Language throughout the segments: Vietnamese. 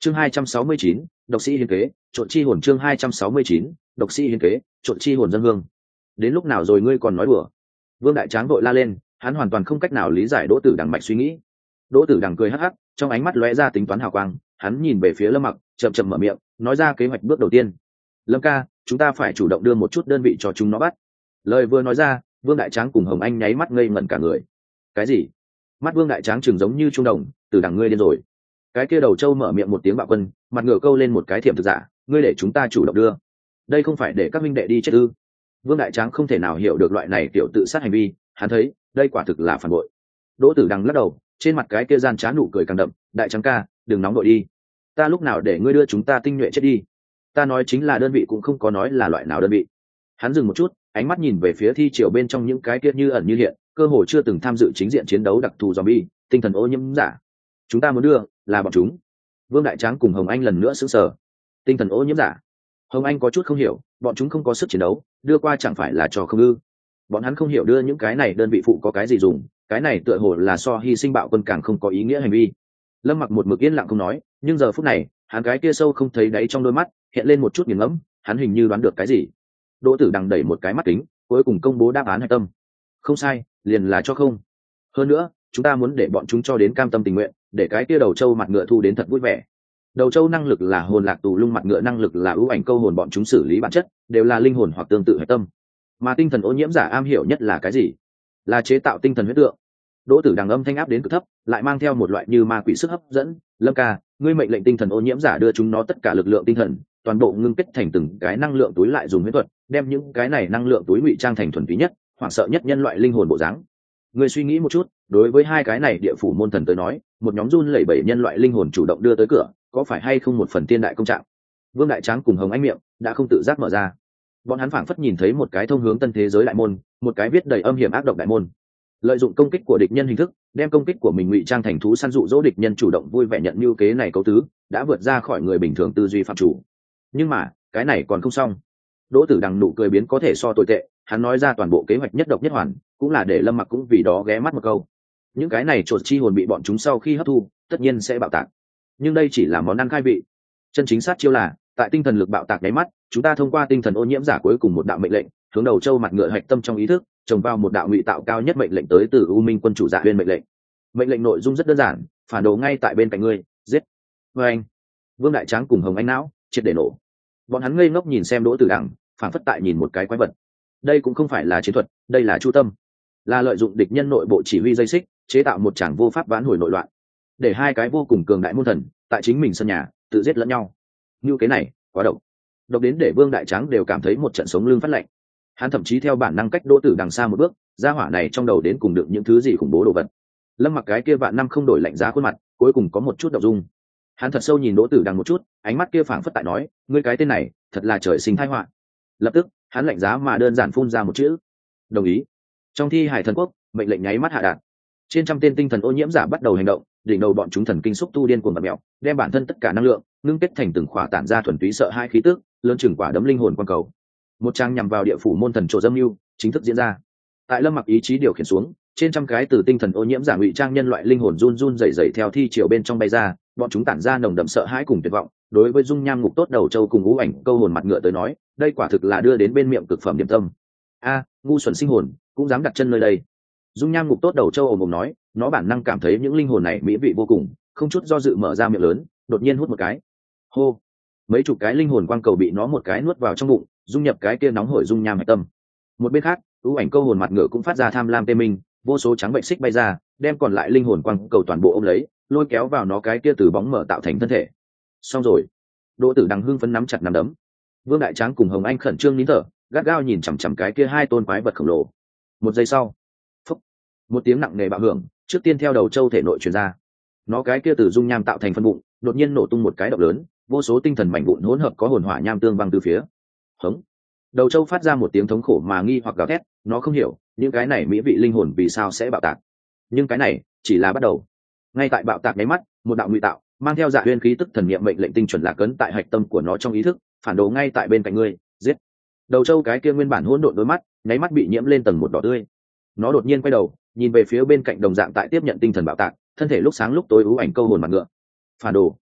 Chương 269, độc sĩ hiến kế, trộn chi hồn. Chương 269, độc sĩ hiến kế, trộn chi hồn dân hương. Đến lúc nào rồi ngươi còn nói đùa? Vương Đại Tráng vội la lên, hắn hoàn toàn không cách nào lý giải Đỗ Tử Đằng mạch suy nghĩ. Đỗ Tử Đằng cười hắc hắc, trong ánh mắt lóe ra tính toán hào quang, hắn nhìn về phía Lâm Mặc, chậm chậm mở miệng, nói ra kế hoạch bước đầu tiên. Lâm ca, chúng ta phải chủ động đưa một chút đơn vị cho chúng nó bắt. Lời vừa nói ra, Vương Đại Tráng cùng Hồng Anh nháy mắt ngây ngẩn cả người. Cái gì? Mắt Vương Đại Tráng trừng giống như trung đồng, Tử Đằng ngươi điên rồi. Cái kia đầu trâu mở miệng một tiếng bạo quân, mặt ngựa câu lên một cái thiểm thực giả, ngươi để chúng ta chủ động đưa. Đây không phải để các minh đệ đi chết ư? Vương Đại Tráng không thể nào hiểu được loại này kiểu tự sát hành vi, hắn thấy đây quả thực là phản bội. Đỗ Tử Đằng lắc đầu, trên mặt cái kia gian trá nụ cười càng đậm, Đại Tráng ca, đừng nóng đội đi. Ta lúc nào để ngươi đưa chúng ta tinh nhuệ chết đi? Ta nói chính là đơn vị cũng không có nói là loại nào đơn vị. Hắn dừng một chút, ánh mắt nhìn về phía thi triều bên trong những cái kia như ẩn như hiện, cơ hồ chưa từng tham dự chính diện chiến đấu đặc thù zombie, tinh thần ô nhiễm giả. Chúng ta muốn đưa là bọn chúng. Vương Đại Tráng cùng Hồng Anh lần nữa sững sờ. Tinh thần ô nhiễm giả? Hồng Anh có chút không hiểu, bọn chúng không có sức chiến đấu, đưa qua chẳng phải là trò không ư? Bọn hắn không hiểu đưa những cái này đơn vị phụ có cái gì dùng, cái này tựa hồ là so hy sinh bạo quân càng không có ý nghĩa hành vi. Lâm Mặc một mực yên lặng không nói, nhưng giờ phút này, hắn cái kia sâu không thấy đáy trong đôi mắt hiện lên một chút nghiền ngẫm, hắn hình như đoán được cái gì. Đỗ Tử Đằng đẩy một cái mắt kính, cuối cùng công bố đáp án hạch tâm. Không sai, liền là cho không. Hơn nữa, chúng ta muốn để bọn chúng cho đến cam tâm tình nguyện, để cái kia đầu trâu mặt ngựa thu đến thật vui vẻ. Đầu trâu năng lực là hồn lạc tù lung, mặt ngựa năng lực là ưu ảnh câu hồn, bọn chúng xử lý bản chất đều là linh hồn hoặc tương tự hạch tâm. Mà tinh thần ô nhiễm giả am hiểu nhất là cái gì? Là chế tạo tinh thần huyết tượng. Đỗ Tử Đằng âm thanh áp đến cực thấp, lại mang theo một loại như ma quỷ sức hấp dẫn. Lâm ca, ngươi mệnh lệnh tinh thần ô nhiễm giả đưa chúng nó tất cả lực lượng tinh thần, toàn bộ ngưng kết thành từng cái năng lượng túi, lại dùng huyễn thuật đem những cái này năng lượng túi ngụy trang thành thuần túy nhất, hoảng sợ nhất nhân loại linh hồn bộ dáng. Ngươi suy nghĩ một chút, đối với hai cái này địa phủ môn thần tới nói, một nhóm run lẩy bẩy nhân loại linh hồn chủ động đưa tới cửa, có phải hay không một phần tiên đại công trạng? Vương Đại Tráng cùng Hồng Anh miệng đã không tự giác mở ra. Bọn hắn phảng phất nhìn thấy một cái thông hướng tân thế giới đại môn, một cái viết đầy âm hiểm ác độc đại môn. Lợi dụng công kích của địch nhân hình thức, đem công kích của mình ngụy trang thành thú săn dụ dỗ địch nhân chủ động vui vẻ nhận mưu kế này cấu tứ, đã vượt ra khỏi người bình thường tư duy phạm chủ. Nhưng mà, cái này còn không xong. Đỗ Tử Đằng nụ cười biến có thể so tồi tệ, hắn nói ra toàn bộ kế hoạch nhất độc nhất hoàn, cũng là để Lâm Mặc cũng vì đó ghé mắt một câu. Những cái này trột chi hồn bị bọn chúng sau khi hấp thu, tất nhiên sẽ bạo tạc. Nhưng đây chỉ là món ăn khai vị. Chân chính sát chiêu là, tại tinh thần lực bạo tạc đáy mắt, chúng ta thông qua tinh thần ô nhiễm giả cuối cùng một đạo mệnh lệnh, hướng đầu châu mặt ngựa hạch tâm trong ý thức, trồng vào một đạo ngụy tạo cao nhất mệnh lệnh tới từ U Minh quân chủ Dạ Huyên mệnh lệnh. Mệnh lệnh nội dung rất đơn giản, phản đồ ngay tại bên cạnh ngươi, giết. Và anh, Vương Đại Tráng cùng Hồng Anh não triệt để nổ. Bọn hắn ngây ngốc nhìn xem Đỗ Tử Đằng, phản phất tại nhìn một cái quái vật. Đây cũng không phải là chiến thuật, đây là chu tâm, là lợi dụng địch nhân nội bộ chỉ huy dây xích, chế tạo một tràng vô pháp vãn hồi nội loạn, để hai cái vô cùng cường đại môn thần tại chính mình sân nhà tự giết lẫn nhau. Như cái này quá độc, độc đến để Vương Đại Tráng đều cảm thấy một trận sống lưng phát lạnh. Hắn thậm chí theo bản năng cách Đỗ Tử Đằng xa một bước, gia hỏa này trong đầu đến cùng đựng những thứ gì khủng bố đồ vật. Lâm Mặc cái kia vạn năm không đổi lạnh giá khuôn mặt, cuối cùng có một chút động dung. Hắn thật sâu nhìn Đỗ Tử Đằng một chút, ánh mắt kia phảng phất tại nói, ngươi cái tên này thật là trời sinh tai họa. Lập tức hắn lạnh giá mà đơn giản phun ra một chữ: đồng ý. Trong thi hải thần quốc, mệnh lệnh nháy mắt hạ đạt. Trên trăm tên tinh thần ô nhiễm giả bắt đầu hành động, đỉnh đầu bọn chúng thần kinh xúc tu điên cuồng bật mèo, đem bản thân tất cả năng lượng ngưng kết thành từng khỏa tản ra thuần túy sợ hai khí tức, lớn chừng quả đấm linh hồn quan cầu. Một trang nhằm vào địa phủ môn thần trổ dâm mưu chính thức diễn ra. Tại Lâm Mặc ý chí điều khiển xuống, trên trăm cái từ tinh thần ô nhiễm giả ngụy trang nhân loại linh hồn run run rẩy rẩy theo thi chiều bên trong bay ra, bọn chúng tản ra nồng đậm sợ hãi cùng tuyệt vọng. Đối với dung nham ngục tốt đầu châu cùng ngũ ảnh câu hồn mặt ngựa tới nói, đây quả thực là đưa đến bên miệng cực phẩm điểm tâm. A, ngu xuẩn sinh hồn, cũng dám đặt chân nơi đây. Dung nham ngục tốt đầu châu ồm ồm nói, nó bản năng cảm thấy những linh hồn này mỹ vị vô cùng, không chút do dự mở ra miệng lớn, đột nhiên hút một cái. Hô, mấy chục cái linh hồn quang cầu bị nó một cái nuốt vào trong bụng, dung nhập cái kia nóng hổi dung nham hạch tâm. Một bên khác, ưu ảnh câu hồn mặt ngựa cũng phát ra tham lam tê minh, vô số trắng bệnh xích bay ra, đem còn lại linh hồn quang cầu toàn bộ ôm lấy, lôi kéo vào nó cái kia từ bóng mở tạo thành thân thể. Xong rồi. Đỗ Tử Đằng hưng phấn nắm chặt nắm đấm. Vương Đại Tráng cùng Hồng Anh khẩn trương nín thở, gắt gao nhìn chằm chằm cái kia hai tôn quái vật khổng lồ. Một giây sau, phúc, một tiếng nặng nề bạo hưởng trước tiên theo đầu châu thể nội truyền ra. Nó cái kia từ dung nham tạo thành phân bụng, đột nhiên nổ tung một cái động lớn, vô số tinh thần mảnh vụn hỗn hợp có hồn hỏa nham tương văng từ phía. Hống. Đầu châu phát ra một tiếng thống khổ mà nghi hoặc gào thét, nó không hiểu những cái này mỹ vị linh hồn vì sao sẽ bạo tạc. Nhưng cái này chỉ là bắt đầu. Ngay tại bạo tạc nháy mắt, một đạo ngụy tạo mang theo Dạ Huyên khí tức thần niệm mệnh lệnh tinh chuẩn lạc ấn tại hạch tâm của nó trong ý thức, phản đồ ngay tại bên cạnh ngươi, giết. Đầu châu cái kia nguyên bản hỗn độn đôi mắt nháy mắt bị nhiễm lên tầng một đỏ tươi. Nó đột nhiên quay đầu nhìn về phía bên cạnh đồng dạng tại tiếp nhận tinh thần bạo tạc, thân thể lúc sáng lúc tối ưu ảnh câu hồn mặt ngựa. Phản đồ.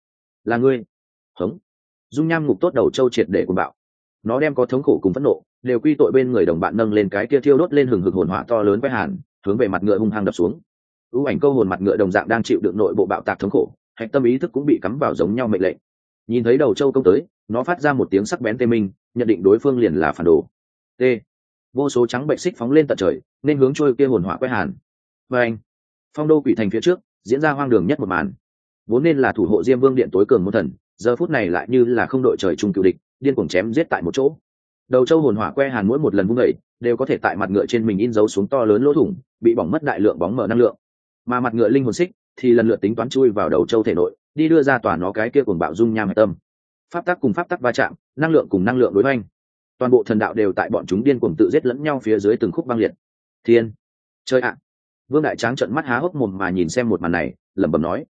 là ngươi. Hống. Dung nham ngục tốt đầu châu triệt để cuồng bạo, nó đem có thống khổ cùng phẫn nộ đều quy tội bên người đồng bạn, nâng lên cái kia thiêu đốt lên hừng hực hồn hỏa to lớn quay hàn, hướng về mặt ngựa hung hăng đập xuống. ưu ảnh câu hồn mặt ngựa đồng dạng đang chịu đựng nội bộ bạo tạc thống khổ, hạch tâm ý thức cũng bị cắm vào giống nhau mệnh lệnh. Nhìn thấy đầu châu công tới, nó phát ra một tiếng sắc bén tê minh, nhận định đối phương liền là phản đồ. T. Vô số trắng bệnh xích phóng lên tận trời, nên hướng trôi kia hồn hỏa quay hàn. Và anh, phong đô quỷ thành phía trước diễn ra hoang đường nhất một màn. Vốn nên là thủ hộ Diêm Vương điện tối cường môn thần, giờ phút này lại như là không đội trời chung cựu địch, điên cuồng chém giết tại một chỗ. Đầu châu hồn hỏa que hàn mỗi một lần vung đẩy đều có thể tại mặt ngựa trên mình in dấu xuống to lớn lỗ thủng, bị bỏng mất đại lượng bóng mở năng lượng. Mà mặt ngựa linh hồn xích thì lần lượt tính toán chui vào đầu châu thể nội, đi đưa ra tỏa nó cái kia cuồng bạo dung nham hạch tâm. Pháp tắc cùng pháp tắc va chạm, năng lượng cùng năng lượng đối hoành. Toàn bộ thần đạo đều tại bọn chúng điên cuồng tự giết lẫn nhau phía dưới từng khúc băng liệt. Thiên, chơi ạ! Vương Đại Tráng trợn mắt há hốc mồm mà nhìn xem một màn này, lẩm bẩm nói,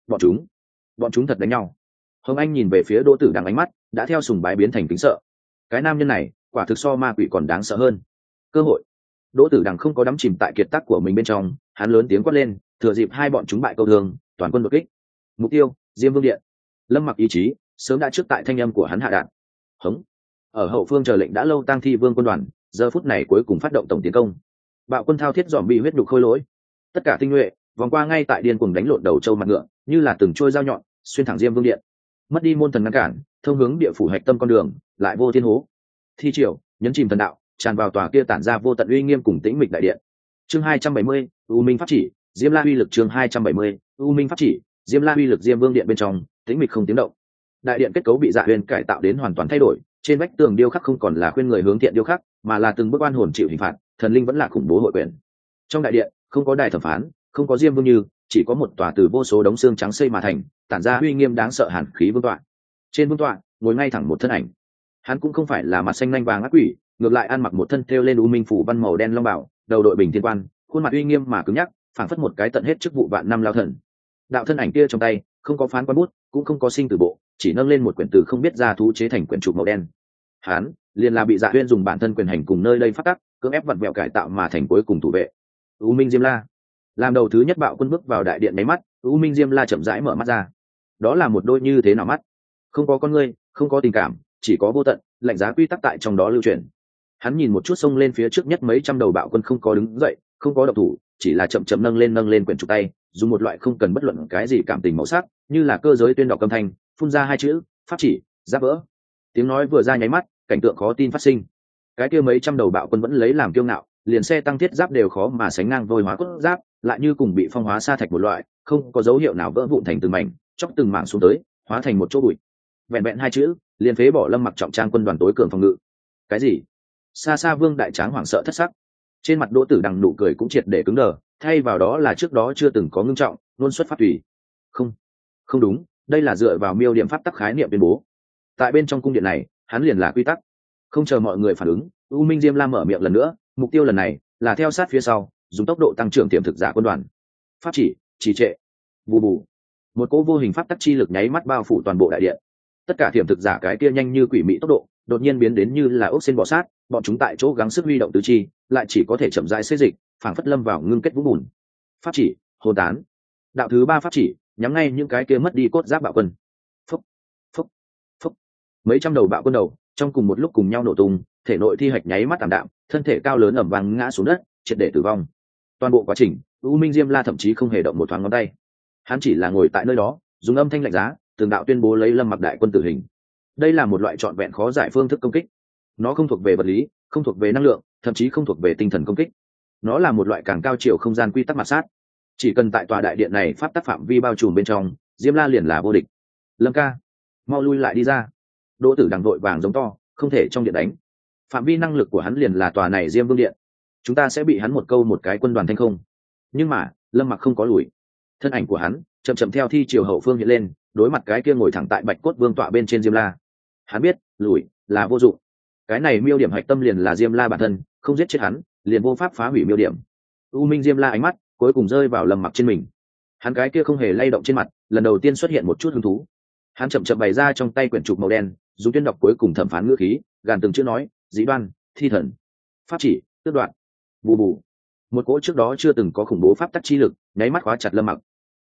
bọn chúng thật đánh nhau. Hồng Anh nhìn về phía Đỗ Tử Đằng, ánh mắt đã theo sùng bái biến thành kính sợ. Cái nam nhân này quả thực so ma quỷ còn đáng sợ hơn. Cơ hội. Đỗ Tử Đằng không có đắm chìm tại kiệt tác của mình bên trong, hắn lớn tiếng quát lên, thừa dịp hai bọn chúng bại câu thường, toàn quân đột kích. Mục tiêu, Diêm Vương điện. Lâm Mặc ý chí sớm đã trước tại thanh âm của hắn hạ đạn. Hống. Ở hậu phương chờ lệnh đã lâu Tang Thi Vương quân đoàn, giờ phút này cuối cùng phát động tổng tiến công. Bạo quân thao thiết dòm bị huyết nhục khôi lỗi, tất cả tinh nhuệ vòng qua ngay tại điên cuồng đánh lộn đầu châu mặt ngựa, như là từng trôi dao nhọn xuyên thẳng Diêm Vương điện. Mất đi môn thần ngăn cản, thông hướng địa phủ hạch tâm con đường lại vô thiên hố. Thi triều nhấn chìm thần đạo, tràn vào tòa kia tản ra vô tận uy nghiêm cùng tĩnh mịch đại điện. Chương 270, U Minh pháp chỉ, Diêm La uy lực. Chương 270, U Minh pháp chỉ, Diêm La uy lực. Diêm Vương điện bên trong tĩnh mịch không tiếng động. Đại điện kết cấu bị Dạ Huyền cải tạo đến hoàn toàn thay đổi, trên vách tường điêu khắc không còn là khuyên người hướng thiện điêu khắc, mà là từng bức oan hồn chịu hình phạt, thần linh vẫn là khủng bố hội quyền. Trong đại điện không có đài thẩm phán, không có Diêm Vương Như, chỉ có một tòa từ vô số đống xương trắng xây mà thành, tản ra uy nghiêm đáng sợ hàn khí vương tọa. Trên vương tọa ngồi ngay thẳng một thân ảnh, hắn cũng không phải là mặt xanh nanh vàng ác quỷ, ngược lại ăn mặc một thân thêu lên U Minh phủ văn màu đen long bảo, đầu đội bình thiên quan, khuôn mặt uy nghiêm mà cứng nhắc, phảng phất một cái tận hết chức vụ vạn năm lao thần. Đạo thân ảnh kia trong tay không có phán quan bút, cũng không có sinh tử bộ, chỉ nâng lên một quyển từ không biết ra thú chế thành quyển trục màu đen. Hắn liền là bị Dạ Huyên dùng bản thân quyền hành cùng nơi đây phát tắc cưỡng ép vặn vẹo cải tạo mà thành cuối cùng thủ vệ U Minh Diêm La. Làm đầu thứ nhất bạo quân bước vào đại điện máy mắt, U Minh Diêm La chậm rãi mở mắt ra. Đó là một đôi như thế nào mắt, không có con ngươi, không có tình cảm, chỉ có vô tận lạnh giá quy tắc tại trong đó lưu truyền. Hắn nhìn một chút xông lên phía trước nhất mấy trăm đầu bạo quân, không có đứng dậy, không có động thủ, chỉ là chậm chậm nâng lên quyển trục tay, dùng một loại không cần bất luận cái gì cảm tình màu sắc, như là cơ giới tuyên đọc âm thanh, phun ra hai chữ pháp chỉ. Giáp vỡ. Tiếng nói vừa ra nháy mắt, cảnh tượng khó tin phát sinh. Cái kia mấy trăm đầu bạo quân vẫn lấy làm kiêu ngạo, liền xe tăng thiết giáp đều khó mà sánh ngang vôi hóa cốt giáp, lại như cùng bị phong hóa sa thạch một loại, không có dấu hiệu nào vỡ vụn thành từng mảnh, chóc từng mảng xuống tới, hóa thành một chỗ bụi. Vẹn vẹn hai chữ, liền phế bỏ Lâm Mặc trọng trang quân đoàn tối cường phòng ngự. Cái gì? Xa xa Vương Đại Tráng hoảng sợ thất sắc, trên mặt Đỗ Tử Đằng nụ cười cũng triệt để cứng đờ, thay vào đó là trước đó chưa từng có ngưng trọng, luôn xuất phát tùy. Không đúng, đây là dựa vào miêu điểm pháp tắc khái niệm tuyên bố. Tại bên trong cung điện này, hắn liền là quy tắc. Không chờ mọi người phản ứng, U Minh Diêm La mở miệng lần nữa, mục tiêu lần này là theo sát phía sau, dùng tốc độ tăng trưởng tiềm thực giả quân đoàn. Pháp chỉ trệ. Bù bù. Một cỗ vô hình pháp tắc chi lực nháy mắt bao phủ toàn bộ đại điện. Tất cả tiềm thực giả cái kia nhanh như quỷ mị tốc độ, đột nhiên biến đến như là ốc sên bò sát, bọn chúng tại chỗ gắng sức huy động tứ chi, lại chỉ có thể chậm rãi xê dịch, phảng phất lâm vào ngưng kết vũ bùn. Pháp chỉ, hồn tán. Đạo thứ ba pháp chỉ, nhắm ngay những cái kia mất đi cốt giáp bạo quân. Phúc, phúc, phúc. Mấy trăm đầu bạo quân đầu, trong cùng một lúc cùng nhau nổ tung, thể nội thi hạch nháy mắt tạm đạm, thân thể cao lớn ẩm vang ngã xuống đất, triệt để tử vong. Toàn bộ quá trình, U Minh Diêm La thậm chí không hề động một thoáng ngón tay. Hắn chỉ là ngồi tại nơi đó, dùng âm thanh lạnh giá, từng đạo tuyên bố lấy Lâm Mặc đại quân tử hình. Đây là một loại trọn vẹn khó giải phương thức công kích. Nó không thuộc về vật lý, không thuộc về năng lượng, thậm chí không thuộc về tinh thần công kích. Nó là một loại càng cao chiều không gian quy tắc mạt sát. Chỉ cần tại tòa đại điện này pháp tắc phạm vi bao trùm bên trong, Diêm La liền là vô địch. Lâm ca, mau lui lại đi ra. Đỗ Tử Đằng vội vàng giống to, không thể trong điện đánh. Phạm vi năng lực của hắn liền là tòa này Diêm Vương điện, chúng ta sẽ bị hắn một câu một cái quân đoàn thanh không. Nhưng mà Lâm Mặc không có lùi, thân ảnh của hắn chậm chậm theo thi chiều hậu phương hiện lên, đối mặt cái kia ngồi thẳng tại bạch cốt vương tọa bên trên Diêm La. Hắn biết lùi là vô dụng, cái này miêu điểm hạch tâm liền là Diêm La bản thân, không giết chết hắn liền vô pháp phá hủy miêu điểm. U Minh Diêm La ánh mắt cuối cùng rơi vào Lâm Mặc trên mình, hắn cái kia không hề lay động trên mặt lần đầu tiên xuất hiện một chút hứng thú. Hắn chậm chậm bày ra trong tay quyển trục màu đen, dùng tuyên đọc cuối cùng thẩm phán ngữ khí, gàn từng chữ nói, dĩ đoan, thi thần, pháp chỉ, tước đoạn. Bù bù. Một cỗ trước đó chưa từng có khủng bố pháp tắc chi lực nháy mắt khóa chặt Lâm Mặc.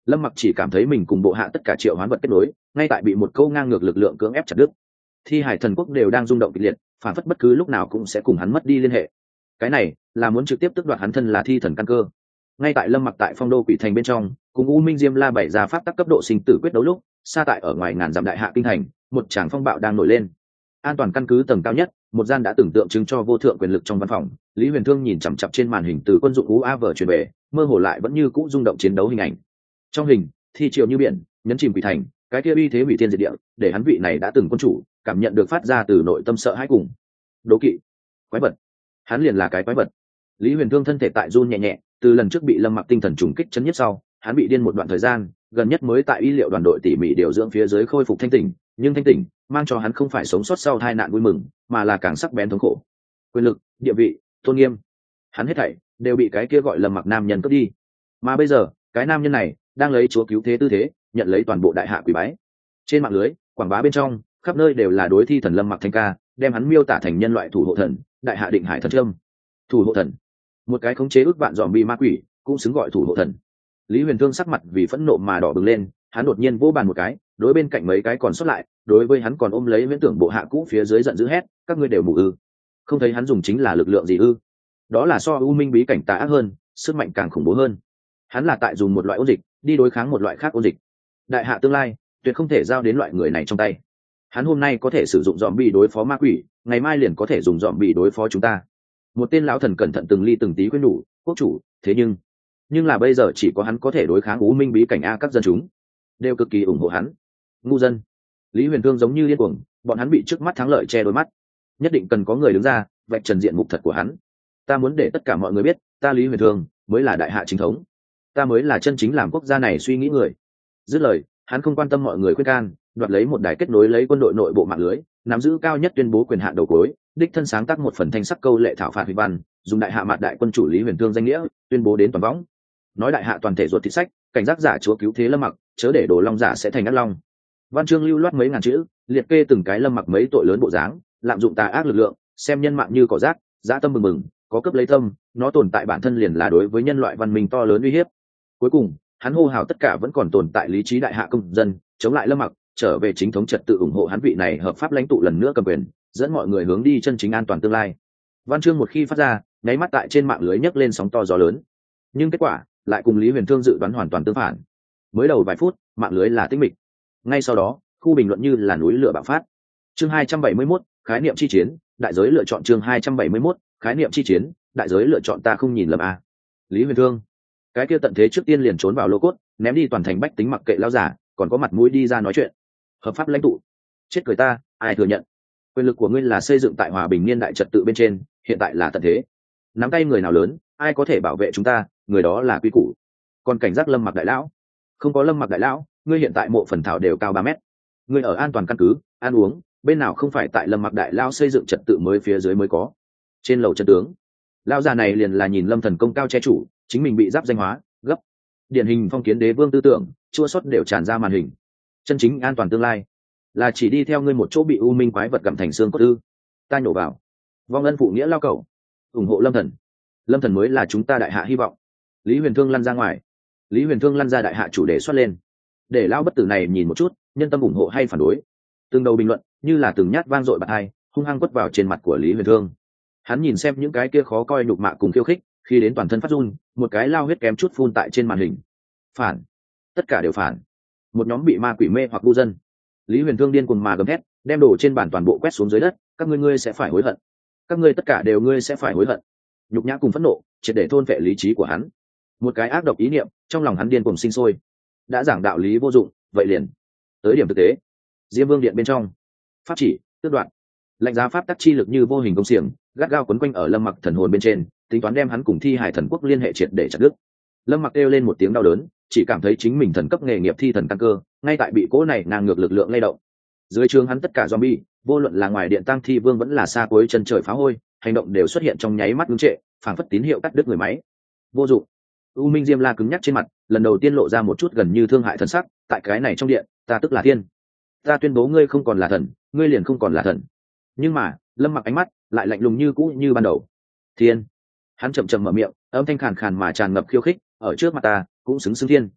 Lâm Mặc chỉ cảm thấy mình cùng bộ hạ tất cả triệu hoán vật kết nối, ngay tại bị một câu ngang ngược lực lượng cưỡng ép chặt đứt. Thi hải thần quốc đều đang rung động kịch liệt, phản phất bất cứ lúc nào cũng sẽ cùng hắn mất đi liên hệ. Cái này là muốn trực tiếp tước đoạt hắn thân là thi thần căn cơ. Ngay tại Lâm Mặc tại phong đô quỷ thành bên trong cùng U Minh Diêm La bày ra pháp tắc cấp độ sinh tử quyết đấu lúc, xa tại ở ngoài ngàn dặm đại hạ kinh thành, một tràng phong bạo đang nổi lên. An toàn căn cứ tầng cao nhất, một gian đã tưởng tượng chứng cho vô thượng quyền lực trong văn phòng, Lý Huyền Thương nhìn chằm chằm trên màn hình từ quân dụng UAV truyền về, mơ hồ lại vẫn như cũ rung động chiến đấu hình ảnh. Trong hình, thi triều như biển, nhấn chìm quỷ thành, cái kia uy thế hủy thiên diệt địa, để hắn vị này đã từng quân chủ, cảm nhận được phát ra từ nội tâm sợ hãi cùng đố kỵ. Quái vật, hắn liền là cái quái vật. Lý Huyền Thương thân thể tại run nhẹ nhẹ, từ lần trước bị Lâm Mặc tinh thần trùng kích chấn nhất sau, hắn bị điên một đoạn thời gian, gần nhất mới tại y liệu đoàn đội tỉ mỉ điều dưỡng phía dưới khôi phục thanh tỉnh, nhưng thanh tỉnh mang cho hắn không phải sống sót sau tai nạn vui mừng, mà là càng sắc bén thống khổ. Quyền lực, địa vị, tôn nghiêm, hắn hết thảy đều bị cái kia gọi Lâm Mặc nam nhân cướp đi. Mà bây giờ, cái nam nhân này đang lấy chúa cứu thế tư thế, nhận lấy toàn bộ đại hạ quỷ bái. Trên mạng lưới, quảng bá bên trong, khắp nơi đều là đối thi thần Lâm Mặc thanh ca, đem hắn miêu tả thành nhân loại thủ hộ thần, đại hạ định hải thần trâm. Thủ hộ thần, một cái khống chế ước vạn zombie ma quỷ, cũng xứng gọi thủ hộ thần. Lý Huyền Thương sắc mặt vì phẫn nộ mà đỏ bừng lên, hắn đột nhiên vỗ bàn một cái, đối bên cạnh mấy cái còn sót lại, đối với hắn còn ôm lấy viễn tưởng bộ hạ cũ phía dưới giận dữ hét, các ngươi đều mù ư? Không thấy hắn dùng chính là lực lượng gì ư? Đó là so U Minh bí cảnh tà ác hơn, sức mạnh càng khủng bố hơn. Hắn là tại dùng một loại ôn dịch đi đối kháng một loại khác ôn dịch. Đại hạ tương lai tuyệt không thể giao đến loại người này trong tay. Hắn hôm nay có thể sử dụng zombie đối phó ma quỷ, ngày mai liền có thể dùng zombie đối phó chúng ta. Một tên lão thần cẩn thận từng ly từng tí khuyên nhủ, quốc chủ, thế nhưng là bây giờ chỉ có hắn có thể đối kháng U Minh bí cảnh a, các dân chúng đều cực kỳ ủng hộ hắn. Ngu dân. Lý Huyền Thương giống như điên cuồng, bọn hắn bị trước mắt thắng lợi che đôi mắt, nhất định cần có người đứng ra vạch trần diện mục thật của hắn. Ta muốn để tất cả mọi người biết, ta Lý Huyền Thương mới là đại hạ chính thống, ta mới là chân chính làm quốc gia này suy nghĩ người. Dứt lời, hắn không quan tâm mọi người khuyên can, đoạt lấy một đài kết nối lấy quân đội nội bộ mạng lưới, nắm giữ cao nhất tuyên bố quyền hạn đầu cuối, đích thân sáng tác một phần thanh sắc câu lệ thảo phạt huy văn, dùng đại hạ mạt đại quân chủ Lý Huyền Thương danh nghĩa tuyên bố đến toàn võng, nói đại hạ toàn thể ruột thịt sách, cảnh giác giả chúa cứu thế Lâm Mặc, chớ để đồ long giả sẽ thành ác long. Văn chương lưu loát mấy ngàn chữ, liệt kê từng cái Lâm Mặc mấy tội lớn bộ dáng, lạm dụng tà ác lực lượng, xem nhân mạng như cỏ rác, dã tâm bừng bừng, có cấp lấy tâm, nó tồn tại bản thân liền là đối với nhân loại văn minh to lớn uy hiếp. Cuối cùng, hắn hô hào tất cả vẫn còn tồn tại lý trí đại hạ công dân, chống lại Lâm Mặc, trở về chính thống trật tự, ủng hộ hắn vị này hợp pháp lãnh tụ lần nữa cầm quyền, dẫn mọi người hướng đi chân chính an toàn tương lai. Văn chương một khi phát ra, nháy mắt tại trên mạng lưới nhấc lên sóng to gió lớn. Nhưng kết quả lại cùng Lý Huyền Thương dự đoán hoàn toàn tương phản. Mới đầu vài phút, mạng lưới là tĩnh mịch. Ngay sau đó, khu bình luận như là núi lửa bạo phát. Chương 271, khái niệm chi chiến, đại giới lựa chọn. Chương 271, khái niệm chi chiến, đại giới lựa chọn. Ta không nhìn lầm a. Lý Huyền Thương, cái kia tận thế trước tiên liền trốn vào lô cốt, ném đi toàn thành bách tính mặc kệ lao giả, còn có mặt mũi đi ra nói chuyện. Hợp pháp lãnh tụ, chết cười ta, ai thừa nhận? Quyền lực của ngươi là xây dựng tại hòa bình niên đại trật tự bên trên, hiện tại là tận thế. Nắm tay người nào lớn, ai có thể bảo vệ chúng ta, người đó là quy củ. Còn cảnh giác Lâm Mặc đại lão, không có Lâm Mặc đại lão, ngươi hiện tại mộ phần thảo đều cao 3 mét. Ngươi ở an toàn căn cứ, ăn uống, bên nào không phải tại Lâm Mặc đại lão xây dựng trật tự mới phía dưới mới có. Trên lầu chân tướng, lão già này liền là nhìn Lâm Thần công cao che chủ, chính mình bị giáp danh hóa, gấp. Điển hình phong kiến đế vương tư tưởng, chua xót đều tràn ra màn hình. Chân chính an toàn tương lai, là chỉ đi theo ngươi một chỗ bị u minh quái vật gặm thành xương cốt ư? Ta nhổ vào. Vong ân phụ nghĩa lao cầu, ủng hộ Lâm Thần. Lâm Thần mới là chúng ta đại hạ hy vọng. Lý Huyền Thương lăn ra ngoài. Lý Huyền Thương lăn ra đại hạ chủ đề xuất lên, để lão bất tử này nhìn một chút nhân tâm ủng hộ hay phản đối. Từng đầu bình luận như là từng nhát vang dội bạt hai, hung hăng quất vào trên mặt của Lý Huyền Thương. Hắn nhìn xem những cái kia khó coi nhục mạ cùng khiêu khích, khi đến toàn thân phát run, một cái lao huyết kém chút phun tại trên màn hình. Phản, tất cả đều phản. Một nhóm bị ma quỷ mê hoặc ngu dân. Lý Huyền Thương điên cuồng mà gầm thét, đem đồ trên bàn toàn bộ quét xuống dưới đất. Các ngươi sẽ phải hối hận. Các ngươi tất cả đều ngươi sẽ phải hối hận. Nhục nhã cùng phẫn nộ triệt để thôn vệ lý trí của hắn. Một cái ác độc ý niệm trong lòng hắn điên cuồng sinh sôi. Đã giảng đạo lý vô dụng, vậy liền tới điểm thực tế. Diêm Vương điện bên trong, pháp chỉ tước đoạn, lạnh giá pháp tắc chi lực như vô hình công xiềng gắt gao quấn quanh ở Lâm Mặc thần hồn bên trên, tính toán đem hắn cùng thi hải thần quốc liên hệ triệt để chặt đứt. Lâm Mặc kêu lên một tiếng đau đớn, chỉ cảm thấy chính mình thần cấp nghề nghiệp thi thần căn cơ ngay tại bị cỗ này ngang ngược lực lượng lay động. Dưới trướng hắn tất cả zombie, vô luận là ngoài điện tăng thi vương vẫn là xa cuối chân trời phá hôi, hành động đều xuất hiện trong nháy mắt ngưng trệ, phảng phất tín hiệu cắt đứt người máy. Vô dụng. U Minh Diêm La cứng nhắc trên mặt, lần đầu tiên lộ ra một chút gần như thương hại thần sắc. Tại cái này trong điện, ta tức là thiên, ta tuyên bố ngươi không còn là thần, ngươi liền không còn là thần. Nhưng mà Lâm Mặc ánh mắt lại lạnh lùng như cũ như ban đầu. Thiên, hắn chậm chậm mở miệng, âm thanh khàn khàn mà tràn ngập khiêu khích, ở trước mặt ta cũng xứng xứng thiên.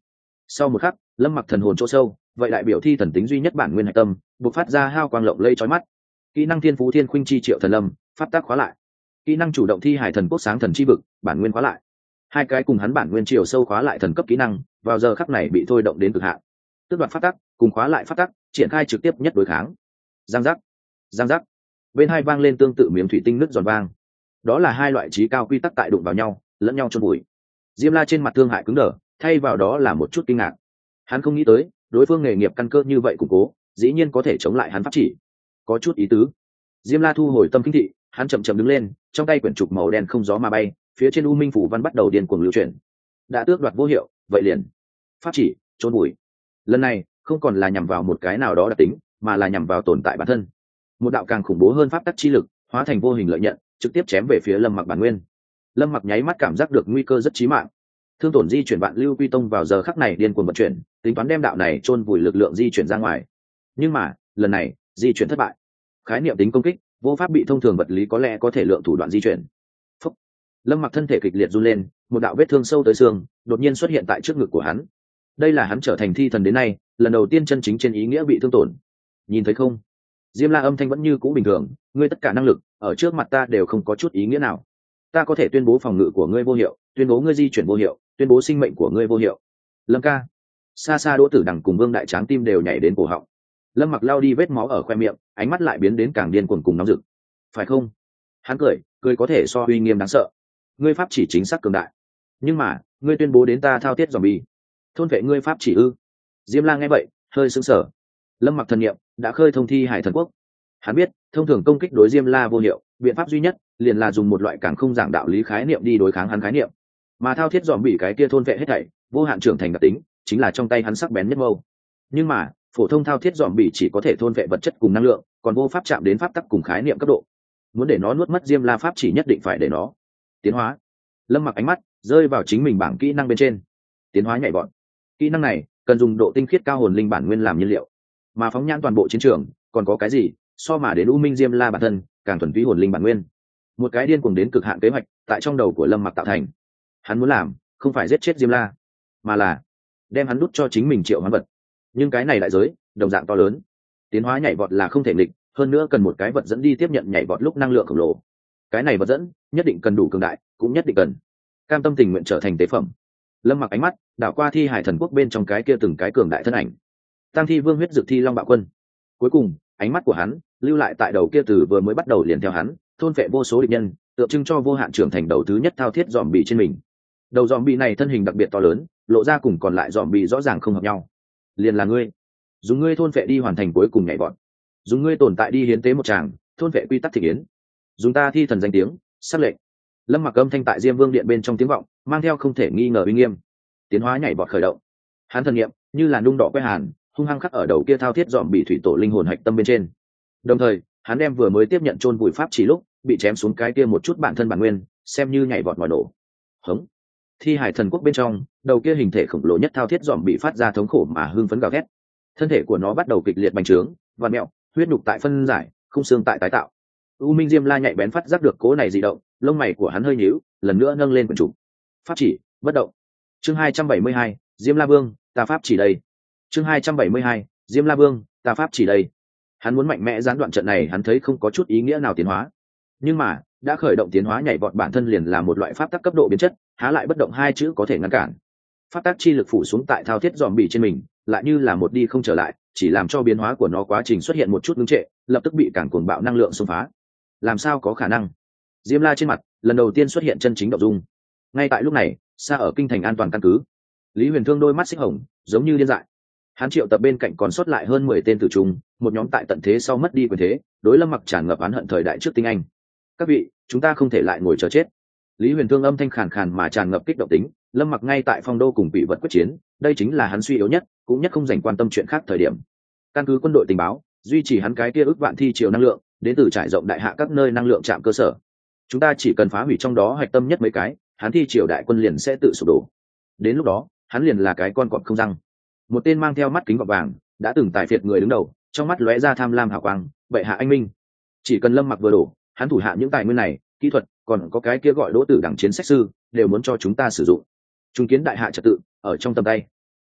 Sau một khắc, Lâm Mặc thần hồn chỗ sâu, vậy đại biểu thi thần tính duy nhất bản nguyên hạch tâm, bộc phát ra hao quang lộng lây chói mắt. Kỹ năng thiên phú thiên khuynh chi triệu thần lâm, pháp tác khóa lại. Kỹ năng chủ động thi hải thần quốc sáng thần chi vực, bản nguyên khóa lại. Hai cái cùng hắn bản nguyên chiều sâu khóa lại thần cấp kỹ năng, vào giờ khắc này bị thôi động đến cực hạn. Tước đoạt pháp tắc, cùng khóa lại pháp tắc, triển khai trực tiếp nhất đối kháng. Giang giác, giang giác. Bên hai vang lên tương tự miếng thủy tinh nứt giòn vang. Đó là hai loại trí cao quy tắc tại đụng vào nhau, lẫn nhau chôn bụi. Diêm La trên mặt thương hại cứng đờ, thay vào đó là một chút kinh ngạc. Hắn không nghĩ tới, đối phương nghề nghiệp căn cơ như vậy củng cố, dĩ nhiên có thể chống lại hắn pháp chỉ. Có chút ý tứ. Diêm La thu hồi tâm kinh thị, hắn chậm chậm đứng lên, trong tay quyển trục màu đen không gió mà bay, phía trên u minh phủ văn bắt đầu điên cuồng lưu chuyển. Đã tước đoạt vô hiệu, vậy liền pháp chỉ trôn bụi. Lần này không còn là nhằm vào một cái nào đó đặc tính, mà là nhằm vào tồn tại bản thân. Một đạo càng khủng bố hơn pháp tắc chi lực, hóa thành vô hình lợi nhận, trực tiếp chém về phía Lâm Mặc bản nguyên. Lâm Mặc nháy mắt cảm giác được nguy cơ rất chí mạng. Thương tổn di chuyển vạn lưu quy tông vào giờ khắc này điên cuồng vận chuyển, tính toán đem đạo này chôn vùi lực lượng di chuyển ra ngoài. Nhưng mà lần này di chuyển thất bại. Khái niệm tính công kích vô pháp bị thông thường vật lý có lẽ có thể lượng thủ đoạn di chuyển. Phúc. Lâm Mặc thân thể kịch liệt run lên, một đạo vết thương sâu tới xương đột nhiên xuất hiện tại trước ngực của hắn. Đây là hắn trở thành thi thần đến nay lần đầu tiên chân chính trên ý nghĩa bị thương tổn. Nhìn thấy không? Diêm La âm thanh vẫn như cũ bình thường, ngươi tất cả năng lực ở trước mặt ta đều không có chút ý nghĩa nào. Ta có thể tuyên bố phòng ngự của ngươi vô hiệu, tuyên bố ngươi di chuyển vô hiệu, tuyên bố sinh mệnh của ngươi vô hiệu. Lâm ca. Xa xa Đỗ Tử Đằng cùng Vương Đại Tráng tim đều nhảy đến cổ họng. Lâm Mặc lao đi vết máu ở khoe miệng, ánh mắt lại biến đến càng điên cuồng cùng nóng rực. Phải không? Hắn cười có thể so uy nghiêm đáng sợ. Ngươi pháp chỉ chính xác cường đại, nhưng mà ngươi tuyên bố đến ta thao tiết zombie, thôn vệ ngươi pháp chỉ ư? Diêm La nghe vậy hơi sững sờ. Lâm Mặc thần niệm đã khơi thông thi hải thần quốc. Hắn biết thông thường công kích đối Diêm La vô hiệu, biện pháp duy nhất liền là dùng một loại càng không giảng đạo lý khái niệm đi đối kháng hắn khái niệm, mà thao thiết dòm bị cái kia thôn vệ hết thảy vô hạn trưởng thành đặc tính chính là trong tay hắn sắc bén nhất mâu. Nhưng mà phổ thông thao thiết dòm bị chỉ có thể thôn vệ vật chất cùng năng lượng, còn vô pháp chạm đến pháp tắc cùng khái niệm cấp độ. Muốn để nó nuốt mất Diêm La pháp chỉ nhất định phải để nó tiến hóa. Lâm Mặc ánh mắt rơi vào chính mình bảng kỹ năng bên trên. Tiến hóa nhảy vọt. Kỹ năng này cần dùng độ tinh khiết cao hồn linh bản nguyên làm nhiên liệu, mà phóng nhãn toàn bộ chiến trường còn có cái gì so mà đến U Minh Diêm La bản thân càng thuần túy hồn linh bản nguyên. Một cái điên cuồng đến cực hạn kế hoạch tại trong đầu của Lâm Mặc tạo thành. Hắn muốn làm không phải giết chết Diêm La, mà là đem hắn đút cho chính mình triệu hoán vật. Nhưng cái này đại giới đồng dạng to lớn. Tiến hóa nhảy vọt là không thể nghịch, hơn nữa cần một cái vật dẫn đi tiếp nhận nhảy vọt lúc năng lượng khổng lồ. Cái này vật dẫn nhất định cần đủ cường đại, cũng nhất định cần cam tâm tình nguyện trở thành tế phẩm. Lâm Mặc ánh mắt đảo qua thi hải thần quốc bên trong cái kia từng cái cường đại thân ảnh. Tăng thi vương huyết dược thi long bạo quân. Cuối cùng ánh mắt của hắn lưu lại tại đầu kia từ vừa mới bắt đầu liền theo hắn thôn phệ vô số địch nhân, tượng trưng cho vô hạn trưởng thành đầu thứ nhất thao thiết dòm bị trên mình. Đầu dòm bị này thân hình đặc biệt to lớn, lộ ra cùng còn lại dòm bị rõ ràng không hợp nhau. Liền là ngươi, dùng ngươi thôn phệ đi hoàn thành cuối cùng nhảy vọt, dùng ngươi tồn tại đi hiến tế một tràng thôn phệ quy tắc thị hiến, dùng ta thi thần danh tiếng sắc lệnh. Lâm Mặc âm thanh tại Diêm Vương điện bên trong tiếng vọng, mang theo không thể nghi ngờ uy nghiêm. Tiến hóa nhảy vọt khởi động. Hắn thần niệm như là nung đỏ quét hàn, hung hăng khắc ở đầu kia thao thiết dòm bị thủy tổ linh hồn hạch tâm bên trên. Đồng thời hắn đem vừa mới tiếp nhận chôn vùi pháp chỉ lúc bị chém xuống cái kia một chút bản thân bản nguyên xem như nhảy vọt ngoài nổ. Hống. Thi hải thần quốc bên trong đầu kia hình thể khổng lồ nhất thao thiết dòm bị phát ra thống khổ mà hưng phấn gào thét. Thân thể của nó bắt đầu kịch liệt bành trướng và mẹo, huyết nhục tại phân giải, khung xương tại tái tạo. U Minh Diêm La nhạy bén phát giác được cố này dị động, lông mày của hắn hơi nhíu, lần nữa nâng lên quyển trục. Pháp chỉ bất động. Chương 272, Diêm La Vương, ta pháp chỉ đây. Chương 272, Diêm La Vương, ta pháp chỉ đây. Hắn muốn mạnh mẽ gián đoạn trận này, hắn thấy không có chút ý nghĩa nào tiến hóa. Nhưng mà đã khởi động tiến hóa nhảy vọt bản thân liền là một loại pháp tắc cấp độ biến chất, há lại bất động hai chữ có thể ngăn cản. Pháp tắc chi lực phủ xuống tại thao thiết dòm bì trên mình, lại như là một đi không trở lại, chỉ làm cho biến hóa của nó quá trình xuất hiện một chút ngưng trệ, lập tức bị cản cuồng bạo năng lượng xông phá. Làm sao có khả năng? Diêm La trên mặt lần đầu tiên xuất hiện chân chính động dung. Ngay tại lúc này, xa ở kinh thành an toàn căn cứ, Lý Huyền Thương đôi mắt xích hồng giống như điên dại. Hắn triệu tập bên cạnh còn sót lại hơn 10 tên tử trung, một nhóm tại tận thế sau mất đi quyền thế, đối Lâm Mặc tràn ngập oán hận thời đại trước tinh anh. Các vị, chúng ta không thể lại ngồi chờ chết. Lý Huyền Thương âm thanh khàn khàn mà tràn ngập kích động tính. Lâm Mặc ngay tại phong đô cùng bị vật quyết chiến, đây chính là hắn suy yếu nhất, cũng nhất không dành quan tâm chuyện khác thời điểm. Căn cứ quân đội tình báo duy trì hắn cái kia ước vạn thi triều năng lượng, đến từ trải rộng đại hạ các nơi năng lượng trạm cơ sở. Chúng ta chỉ cần phá hủy trong đó hạch tâm nhất mấy cái, hắn thi triều đại quân liền sẽ tự sụp đổ. Đến lúc đó hắn liền là cái con cọp không răng. Một tên mang theo mắt kính gọt vàng đã từng tài phiệt người đứng đầu, trong mắt lóe ra tham lam hào quang. Bệ hạ anh minh, chỉ cần Lâm Mặc vừa đổ, hắn thủ hạ những tài nguyên này, kỹ thuật, còn có cái kia gọi Đỗ Tử Đẳng chiến sách sư, đều muốn cho chúng ta sử dụng. Trung kiến đại hạ trật tự ở trong tầm tay.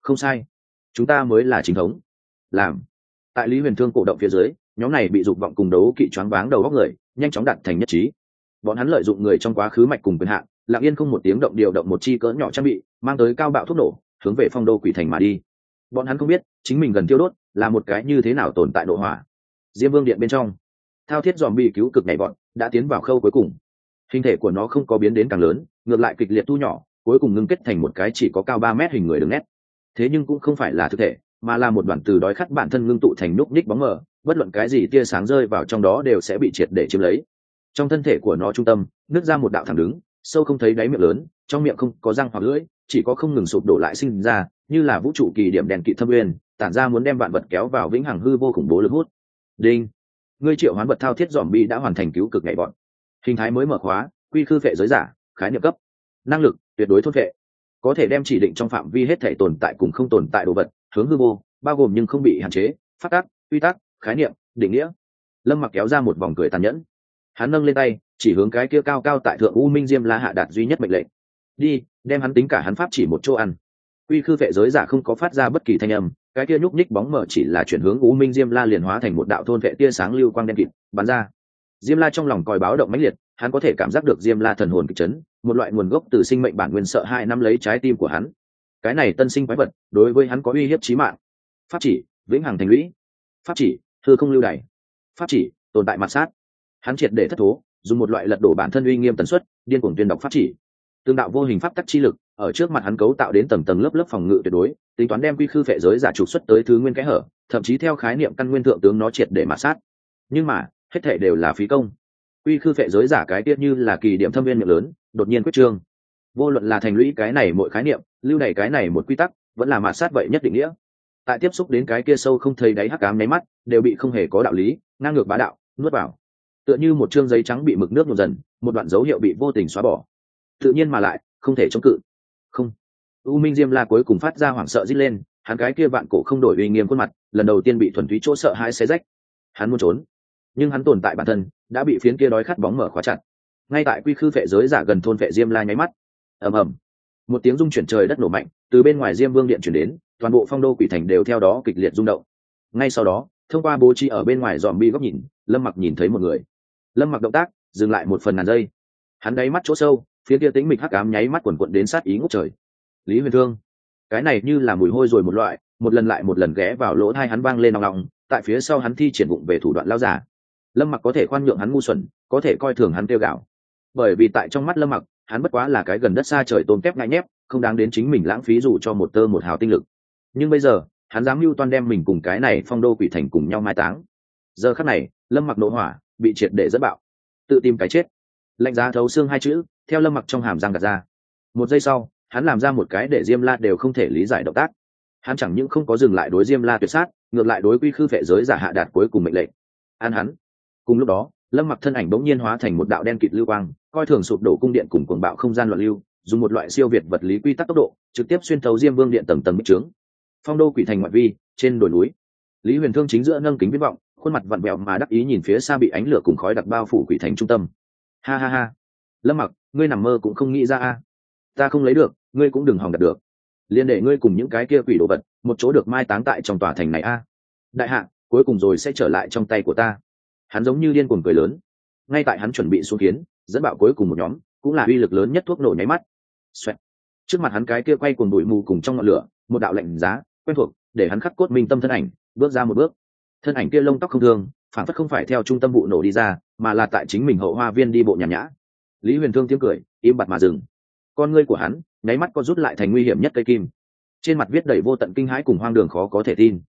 không sai, chúng ta mới là chính thống. Làm. Tại Lý Huyền Thương cổ động phía dưới, nhóm này bị dục vọng cùng đấu kỵ choáng váng đầu óc người nhanh chóng đạt thành nhất trí. Bọn hắn lợi dụng người trong quá khứ mạch cùng quyền hạn, lặng yên không một tiếng động điều động một chi cỡ nhỏ trang bị, mang tới cao bạo thuốc nổ, hướng về phong đô quỷ thành mà đi. Bọn hắn không biết chính mình gần tiêu đốt là một cái như thế nào tồn tại nội hỏa. Diêm Vương điện bên trong, thao thiết dòm bị cứu cực nhảy bọn đã tiến vào khâu cuối cùng. Hình thể của nó không có biến đến càng lớn, ngược lại kịch liệt thu nhỏ, cuối cùng ngưng kết thành một cái chỉ có cao 3 mét hình người đường nét. Thế nhưng cũng không phải là thực thể, mà là một đoàn từ đói khát bản thân ngưng tụ thành núc ních bóng mờ, bất luận cái gì tia sáng rơi vào trong đó đều sẽ bị triệt để chiếm lấy. Trong thân thể của nó trung tâm nứt ra một đạo thẳng đứng, sâu không thấy đáy miệng lớn, trong miệng không có răng hoặc lưỡi, chỉ có không ngừng sụp đổ lại sinh ra, như là vũ trụ kỳ điểm đèn kịt thâm uyên, tản ra muốn đem vạn vật kéo vào vĩnh hằng hư vô khủng bố lực hút. Đinh, ngươi triệu hoán vật thao thiết dòm bi đã hoàn thành cứu cực nhảy bọn. Hình thái mới mở khóa, quy khư phệ giới giả, khái niệm cấp. Năng lực tuyệt đối thôn phệ, có thể đem chỉ định trong phạm vi hết thể tồn tại cùng không tồn tại đồ vật hướng hư vô, bao gồm nhưng không bị hạn chế, phát tác, quy tắc, khái niệm, định nghĩa. Lâm Mặc kéo ra một vòng cười tàn nhẫn, hắn nâng lên tay chỉ hướng cái kia cao cao tại thượng U Minh Diêm La hạ đạt duy nhất mệnh lệnh. Đi, đem hắn tính cả hắn pháp chỉ một chỗ ăn. Quy khư phệ giới giả không có phát ra bất kỳ thanh âm, cái kia nhúc nhích bóng mờ chỉ là chuyển hướng U Minh Diêm La liền hóa thành một đạo thôn vệ tia sáng lưu quang đen kịt bắn ra. Diêm La trong lòng còi báo động mãnh liệt, hắn có thể cảm giác được Diêm La thần hồn kịch chấn, một loại nguồn gốc từ sinh mệnh bản nguyên sợ hãi nắm lấy trái tim của hắn. Cái này tân sinh quái vật, đối với hắn có uy hiếp chí mạng. Pháp chỉ, vĩnh hằng thành lũy. Pháp chỉ, hư không lưu đày. Pháp chỉ, tồn tại mặt sát. Hắn triệt để thất thố, dùng một loại lật đổ bản thân uy nghiêm tần suất, điên cuồng tuyên đọc pháp chỉ. Tương đạo vô hình pháp tắc chi lực, ở trước mặt hắn cấu tạo đến tầng tầng lớp lớp phòng ngự tuyệt đối, tính toán đem quy khư phệ giới giả trục xuất tới thứ nguyên kẽ hở, thậm chí theo khái niệm căn nguyên thượng tướng nó triệt để mà sát. Nhưng mà, hết thảy đều là phí công. Quy khư phệ giới giả cái tiết như là kỳ điểm thâm viên miệng lớn, đột nhiên quyết trương. Vô luận là thành lũy cái này mỗi khái niệm, lưu đày cái này một quy tắc, vẫn là mạt sát vậy nhất định nghĩa. Tại tiếp xúc đến cái kia sâu không thấy đáy hắc ám nháy mắt, đều bị không hề có đạo lý, ngang ngược bá đạo, nuốt vào. Tựa như một chương giấy trắng bị mực nước nhuộm dần, một đoạn dấu hiệu bị vô tình xóa bỏ. Tự nhiên mà lại, không thể chống cự. Không. U Minh Diêm La cuối cùng phát ra hoảng sợ rít lên, hắn cái kia vạn cổ không đổi uy nghiêm khuôn mặt, lần đầu tiên bị thuần túy chỗ sợ hãi xé rách. Hắn muốn trốn, nhưng hắn tồn tại bản thân đã bị phiến kia đói khát bóng mở khóa chặt. Ngay tại quy khư phệ giới giả gần thôn phệ Diêm La nháy mắt, ầm ầm, một tiếng rung chuyển trời đất nổ mạnh từ bên ngoài Diêm Vương điện truyền đến, toàn bộ phong đô quỷ thành đều theo đó kịch liệt rung động. Ngay sau đó, thông qua bố trí ở bên ngoài dòm bi góc nhìn, Lâm Mặc nhìn thấy một người. Lâm Mặc động tác dừng lại một phần ngàn giây, hắn đáy mắt chỗ sâu, phía kia tĩnh mịch hắc ám nháy mắt quần quận đến sát ý ngút trời. Lý Huyền Thương, cái này như là mùi hôi rồi một loại, một lần lại một lần ghé vào lỗ tai hắn vang lên nòng nòng, tại phía sau hắn thi triển vụng về thủ đoạn lao giả. Lâm Mặc có thể khoan nhượng hắn ngu xuẩn, có thể coi thường hắn tiêu gạo, bởi vì tại trong mắt Lâm Mặc, hắn bất quá là cái gần đất xa trời tôm tép ngại nhép, không đáng đến chính mình lãng phí dù cho một tơ một hào tinh lực. Nhưng bây giờ, hắn dám mưu toan đem mình cùng cái này phong đô quỷ thành cùng nhau mai táng. Giờ khắc này, Lâm Mặc nộ hỏa bị triệt để dẫn bạo, tự tìm cái chết. Lạnh giá thấu xương hai chữ theo Lâm Mặc trong hàm răng gạt ra. Một giây sau, hắn làm ra một cái để Diêm La đều không thể lý giải động tác. Hắn chẳng những không có dừng lại đối Diêm La tuyệt sát, ngược lại đối quy khư phệ giới giả hạ đạt cuối cùng mệnh lệnh. An hắn. Cùng lúc đó, Lâm Mặc thân ảnh bỗng nhiên hóa thành một đạo đen kịt lưu quang, coi thường sụp đổ cung điện cùng cuồng bạo không gian loạn lưu, dùng một loại siêu việt vật lý quy tắc tốc độ, trực tiếp xuyên thấu Diêm Vương điện tầng tầng bích trướng. Phong đô quỷ thành ngoại vi, trên đồi núi, Lý Huyền Thương chính giữa nâng kính viễn vọng, khuôn mặt vặn vẹo mà đắc ý nhìn phía xa bị ánh lửa cùng khói đặc bao phủ quỷ thành trung tâm. Ha ha ha, Lâm Mặc, ngươi nằm mơ cũng không nghĩ ra a. Ta không lấy được, ngươi cũng đừng hòng đạt được. Liên để ngươi cùng những cái kia quỷ đồ vật, một chỗ được mai táng tại trong tòa thành này a. Đại hạ, cuối cùng rồi sẽ trở lại trong tay của ta. Hắn giống như điên cuồng cười lớn. Ngay tại hắn chuẩn bị xuống kiến, dẫn bạo cuối cùng một nhóm, cũng là uy lực lớn nhất thuốc nổ nháy mắt. Xoẹt. Trước mặt hắn cái kia quay cuồng bụi mù cùng trong ngọn lửa, một đạo lạnh giá, quen thuộc, để hắn khắc cốt minh tâm thân ảnh, bước ra một bước. Thân ảnh kia lông tóc không thương, phản phất không phải theo trung tâm vụ nổ đi ra, mà là tại chính mình hậu hoa viên đi bộ nhàn nhã. Lý Huyền Thương tiếng cười, im bặt mà dừng. Con ngươi của hắn, nháy mắt co rút lại thành nguy hiểm nhất cây kim. Trên mặt viết đầy vô tận kinh hãi cùng hoang đường khó có thể tin.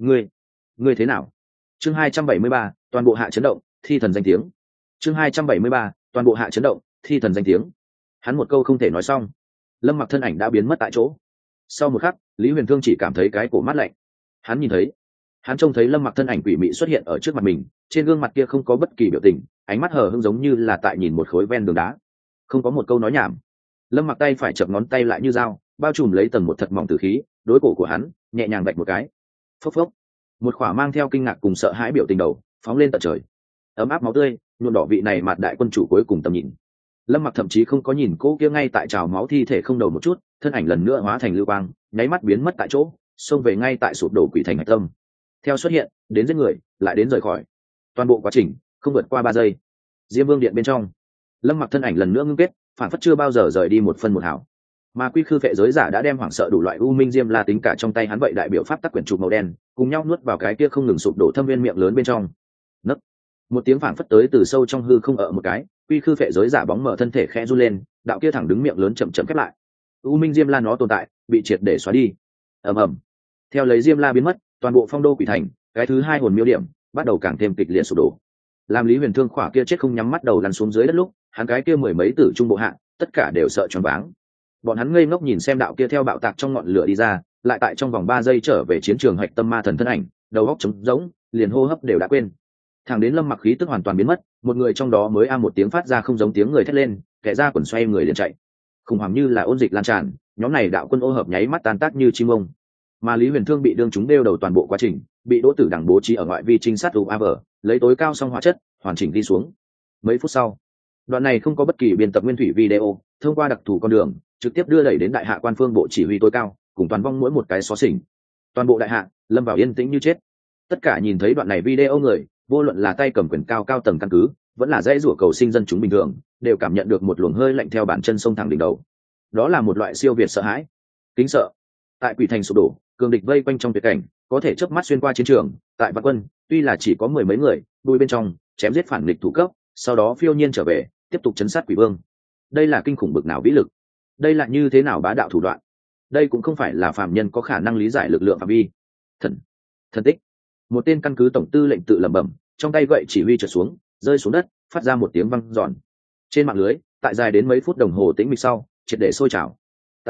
Ngươi thế nào? Chương 273, toàn bộ hạ chấn động, thi thần danh tiếng. Chương 273, toàn bộ hạ chấn động, thi thần danh tiếng. Hắn một câu không thể nói xong, Lâm Mặc thân ảnh đã biến mất tại chỗ. Sau một khắc, Lý Huyền Thương chỉ cảm thấy cái cổ mát lạnh. Hắn trông thấy Lâm Mặc thân ảnh quỷ mị xuất hiện ở trước mặt mình, trên gương mặt kia không có bất kỳ biểu tình, ánh mắt hờ hững giống như là tại nhìn một khối ven đường đá. Không có một câu nói nhảm. Lâm Mặc tay phải chập ngón tay lại như dao, bao trùm lấy tầng một thật mỏng tử khí, đối cổ của hắn nhẹ nhàng vạch một cái. Phốc phốc. Một khỏa mang theo kinh ngạc cùng sợ hãi biểu tình đầu phóng lên tận trời. Ấm áp máu tươi nhuộm đỏ vị này mạt đại quân chủ cuối cùng tầm nhìn. Lâm Mặc thậm chí không có nhìn cô kia ngay tại trào máu thi thể không đầu một chút, thân ảnh lần nữa hóa thành lưu quang, nháy mắt biến mất tại chỗ, xông về ngay tại sụp đổ quỷ thành hạch tâm. Theo xuất hiện, đến giết người, lại đến rời khỏi. Toàn bộ quá trình không vượt qua 3 giây. Diêm Vương điện bên trong, Lâm Mặc thân ảnh lần nữa ngưng kết, phản phất chưa bao giờ rời đi một phân một hào. Mà quy khư phệ giới giả đã đem hoảng sợ đủ loại u minh diêm la tính cả trong tay hắn vậy đại biểu pháp tắc quyển trục màu đen, cùng nhau nuốt vào cái kia không ngừng sụp đổ thâm viên miệng lớn bên trong. Nấc. Một tiếng phản phất tới từ sâu trong hư không ở một cái, quy khư phệ giới giả bóng mở thân thể khẽ run lên, đạo kia thẳng đứng miệng lớn chậm chậm khép lại. U minh diêm la nó tồn tại, bị triệt để xóa đi. Ầm ầm. Theo lấy diêm la biến mất, toàn bộ phong đô quỷ thành, cái thứ hai hồn miêu điểm, bắt đầu càng thêm kịch liệt sụp đổ. Làm Lý Huyền Thương khỏa kia chết không nhắm mắt đầu lăn xuống dưới đất lúc, hắn cái kia mười mấy tử trung bộ hạ, tất cả đều sợ choáng váng. Bọn hắn ngây ngốc nhìn xem đạo kia theo bạo tạc trong ngọn lửa đi ra, lại tại trong vòng 3 giây trở về chiến trường hạch tâm ma thần thân ảnh, đầu óc trống rỗng, liền hô hấp đều đã quên. Thẳng đến Lâm Mặc khí tức hoàn toàn biến mất, một người trong đó mới a một tiếng phát ra không giống tiếng người thét lên, kẻ ra quần xoay người liền chạy. Khủng hoảng như là ôn dịch lan tràn, nhóm này đạo quân ô hợp nháy mắt tan tác như chim ông. Mà Lý Huyền Thương bị đương chúng đeo đầu toàn bộ quá trình, bị Đỗ Tử Đằng bố trí ở ngoại vi trinh sát UAV, lấy tối cao song hóa chất, hoàn chỉnh đi xuống. Mấy phút sau, đoạn này không có bất kỳ biên tập nguyên thủy video, thông qua đặc thù con đường, trực tiếp đưa đẩy đến đại hạ quan phương bộ chỉ huy tối cao, cùng toàn vong mỗi một cái xó xỉnh. Toàn bộ đại hạ lâm vào yên tĩnh như chết. Tất cả nhìn thấy đoạn này video người, vô luận là tay cầm quyền cao cao tầng căn cứ, vẫn là dãy rủa cầu sinh dân chúng bình thường, đều cảm nhận được một luồng hơi lạnh theo bàn chân sông thẳng đỉnh đầu. Đó là một loại siêu việt sợ hãi, kính sợ. Tại quỷ thành sụp đổ, cường địch vây quanh trong tuyệt cảnh, có thể chớp mắt xuyên qua chiến trường. Tại Vạn Quân, tuy là chỉ có 10 mấy người, đuôi bên trong chém giết phản địch thủ cấp, sau đó phiêu nhiên trở về, tiếp tục chấn sát quỷ vương. Đây là kinh khủng bực nào vĩ lực, đây là như thế nào bá đạo thủ đoạn. Đây cũng không phải là phàm nhân có khả năng lý giải lực lượng phạm vi. Thần tích. Một tên căn cứ tổng tư lệnh tự lẩm bẩm, trong tay gậy chỉ huy trượt xuống, rơi xuống đất, phát ra một tiếng vang giòn. Trên mạng lưới, tại dài đến mấy phút đồng hồ tĩnh mịch sau, triệt để sôi trào.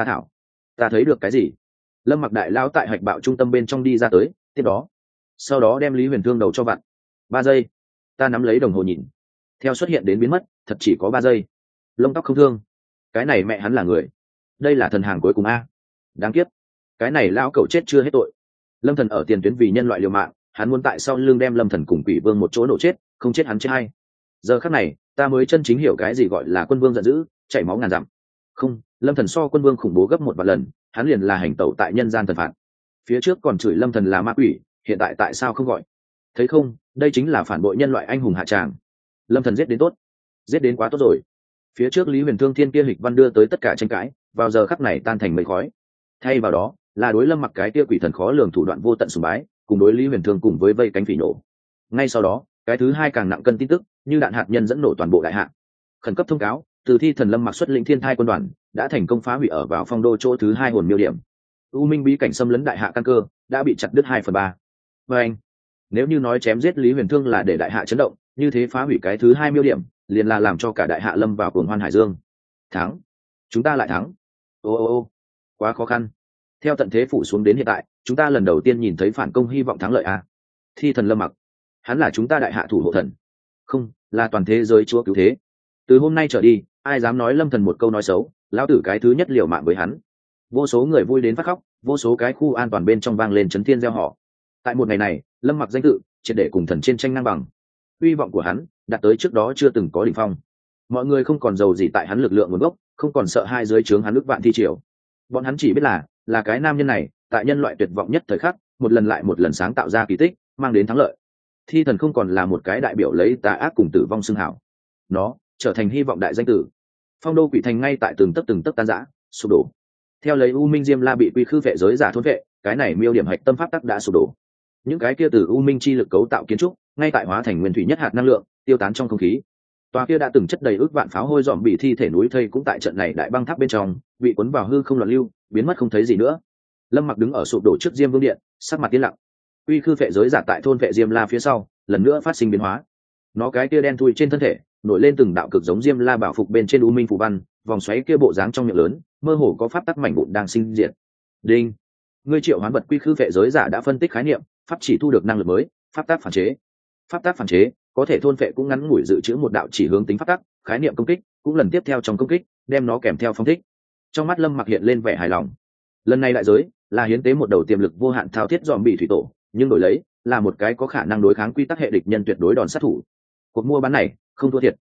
Ta thấy được cái gì? Lâm Mặc đại lao tại hạch bạo trung tâm bên trong đi ra tới, tiếp đó, sau đó đem Lý Huyền Thương đầu cho vặn. 3 giây. Ta nắm lấy đồng hồ nhìn. Theo xuất hiện đến biến mất, thật chỉ có 3 giây. Lông tóc không thương. Cái này mẹ hắn là người. Đây là thần hàng cuối cùng a. Đáng kiếp. Cái này lão cẩu chết chưa hết tội. Lâm Thần ở tiền tuyến vì nhân loại liều mạng, hắn muốn tại sau lưng đem Lâm Thần cùng Quỷ Vương một chỗ nổ chết, không chết hắn chết hay. Giờ khắc này, ta mới chân chính hiểu cái gì gọi là quân vương giận dữ, chảy máu ngàn dặm. Không, Lâm Thần so quân vương khủng bố gấp 1 vạn lần, hắn liền là hành tẩu tại nhân gian thần phạt. Phía trước còn chửi Lâm Thần là ma quỷ, hiện tại tại sao không gọi? Thấy không, đây chính là phản bội nhân loại anh hùng hạ tràng. Lâm Thần giết đến tốt, giết đến quá tốt rồi. Phía trước Lý Huyền Thương thiên kia hịch văn đưa tới tất cả tranh cãi, vào giờ khắc này tan thành mây khói. Thay vào đó, là đối Lâm Mặc cái kia quỷ thần khó lường thủ đoạn vô tận sùng bái, cùng đối Lý Huyền Thương cùng với vây cánh phỉ nổ. Ngay sau đó, cái thứ hai càng nặng cân tin tức, như đạn hạt nhân dẫn nổ toàn bộ đại hạ. Khẩn cấp thông cáo, từ thi thần Lâm Mặc xuất lĩnh thiên thai quân đoàn, đã thành công phá hủy ở vào phong đô chỗ thứ 2 hồn miêu điểm. U Minh bí cảnh xâm lấn đại hạ căn cơ, đã bị chặt đứt 2/3. Và anh, nếu như nói chém giết Lý Huyền Thương là để đại hạ chấn động, như thế phá hủy cái thứ 2 miêu điểm, liền là làm cho cả đại hạ lâm vào cuồng hoan hải dương. Thắng, chúng ta lại thắng. Ô, quá khó khăn. Theo tận thế phủ xuống đến hiện tại, chúng ta lần đầu tiên nhìn thấy phản công hy vọng thắng lợi a. Thi thần Lâm Mặc, hắn là chúng ta đại hạ thủ hộ thần, không, là toàn thế giới chúa cứu thế. Từ hôm nay trở đi, ai dám nói Lâm Thần một câu nói xấu, lão tử cái thứ nhất liều mạng với hắn. Vô số người vui đến phát khóc, vô số cái khu an toàn bên trong vang lên chấn thiên reo hò. Tại một ngày này, Lâm Mặc danh tự triệt để cùng thần trên tranh ngang bằng. Hy vọng của hắn đạt tới trước đó chưa từng có đỉnh phong. Mọi người không còn giàu gì tại hắn lực lượng nguồn gốc, không còn sợ hai dưới trướng hắn ức vạn thi triều. Bọn hắn chỉ biết là cái nam nhân này, tại nhân loại tuyệt vọng nhất thời khắc, một lần lại một lần sáng tạo ra kỳ tích, mang đến thắng lợi. Thi thần không còn là một cái đại biểu lấy tà ác cùng tử vong xưng hảo. Nó trở thành hy vọng đại danh tử. Phong đô quỷ thành ngay tại từng tấc tan rã, sụp đổ. Theo lấy U Minh Diêm La bị quy khư vệ giới giả thôn vệ, cái này miêu điểm hạch tâm pháp tắc đã sụp đổ. Những cái kia từ U Minh chi lực cấu tạo kiến trúc, ngay tại hóa thành nguyên thủy nhất hạt năng lượng, tiêu tán trong không khí. Tòa kia đã từng chất đầy ước vạn pháo hôi dòm bị thi thể núi thây cũng tại trận này đại băng tháp bên trong, bị cuốn vào hư không loạn lưu, biến mất không thấy gì nữa. Lâm Mặc đứng ở sụp đổ trước Diêm Vương điện, sắc mặt tiến lặng. Quy khư vệ giới giả tại thôn vệ Diêm La phía sau, lần nữa phát sinh biến hóa. Nó cái kia đen thui trên thân thể, nổi lên từng đạo cực giống Diêm La bảo phục bên trên U Minh phù văn, vòng xoáy kia bộ dáng trong miệng lớn, mơ hồ có pháp tắc mảnh vụn đang sinh diệt. Đinh, ngươi triệu hoán vật quy khư vệ giới giả đã phân tích khái niệm, pháp chỉ thu được năng lực mới, pháp tắc phản chế. Pháp tắc phản chế có thể thôn vệ cũng ngắn ngủi dự trữ một đạo chỉ hướng tính pháp tắc, khái niệm công kích cũng lần tiếp theo trong công kích, đem nó kèm theo phong thích. Trong mắt Lâm Mặc hiện lên vẻ hài lòng. Lần này đại giới là hiến tế một đầu tiềm lực vô hạn thao thiết dòm bị thủy tổ, nhưng đổi lấy là một cái có khả năng đối kháng quy tắc hệ địch nhân tuyệt đối đòn sát thủ. Cuộc mua bán này không thua thiệt.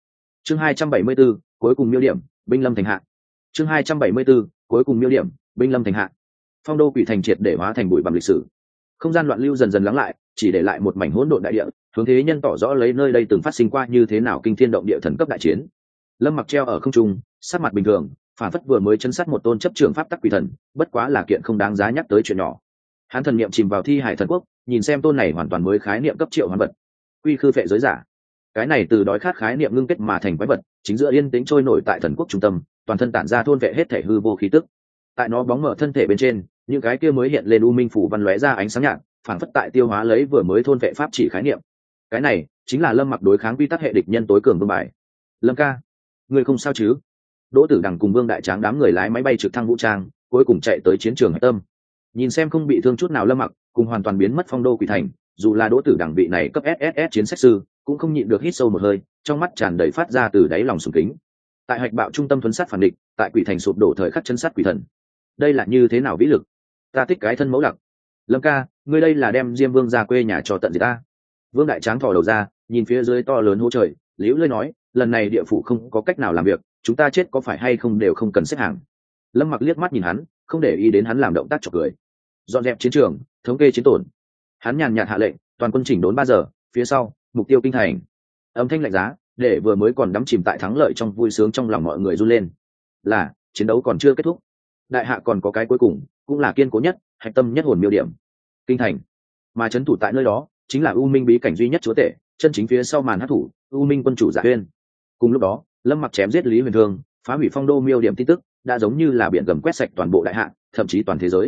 chương 274, cuối cùng miêu điểm, binh lâm thành hạ. chương 274, cuối cùng miêu điểm, binh lâm thành hạ. Phong đô quỷ thành triệt để hóa thành bụi bặm lịch sử. Không gian loạn lưu dần dần lắng lại, chỉ để lại một mảnh hỗn độn đại địa, hướng thế nhân tỏ rõ lấy nơi đây từng phát sinh qua như thế nào kinh thiên động địa thần cấp đại chiến. Lâm Mặc treo ở không trung, sắc mặt bình thường, phản phất vừa mới chân sát một tôn chấp trưởng pháp tắc quỷ thần, bất quá là kiện không đáng giá nhắc tới chuyện nhỏ. Hắn thần niệm chìm vào thi hải thần quốc, nhìn xem tôn này hoàn toàn mới khái niệm cấp triệu hoàn vật. Quy khư phệ giới giả. Cái này từ đói khát khái niệm ngưng kết mà thành quái vật, chính giữa yên tĩnh trôi nổi tại thần quốc trung tâm, toàn thân tản ra thôn vệ hết thể hư vô khí tức. Tại nó bóng mở thân thể bên trên, những cái kia mới hiện lên u minh phủ văn lóe ra ánh sáng nhạt, phản phất tại tiêu hóa lấy vừa mới thôn vệ pháp chỉ khái niệm. Cái này chính là Lâm Mặc đối kháng quy tắc hệ địch nhân tối cường vương bài. Lâm ca, ngươi không sao chứ? Đỗ Tử Đằng cùng Vương Đại Tráng đám người lái máy bay trực thăng vũ trang, cuối cùng chạy tới chiến trường Hải Tâm. Nhìn xem không bị thương chút nào Lâm Mặc, cùng hoàn toàn biến mất phong đô quỷ thành, dù là Đỗ Tử Đằng vị này cấp SSS chiến sách sư, cũng không nhịn được hít sâu một hơi, trong mắt tràn đầy phát ra từ đáy lòng sùng kính. Tại Hạch Bạo trung tâm thuấn sát phản địch, tại quỷ thành sụp đổ thời khắc chân sát quỷ thần. Đây là như thế nào vĩ lực? Ta thích cái thân mẫu lặc. Lâm ca, ngươi đây là đem Diêm Vương ra quê nhà cho tận gì ta? Vương Đại Tráng thò đầu ra, nhìn phía dưới to lớn hố trời, liễu lơi nói, lần này địa phủ không có cách nào làm việc, chúng ta chết có phải hay không đều không cần xếp hàng. Lâm Mặc liếc mắt nhìn hắn, không để ý đến hắn làm động tác chọc cười. Dọn dẹp chiến trường, thống kê chiến tổn. Hắn nhàn nhạt hạ lệnh, toàn quân chỉnh đốn 3 giờ, phía sau, mục tiêu kinh thành. Âm thanh lạnh giá, để vừa mới còn đắm chìm tại thắng lợi trong vui sướng trong lòng mọi người run lên. Là, chiến đấu còn chưa kết thúc. Đại hạ còn có cái cuối cùng, cũng là kiên cố nhất, hạch tâm nhất hồn miêu điểm. Kinh thành. Mà trấn thủ tại nơi đó, chính là U Minh bí cảnh duy nhất chúa tể, chân chính phía sau màn hắc thủ, U Minh quân chủ Dạ Huyên. Cùng lúc đó, Lâm Mặc chém giết Lý Huyền Thương, phá hủy phong đô miêu điểm tin tức, đã giống như là biển gầm quét sạch toàn bộ đại hạ, thậm chí toàn thế giới.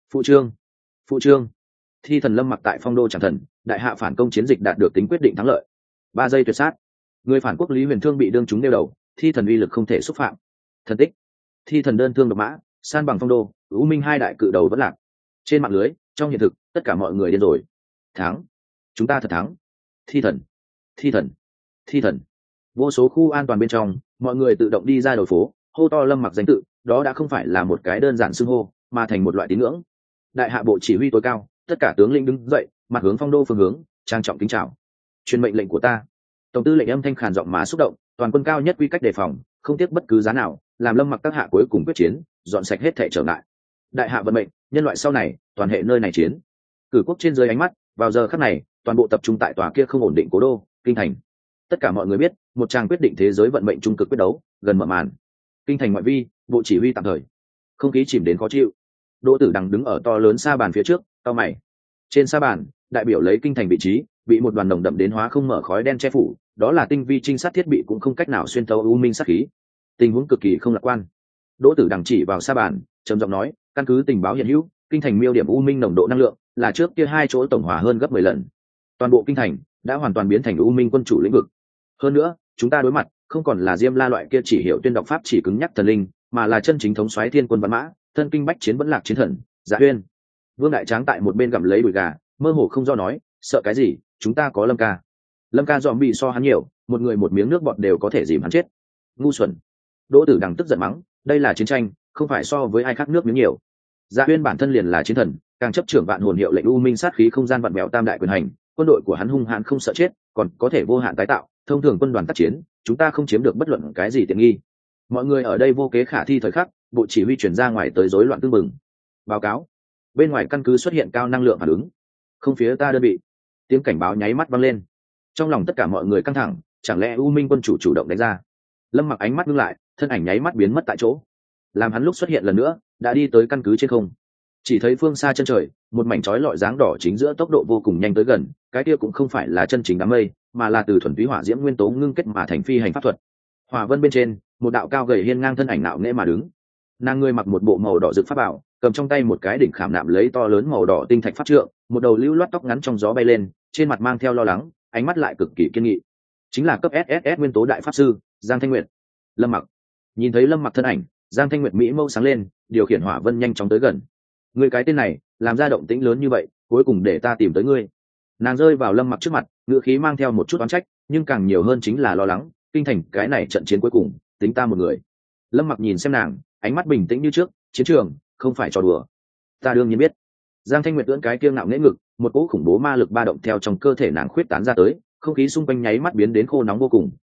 Phụ trương, thi thần Lâm Mặc tại phong đô Tràng Thần, đại hạ phản công chiến dịch đạt được tính quyết định thắng lợi. 3 giây tuyệt sát, người phản quốc Lý Huyền Thương bị đương trúng nêu đầu, thi thần uy lực không thể xúc phạm. Thần tích, thi thần đơn thương độc mã, san bằng phong đô, U Minh hai đại cự đầu vẫn lạc. Trên mạng lưới, trong hiện thực, tất cả mọi người điên rồi. Thắng, chúng ta thật thắng. Thi thần, thi thần, thi thần. Vô số khu an toàn bên trong, mọi người tự động đi ra đầu phố, hô to Lâm Mặc danh tự, đó đã không phải là một cái đơn giản xưng hô, mà thành một loại tín ngưỡng. Đại hạ bộ chỉ huy tối cao, tất cả tướng lĩnh đứng dậy, mặt hướng phong đô phương hướng, trang trọng kính chào. Truyền mệnh lệnh của ta. Tổng tư lệnh âm thanh khàn giọng má xúc động, toàn quân cao nhất quy cách đề phòng, không tiếc bất cứ giá nào, làm Lâm Mặc các hạ cuối cùng quyết chiến, dọn sạch hết thảy trở ngại. Đại hạ vận mệnh, nhân loại sau này, toàn hệ nơi này chiến. Cử quốc trên dưới ánh mắt, vào giờ khắc này, toàn bộ tập trung tại tòa kia không ổn định cố đô, kinh thành. Tất cả mọi người biết, một tràng quyết định thế giới vận mệnh trung cực quyết đấu, gần mở màn. Kinh thành ngoại vi, bộ chỉ huy tạm thời. Không khí chìm đến khó chịu. Đỗ Tử Đằng đứng ở to lớn sa bàn phía trước, cau mày. Trên sa bàn, đại biểu lấy kinh thành vị trí, bị một đoàn nồng đậm đến hóa không mở khói đen che phủ, đó là tinh vi trinh sát thiết bị cũng không cách nào xuyên thấu u minh sát khí. Tình huống cực kỳ không lạc quan. Đỗ Tử Đằng chỉ vào sa bàn, trầm giọng nói, căn cứ tình báo hiện hữu, kinh thành miêu điểm u minh nồng độ năng lượng là trước kia 2 chỗ tổng hòa hơn gấp 10 lần. Toàn bộ kinh thành đã hoàn toàn biến thành u minh quân chủ lĩnh vực. Hơn nữa, chúng ta đối mặt không còn là Diêm La loại kia chỉ hiểu tuyên đọc pháp chỉ cứng nhắc thần linh, mà là chân chính thống soái thiên quân văn mã, thân kinh bách chiến vẫn lạc chiến thần, Dạ Huyên. Vương Đại Tráng tại một bên gặm lấy đùi gà, mơ hồ không do nói, sợ cái gì, chúng ta có Lâm ca. Lâm ca dòm bị so hắn nhiều, một người một miếng nước bọt đều có thể dìm hắn chết. Ngu xuẩn. Đỗ Tử Đằng tức giận mắng, đây là chiến tranh, không phải so với ai khác nước miếng nhiều. Dạ Huyên bản thân liền là chiến thần, càng chấp trưởng vạn hồn hiệu lệnh u minh sát khí không gian vặn bèo tam đại quyền hành, quân đội của hắn hung hãn không sợ chết, còn có thể vô hạn tái tạo, thông thường quân đoàn tác chiến, chúng ta không chiếm được bất luận cái gì tiện nghi. Mọi người ở đây vô kế khả thi thời khắc, bộ chỉ huy chuyển ra ngoài tới rối loạn tương mừng. Báo cáo, bên ngoài căn cứ xuất hiện cao năng lượng phản ứng, không phía ta đơn vị. Tiếng cảnh báo nháy mắt vang lên. Trong lòng tất cả mọi người căng thẳng, chẳng lẽ u minh quân chủ chủ động đánh ra? Lâm Mặc ánh mắt ngưng lại, thân ảnh nháy mắt biến mất tại chỗ. Làm hắn lúc xuất hiện lần nữa, đã đi tới căn cứ trên không. Chỉ thấy phương xa chân trời, một mảnh chói lọi dáng đỏ chính giữa tốc độ vô cùng nhanh tới gần, cái kia cũng không phải là chân chính đám mây, mà là từ thuần túy hỏa diễm nguyên tố ngưng kết mà thành phi hành pháp thuật. Hỏa vân bên trên, một đạo cao gầy hiên ngang thân ảnh nạo nghễ mà đứng. Nàng người mặc một bộ màu đỏ rực pháp bảo, cầm trong tay một cái đỉnh khảm nạm lấy to lớn màu đỏ tinh thạch pháp trượng, một đầu lưu loát tóc ngắn trong gió bay lên, trên mặt mang theo lo lắng, ánh mắt lại cực kỳ kiên nghị. Chính là cấp SSS nguyên tố đại pháp sư, Giang Thanh Nguyệt. Lâm Mặc. Nhìn thấy Lâm Mặc thân ảnh, Giang Thanh Nguyệt mỹ mâu sáng lên, điều khiển hỏa vân nhanh chóng tới gần. Người cái tên này, làm ra động tĩnh lớn như vậy, cuối cùng để ta tìm tới ngươi. Nàng rơi vào Lâm Mặc trước mặt, ngữ khí mang theo một chút oán trách, nhưng càng nhiều hơn chính là lo lắng, kinh thành cái này trận chiến cuối cùng, tính ta một người. Lâm Mặc nhìn xem nàng, ánh mắt bình tĩnh như trước, chiến trường không phải trò đùa. Ta đương nhiên biết. Giang Thanh Nguyệt ưỡn cái kiêng ngạo nghễ ngực, một cỗ khủng bố ma lực ba động theo trong cơ thể nàng khuyết tán ra tới, không khí xung quanh nháy mắt biến đến khô nóng vô cùng,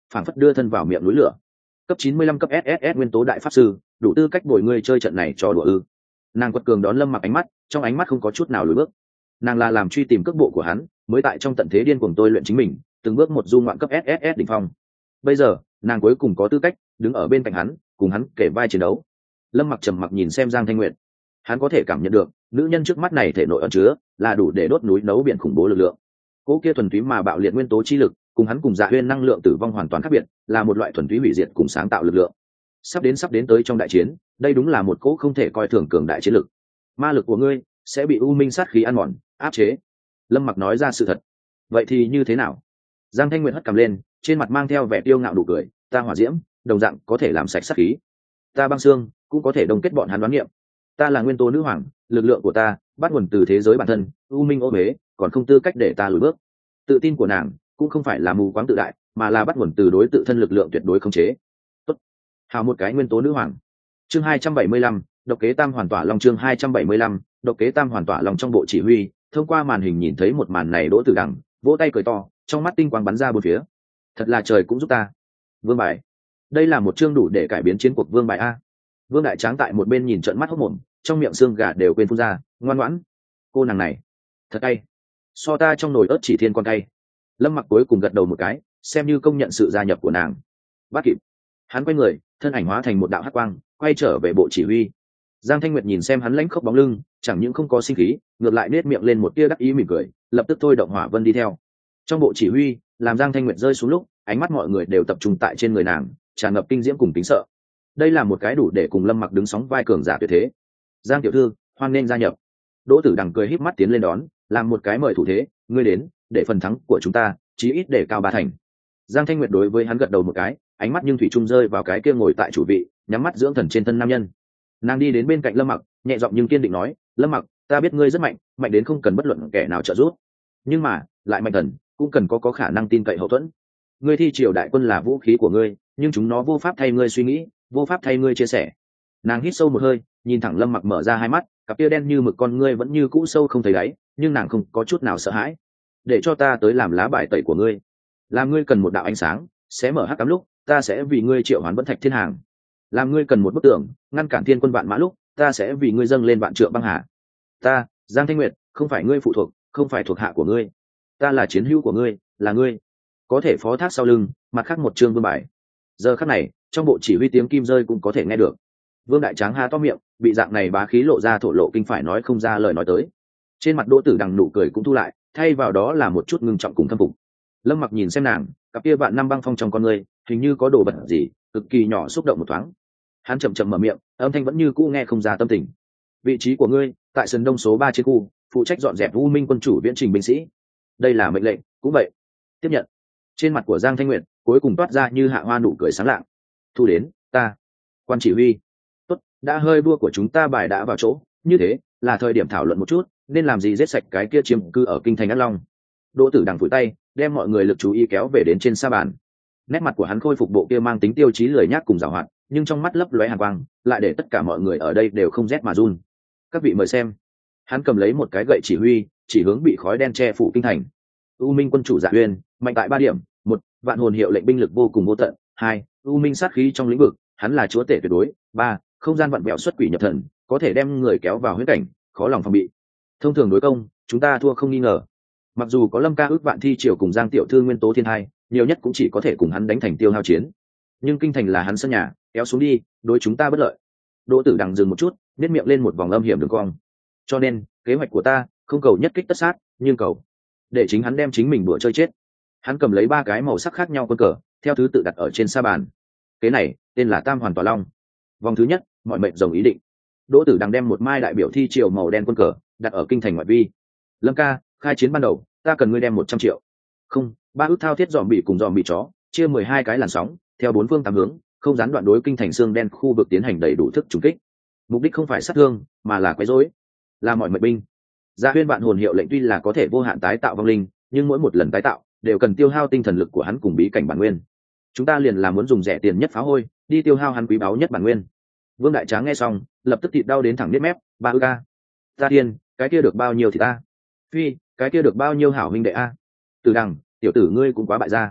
phảng phất đưa thân vào miệng núi lửa. Cấp 95 cấp SSS nguyên tố đại pháp sư, đủ tư cách bồi ngươi chơi trận này cho đùa ư? Nàng quật cường đón Lâm Mặc ánh mắt, trong ánh mắt không có chút nào lùi bước. Nàng là làm truy tìm cước bộ của hắn, mới tại trong tận thế điên cuồng tôi luyện chính mình, từng bước một du ngoạn cấp SSS đỉnh phong. Bây giờ, nàng cuối cùng có tư cách đứng ở bên cạnh hắn, cùng hắn kể vai chiến đấu. Lâm Mặc trầm mặc nhìn xem Giang Thanh Nguyệt, hắn có thể cảm nhận được nữ nhân trước mắt này thể nội ẩn chứa là đủ để đốt núi nấu biển khủng bố lực lượng. Cỗ kia thuần túy mà bạo liệt nguyên tố chi lực, cùng hắn cùng Dạ Huyên năng lượng tử vong hoàn toàn khác biệt, là một loại thuần túy hủy diệt cùng sáng tạo lực lượng. Sắp đến tới trong đại chiến, đây đúng là một cỗ không thể coi thường cường đại chiến lực. Ma lực của ngươi sẽ bị u minh sát khí ăn mòn, áp chế. Lâm Mặc nói ra sự thật. Vậy thì như thế nào? Giang Thanh Nguyệt hất cằm lên, trên mặt mang theo vẻ tiêu ngạo đủ cười, ta hỏa diễm đồng dạng có thể làm sạch sát khí, ta băng xương cũng có thể đồng kết bọn hắn đoán nghiệm. Ta là nguyên tố nữ hoàng, lực lượng của ta bắt nguồn từ thế giới bản thân, u minh ô huế còn không tư cách để ta lùi bước. Tự tin của nàng cũng không phải là mù quáng tự đại, mà là bắt nguồn từ đối tự thân lực lượng tuyệt đối khống chế. Tốt, hào một cái nguyên tố nữ hoàng. Chương 275, độc kế tam hoàn tỏa long. Chương 275, độc kế tam hoàn tỏa long. Trong bộ chỉ huy, thông qua màn hình nhìn thấy một màn này, Đỗ Tử Đằng vỗ tay cười to, trong mắt tinh quang bắn ra bốn phía. Thật là trời cũng giúp ta. Vương bài, đây là một chương đủ để cải biến chiến cuộc vương bài a. Vương Đại Tráng tại một bên nhìn trợn mắt hốc mồm, trong miệng xương gà đều quên phun ra, ngoan ngoãn. Cô nàng này thật cay, so ta trong nồi ớt chỉ thiên con cay. Lâm Mặc cuối cùng gật đầu một cái, xem như công nhận sự gia nhập của nàng. Bắt kịp, hắn quay người, thân ảnh hóa thành một đạo hắc quang, quay trở về bộ chỉ huy. Giang Thanh Nguyệt nhìn xem hắn lãnh khốc bóng lưng, chẳng những không có sinh khí, ngược lại nết miệng lên một tia đắc ý mỉm cười, lập tức thôi động hỏa vân đi theo. Trong bộ chỉ huy, làm Giang Thanh Nguyệt rơi xuống lúc, ánh mắt mọi người đều tập trung tại trên người nàng, tràn ngập kinh diễm cùng kính sợ. Đây là một cái đủ để cùng Lâm Mặc đứng sóng vai cường giả tuyệt thế. Giang tiểu thư, hoan nên gia nhập. Đỗ Tử Đằng cười híp mắt tiến lên đón, làm một cái mời thủ thế, ngươi đến, để phần thắng của chúng ta chí ít để cao ba thành. Giang Thanh Nguyệt đối với hắn gật đầu một cái, ánh mắt nhưng thủy chung rơi vào cái kia ngồi tại chủ vị, nhắm mắt dưỡng thần trên thân nam nhân. Nàng đi đến bên cạnh Lâm Mặc, nhẹ giọng nhưng kiên định nói, Lâm Mặc, ta biết ngươi rất mạnh, mạnh đến không cần bất luận kẻ nào trợ giúp, nhưng mà lại mạnh thần cũng cần có khả năng tin cậy hậu thuẫn. Ngươi thi triều đại quân là vũ khí của ngươi, nhưng chúng nó vô pháp thay ngươi suy nghĩ, vô pháp thay ngươi chia sẻ. Nàng hít sâu một hơi, nhìn thẳng Lâm Mặc, mở ra hai mắt, cặp tia đen như mực con ngươi vẫn như cũ sâu không thấy đáy, nhưng nàng không có chút nào sợ hãi. Để cho ta tới làm lá bài tẩy của ngươi. Làm ngươi cần một đạo ánh sáng, sẽ mở hắc ám lúc, ta sẽ vì ngươi triệu hoán vẫn thạch thiên hàng. Làm ngươi cần một bức tường, ngăn cản thiên quân vạn mã lúc, ta sẽ vì ngươi dâng lên vạn trượng băng hà. Ta, Giang Thanh Nguyệt, không phải ngươi phụ thuộc, không phải thuộc hạ của ngươi. Ta là chiến hữu của ngươi, là ngươi có thể phó thác sau lưng, mặt khác một chương vương bài. Giờ khắc này, trong bộ chỉ huy tiếng kim rơi cũng có thể nghe được. Vương Đại Tráng há to miệng, bị dạng này bá khí lộ ra thổ lộ kinh phải nói không ra lời nói tới. Trên mặt Đỗ Tử Đằng nụ cười cũng thu lại, thay vào đó là một chút ngưng trọng cùng thâm phục. Lâm Mặc nhìn xem nàng, cặp kia bạn năm băng phong trong con người, hình như có đồ vật gì cực kỳ nhỏ xúc động một thoáng. Hắn chậm chậm mở miệng, âm thanh vẫn như cũ nghe không ra tâm tình. Vị trí của ngươi tại sân đông số 3 chiến khu, phụ trách dọn dẹp U Minh quân chủ viễn trình binh sĩ. Đây là mệnh lệnh, cũng vậy. Tiếp nhận. Trên mặt của Giang Thanh Nguyệt cuối cùng toát ra như hạ hoa nụ cười sáng lạng. Thu đến, ta. Quan chỉ huy. Tốt, đã hơi vua của chúng ta bài đã vào chỗ, như thế là thời điểm thảo luận một chút, nên làm gì giết sạch cái kia chiếm cư ở kinh thành Át Long. Đỗ Tử Đằng vùi tay, đem mọi người lực chú ý kéo về đến trên sa bàn. Nét mặt của hắn khôi phục bộ kia mang tính tiêu chí lười nhác cùng giàu hoạt, nhưng trong mắt lấp lóe hàn quang, lại để tất cả mọi người ở đây đều không rét mà run. Các vị mời xem. Hắn cầm lấy một cái gậy chỉ huy, chỉ hướng bị khói đen che phủ kinh thành. U Minh quân chủ Dạ Uyên, mạnh tại 3 điểm: 1, vạn hồn hiệu lệnh binh lực vô cùng vô tận; 2, U Minh sát khí trong lĩnh vực, hắn là chúa tể tuyệt đối; 3, không gian vặn vẹo xuất quỷ nhập thần, có thể đem người kéo vào huyễn cảnh, khó lòng phòng bị. Thông thường đối công, chúng ta thua không nghi ngờ. Mặc dù có Lâm Ca ước vạn thi triều cùng Giang tiểu thư nguyên tố thiên hai, nhiều nhất cũng chỉ có thể cùng hắn đánh thành tiêu hao chiến. Nhưng kinh thành là hắn sân nhà, kéo xuống đi, đối chúng ta bất lợi. Đỗ Tử Đằng dừng một chút, nét miệng lên một vòng âm hiểm đường cong. Cho nên, kế hoạch của ta không cầu nhất kích tất sát, nhưng cầu để chính hắn đem chính mình đùa chơi chết. Hắn cầm lấy 3 cái màu sắc khác nhau quân cờ, theo thứ tự đặt ở trên sa bàn. Kế này tên là Tam Hoàn Tỏa Long. Vòng thứ nhất, mọi mệnh rồng ý định. Đỗ Tử Đằng đem một mai đại biểu thi triều màu đen quân cờ đặt ở kinh thành ngoại vi. Lâm Ca, khai chiến ban đầu, ta cần ngươi đem 100 triệu. Không, 3 ước thao thiết dòm bị cùng dòm bị chó, chia 12 cái làn sóng, theo 4 phương 8 hướng, không gián đoạn đối kinh thành xương đen khu vực tiến hành đầy đủ thức trùng kích. Mục đích không phải sát thương, mà là quấy rối, là mọi mệnh binh. Gia Huyên vạn hồn hiệu lệnh tuy là có thể vô hạn tái tạo vong linh, nhưng mỗi một lần tái tạo đều cần tiêu hao tinh thần lực của hắn cùng bí cảnh bản nguyên. Chúng ta liền là muốn dùng rẻ tiền nhất phá hôi, đi tiêu hao hắn quý báu nhất bản nguyên. Vương Đại Tráng nghe xong, lập tức thịt đau đến thẳng niết mép, 3 ước a. Ta tiên, cái kia được bao nhiêu thì ta. Phi, cái kia được bao nhiêu hảo huynh đệ a. Tử Đằng, tiểu tử ngươi cũng quá bại gia.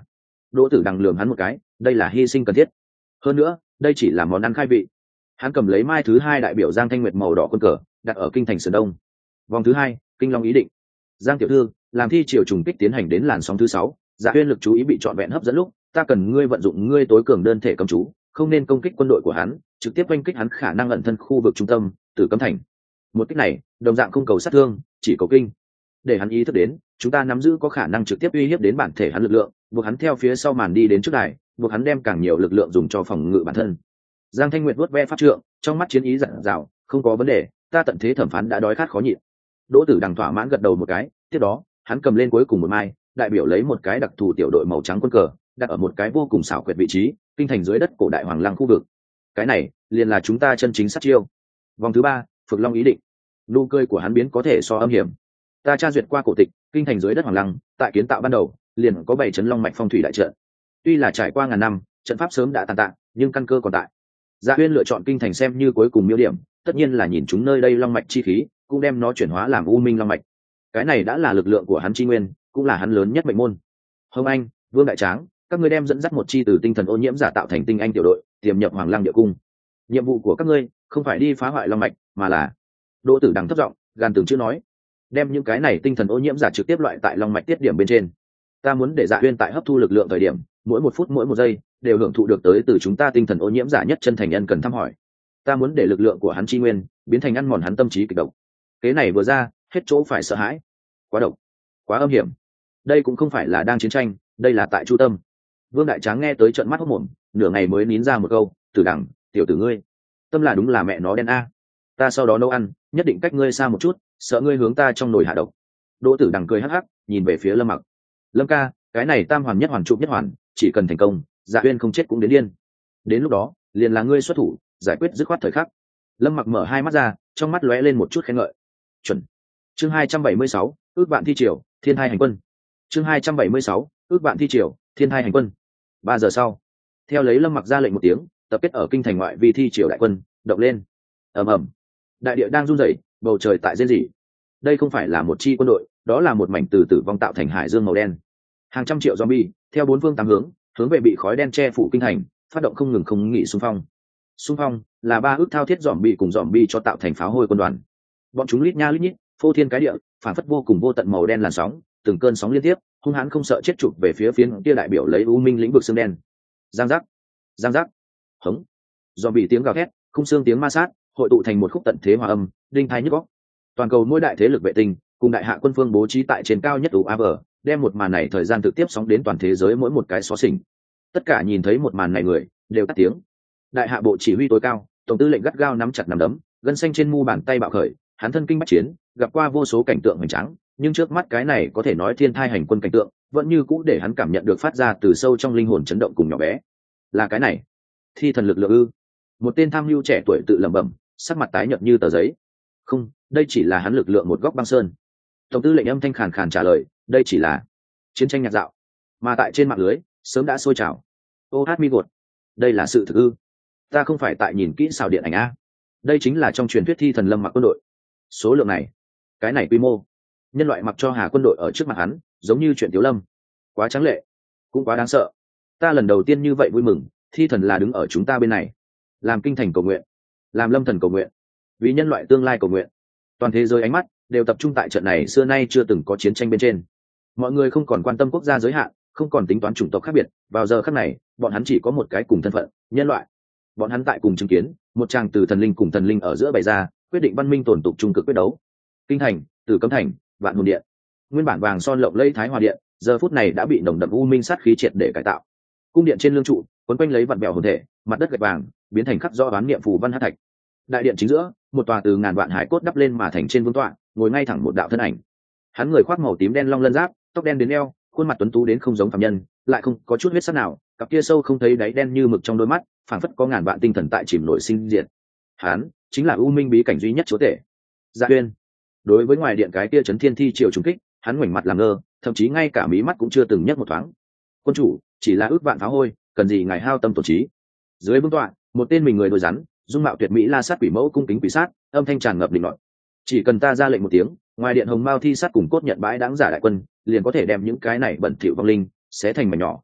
Đỗ Tử Đằng lườm hắn một cái, đây là hy sinh cần thiết. Hơn nữa, đây chỉ là món ăn khai vị. Hắn cầm lấy mai thứ hai đại biểu Giang Thanh Nguyệt màu đỏ quân cờ, đặt ở kinh thành sườn đông. Vòng thứ hai, Kinh Long ý định. Giang tiểu thư, làm thi triều trùng kích tiến hành đến làn sóng thứ 6, Dạ Huyên lực chú ý bị trọn vẹn hấp dẫn lúc, ta cần ngươi vận dụng ngươi tối cường đơn thể cấm chú, không nên công kích quân đội của hắn, trực tiếp oanh kích hắn khả năng ẩn thân khu vực trung tâm, Tử Cấm Thành. Một kích này, đồng dạng không cầu sát thương, chỉ cầu kinh. Để hắn ý thức đến, chúng ta nắm giữ có khả năng trực tiếp uy hiếp đến bản thể hắn lực lượng, buộc hắn theo phía sau màn đi đến trước đài, buộc hắn đem càng nhiều lực lượng dùng cho phòng ngự bản thân. Giang Thanh Nguyệt vuốt ve pháp trượng, trong mắt chiến ý rạng rào, không có vấn đề, ta tận thế thẩm phán đã đói khát khó nhịn. Đỗ Tử Đằng thỏa mãn gật đầu một cái, tiếp đó, hắn cầm lên cuối cùng một mai, đại biểu lấy một cái đặc thù tiểu đội màu trắng quân cờ, đặt ở một cái vô cùng xảo quyệt vị trí, kinh thành dưới đất cổ đại hoàng lăng khu vực. Cái này, liền là chúng ta chân chính sát chiêu. Vòng thứ 3, Phượng Long ý định. Nụ cười của hắn biến có thể so âm hiểm. Ta tra duyệt qua cổ tịch, kinh thành dưới đất hoàng lăng, tại kiến tạo ban đầu, liền có 7 trấn long mạch phong thủy đại trận. Tuy là trải qua ngàn năm, trận pháp sớm đã tàn tạ, nhưng căn cơ còn tại. Dạ Huyên lựa chọn kinh thành xem như cuối cùng miêu điểm, tất nhiên là nhìn chúng nơi đây long mạch chi khí, cũng đem nó chuyển hóa làm u minh long mạch. Cái này đã là lực lượng của hắn chi nguyên, cũng là hắn lớn nhất mệnh môn. Hồng Anh, Vương Đại Tráng, các ngươi đem dẫn dắt một chi từ tinh thần ô nhiễm giả tạo thành tinh anh tiểu đội, tiềm nhập Hoàng Lăng địa cung. Nhiệm vụ của các ngươi không phải đi phá hoại long mạch, mà là Đỗ Tử Đằng thấp giọng, gan từng chữ nói, đem những cái này tinh thần ô nhiễm giả trực tiếp loại tại long mạch tiết điểm bên trên. Ta muốn để Dạ Huyên tại hấp thu lực lượng thời điểm, mỗi 1 phút mỗi 1 giây đều hưởng thụ được tới từ chúng ta tinh thần ô nhiễm giả nhất chân thành nhân cần thăm hỏi. Ta muốn để lực lượng của hắn chi nguyên biến thành ăn mòn hắn tâm trí kịch độc. Kế này vừa ra, hết chỗ phải sợ hãi. Quá độc, quá âm hiểm. Đây cũng không phải là đang chiến tranh, đây là tại chu tâm. Vương Đại Tráng nghe tới trợn mắt hốt mồm, nửa ngày mới nín ra một câu, Tử Đằng, tiểu tử ngươi, tâm là đúng là mẹ nó đen a. Ta sau đó nấu ăn, nhất định cách ngươi xa một chút, sợ ngươi hướng ta trong nồi hạ độc. Đỗ Tử Đằng cười hắc hắc, nhìn về phía Lâm Mặc. Lâm ca, cái này tam hoàn nhất hoàn trụ nhất hoàn, chỉ cần thành công, Dạ Huyên không chết cũng đến điên. Đến lúc đó, liền là ngươi xuất thủ, giải quyết dứt khoát thời khắc. Lâm Mặc mở hai mắt ra, trong mắt lóe lên một chút khen ngợi. Chuẩn. Chương 276, ước vạn thi triều, thiên hai hành quân. Chương 276, ước vạn thi triều, thiên hai hành quân. 3 giờ sau, theo lấy Lâm Mặc ra lệnh một tiếng, tập kết ở kinh thành ngoại vi thi triều đại quân, động lên. Ầm ầm. Đại địa đang rung rẩy, bầu trời tại rên rỉ. Đây không phải là một chi quân đội, đó là một mảnh từ tử vong tạo thành hải dương màu đen. Hàng trăm triệu zombie theo 4 phương 8 hướng về bị khói đen che phủ kinh thành, phát động không ngừng không nghỉ xung phong. Xung phong là 3 ước thao thiết zombie cùng zombie cho tạo thành pháo hôi quân đoàn. Bọn chúng lít nha lít nhít, phô thiên cái địa, phản phất vô cùng vô tận màu đen làn sóng, từng cơn sóng liên tiếp, hung hãn không sợ chết chụp về phía phiến kia đại biểu lấy u minh lĩnh vực xương đen. Giang giác, giang giác, hống. Zombie tiếng gào thét, khung xương tiếng ma sát, hội tụ thành một khúc tận thế hòa âm, đinh tai nhức óc. Toàn cầu mỗi đại thế lực vệ tinh cùng đại hạ quân phương bố trí tại trên cao nhất UAV, đem một màn này thời gian thực tiếp sóng đến toàn thế giới mỗi một cái xó xỉnh. Tất cả nhìn thấy một màn này người đều tắt tiếng. Đại hạ bộ chỉ huy tối cao, tổng tư lệnh gắt gao nắm chặt nắm đấm, gân xanh trên mu bàn tay bạo khởi, hắn thân kinh bách chiến, gặp qua vô số cảnh tượng hoành tráng, nhưng trước mắt cái này có thể nói thiên thai hành quân cảnh tượng, vẫn như cũ để hắn cảm nhận được phát ra từ sâu trong linh hồn chấn động cùng nhỏ bé. Là cái này, thi thần lực lượng ư? Một tên tham mưu trẻ tuổi tự lẩm bẩm, sắc mặt tái nhợt như tờ giấy. Không, đây chỉ là hắn lực lượng một góc băng sơn. Tổng tư lệnh âm thanh khàn khàn trả lời, đây chỉ là chiến tranh nhạc dạo. Mà tại trên mạng lưới sớm đã sôi trào. Ô hát mi gột, đây là sự thực ư? Ta không phải tại nhìn kỹ xào điện ảnh a. Đây chính là trong truyền thuyết thi thần lâm mặc quân đội. Số lượng này, cái này quy mô, nhân loại mặc cho hà quân đội ở trước mặt hắn giống như chuyện Tiếu Lâm. Quá tráng lệ, cũng quá đáng sợ. Ta lần đầu tiên như vậy vui mừng, thi thần là đứng ở chúng ta bên này, làm kinh thành cầu nguyện, làm lâm thần cầu nguyện, vì nhân loại tương lai cầu nguyện. Toàn thế giới ánh mắt đều tập trung tại trận này xưa nay chưa từng có chiến tranh bên trên. Mọi người không còn quan tâm quốc gia giới hạn, không còn tính toán chủng tộc khác biệt, vào giờ khắc này bọn hắn chỉ có một cái cùng thân phận, nhân loại. Bọn hắn tại cùng chứng kiến một tràng từ thần linh cùng thần linh ở giữa bày ra, quyết định văn minh tồn tục trung cực quyết đấu. Kinh thành, Tử Cấm Thành, Vạn Hồn Điện, nguyên bản vàng son lộng lẫy Thái Hòa Điện, giờ phút này đã bị nồng đậm u minh sát khí triệt để cải tạo. Cung điện trên lương trụ quấn quanh lấy vặn bèo hồn thể, mặt đất gạch vàng biến thành khắc rõ bán niệm phù văn hắc thạch. Đại điện chính giữa, một tòa từ ngàn vạn hải cốt đắp lên mà thành trên vương tọa, ngồi ngay thẳng một đạo thân ảnh. Hắn người khoác màu tím đen long lân giáp, tóc đen đến eo, khuôn mặt tuấn tú đến không giống phàm nhân, lại không có chút huyết sắc nào, cặp kia sâu không thấy đáy đen như mực trong đôi mắt, phảng phất có ngàn vạn tinh thần tại chìm nổi sinh diệt. Hắn chính là u minh bí cảnh duy nhất chúa tể, Dạ Huyên. Đối với ngoài điện cái kia chấn thiên thi triều trùng kích, hắn ngoảnh mặt làm ngơ, thậm chí ngay cả mí mắt cũng chưa từng nhấc một thoáng. Quân chủ, chỉ là ước vạn pháo hôi, cần gì ngài hao tâm tổn trí. Dưới vương tọa, một tên mình người đôi rắn, dung mạo tuyệt mỹ la sát quỷ mẫu cung kính quỷ sát, âm thanh tràn ngập định luận. Chỉ cần ta ra lệnh một tiếng, ngoài điện hồng mao thi sát cùng cốt nhận bãi đáng giả đại quân, liền có thể đem những cái này bẩn thỉu vong linh xé thành mảnh nhỏ.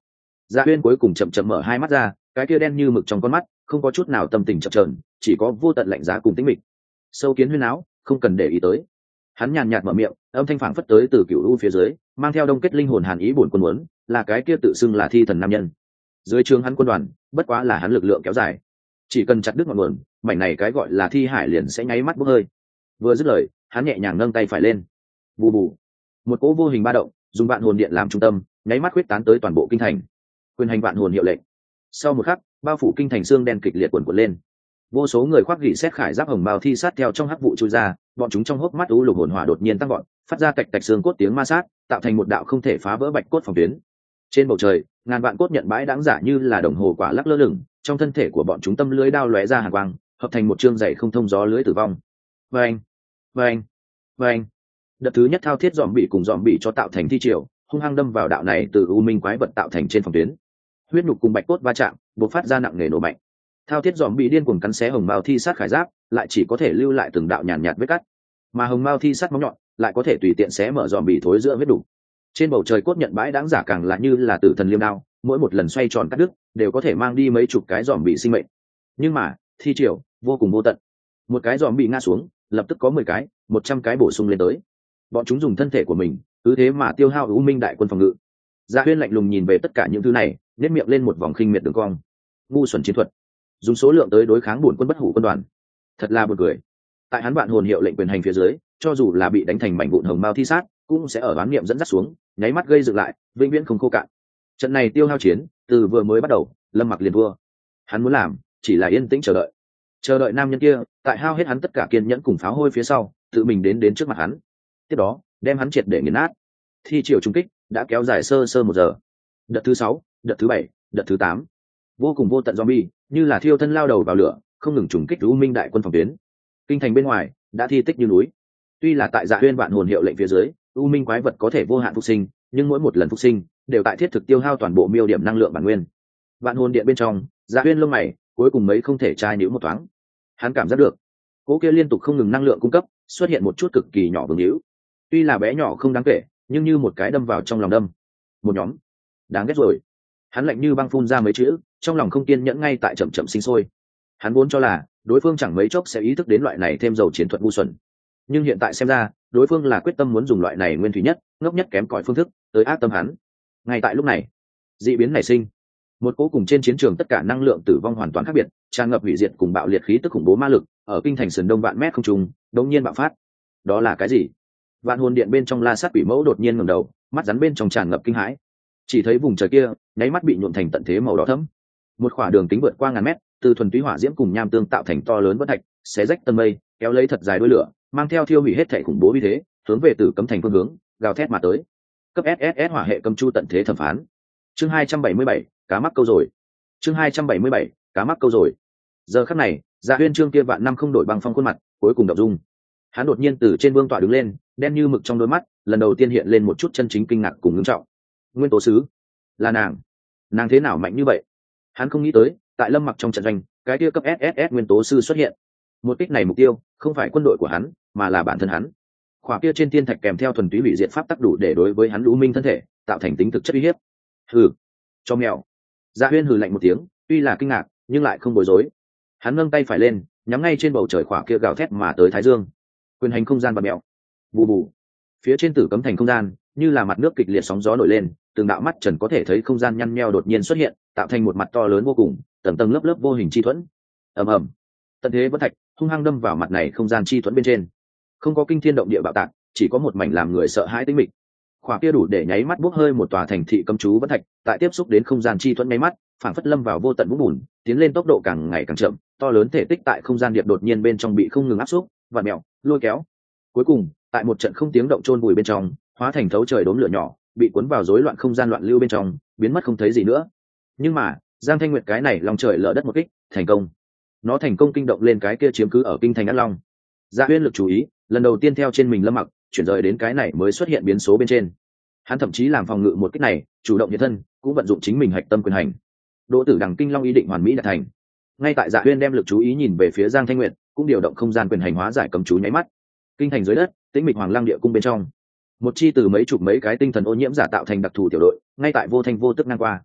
Dạ Huyên cuối cùng chậm chậm mở hai mắt ra, cái kia đen như mực trong con mắt không có chút nào tâm tình chập chờn, chỉ có vô tận lạnh giá cùng tĩnh mịch. Sâu kiến huyên áo, không cần để ý tới. Hắn nhàn nhạt mở miệng, âm thanh phảng phất tới từ cựu u phía dưới, mang theo đông kết linh hồn hàn ý buồn quân muốn, là cái kia tự xưng là thi thần nam nhân. Dưới trướng hắn quân đoàn, bất quá là hắn lực lượng kéo dài, chỉ cần chặt đứt ngọn nguồn, mảnh này cái gọi là thi hải liền sẽ nháy mắt bốc hơi. Vừa dứt lời, hắn nhẹ nhàng nâng tay phải lên. Bù bù, một cỗ vô hình ba động, dùng vạn hồn điện làm trung tâm, nháy mắt huyết tán tới toàn bộ kinh thành. Quyền hành vạn hồn hiệu lệnh. Sau một khắc, bao phủ kinh thành xương đen kịch liệt cuộn cuộn lên. Vô số người khoác gỉ xét khải giáp hồng bào thi sát theo trong hắc vụ chui ra, bọn chúng trong hốc mắt u lục hồn hỏa đột nhiên tăng gọn, phát ra tạch tạch xương cốt tiếng ma sát, tạo thành một đạo không thể phá vỡ bạch cốt phòng tuyến. Trên bầu trời, ngàn vạn cốt nhận bãi đáng giả như là đồng hồ quả lắc lơ lửng, trong thân thể của bọn chúng tâm lưới đao lóe ra hàn quang, hợp thành một chương dày không thông gió lưới tử vong. Vâng, vâng, vâng. Đợt thứ nhất thao thiết dòm bị cùng dòm bị cho tạo thành thi triều, hung hăng đâm vào đạo này từ u minh quái vật tạo thành trên phòng tuyến. Huyết nhục cùng bạch cốt va chạm, bộc phát ra nặng nề nổ mạnh. Thao thiết dòm bị điên cuồng cắn xé hồng mao thi sát khải giáp, lại chỉ có thể lưu lại từng đạo nhàn nhạt vết cắt, mà hồng mao thi sát móng nhọn lại có thể tùy tiện xé mở dòm bị thối giữa vết đủ. Trên bầu trời cốt nhận bãi đáng giả càng là như là tử thần liêm đao, mỗi một lần xoay tròn cắt đứt đều có thể mang đi mấy chục cái dòm bị sinh mệnh. Nhưng mà thi triều vô cùng vô tận, một cái dòm bị ngã xuống, lập tức có 10 cái, 100 cái bổ sung lên tới. Bọn chúng dùng thân thể của mình cứ thế mà tiêu hao U Minh đại quân phòng ngự. Dạ Huyên lạnh lùng nhìn về tất cả những thứ này, nét miệng lên một vòng khinh miệt đường cong. Ngu xuẩn chiến thuật, dùng số lượng tới đối kháng bổn quân bất hủ quân đoàn, thật là buồn cười. Tại hắn vạn hồn hiệu lệnh quyền hành phía dưới, cho dù là bị đánh thành mảnh vụn hồng mao thi sát, cũng sẽ ở bán niệm dẫn dắt xuống, nháy mắt gây dựng lại, vĩnh viễn không khô cạn. Trận này tiêu hao chiến, từ vừa mới bắt đầu, Lâm Mặc liền thua. Hắn muốn làm, chỉ là yên tĩnh chờ đợi nam nhân kia, tại hao hết hắn tất cả kiên nhẫn cùng pháo hôi phía sau, tự mình đến trước mặt hắn. Tiếp đó, đem hắn triệt để nghiền nát. Thi triều trung kích đã kéo dài sơ 1 giờ. Đợt thứ 6, đợt thứ 7, đợt thứ 8, vô cùng vô tận zombie, như là thiêu thân lao đầu vào lửa, không ngừng trùng kích U Minh đại quân phòng tuyến. Kinh thành bên ngoài đã thi tích như núi. Tuy là tại Dạ Huyên vạn hồn hiệu lệnh phía dưới, U Minh quái vật có thể vô hạn phục sinh, nhưng mỗi một lần phục sinh đều tại thiết thực tiêu hao toàn bộ miêu điểm năng lượng bản nguyên. Vạn hồn điện bên trong, Dạ Huyên lông mày cuối cùng mấy không thể trai nhíu một thoáng. Hắn cảm giác được, cỗ kia liên tục không ngừng năng lượng cung cấp, xuất hiện một chút cực kỳ nhỏ vương hữu. Tuy là bé nhỏ không đáng kể, nhưng như một cái đâm vào trong lòng đâm. Một nhóm, đáng ghét rồi. Hắn lạnh như băng phun ra mấy chữ, trong lòng không kiên nhẫn ngay tại chậm chậm sinh sôi. Hắn vốn cho là đối phương chẳng mấy chốc sẽ ý thức đến loại này thêm dầu chiến thuật ngu xuẩn, nhưng hiện tại xem ra, đối phương là quyết tâm muốn dùng loại này nguyên thủy nhất, ngốc nhất kém cỏi phương thức tới ác tâm hắn. Ngay tại lúc này, dị biến nảy sinh, một cỗ cùng trên chiến trường tất cả năng lượng tử vong hoàn toàn khác biệt, tràn ngập hủy diệt cùng bạo liệt khí tức khủng bố ma lực, ở kinh thành sườn đông vạn mét không trung, đột nhiên bạo phát. Đó là cái gì? Vạn hồn điện bên trong La Sát Quỷ Mẫu đột nhiên ngẩng đầu, mắt rắn bên trong tràn ngập kinh hãi. Chỉ thấy vùng trời kia, nháy mắt bị nhuộm thành tận thế màu đỏ thẫm. Một khoảng đường kính vượt qua ngàn mét, từ thuần túy hỏa diễm cùng nham tương tạo thành to lớn vân thạch, xé rách tầng mây, kéo lấy thật dài đuôi lửa, mang theo thiêu hủy hết thảy khủng bố uy thế, hướng về Tử Cấm thành phương hướng, gào thét mà tới. Cấp SSS hỏa hệ cầm chu tận thế thẩm phán. Chương 277, cá mắc câu rồi. Chương 277, cá mắc câu rồi. Giờ khắc này, Dạ Huyên Trương kia vạn năm không đổi băng phong khuôn mặt, cuối cùng động dung. Hắn đột nhiên từ trên vương tọa đứng lên, đen như mực trong đôi mắt, lần đầu tiên hiện lên một chút chân chính kinh ngạc cùng ngưng trọng. Nguyên tố sứ, là nàng thế nào mạnh như vậy? Hắn không nghĩ tới, tại Lâm Mặc trong trận doanh, cái kia cấp SSS nguyên tố sư xuất hiện. Một kích này mục tiêu không phải quân đội của hắn, mà là bản thân hắn. Khỏa kia trên thiên thạch kèm theo thuần túy hủy diệt pháp tắc đủ để đối với hắn lũ minh thân thể tạo thành tính thực chất uy hiếp. Hừ, cho mèo. Dạ Huyên hừ lạnh một tiếng, tuy là kinh ngạc nhưng lại không bối rối. Hắn nâng tay phải lên, nhắm ngay trên bầu trời khỏa kia gào thét mà tới thái dương. Quyền hành không gian và mèo. Bù bù. Phía trên Tử Cấm thành không gian, như là mặt nước kịch liệt sóng gió nổi lên, từng đạo mắt trần có thể thấy không gian nhăn nheo đột nhiên xuất hiện, tạo thành một mặt to lớn vô cùng, tầng tầng lớp lớp vô hình chi thuẫn. Ầm ầm. Tận thế vẫn thạch hung hăng đâm vào mặt này không gian chi thuẫn bên trên. Không có kinh thiên động địa bạo tạc, chỉ có một mảnh làm người sợ hãi tĩnh mịch. Khỏa kia đủ để nháy mắt bốc hơi một tòa thành thị cấm chú vẫn thạch, tại tiếp xúc đến không gian chi thuẫn nháy mắt, phản phất lâm vào vô tận vũng bùn, tiến lên tốc độ càng ngày càng chậm, to lớn thể tích tại không gian điệp đột nhiên bên trong bị không ngừng áp xúc, vặn mèo, lôi kéo. Cuối cùng, tại một trận không tiếng động chôn vùi bên trong, hóa thành thấu trời đốm lửa nhỏ, bị cuốn vào rối loạn không gian loạn lưu bên trong, biến mất không thấy gì nữa. Nhưng mà, Giang Thanh Nguyệt cái này lòng trời lở đất một kích, thành công. Nó thành công kinh động lên cái kia chiếm cứ ở kinh thành Ác Long. Dạ Huyên lực chú ý, lần đầu tiên theo trên mình Lâm Mặc, chuyển rời đến cái này mới xuất hiện biến số bên trên. Hắn thậm chí làm phòng ngự một kích này, chủ động hiện thân, cũng vận dụng chính mình hạch tâm quyền hành. Đỗ Tử Đằng Kinh Long ý định hoàn mỹ đạt thành. Ngay tại Dạ Huyên đem lực chú ý nhìn về phía Giang Thanh Nguyệt, cũng điều động không gian quyền hành hóa giải cấm chú nháy mắt. Kinh thành dưới đất, tĩnh mịch hoàng lang địa cung bên trong, một chi từ mấy chục mấy cái tinh thần ô nhiễm giả tạo thành đặc thù tiểu đội, ngay tại vô thanh vô tức ngang qua.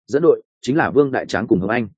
dẫn đội chính là Vương Đại Tráng cùng Hồng Anh.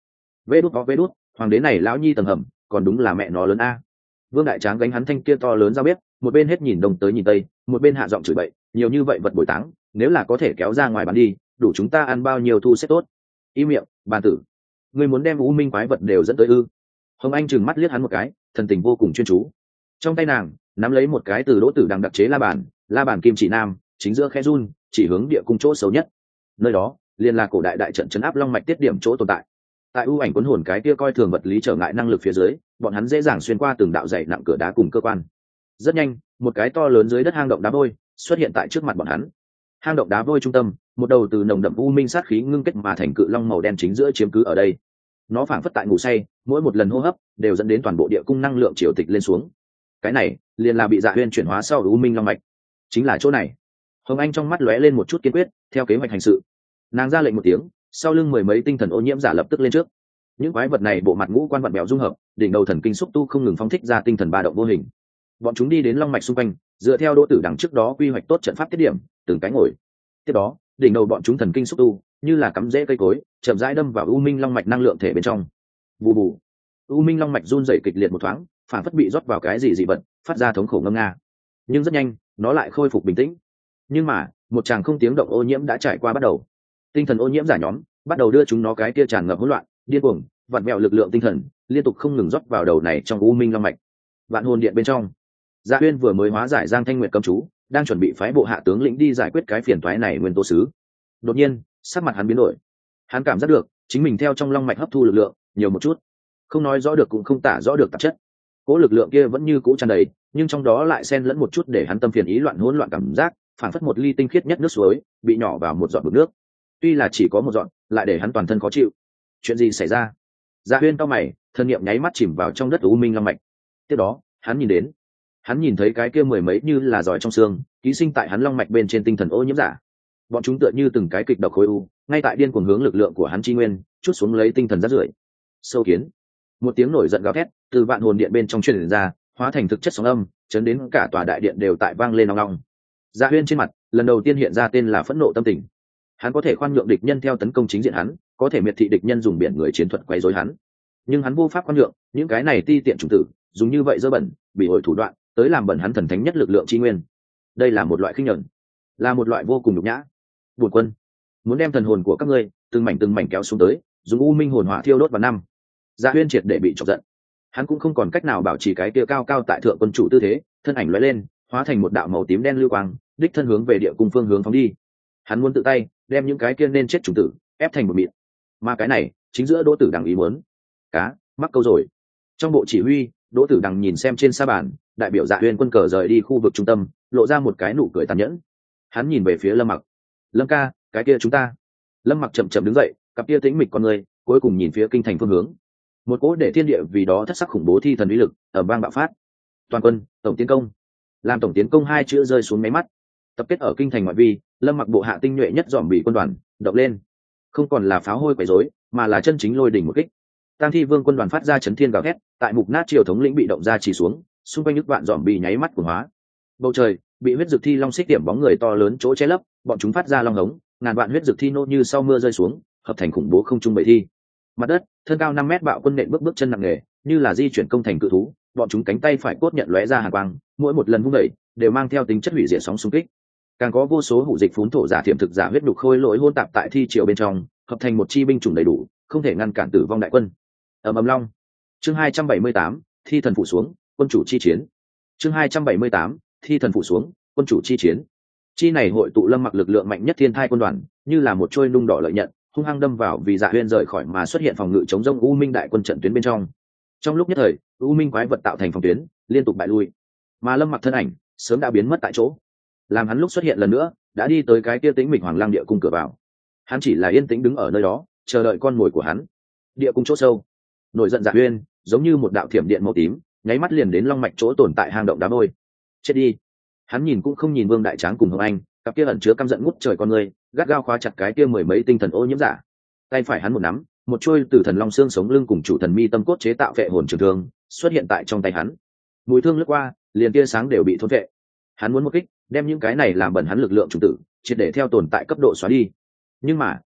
Vê đút, hoàng đế này lão nhi tầng hầm, còn đúng là mẹ nó lớn a. Vương Đại Tráng gánh hắn thanh kia to lớn dao bếp, một bên hết nhìn đông tới nhìn tây, một bên hạ giọng chửi bậy, nhiều như vậy vật bồi táng, nếu là có thể kéo ra ngoài bán đi, đủ chúng ta ăn bao nhiêu thu xếp tốt. Im miệng, bàn tử. Ngươi muốn đem U Minh quái vật đều dẫn tới ư? Hồng Anh trừng mắt liếc hắn một cái, thần tình vô cùng chuyên chú. Trong tay nàng nắm lấy một cái từ Đỗ Tử Đằng đặc chế la bàn kim chỉ nam, chính giữa khe run, chỉ hướng địa cung chỗ xấu nhất. Nơi đó liền là cổ đại đại trận trấn áp long mạch tiết điểm chỗ tồn tại. Tại ưu ảnh cuốn hồn cái kia coi thường vật lý trở ngại năng lực phía dưới, bọn hắn dễ dàng xuyên qua từng đạo dày nặng cửa đá cùng cơ quan. Rất nhanh, một cái to lớn dưới đất hang động đá vôi xuất hiện tại trước mặt bọn hắn. Hang động đá vôi trung tâm, một đầu từ nồng đậm u minh sát khí ngưng kết mà thành cự long màu đen chính giữa chiếm cứ ở đây. Nó phảng phất tại ngủ say, mỗi một lần hô hấp đều dẫn đến toàn bộ địa cung năng lượng triều tịch lên xuống. Cái này liền là bị Dạ Huyên chuyển hóa sau u minh long mạch, chính là chỗ này. Hồng Anh trong mắt lóe lên một chút kiên quyết, theo kế hoạch hành sự. Nàng ra lệnh một tiếng, sau lưng mười mấy tinh thần ô nhiễm giả lập tức lên trước. Những quái vật này bộ mặt ngũ quan vặn bèo dung hợp, đỉnh đầu thần kinh xúc tu không ngừng phóng thích ra tinh thần ba động vô hình. Bọn chúng đi đến long mạch xung quanh, dựa theo Đỗ Tử Đằng trước đó quy hoạch tốt trận pháp tiết điểm, từng cái ngồi. Tiếp đó, đỉnh đầu bọn chúng thần kinh xúc tu như là cắm rễ cây cối, chậm rãi đâm vào u minh long mạch năng lượng thể bên trong. Bù bù, u minh long mạch run rẩy kịch liệt một thoáng, phản phất bị rót vào cái gì dị vật, phát ra thống khổ ngâm nga. Nhưng rất nhanh, nó lại khôi phục bình tĩnh. Nhưng mà, một tràng không tiếng động ô nhiễm đã trải qua bắt đầu. Tinh thần ô nhiễm giả nhóm bắt đầu đưa chúng nó cái kia tràn ngập hỗn loạn, điên cuồng, vặn vẹo lực lượng tinh thần liên tục không ngừng rót vào đầu này trong u minh long mạch. Vạn hồn điện bên trong, Dạ Uyên vừa mới hóa giải Giang Thanh Nguyệt cấm chú, đang chuẩn bị phái bộ hạ tướng lĩnh đi giải quyết cái phiền toái này nguyên tố sứ. Đột nhiên, sắc mặt hắn biến đổi. Hắn cảm giác được chính mình theo trong long mạch hấp thu lực lượng nhiều một chút, không nói rõ được cũng không tả rõ được tạp chất. Cố lực lượng kia vẫn như cũ tràn đầy, nhưng trong đó lại xen lẫn một chút để hắn tâm phiền ý loạn hỗn loạn cảm giác, phản phất một ly tinh khiết nhất nước suối bị nhỏ vào một giọt nước. Tuy là chỉ có một giọt, lại để hắn toàn thân khó chịu. Chuyện gì xảy ra? Dạ Huyên cau mày, thân niệm nháy mắt chìm vào trong đất u minh long mạch. Tiếp đó, hắn nhìn thấy cái kia mười mấy như là giỏi trong xương, ký sinh tại hắn long mạch bên trên tinh thần ô nhiễm giả. Bọn chúng tựa như từng cái kịch độc khối u, ngay tại điên cuồng hướng lực lượng của hắn chi nguyên, chút xuống lấy tinh thần rác rưởi. Sâu kiến. Một tiếng nổi giận gào thét từ vạn hồn điện bên trong truyền ra, hóa thành thực chất sóng âm, chấn đến cả tòa đại điện đều tại vang lên ong ong. Dạ Huyên trên mặt lần đầu tiên hiện ra tên là phẫn nộ tâm tình. Hắn có thể khoan nhượng địch nhân theo tấn công chính diện hắn, có thể miệt thị địch nhân dùng biển người chiến thuật quấy rối hắn, nhưng hắn vô pháp khoan nhượng những cái này ti tiện chủng tử dùng như vậy dơ bẩn bị hội thủ đoạn tới làm bẩn hắn thần thánh nhất lực lượng chi nguyên. Đây là một loại khinh nhẫn, là một loại vô cùng nhục nhã. Buồn quân muốn đem thần hồn của các ngươi từng mảnh kéo xuống tới, dùng u minh hồn hỏa thiêu đốt vào năm. Dạ Huyên triệt để bị chọc giận, hắn cũng không còn cách nào bảo trì cái kia cao cao tại thượng quân chủ tư thế, thân ảnh lóe lên hóa thành một đạo màu tím đen lưu quang, đích thân hướng về địa cung phương hướng phóng đi. Hắn muốn tự tay đem những cái kia nên chết chủng tử ép thành một mịn, mà cái này chính giữa Đỗ Tử Đằng ý muốn. Cá mắc câu rồi. Trong bộ chỉ huy, Đỗ Tử Đằng nhìn xem trên sa bàn đại biểu Dạ Huyên quân cờ rời đi khu vực trung tâm, lộ ra một cái nụ cười tàn nhẫn. Hắn nhìn về phía Lâm Mặc. Lâm ca, cái kia chúng ta. Lâm Mặc chậm chậm đứng dậy, cặp kia tĩnh mịch con người cuối cùng nhìn phía kinh thành phương hướng. Một cỗ để thiên địa vì đó thất sắc khủng bố thi thần uy lực ở bang bạo phát. Toàn quân tổng tiến công. Làm tổng tiến công hai chữ rơi xuống máy mắt. Tập kết ở kinh thành ngoại vi, Lâm Mặc bộ hạ tinh nhuệ nhất dòm bị quân đoàn động lên, không còn là pháo hôi quấy rối, mà là chân chính lôi đỉnh một kích. Tang Thi Vương quân đoàn phát ra chấn thiên gào thét, tại mục nát triều thống lĩnh bị động ra chỉ xuống, xung quanh nước vạn dòm bị nháy mắt cuồng hóa. Bầu trời bị huyết dược thi long xích điểm bóng người to lớn chỗ che lấp, bọn chúng phát ra long hống, ngàn vạn huyết dược thi nô như sau mưa rơi xuống, hợp thành khủng bố không trung bầy thi. Mặt đất thân cao 5 mét bạo quân nện bước chân nặng nề, như là di chuyển công thành cự thú, bọn chúng cánh tay phải cốt nhận lóe ra hàn quang, mỗi một lần vung đẩy đều mang theo tính chất hủy diệt sóng xung kích. Càng có vô số hủ dịch phún thổ giả thiểm thực giả huyết đục khôi lỗi hôn tạp tại thi triều bên trong, hợp thành một chi binh chủng đầy đủ, không thể ngăn cản tử vong đại quân. Ầm long. Chương 278, thi thần phủ xuống, quân chủ chi chiến. Chương 278, thi thần phủ xuống, quân chủ chi chiến. Chi này hội tụ Lâm Mặc lực lượng mạnh nhất thiên thai quân đoàn, như là một trôi nung đỏ lợi nhận, hung hăng đâm vào vì Dạ Huyên rời khỏi mà xuất hiện phòng ngự chống rông u minh đại quân trận tuyến bên trong. Trong lúc nhất thời, u minh quái vật tạo thành phòng tuyến, liên tục bại lui, mà Lâm Mặc thân ảnh sớm đã biến mất tại chỗ. Làm hắn lúc xuất hiện lần nữa, đã đi tới cái kia tĩnh mịch hoàng lang địa cung cửa vào. Hắn chỉ là yên tĩnh đứng ở nơi đó, chờ đợi con mồi của hắn. Địa cung chỗ sâu, nổi giận Dạ Huyên giống như một đạo thiểm điện màu tím, nháy mắt liền đến long mạch chỗ tồn tại hang động đá vôi. Chết đi. Hắn nhìn cũng không nhìn Vương Đại Tráng cùng Hồng Anh, cặp kia ẩn chứa căm giận ngút trời con người, gắt gao khóa chặt cái kia mười mấy tinh thần ô nhiễm giả. Tay phải hắn một nắm, một chuôi từ thần long xương sống lưng cùng chủ thần mi tâm cốt chế tạo vệ hồn trường thương xuất hiện tại trong tay hắn. Mũi thương lướt qua, liền tia sáng đều bị thôn vệ. Hắn muốn một kích đem những cái này làm bẩn hắn lực lượng chủ tử triệt để theo tồn tại cấp độ xóa đi. Nhưng mà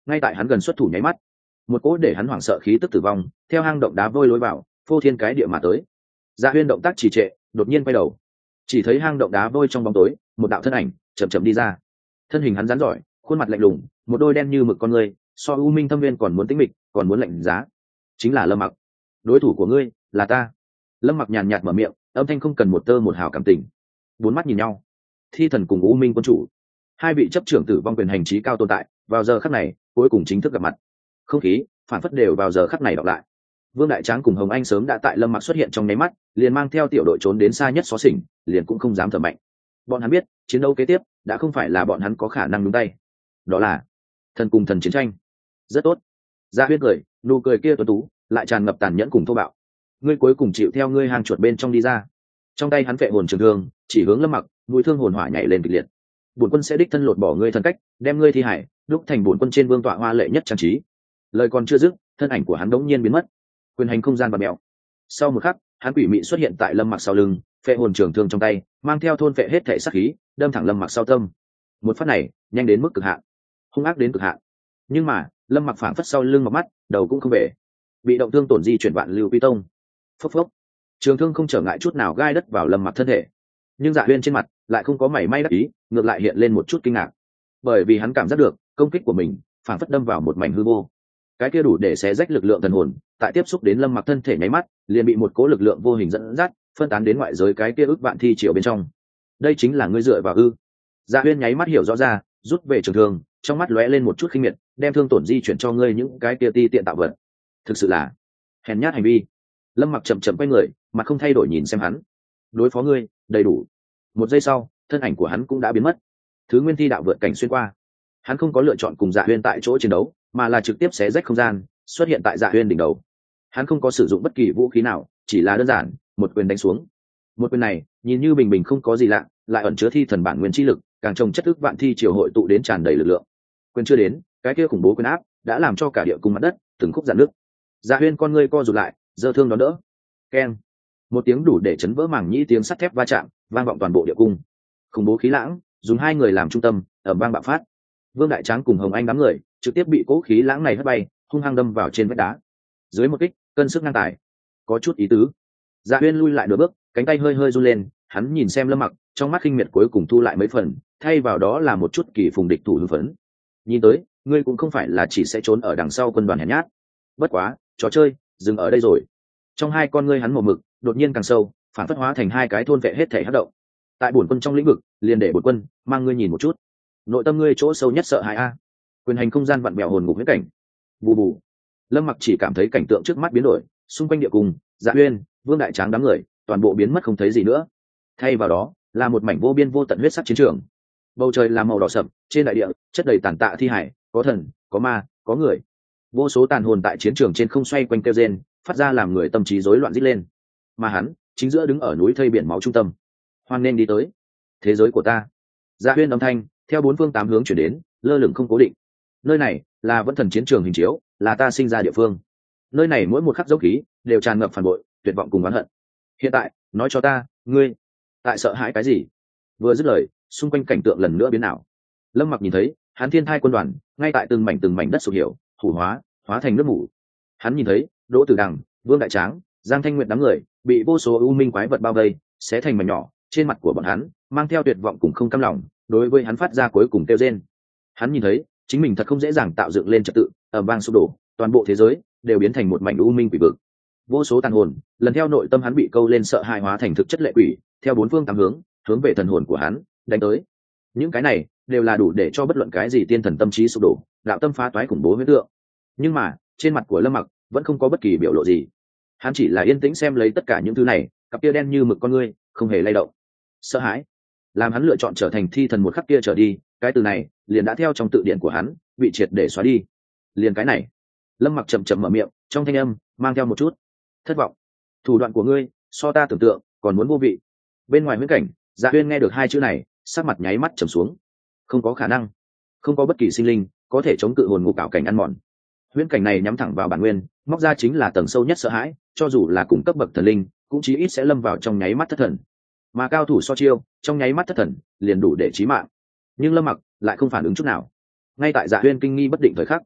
ngay tại hắn gần xuất thủ nháy mắt, một cỗ để hắn hoảng sợ khí tức tử vong theo hang động đá vôi lối vào phô thiên cái địa mà tới. Dạ Huyên động tác trì trệ, đột nhiên quay đầu, chỉ thấy hang động đá vôi trong bóng tối một đạo thân ảnh chậm chậm đi ra. Thân hình hắn rắn giỏi, khuôn mặt lạnh lùng, một đôi đen như mực con người so u minh thâm viên còn muốn tĩnh mịch, còn muốn lạnh giá. Chính là Lâm Mặc. Đối thủ của ngươi là ta. Lâm Mặc nhàn nhạt mở miệng, âm thanh không cần một tơ một hào cảm tình. Bốn mắt nhìn nhau, thi thần cùng u minh quân chủ, hai vị chấp trưởng tử vong quyền hành trí cao tồn tại, vào giờ khắc này cuối cùng chính thức gặp mặt. Không khí phản phất đều vào giờ khắc này đọc lại. Vương Đại Tráng cùng Hồng Anh sớm đã tại Lâm Mặc xuất hiện trong nháy mắt, liền mang theo tiểu đội trốn đến xa nhất xó xỉnh, liền cũng không dám thở mạnh. Bọn hắn biết, chiến đấu kế tiếp đã không phải là bọn hắn có khả năng nhúng tay. Đó là thần cùng thần chiến tranh. Rất tốt. Dạ Huyên cười, nụ cười kia tuấn tú, lại tràn ngập tàn nhẫn cùng thô bạo. Ngươi cuối cùng chịu theo ngươi hang chuột bên trong đi ra. Trong tay hắn phệ hồn trường thương, chỉ hướng Lâm Mặc, mũi thương hồn hỏa nhảy lên kịch liệt. Bổn quân sẽ đích thân lột bỏ ngươi thần cách, đem ngươi thi hải đúc thành bổn quân trên vương tọa hoa lệ nhất trang trí. Lời còn chưa dứt, thân ảnh của hắn đống nhiên biến mất. Quyền hành không gian và mèo. Sau một khắc, hắn quỷ mị xuất hiện tại Lâm Mặc sau lưng, phệ hồn trường thương trong tay, mang theo thôn phệ hết thể sát khí, đâm thẳng Lâm Mặc sau tâm. Một phát này, nhanh đến mức cực hạn, hung ác đến cực hạn. Nhưng mà, Lâm Mặc phảng phất sau lưng một mắt, đầu cũng không về. Bị động thương tổn di chuyển vạn lưu quy tông. Phốc phốc. Trường thương không trở ngại chút nào gai đất vào Lâm Mặc thân thể. Nhưng Dạ Huyên trên mặt lại không có mảy may đắc ý, ngược lại hiện lên một chút kinh ngạc. Bởi vì hắn cảm giác được, công kích của mình phảng phất đâm vào một mảnh hư vô. Cái kia đủ để xé rách lực lượng thần hồn, tại tiếp xúc đến Lâm Mặc thân thể nháy mắt, liền bị một cố lực lượng vô hình dẫn dắt, phân tán đến ngoại giới cái kia ức vạn thi triều bên trong. Đây chính là ngươi dựa vào ư? Dạ Huyên nháy mắt hiểu rõ ra, rút về trường thương, trong mắt lóe lên một chút khinh miệt, đem thương tổn di chuyển cho ngươi những cái kia ti tiện tạo vật. Thực sự là hèn nhát hành vi. Lâm Mặc chậm chậm quay người, mặt không thay đổi nhìn xem hắn. Đối phó ngươi, đầy đủ. Một giây sau, thân ảnh của hắn cũng đã biến mất. Thứ nguyên thi đạo vượt cảnh xuyên qua. Hắn không có lựa chọn cùng Dạ Huyên tại chỗ chiến đấu, mà là trực tiếp xé rách không gian, xuất hiện tại Dạ Huyên đỉnh đầu. Hắn không có sử dụng bất kỳ vũ khí nào, chỉ là đơn giản một quyền đánh xuống. Một quyền này nhìn như bình bình không có gì lạ, lại ẩn chứa thi thần bản nguyên chi lực, càng trồng chất ức vạn thi triều hội tụ đến tràn đầy lực lượng. Quyền chưa đến, cái kia khủng bố quyền áp đã làm cho cả địa cung mặt đất từng khúc giãn nước. Dạ Huyên con ngươi co rụt lại, giơ thương đón đỡ. Keng. Một tiếng đủ để chấn vỡ màng nhĩ tiếng sắt thép va chạm, vang vọng toàn bộ địa cung. Khủng bố khí lãng, dùng hai người làm trung tâm, ầm vang bạo phát. Vương Đại Tráng cùng Hồng Anh đám người trực tiếp bị cố khí lãng này hất bay, hung hăng đâm vào trên vách đá. Dưới một kích, cân sức ngang tài, có chút ý tứ. Dạ Huyên lui lại nửa bước, cánh tay hơi hơi run lên, hắn nhìn xem Lâm Mặc, trong mắt khinh miệt cuối cùng thu lại mấy phần, thay vào đó là một chút kỳ phùng địch thủ hưng phấn. Nhìn tới, ngươi cũng không phải là chỉ sẽ trốn ở đằng sau quân đoàn hèn nhát. Bất quá, trò chơi dừng ở đây rồi. Trong hai con ngươi hắn màu mực đột nhiên càng sâu, phản phất hóa thành hai cái thôn vệ hết thể hất động. Tại bổn quân trong lĩnh vực, liền để bổn quân mang ngươi nhìn một chút. Nội tâm ngươi chỗ sâu nhất sợ hãi a. Quyền hành không gian vặn bèo hồn ngục huyết cảnh. Bù bù. Lâm Mặc chỉ cảm thấy cảnh tượng trước mắt biến đổi, xung quanh địa cung, Dạ Huyên, Vương Đại Tráng đám người, toàn bộ biến mất không thấy gì nữa. Thay vào đó, là một mảnh vô biên vô tận huyết sắc chiến trường. Bầu trời là màu đỏ sậm, trên đại địa chất đầy tàn tạ thi hải, có thần, có ma, có người. Vô số tàn hồn tại chiến trường trên không xoay quanh kêu rên, phát ra làm người tâm trí rối loạn rít lên. Mà hắn, chính giữa đứng ở núi thây biển máu trung tâm. Hoan nên đi tới thế giới của ta. Dạ Huyên âm thanh theo bốn phương tám hướng chuyển đến, lơ lửng không cố định. Nơi này là vẫn thần chiến trường hình chiếu, là ta sinh ra địa phương. Nơi này mỗi một khắc dấu khí đều tràn ngập phản bội, tuyệt vọng cùng oán hận. Hiện tại, nói cho ta, ngươi tại sợ hãi cái gì? Vừa dứt lời, xung quanh cảnh tượng lần nữa biến ảo. Lâm Mặc nhìn thấy, hắn thiên thai quân đoàn ngay tại từng mảnh đất sụp hiểu, hủ hóa thành nước mủ. Hắn nhìn thấy, Đỗ Tử Đằng, Vương Đại Tráng, Giang Thanh Nguyệt đám người bị vô số u minh quái vật bao vây, xé thành mảnh nhỏ, trên mặt của bọn hắn mang theo tuyệt vọng cùng không cam lòng, đối với hắn phát ra cuối cùng kêu rên. Hắn nhìn thấy, chính mình thật không dễ dàng tạo dựng lên trật tự, ầm vang sụp đổ, toàn bộ thế giới đều biến thành một mảnh u minh quỷ vực. Vô số tàn hồn, lần theo nội tâm hắn bị câu lên sợ hãi hóa thành thực chất lệ quỷ, theo bốn phương tám hướng về thần hồn của hắn đánh tới. Những cái này đều là đủ để cho bất luận cái gì tiên thần tâm trí sụp đổ, đạo tâm phá toái khủng bố huyết tượng. Nhưng mà, trên mặt của Lâm Mặc vẫn không có bất kỳ biểu lộ gì. Hắn chỉ là yên tĩnh xem lấy tất cả những thứ này, cặp kia đen như mực con ngươi không hề lay động. Sợ hãi làm hắn lựa chọn trở thành thi thần một khắc kia trở đi, cái từ này liền đã theo trong tự điển của hắn bị triệt để xóa đi. Liền cái này. Lâm Mặc chậm chậm mở miệng, trong thanh âm mang theo một chút thất vọng. Thủ đoạn của ngươi so ta tưởng tượng còn muốn vô vị. Bên ngoài huyễn cảnh, Dạ Huyên nghe được hai chữ này, sắc mặt nháy mắt trầm xuống. Không có khả năng, không có bất kỳ sinh linh có thể chống cự hồn ngục ảo cảnh ăn mòn. Huyễn cảnh này nhắm thẳng vào bản nguyên, móc ra chính là tầng sâu nhất sợ hãi, cho dù là cùng cấp bậc thần linh cũng chí ít sẽ lâm vào trong nháy mắt thất thần. Mà cao thủ so chiêu, trong nháy mắt thất thần liền đủ để chí mạng. Nhưng Lâm Mặc lại không phản ứng chút nào. Ngay tại Dạ Huyên kinh nghi bất định thời khắc,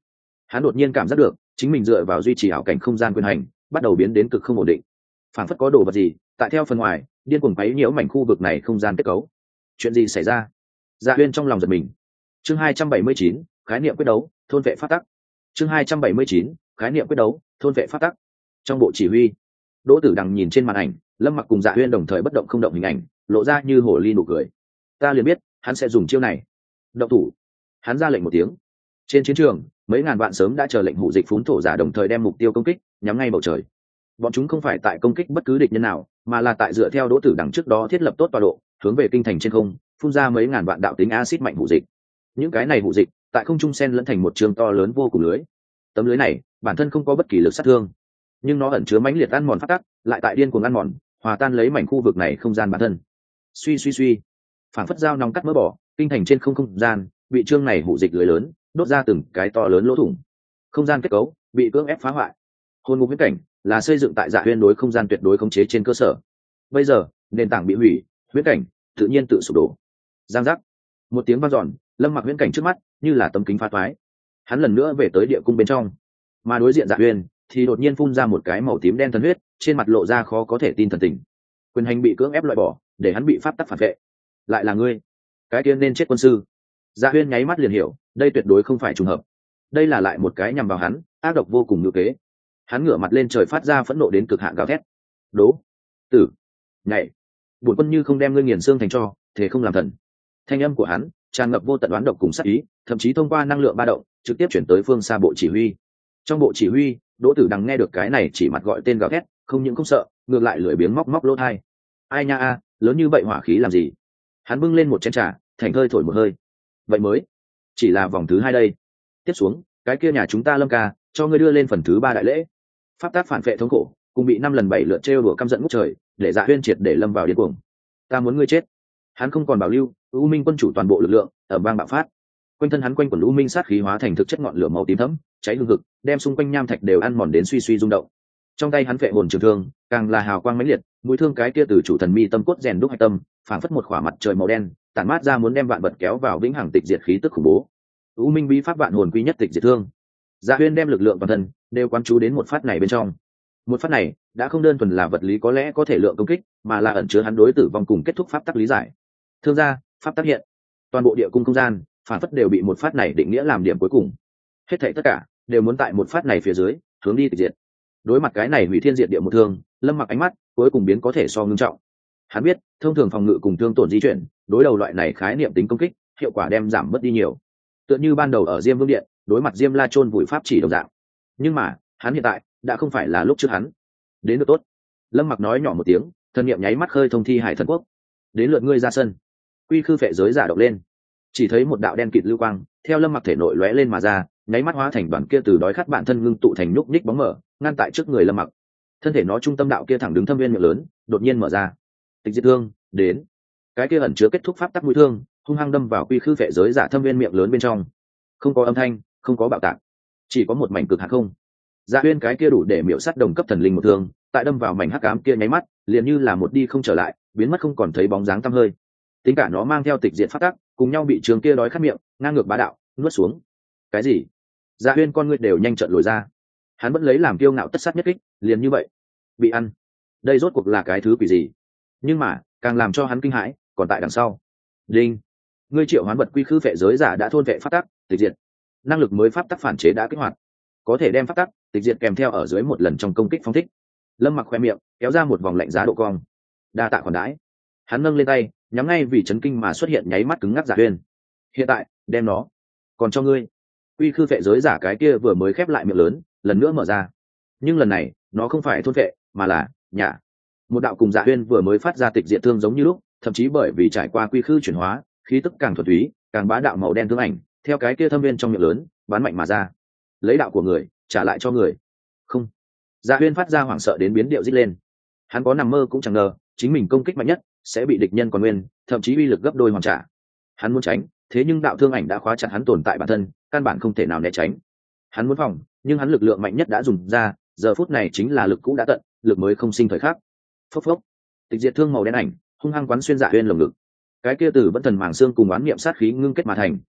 Hắn đột nhiên cảm giác được chính mình dựa vào duy trì ảo cảnh không gian quyền hành bắt đầu biến đến cực không ổn định, phản phất có đồ vật gì tại theo phần ngoài điên cuồng quấy nhiễu mảnh khu vực này không gian kết cấu. Chuyện gì xảy ra? Dạ Huyên trong lòng giật mình. Chương 279, khái niệm quyết đấu, thôn vệ pháp tắc. Chương 279, khái niệm quyết đấu, thôn vệ pháp tắc. Trong bộ chỉ huy, Đỗ Tử Đằng nhìn trên màn ảnh, Lâm Mặc cùng Dạ Huyên đồng thời bất động không động hình ảnh, lộ ra như hồ ly nụ cười. Ta liền biết, hắn sẽ dùng chiêu này. Động thủ. Hắn ra lệnh một tiếng. Trên chiến trường, mấy ngàn vạn sớm đã chờ lệnh hủ dịch phún thổ giả đồng thời đem mục tiêu công kích nhắm ngay bầu trời. Bọn chúng không phải tại công kích bất cứ địch nhân nào, mà là tại dựa theo Đỗ Tử Đằng trước đó thiết lập tốt tọa độ, hướng về kinh thành trên không, phun ra mấy ngàn vạn đạo tính axit mạnh hủ dịch. Những cái này hủ dịch tại không trung xen lẫn thành một trường to lớn vô cùng lưới. Tấm lưới này bản thân không có bất kỳ lực sát thương, nhưng nó ẩn chứa mãnh liệt ăn mòn phát tắc, lại tại điên cuồng ăn mòn, hòa tan lấy mảnh khu vực này không gian bản thân. Suy, phản phất dao nóng cắt mỡ bỏ, kinh thành trên không gian bị trương này hủ dịch lưới lớn đốt ra từng cái to lớn lỗ thủng, không gian kết cấu bị cưỡng ép phá hoại. Hồn ngục huyễn cảnh là xây dựng tại Dạ Huyên đối không gian tuyệt đối khống chế trên cơ sở, bây giờ nền tảng bị hủy, huyễn cảnh tự nhiên tự sụp đổ. Giang giác, một tiếng vang dọn, Lâm Mặc huyễn cảnh trước mắt như là tấm kính phá toái, hắn lần nữa về tới địa cung bên trong, mà đối diện Dạ Huyên thì đột nhiên phun ra một cái màu tím đen thần huyết, trên mặt lộ ra khó có thể tin thần tình. Quyền hành bị cưỡng ép loại bỏ, để hắn bị pháp tắc phản vệ. Lại là ngươi, cái tiên nên chết quân sư. Dạ Huyên nháy mắt liền hiểu, đây tuyệt đối không phải trùng hợp, đây là lại một cái nhằm vào hắn ác độc vô cùng ngữ kế. Hắn ngửa mặt lên trời phát ra phẫn nộ đến cực hạn gào thét. Đố, tử, nhảy, bổn quân như không đem ngươi nghiền xương thành tro, thế không làm thần. Thanh âm của hắn tràn ngập vô tận đoán độc cùng sát ý, thậm chí thông qua năng lượng ba động trực tiếp chuyển tới phương xa bộ chỉ huy. Trong bộ chỉ huy, Đỗ Tử Đằng nghe được cái này chỉ mặt gọi tên gào thét, không những không sợ, ngược lại lười biếng móc lỗ tai. Ai nha a, lớn như vậy hỏa khí làm gì? Hắn bưng lên một chén trà, thành thơi thổi một hơi. Vậy mới chỉ là vòng thứ 2 đây. Tiếp xuống, cái kia nhà chúng ta Lâm ca, cho ngươi đưa lên phần thứ 3 đại lễ. Pháp tác phản vệ thống khổ, cùng bị 5 lần 7 lượt trêu đùa căm giận ngút trời, để Dạ Huyên triệt để lâm vào điên cuồng. Ta muốn ngươi chết. Hắn không còn bảo lưu, U Minh quân chủ toàn bộ lực lượng, ầm vang bạo phát. Quanh thân hắn quanh quẩn U Minh sát khí hóa thành thực chất ngọn lửa màu tím thẫm, cháy hừng hực, đem xung quanh nham thạch đều ăn mòn đến suy suy rung động. Trong tay hắn vệ hồn trường thương, càng là hào quang mãnh liệt, mũi thương cái kia từ chủ thần mi tâm cốt rèn đúc hạch tâm, phảng phất một khỏa mặt trời màu đen, tản mát ra muốn đem vạn vật kéo vào vĩnh hằng tịch diệt khí tức khủng bố. U Minh bí pháp vạn hồn quy nhất tịch diệt thương. Dạ Huyên đem lực lượng toàn thân đều quán chú đến một phát này bên trong. Một phát này đã không đơn thuần là vật lý có lẽ có thể lượng công kích, mà là ẩn chứa hắn đối tử vong cùng kết thúc pháp tắc lý giải. Thương gia, pháp tắc hiện, toàn bộ địa cung không gian phản phất đều bị một phát này định nghĩa làm điểm cuối cùng. Hết thảy tất cả đều muốn tại một phát này phía dưới hướng đi tịch diệt. Đối mặt cái này hủy thiên diệt địa một thương, Lâm Mặc ánh mắt cuối cùng biến có thể so ngưng trọng. Hắn biết thông thường phòng ngự cùng thương tổn di chuyển, đối đầu loại này khái niệm tính công kích hiệu quả đem giảm mất đi nhiều, tựa như ban đầu ở Diêm Vương Điện đối mặt Diêm La Chôn vùi pháp chỉ đồng dạng. Nhưng mà hắn hiện tại đã không phải là lúc trước hắn. Đến được tốt. Lâm Mặc nói nhỏ một tiếng, thần niệm nháy mắt khơi thông thi hải thần quốc. Đến lượt ngươi ra sân. Quy khư phệ giới giả động lên, chỉ thấy một đạo đen kịt lưu quang theo Lâm Mặc thể nội lóe lên mà ra, nháy mắt hóa thành đoàn kia từ đói khát bản thân ngưng tụ thành nhúc nhích bóng mở, ngăn tại trước người Lâm Mặc. Thân thể nó trung tâm đạo kia thẳng đứng thâm viên miệng lớn, đột nhiên mở ra. Tịch diệt thương đến. Cái kia ẩn chứa kết thúc pháp tắc mũi thương, hung hăng đâm vào quy khư phệ giới giả thâm viên miệng lớn bên trong. Không có âm thanh, không có bạo tạc, chỉ có một mảnh cực hạt không. Dạ Huyên cái kia đủ để miểu sát đồng cấp thần linh một thương, tại đâm vào mảnh hắc ám kia nháy mắt, liền như là một đi không trở lại, biến mất không còn thấy bóng dáng tăm hơi. Tính cả nó mang theo tịch diệt pháp tắc, cùng nhau bị trường kia đói khát miệng, ngang ngược bá đạo, nuốt xuống. Cái gì? Dạ Huyên con ngươi đều nhanh trợn lồi ra. Hắn vẫn lấy làm kiêu ngạo tất sát nhất kích, liền như vậy bị ăn. Đây rốt cuộc là cái thứ quỷ gì? Nhưng mà, càng làm cho hắn kinh hãi, còn tại đằng sau. Đinh, ngươi triệu hoán vật quy khư phệ giới giả đã thôn vệ pháp tắc, tịch diệt. Năng lực mới pháp tắc phản chế đã kích hoạt, có thể đem pháp tắc tịch diệt kèm theo ở dưới một lần trong công kích phóng thích. Lâm Mặc khoe miệng kéo ra một vòng lạnh giá độ cong. Đa tạ khoản đãi. Hắn nâng lên tay, nhắm ngay vì chấn kinh mà xuất hiện nháy mắt cứng ngắc Dạ Huyên. Hiện tại đem nó còn cho ngươi. Quy khư phệ giới giả cái kia vừa mới khép lại miệng lớn, lần nữa mở ra, nhưng lần này nó không phải thôn phệ mà là nhả. Một đạo cùng Dạ Huyên vừa mới phát ra tịch diệt thương giống như lúc, thậm chí bởi vì trải qua quy khư chuyển hóa, khí tức càng thuần túy, càng bá đạo màu đen thương ảnh theo cái kia thâm viên trong miệng lớn bắn mạnh mà ra. Lấy đạo của người trả lại cho người. Không. Dạ Huyên phát ra hoảng sợ đến biến điệu rít lên. Hắn có nằm mơ cũng chẳng ngờ chính mình công kích mạnh nhất sẽ bị địch nhân còn nguyên, thậm chí uy lực gấp đôi hoàn trả. Hắn muốn tránh, thế nhưng đạo thương ảnh đã khóa chặt hắn tồn tại bản thân, căn bản không thể nào né tránh. Hắn muốn phòng, nhưng hắn lực lượng mạnh nhất đã dùng ra, giờ phút này chính là lực cũ đã tận, lực mới không sinh thời khắc. Phốc phốc. Tịch diệt thương màu đen ảnh hung hăng quán xuyên Dạ Huyên lồng ngực. Cái kia tử vẫn thần màng xương cùng oán niệm sát khí ngưng kết mà thành,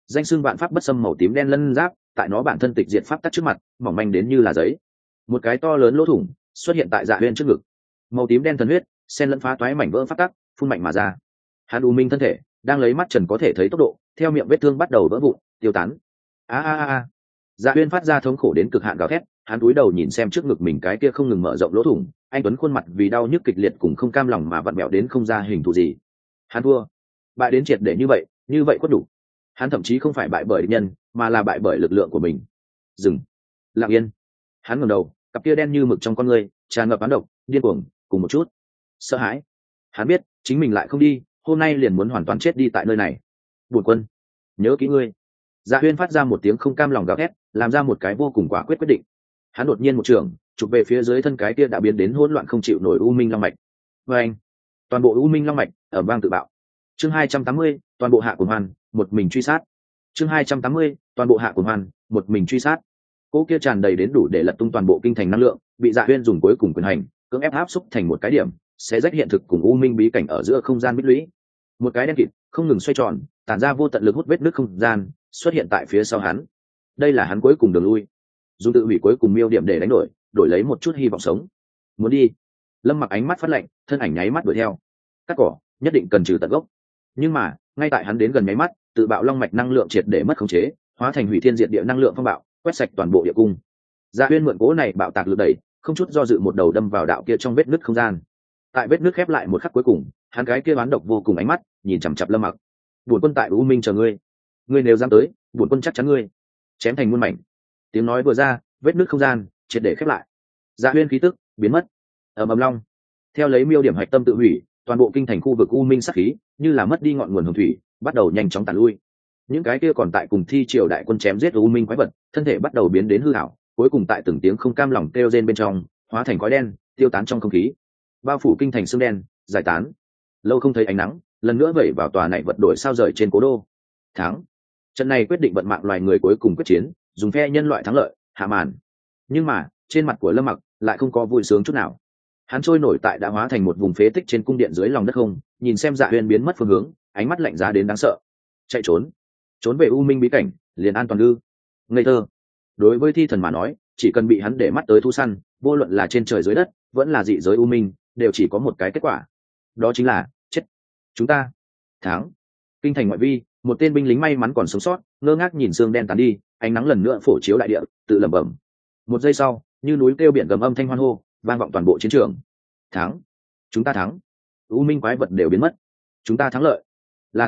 danh xưng vạn pháp bất xâm màu tím đen lân giáp tại nó bản thân tịch diệt pháp tắc trước mặt mỏng manh đến như là giấy. Một cái to lớn lỗ thủng xuất hiện tại Dạ Huyên trước ngực, màu tím đen thần huyết xen lẫn phá toái mảnh vỡ pháp tắc phun mạnh mà ra. Hắn U Minh thân thể đang lấy mắt trần có thể thấy tốc độ theo miệng vết thương bắt đầu vỡ vụn tiêu tán. A. Dạ Huyên phát ra thống khổ đến cực hạn gào thét, hắn cúi đầu nhìn xem trước ngực mình cái kia không ngừng mở rộng lỗ thủng, anh tuấn khuôn mặt vì đau nhức kịch liệt cùng không cam lòng mà vặn bẹo đến không ra hình thù gì. Hắn thua, bại đến triệt để như vậy khuất đủ. Hắn thậm chí không phải bại bởi địch nhân, mà là bại bởi lực lượng của mình. Dừng, lặng yên. Hắn ngẩng đầu, cặp kia đen như mực trong con người tràn ngập oán độc, điên cuồng, cùng một chút sợ hãi. Hắn biết chính mình lại không đi, hôm nay liền muốn hoàn toàn chết đi tại nơi này. Bổn quân, nhớ kỹ ngươi. Dạ Huyên phát ra một tiếng không cam lòng gào thét, làm ra một cái vô cùng quả quyết quyết định. Hắn đột nhiên một trường chụp về phía dưới thân cái kia đã biến đến hỗn loạn không chịu nổi U Minh Long mạch. Và anh, toàn bộ U Minh Long mạch ầm vang tự bạo. Chương 280, toàn bộ hạ của Hoan, một mình truy sát. Chương 280, toàn bộ hạ của Hoan, một mình truy sát. Cỗ kia tràn đầy đến đủ để lật tung toàn bộ kinh thành năng lượng, bị Dạ Huyên dùng cuối cùng quyền hành, cưỡng ép áp xúc thành một cái điểm, sẽ rách hiện thực cùng U Minh bí cảnh ở giữa không gian bích lũy. Một cái đen kịt, không ngừng xoay tròn, tản ra vô tận lực hút vết nứt không gian, xuất hiện tại phía sau hắn. Đây là hắn cuối cùng đường lui, dùng tự hủy cuối cùng miêu điểm để đánh đổi lấy một chút hy vọng sống. Muốn đi. Lâm Mặc ánh mắt phát lạnh, thân ảnh nháy mắt đuổi theo. Cắt cỏ, nhất định cần trừ tận gốc. Nhưng mà, ngay tại hắn đến gần nháy mắt, tự bạo long mạch năng lượng triệt để mất khống chế, hóa thành hủy thiên diệt địa năng lượng phong bạo, quét sạch toàn bộ địa cung. Dạ Huyên mượn cố này bạo tạc lực đẩy, không chút do dự một đầu đâm vào đạo kia trong vết nứt không gian. Tại vết nứt khép lại một khắc cuối cùng, hắn cái kia oán độc vô cùng ánh mắt nhìn chằm chằm Lâm Mặc. Bổn quân tại U Minh chờ ngươi, ngươi nếu dám tới, bổn quân chắc chắn ngươi chém thành muôn mảnh. Tiếng nói vừa ra, vết nứt không gian triệt để khép lại. Dạ Huyên khí tức biến mất. Ầm long, theo lấy miêu điểm hạch tâm tự hủy, toàn bộ kinh thành khu vực U Minh sát khí như là mất đi ngọn nguồn hồng thủy, bắt đầu nhanh chóng tàn lui. Những cái kia còn tại cùng thi triều đại quân chém giết U Minh quái vật, thân thể bắt đầu biến đến hư ảo, cuối cùng tại từng tiếng không cam lòng kêu rên bên trong, hóa thành khói đen, tiêu tán trong không khí. Bao phủ kinh thành sương đen, giải tán. Lâu không thấy ánh nắng, lần nữa vẩy vào tòa này vật đổi sao rời trên cố đô. Thắng. Trận này quyết định vận mạng loài người cuối cùng quyết chiến, dùng phe nhân loại thắng lợi, hạ màn. Nhưng mà, trên mặt của Lâm Mặc lại không có vui sướng chút nào. Hắn trôi nổi tại đã hóa thành một vùng phế tích trên cung điện dưới lòng đất không, nhìn xem Dạ Huyên biến mất phương hướng, ánh mắt lạnh giá đến đáng sợ. Chạy trốn về U Minh bí cảnh, liền an toàn ư? Ngây thơ. Đối với thi thần mà nói, chỉ cần bị hắn để mắt tới thu săn, vô luận là trên trời dưới đất, vẫn là dị giới U Minh, đều chỉ có một cái kết quả, đó chính là chết. Chúng ta thắng. Kinh thành ngoại vi, một tên binh lính may mắn còn sống sót, ngơ ngác nhìn xương đen tán đi, ánh nắng lần nữa phổ chiếu đại địa, tự lẩm bẩm. Một giây sau, như núi kêu biển gầm âm thanh hoan hô, vang vọng toàn bộ chiến trường. Thắng, chúng ta thắng. U Minh quái vật đều biến mất, chúng ta thắng lợi. Là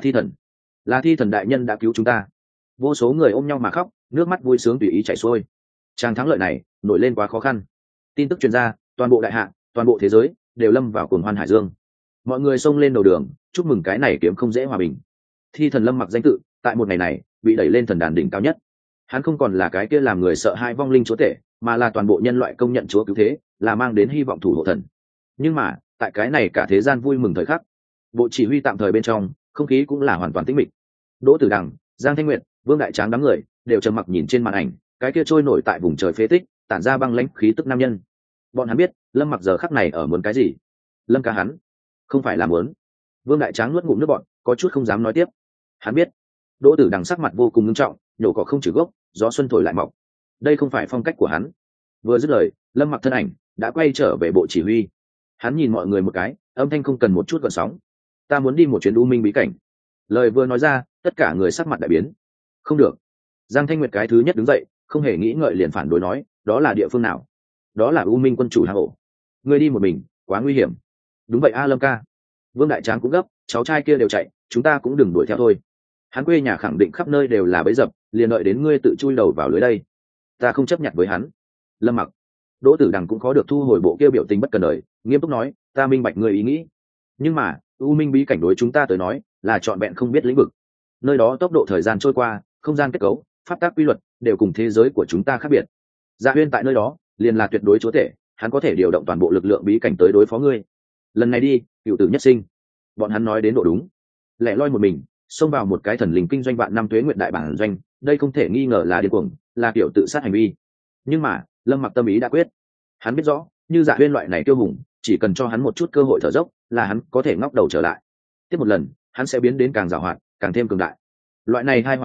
thi thần đại nhân đã cứu chúng ta. Vô số người ôm nhau mà khóc, nước mắt vui sướng tùy ý chảy xuôi. Trang thắng lợi này nổi lên quá khó khăn. Tin tức truyền ra, toàn bộ đại hạ, toàn bộ thế giới đều lâm vào cuồng hoan hải dương. Mọi người xông lên đầu đường, chúc mừng cái này kiếm không dễ hòa bình. Thi thần Lâm Mặc danh tự tại một ngày này bị đẩy lên thần đàn đỉnh cao nhất. Hắn không còn là cái kia làm người sợ hai vong linh chúa tể, mà là toàn bộ nhân loại công nhận chúa cứu thế, là mang đến hy vọng thủ hộ thần. Nhưng mà tại cái này cả thế gian vui mừng thời khắc, bộ chỉ huy tạm thời bên trong không khí cũng là hoàn toàn tĩnh mịch. Đỗ Tử Đằng, Giang Thanh Nguyệt, Vương Đại Tráng đám người đều trầm mặc nhìn trên màn ảnh cái kia trôi nổi tại vùng trời phế tích, tản ra băng lãnh khí tức nam nhân. Bọn hắn biết Lâm Mặc giờ khắc này ở muốn cái gì. Lâm ca hắn không phải là muốn. Vương Đại Tráng nuốt ngụm nước bọt, có chút không dám nói tiếp. Hắn biết Đỗ Tử Đằng sắc mặt vô cùng nghiêm trọng, nhổ cỏ không trừ gốc, gió xuân thổi lại mọc. Đây không phải phong cách của hắn. Vừa dứt lời, Lâm Mặc thân ảnh đã quay trở về bộ chỉ huy. Hắn nhìn mọi người một cái, âm thanh không cần một chút gợn sóng. Ta muốn đi một chuyến U Minh bí cảnh. Lời vừa nói ra, tất cả người sắc mặt đại biến. Không được. Giang Thanh Nguyệt cái thứ nhất đứng dậy, không hề nghĩ ngợi liền phản đối nói, đó là địa phương nào? Đó là U Minh quân chủ hang ổ. Ngươi đi một mình, quá nguy hiểm. Đúng vậy a Lâm ca. Vương Đại Tráng cũng gấp, cháu trai kia đều chạy, chúng ta cũng đừng đuổi theo thôi. Hắn quê nhà khẳng định khắp nơi đều là bẫy dập, liền đợi đến ngươi tự chui đầu vào lưới đây. Ta không chấp nhận với hắn. Lâm Mặc. Đỗ Tử Đằng cũng có được thu hồi bộ kia biểu tình bất cần đời, nghiêm túc nói, ta minh bạch ngươi ý nghĩ. Nhưng mà, U Minh bí cảnh đối chúng ta tới nói, là trọn vẹn không biết lĩnh vực. Nơi đó tốc độ thời gian trôi qua, không gian kết cấu, pháp tắc quy luật đều cùng thế giới của chúng ta khác biệt. Dạ Huyên tại nơi đó, liền là tuyệt đối chúa tể, hắn có thể điều động toàn bộ lực lượng bí cảnh tới đối phó ngươi. Lần này đi, cựu tử nhất sinh. Bọn hắn nói đến độ đúng. Lẻ loi một mình, xông vào một cái thần linh kinh doanh vạn năm tuế nguyện đại bản doanh, đây không thể nghi ngờ là điên cuồng, là kiểu tự sát hành vi. Nhưng mà, Lâm Mặc tâm ý đã quyết. Hắn biết rõ, như Dạ Huyên loại này tiêu hùng, chỉ cần cho hắn một chút cơ hội thở dốc, là hắn có thể ngóc đầu trở lại. Tiếp một lần, hắn sẽ biến đến càng giàu hoạt, càng thêm cường đại. Loại này hai hoàng ẩm,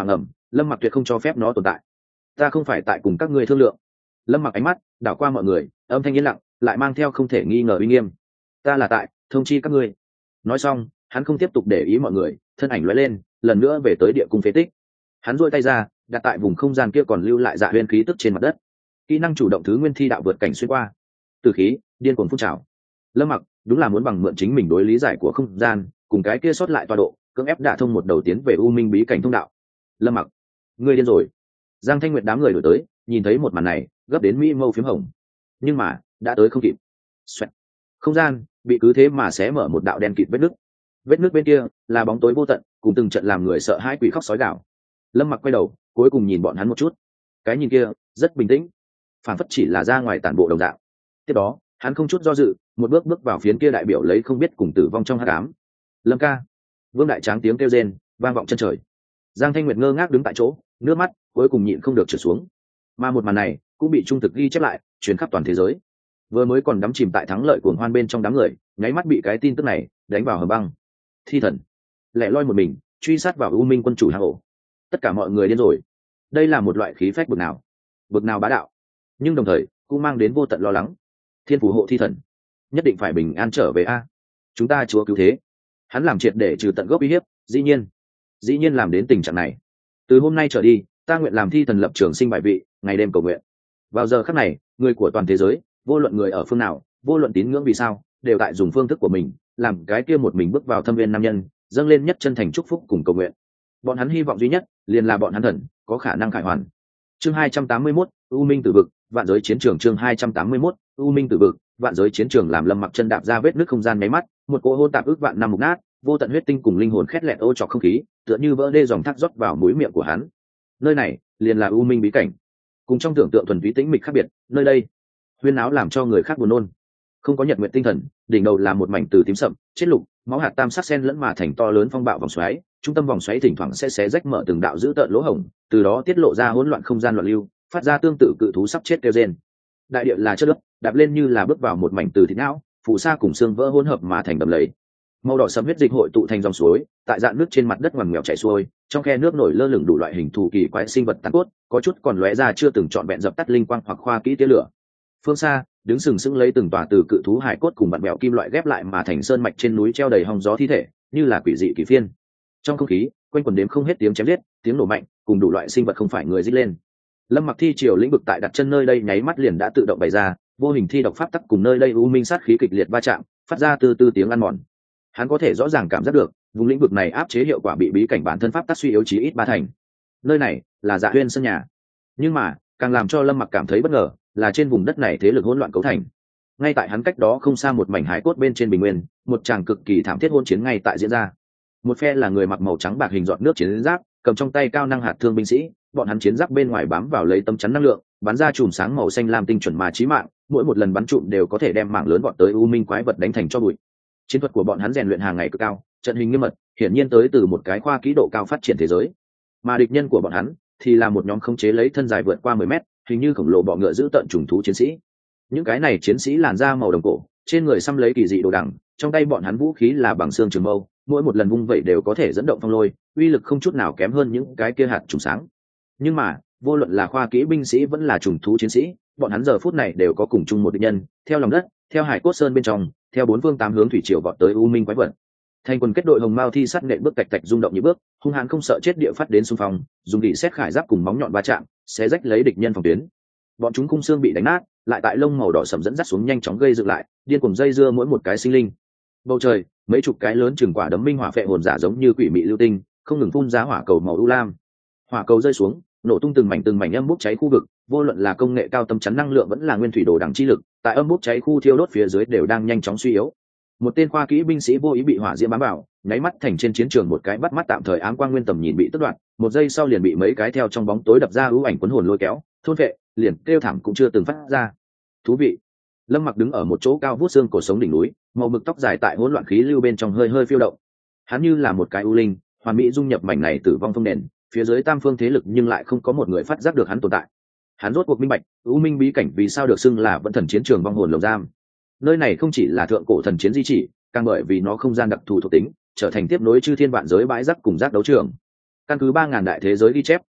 Lâm Mặc tuyệt không cho phép nó tồn tại. Ta không phải tại cùng các ngươi thương lượng. Lâm Mặc ánh mắt đảo qua mọi người, âm thanh yên lặng lại mang theo không thể nghi ngờ uy nghiêm. Ta là tại thông chi các ngươi. Nói xong, hắn không tiếp tục để ý mọi người, thân ảnh lóe lên, lần nữa về tới địa cung phế tích. Hắn duỗi tay ra, đặt tại vùng không gian kia còn lưu lại dạ huyền khí tức trên mặt đất. Kỹ năng chủ động thứ nguyên thi đạo vượt cảnh xuyên qua. Từ khí điên cuồng phun trào. Lâm Mặc đúng là muốn bằng mượn chính mình đối lý giải của không gian, cùng cái kia sót lại tọa độ, cưỡng ép đả thông một đầu tiến về u minh bí cảnh thông đạo. Lâm Mặc, ngươi điên rồi. Giang Thanh Nguyệt đám người đổi tới, nhìn thấy một màn này, gấp đến mỹ mâu phím hồng. Nhưng mà đã tới không kịp. Xoẹt. Không gian bị cứ thế mà xé mở một đạo đen kịt vết nứt bên kia là bóng tối vô tận, cùng từng trận làm người sợ hãi quỷ khóc sói gào. Lâm Mặc quay đầu, cuối cùng nhìn bọn hắn một chút, cái nhìn kia rất bình tĩnh, phản phất chỉ là ra ngoài tản bộ đồng dạng. Tiếp đó hắn không chút do dự, một bước vào phiến kia đại biểu lấy không biết cùng tử vong trong hắc ám. Lâm ca. Vương Đại Tráng tiếng kêu rên vang vọng chân trời. Giang Thanh Nguyệt ngơ ngác đứng tại chỗ, nước mắt cuối cùng nhịn không được trượt xuống. Mà một màn này cũng bị trung thực ghi chép lại, truyền khắp toàn thế giới. Vừa mới còn đắm chìm tại thắng lợi cuồng hoan bên trong đám người, nháy mắt bị cái tin tức này đánh vào hầm băng. Thi thần lẻ loi một mình truy sát vào u minh quân chủ hang ổ. Tất cả mọi người điên rồi. Đây là một loại khí phách bực nào bá đạo, nhưng đồng thời cũng mang đến vô tận lo lắng. Thiên phù hộ thi thần, nhất định phải bình an trở về a. Chúng ta chúa cứu thế. Hắn làm triệt để trừ tận gốc uy hiếp, dĩ nhiên làm đến tình trạng này. Từ hôm nay trở đi, ta nguyện làm thi thần lập trường sinh bài vị, ngày đêm cầu nguyện. Vào giờ khắc này, người của toàn thế giới, vô luận người ở phương nào, vô luận tín ngưỡng vì sao, đều tại dùng phương thức của mình làm cái kia một mình bước vào thâm viên nam nhân, dâng lên nhất chân thành chúc phúc cùng cầu nguyện. Bọn hắn hy vọng duy nhất liền là bọn hắn thần có khả năng khải hoàn. Chương 281, U Minh Tử Vực, vạn giới chiến trường. Chương 281, U Minh Tử Vực, vạn giới chiến trường. Làm Lâm Mặc chân đạp ra vết nứt không gian mấy mắt, một cỗ hôn tạp ước vạn năm mục nát, vô tận huyết tinh cùng linh hồn khét lẹt ô trọc không khí, tựa như vỡ đê dòng thác rót vào mũi miệng của hắn. Nơi này liền là U Minh bí cảnh, cùng trong tưởng tượng thuần túy tĩnh mịch khác biệt. Nơi đây huyên áo làm cho người khác buồn nôn, không có nhật nguyện tinh thần, đỉnh đầu là một mảnh từ tím sậm chết lục máu hạt tam sắc sen lẫn mà thành to lớn phong bạo vòng xoáy, trung tâm vòng xoáy thỉnh thoảng sẽ xé rách mở từng đạo dữ tợn lỗ hổng, từ đó tiết lộ ra hỗn loạn không gian loạn lưu, phát ra tương tự cự thú sắp chết kêu rên. Đại địa là chất đất, đạp lên như là bước vào một mảnh từ thịt não, phù sa cùng xương vỡ hỗn hợp mà thành đầm lầy. Màu đỏ sẫm huyết dịch hội tụ thành dòng suối, tại dạn nước trên mặt đất ngoằn nghèo chảy xuôi, trong khe nước nổi lơ lửng đủ loại hình thù kỳ quái sinh vật tàn cốt, có chút còn lóe ra chưa từng trọn vẹn dập tắt linh quang hoặc khoa kỹ tia lửa. Phương xa, đứng sừng sững lấy từng tòa từ cự thú hải cốt cùng bản bèo kim loại ghép lại mà thành sơn mạch trên núi treo đầy hong gió thi thể, như là quỷ dị kỳ phiên. Trong không khí quanh quần đếm không hết tiếng chém giết, tiếng nổ mạnh, cùng đủ loại sinh vật không phải người rít lên. Lâm Mặc thi triều lĩnh vực tại đặt chân nơi đây nháy mắt liền đã tự động bày ra, vô hình thi độc pháp tắc cùng nơi đây u minh sát khí kịch liệt va chạm, phát ra từ từ tiếng ăn mòn. Hắn có thể rõ ràng cảm giác được, vùng lĩnh vực này áp chế hiệu quả bị bí cảnh bản thân pháp tắc suy yếu chí ít ba thành. Nơi này là Dạ Huyên sân nhà, nhưng mà càng làm cho Lâm Mặc cảm thấy bất ngờ là trên vùng đất này thế lực hỗn loạn cấu thành. Ngay tại hắn cách đó không xa một mảnh hải cốt bên trên bình nguyên, một tràng cực kỳ thảm thiết hôn chiến ngay tại diễn ra. Một phe là người mặc màu trắng bạc hình giọt nước chiến giáp, cầm trong tay cao năng hạt thương binh sĩ, bọn hắn chiến giáp bên ngoài bám vào lấy tấm chắn năng lượng, bắn ra chùm sáng màu xanh lam tinh chuẩn mà chí mạng, mỗi một lần bắn trụm đều có thể đem mảng lớn bọn tới u minh quái vật đánh thành cho bụi. Chiến thuật của bọn hắn rèn luyện hàng ngày cực cao, trận hình nghiêm mật, hiển nhiên tới từ một cái khoa kỹ độ cao phát triển thế giới. Mà địch nhân của bọn hắn thì là một nhóm khống chế lấy thân dài vượt qua 10 mét, hình như khổng lồ bọ ngựa giữ tận trùng thú chiến sĩ. Những cái này chiến sĩ làn da màu đồng cổ, trên người xăm lấy kỳ dị đồ đằng, trong tay bọn hắn vũ khí là bằng xương trường mâu, mỗi một lần vung vẩy đều có thể dẫn động phong lôi, uy lực không chút nào kém hơn những cái kia hạt trùng sáng. Nhưng mà vô luận là khoa kỹ binh sĩ vẫn là trùng thú chiến sĩ, bọn hắn giờ phút này đều có cùng chung một địch nhân, theo lòng đất, theo hải cốt sơn bên trong, theo bốn phương tám hướng thủy triều vọt tới u minh quái vật. Thành quần kết đội hồng mao thi sắt nện bước tạch tạch rung động như bước, hung hãn không sợ chết địa phát đến xung phong, dùng đỉ xét khải giáp cùng móng nhọn va chạm, xé rách lấy địch nhân phòng tuyến. Bọn chúng khung xương bị đánh nát, lại tại lông màu đỏ sẫm dẫn dắt xuống nhanh chóng gây dựng lại, điên cuồng dây dưa mỗi một cái sinh linh. Bầu trời, mấy chục cái lớn chừng quả đấm minh hỏa phệ hồn giả giống như quỷ mị lưu tinh, không ngừng phun ra hỏa cầu màu u lam. Hỏa cầu rơi xuống, nổ tung từng mảnh âm bốc cháy khu vực, vô luận là công nghệ cao tâm chắn năng lượng vẫn là nguyên thủy đồ đằng chi lực, tại âm bốc cháy khu thiêu đốt phía dưới đều đang nhanh chóng suy yếu. Một tên khoa kỹ binh sĩ vô ý bị hỏa diễm bám vào, nháy mắt thành trên chiến trường một cái bắt mắt tạm thời ám quang nguyên tầm nhìn bị tước đoạt, một giây sau liền bị mấy cái theo trong bóng tối đập ra ưu ảnh cuốn hồn lôi kéo, thôn vệ, liền kêu thảm cũng chưa từng phát ra. Thú vị. Lâm Mặc đứng ở một chỗ cao vút xương cổ sống đỉnh núi, màu mực tóc dài tại hỗn loạn khí lưu bên trong hơi hơi phiêu động. Hắn như là một cái u linh, hoàn mỹ dung nhập mảnh này tử vong thông nền, phía dưới tam phương thế lực nhưng lại không có một người phát giác được hắn tồn tại. Hắn rốt cuộc minh bạch, u minh bí cảnh vì sao được xưng là vẫn thần chiến trường vong hồn lồng giam. Nơi này không chỉ là thượng cổ thần chiến di chỉ, càng bởi vì nó không gian đặc thù thuộc tính, trở thành tiếp nối chư thiên vạn giới bãi rác cùng rác đấu trường. Căn cứ 3000 đại thế giới ghi chép,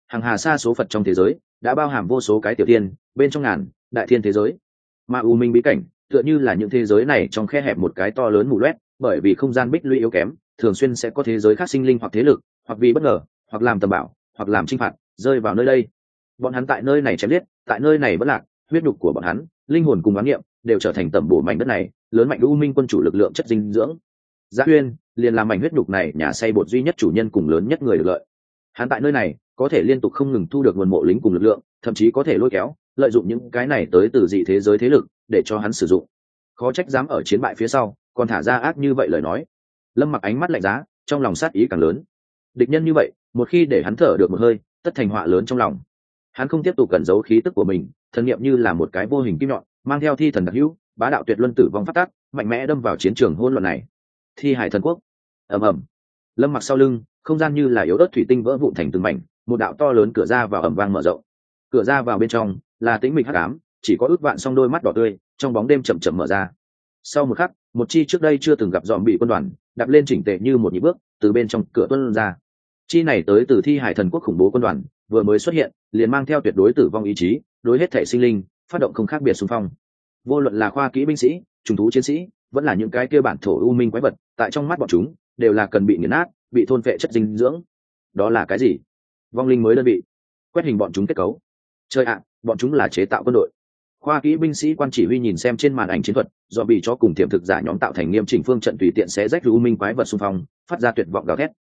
hàng hà sa số Phật trong thế giới đã bao hàm vô số cái tiểu thiên, bên trong ngàn đại thiên thế giới. Mà u minh bí cảnh tựa như là những thế giới này trong khe hẹp một cái to lớn mù loét, bởi vì không gian bích lũy yếu kém, thường xuyên sẽ có thế giới khác sinh linh hoặc thế lực, hoặc vì bất ngờ, hoặc làm tầm bảo, hoặc làm chinh phạt, rơi vào nơi đây. Bọn hắn tại nơi này chém giết, tại nơi này vẫn lạc, huyết nhục của bọn hắn, linh hồn cùng oán niệm đều trở thành tẩm bổ mảnh đất này, lớn mạnh u minh quân chủ lực lượng chất dinh dưỡng. Giá Huyên liền làm mảnh huyết nhục này nhà xây bột duy nhất chủ nhân cùng lớn nhất người được lợi. Hắn tại nơi này có thể liên tục không ngừng thu được nguồn mộ lính cùng lực lượng, thậm chí có thể lôi kéo, lợi dụng những cái này tới từ dị thế giới thế lực để cho hắn sử dụng. Khó trách dám ở chiến bại phía sau còn thả ra ác như vậy lời nói. Lâm Mặc ánh mắt lạnh giá, trong lòng sát ý càng lớn. Địch nhân như vậy, một khi để hắn thở được một hơi, tất thành họa lớn trong lòng. Hắn không tiếp tục cẩn giấu khí tức của mình, thần niệm như là một cái vô hình kim nhọn, mang theo thi thần đặc hữu, bá đạo tuyệt luân tử vong phát tác, mạnh mẽ đâm vào chiến trường hỗn loạn này. Thi hải thần quốc. Ầm ầm. Lâm Mặc sau lưng, không gian như là yếu ớt thủy tinh vỡ vụn thành từng mảnh, một đạo to lớn cửa ra vào ầm vang mở rộng. Cửa ra vào bên trong là tĩnh mịch hắc ám, chỉ có ước vạn song đôi mắt đỏ tươi trong bóng đêm chậm chậm mở ra. Sau một khắc, một chi trước đây chưa từng gặp dòm bị quân đoàn đạp lên chỉnh tề như một nhịp bước từ bên trong cửa tuôn ra. Chi này tới từ thi hải thần quốc khủng bố quân đoàn vừa mới xuất hiện liền mang theo tuyệt đối tử vong ý chí, đối hết thể sinh linh phát động không khác biệt xung phong. Vô luận là khoa kỹ binh sĩ, trùng thú chiến sĩ, vẫn là những cái kia bản thổ u minh quái vật, tại trong mắt bọn chúng đều là cần bị nghiền nát, bị thôn phệ chất dinh dưỡng. Đó là cái gì? Vong linh mới đơn vị. Quét hình bọn chúng kết cấu. Chơi ạ, bọn chúng là chế tạo quân đội. Khoa kỹ binh sĩ quan chỉ huy nhìn xem trên màn ảnh chiến thuật, do bị cho cùng tiềm thực giả nhóm tạo thành nghiêm chỉnh phương trận tùy tiện xé rách u minh quái vật xung phong, phát ra tuyệt vọng gào thét.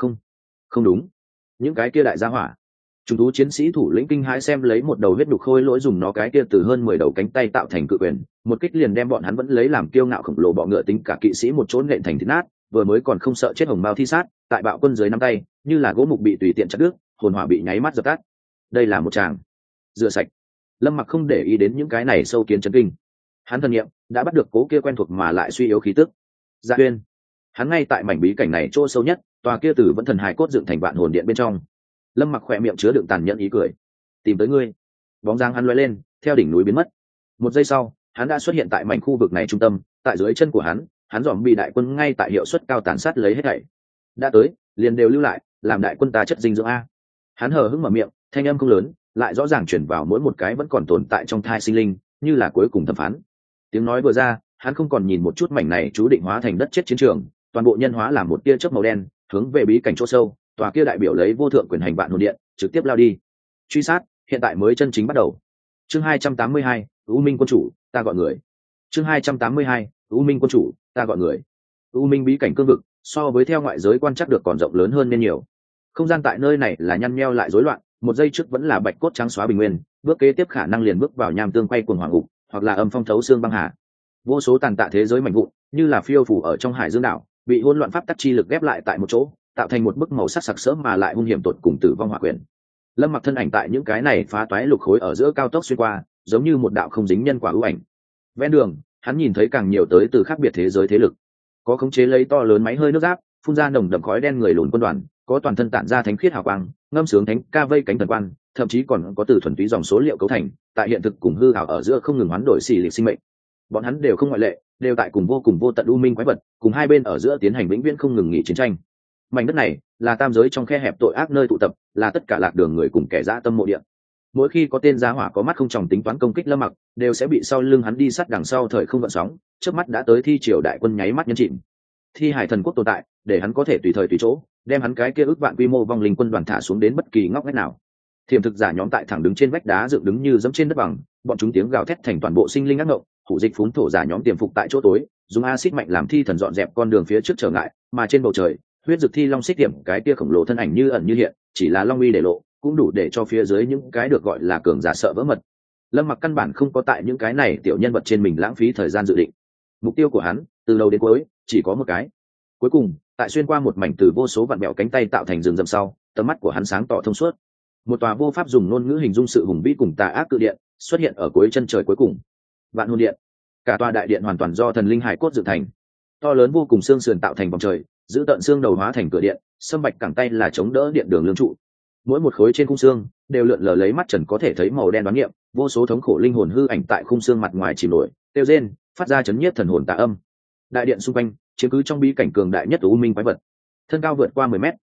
Không đúng, những cái kia đại gia hỏa. Trùng thú chiến sĩ thủ lĩnh kinh hãi xem lấy một đầu huyết đục khôi lỗi dùng nó cái kia từ hơn 10 đầu cánh tay tạo thành cự quyền, một kích liền đem bọn hắn vẫn lấy làm kiêu ngạo khổng lồ bọ ngựa tính cả kỵ sĩ một chỗ nện thành thịt nát, vừa mới còn không sợ chết hồng mao thi sát, tại bạo quân dưới năm tay, như là gỗ mục bị tùy tiện chặt đứt, hồn hỏa bị nháy mắt dập tắt. Đây là một tràng rửa sạch. Lâm Mặc không để ý đến những cái này sâu kiến chấn kinh. Hắn thần niệm đã bắt được cố kia quen thuộc mà lại suy yếu khí tức. Dạ Uyên, hắn ngay tại mảnh bí cảnh này chỗ sâu nhất, tòa kia tử vẫn thần hài cốt dựng thành vạn hồn điện bên trong. Lâm Mặc khỏe miệng chứa đựng tàn nhẫn ý cười. Tìm tới ngươi. Bóng dáng hắn lóe lên, theo đỉnh núi biến mất. Một giây sau, hắn đã xuất hiện tại mảnh khu vực này trung tâm, tại dưới chân của hắn dòm bị đại quân ngay tại hiệu suất cao tàn sát lấy hết thảy. Đã tới, liền đều lưu lại, làm đại quân ta chất dinh dưỡng a. Hắn hờ hững mở miệng, thanh âm không lớn, lại rõ ràng chuyển vào mỗi một cái vẫn còn tồn tại trong thai sinh linh, như là cuối cùng thẩm phán. Tiếng nói vừa ra, hắn không còn nhìn một chút mảnh này chú định hóa thành đất chết chiến trường, toàn bộ nhân hóa làm một tia chớp màu đen, hướng về bí cảnh chỗ sâu, tòa kia đại biểu lấy vô thượng quyền hành vạn hồn điện, trực tiếp lao đi. Truy sát, hiện tại mới chân chính bắt đầu. Chương 282, U Minh quân chủ, ta gọi người. Chương 282, U Minh quân chủ, ta gọi người. U Minh bí cảnh cương vực, so với theo ngoại giới quan trắc được còn rộng lớn hơn nên nhiều. Không gian tại nơi này là nhăn nheo lại rối loạn, một giây trước vẫn là bạch cốt trắng xóa bình nguyên, bước kế tiếp khả năng liền bước vào nham tương quay cuồng hoàng ngục, hoặc là âm phong thấu xương băng hà. Vô số tàn tạ thế giới mảnh vụn, như là phiêu phù ở trong hải dương đảo, bị hỗn loạn pháp tắc chi lực ghép lại tại một chỗ, tạo thành một bức màu sắc sặc sỡ mà lại hung hiểm tột cùng tử vong hỏa quyền. Lâm Mặc thân ảnh tại những cái này phá toái lục khối ở giữa cao tốc xuyên qua, giống như một đạo không dính nhân quả ưu ảnh. Ven đường, hắn nhìn thấy càng nhiều tới từ khác biệt thế giới thế lực, có khống chế lấy to lớn máy hơi nước giáp, phun ra nồng đậm khói đen người lùn quân đoàn, có toàn thân tản ra thánh khiết hào quang, ngâm sướng thánh ca vây cánh thần quan, thậm chí còn có từ thuần túy dòng số liệu cấu thành, tại hiện thực cùng hư ảo ở giữa không ngừng hoán đổi xỉ lịch sinh mệnh. Bọn hắn đều không ngoại lệ, đều tại cùng vô tận u minh quái vật, cùng hai bên ở giữa tiến hành vĩnh viễn không ngừng nghỉ chiến tranh. Mảnh đất này là tam giới trong khe hẹp tội ác nơi tụ tập, là tất cả lạc đường người cùng kẻ dã tâm mộ địa. Mỗi khi có tên giá hỏa có mắt không tròng tính toán công kích Lâm Mặc, đều sẽ bị sau lưng hắn đi sát đằng sau thời không gợn sóng, trước mắt đã tới thi triều đại quân nháy mắt nhân chìm. Thi hải thần quốc tồn tại, để hắn có thể tùy thời tùy chỗ đem hắn cái kia ước vạn quy mô vong linh quân đoàn thả xuống đến bất kỳ ngóc ngách nào. Thiềm thực giả nhóm tại thẳng đứng trên vách đá dựng đứng như dẫm trên đất bằng, bọn chúng tiếng gào thét thành toàn bộ sinh linh ác ngộng, hủ dịch phún thổ giả nhóm tiềm phục tại chỗ tối, dùng axit mạnh làm thi thần dọn dẹp con đường phía trước trở ngại, mà trên bầu trời, huyết dực thi long xích điểm cái kia khổng lồ thân ảnh như ẩn như hiện, chỉ là long uy để lộ, cũng đủ để cho phía dưới những cái được gọi là cường giả sợ vỡ mật. Lâm Mặc căn bản không có tại những cái này tiểu nhân vật trên mình lãng phí thời gian dự định. Mục tiêu của hắn, từ đầu đến cuối, chỉ có một cái. Cuối cùng, tại xuyên qua một mảnh từ vô số vạn bẹo cánh tay tạo thành rừng rậm sau, tầm mắt của hắn sáng tỏ thông suốt. Một tòa vô pháp dùng ngôn ngữ hình dung sự hùng vĩ cùng tà ác cự điện xuất hiện ở cuối chân trời cuối cùng. Vạn hồn điện. Cả tòa đại điện hoàn toàn do thần linh hải cốt dựng thành, to lớn vô cùng xương sườn tạo thành vòng trời, giữ tận xương đầu hóa thành cửa điện, sâm bạch cẳng tay là chống đỡ điện đường lương trụ. Mỗi một khối trên khung xương đều lượn lờ lấy mắt trần có thể thấy màu đen đoán nghiệm, vô số thống khổ linh hồn hư ảnh tại khung xương mặt ngoài chìm nổi, tiêu rên, phát ra chấn nhiếp thần hồn tà âm. Đại điện xung quanh chiếm cứ trong bí cảnh cường đại nhất u minh quái vật, thân cao vượt qua 10 mét,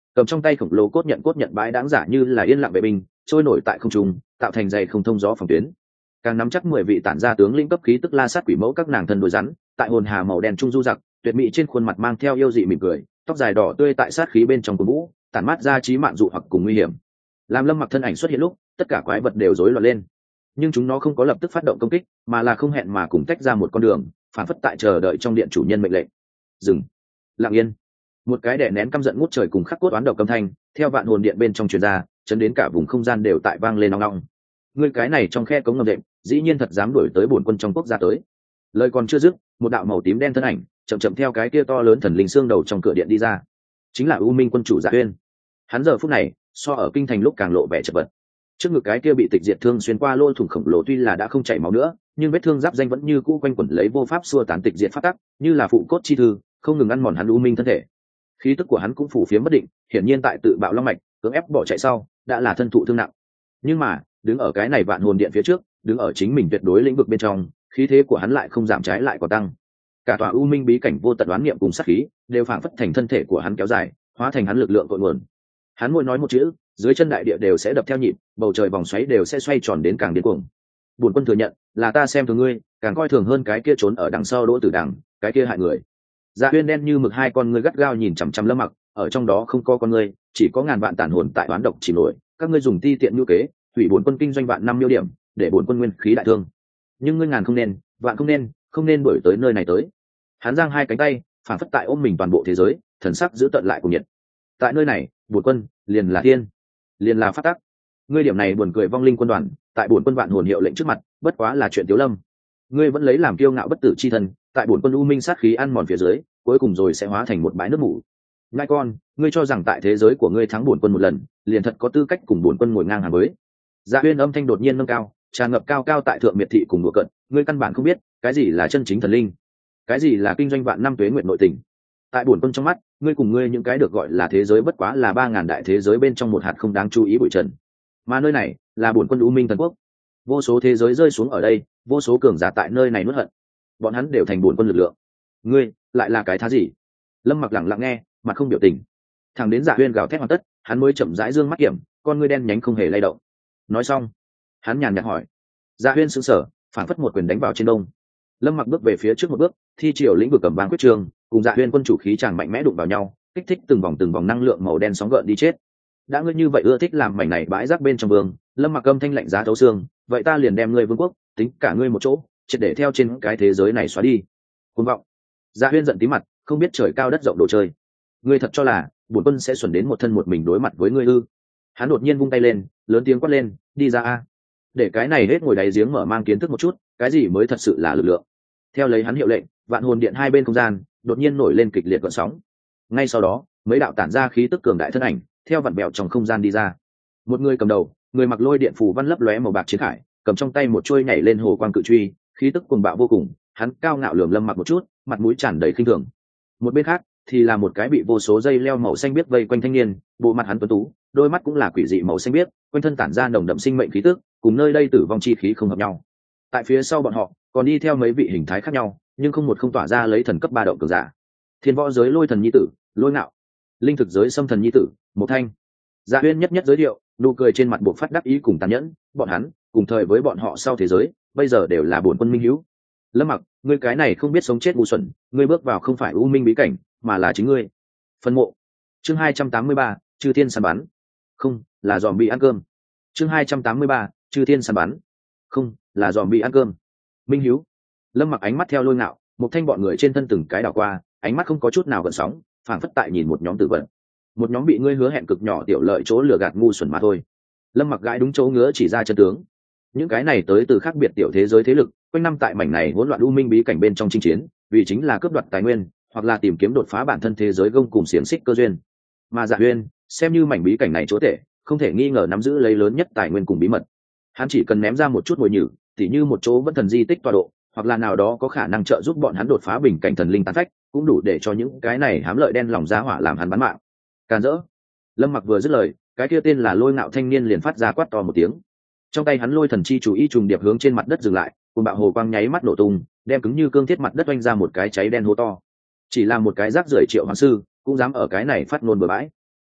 cầm trong tay khổng lồ cốt nhận bãi đáng giả như là yên lặng vệ binh trôi nổi tại không trung, tạo thành dày không thông gió phòng tuyến. Càng nắm chắc 10 vị tản ra tướng lĩnh cấp khí tức la sát quỷ mẫu các nàng thân đuôi rắn, tại hồn hà màu đen trung du giặc, tuyệt mỹ trên khuôn mặt mang theo yêu dị mỉm cười, tóc dài đỏ tươi tại sát khí bên trong của vũ, tản mát ra chí mạn dụ hoặc cùng nguy hiểm. Làm Lâm Mặc thân ảnh xuất hiện lúc, tất cả quái vật đều rối loạn lên, nhưng chúng nó không có lập tức phát động công kích, mà là không hẹn mà cùng tách ra một con đường, phản phất tại chờ đợi trong điện chủ nhân mệnh lệnh. Dừng, lặng yên. Một cái đè nén căm giận ngút trời cùng khắc cốt oán độc âm thanh, theo vạn hồn điện bên trong truyền ra, chấn đến cả vùng không gian đều tại vang lên ong ong. Ngươi cái này trong khe cống ngầm đệm, dĩ nhiên thật dám đuổi tới bổn quân trong quốc gia tới. Lời còn chưa dứt, một đạo màu tím đen thân ảnh chậm chậm theo cái kia to lớn thần linh xương đầu trong cửa điện đi ra, chính là U Minh quân chủ Dạ Uyên. Hắn giờ phút này so ở kinh thành lúc càng lộ vẻ chật vật. Trước ngực cái kia bị tịch diệt thương xuyên qua lỗ thủng khổng lồ tuy là đã không chảy máu nữa, nhưng vết thương giáp danh vẫn như cũ quanh quẩn lấy vô pháp xua tán tịch diệt phát tắc, như là phụ cốt chi thư, không ngừng ăn mòn hắn U Minh thân thể. Khí tức của hắn cũng phủ phiếm bất định, hiển nhiên tại tự bạo long mạch, cưỡng ép bỏ chạy sau, đã là thân thụ thương nặng. Nhưng mà, đứng ở cái này vạn hồn điện phía trước, đứng ở chính mình tuyệt đối lĩnh vực bên trong, khí thế của hắn lại không giảm trái lại còn tăng. Cả tòa U Minh bí cảnh vô tận đoán niệm cùng sát khí, đều phảng phất thành thân thể của hắn kéo dài, hóa thành hắn lực lượng cội nguồn. Hắn mỗi nói một chữ, dưới chân đại địa đều sẽ đập theo nhịp, bầu trời vòng xoáy đều sẽ xoay tròn đến càng điên cuồng. Bổn quân thừa nhận, là ta xem thường ngươi, càng coi thường hơn cái kia trốn ở đằng sau Đỗ Tử Đằng, cái kia hại người. Dạ Uyên đen như mực hai con ngươi gắt gao nhìn chằm chằm Lâm Mặc, ở trong đó không có con ngươi, chỉ có ngàn vạn tàn hồn tại oán độc chỉ nổi, các ngươi dùng ti tiện nhu kế, hủy bổn quân kinh doanh vạn năm miêu điểm, để bổn quân nguyên khí đại thương. Nhưng ngươi ngàn không nên, vạn không nên đuổi tới nơi này tới. Hắn giang hai cánh tay, phản phất tại ôm mình toàn bộ thế giới, thần sắc giữ tận lại cùng nhiệt. Tại nơi này, bổn quân liền là thiên, liền là phát tắc. Ngươi điểm này buồn cười vong linh quân đoàn, tại bổn quân vạn hồn hiệu lệnh trước mặt, bất quá là chuyện tiếu lâm. Ngươi vẫn lấy làm kiêu ngạo bất tử chi thân, tại bổn quân U Minh sát khí ăn mòn phía dưới, cuối cùng rồi sẽ hóa thành một bãi nước mủ. Ngai con, ngươi cho rằng tại thế giới của ngươi thắng bổn quân một lần, liền thật có tư cách cùng bổn quân ngồi ngang hàng với. Dạ Uyên âm thanh đột nhiên nâng cao, tràn ngập cao cao tại thượng miệt thị cùng đùa cận, ngươi căn bản không biết, cái gì là chân chính thần linh, cái gì là kinh doanh vạn năm tuế nguyện nội tình. Tại bổn quân trong mắt, ngươi cùng ngươi những cái được gọi là thế giới bất quá là 3000 đại thế giới bên trong một hạt không đáng chú ý bụi trần. Mà nơi này là bổn quân U Minh thần quốc, vô số thế giới rơi xuống ở đây, vô số cường giả tại nơi này nuốt hận, bọn hắn đều thành bổn quân lực lượng. Ngươi lại là cái thá gì? Lâm Mặc lặng lặng nghe, mặt không biểu tình. Thằng đến Dạ Uyên gào thét hoàn tất, hắn mới chậm rãi dương mắt kiểm, con ngươi đen nhánh không hề lay động. Nói xong, hắn nhàn nhạt hỏi. Dạ Uyên sững sờ, phản phất một quyền đánh vào trên đông. Lâm Mặc bước về phía trước một bước, thi triều lĩnh vực cầm vàng quyết trường, cùng Dạ Uyên quân chủ khí chàng mạnh mẽ đụng vào nhau, kích thích từng vòng năng lượng màu đen sóng gợn đi chết. Đã ngươi như vậy ưa thích làm mảnh này bãi rác bên trong vương, Lâm Mặc âm thanh lạnh giá thấu xương, vậy ta liền đem ngươi vương quốc, tính cả ngươi một chỗ, triệt để theo trên cái thế giới này xóa đi. Cuồng vọng. Dạ Uyên giận tí mặt, không biết trời cao đất rộng đồ chơi. Ngươi thật cho là bổn quân sẽ xuẩn đến một thân một mình đối mặt với ngươi ư? Hắn đột nhiên vung tay lên, lớn tiếng quát lên, đi ra a! Để cái này hết ngồi đáy giếng mở mang kiến thức một chút, cái gì mới thật sự là lực lượng. Theo lấy hắn hiệu lệnh, vạn hồn điện hai bên không gian đột nhiên nổi lên kịch liệt gợn sóng. Ngay sau đó, mấy đạo tản ra khí tức cường đại thân ảnh, theo vặn bèo trong không gian đi ra. Một người cầm đầu, người mặc lôi điện phù văn lấp lóe màu bạc chiến khải, cầm trong tay một chuôi nhảy lên hồ quang cự truy, khí tức cuồng bạo vô cùng, hắn cao ngạo lườm Lâm Mặc một chút, mặt mũi tràn đầy khinh thường. Một bên khác thì là một cái bị vô số dây leo màu xanh biếc vây quanh thanh niên, bộ mặt hắn tuấn tú, đôi mắt cũng là quỷ dị màu xanh biếc, quanh thân tản ra nồng đậm sinh mệnh khí tức, cùng nơi đây tử vong chi khí không hợp nhau. Tại phía sau bọn họ còn đi theo mấy vị hình thái khác nhau, nhưng không một không tỏa ra lấy thần cấp ba động cường giả. Thiên võ giới lôi thần nhi tử, Lôi Ngạo; linh thực giới xâm thần nhi tử, Một Thanh. Dạ Uyên nhất nhất giới thiệu, nụ cười trên mặt buộc phát đắc ý cùng tàn nhẫn, bọn hắn cùng thời với bọn họ sau thế giới, bây giờ đều là bổn quân minh hữu. Lâm Mặc, ngươi cái này không biết sống chết ngu xuẩn, ngươi bước vào không phải U Minh bí cảnh, mà là chính ngươi. Phân mộ. Chương 283, Chư Thiên săn bắn. Không, là dòm bị ăn cơm. Chương 283, Chư Thiên săn bắn. Không, là dòm bị ăn cơm. Minh hiếu. Lâm Mặc ánh mắt theo Lôi Ngạo, Một Thanh bọn người trên thân từng cái đảo qua, ánh mắt không có chút nào gợn sóng, phảng phất tại nhìn một nhóm tử vận. Một nhóm bị ngươi hứa hẹn cực nhỏ tiểu lợi chỗ lừa gạt ngu xuẩn mà thôi. Lâm Mặc gãi đúng chỗ ngứa chỉ ra chân tướng. Những cái này tới từ khác biệt tiểu thế giới thế lực, quanh năm tại mảnh này hỗn loạn u minh bí cảnh bên trong chinh chiến, vì chính là cướp đoạt tài nguyên, hoặc là tìm kiếm đột phá bản thân thế giới gông cùng xiềng xích cơ duyên. Mà Dạ Uyên, xem như mảnh bí cảnh này chỗ tệ, không thể nghi ngờ nắm giữ lấy lớn nhất tài nguyên cùng bí mật. Hắn chỉ cần ném ra một chút mồi nhử, tỉ như một chỗ vẫn thần di tích tọa độ, hoặc là nào đó có khả năng trợ giúp bọn hắn đột phá bình cảnh thần linh tán phách, cũng đủ để cho những cái này hám lợi đen lòng giá hỏa làm hắn bán mạng. Càn rỡ. Lâm Mặc vừa dứt lời, cái kia tên là Lôi Ngạo thanh niên liền phát ra quát to một tiếng. Trong tay hắn lôi thần chi chủ y trùng điệp hướng trên mặt đất dừng lại, cùng bạo hồ quang nháy mắt nổ tung, đem cứng như cương thiết mặt đất oanh ra một cái cháy đen hố to. Chỉ là một cái rác rưởi triệu hoàng sư cũng dám ở cái này phát ngôn bừa bãi.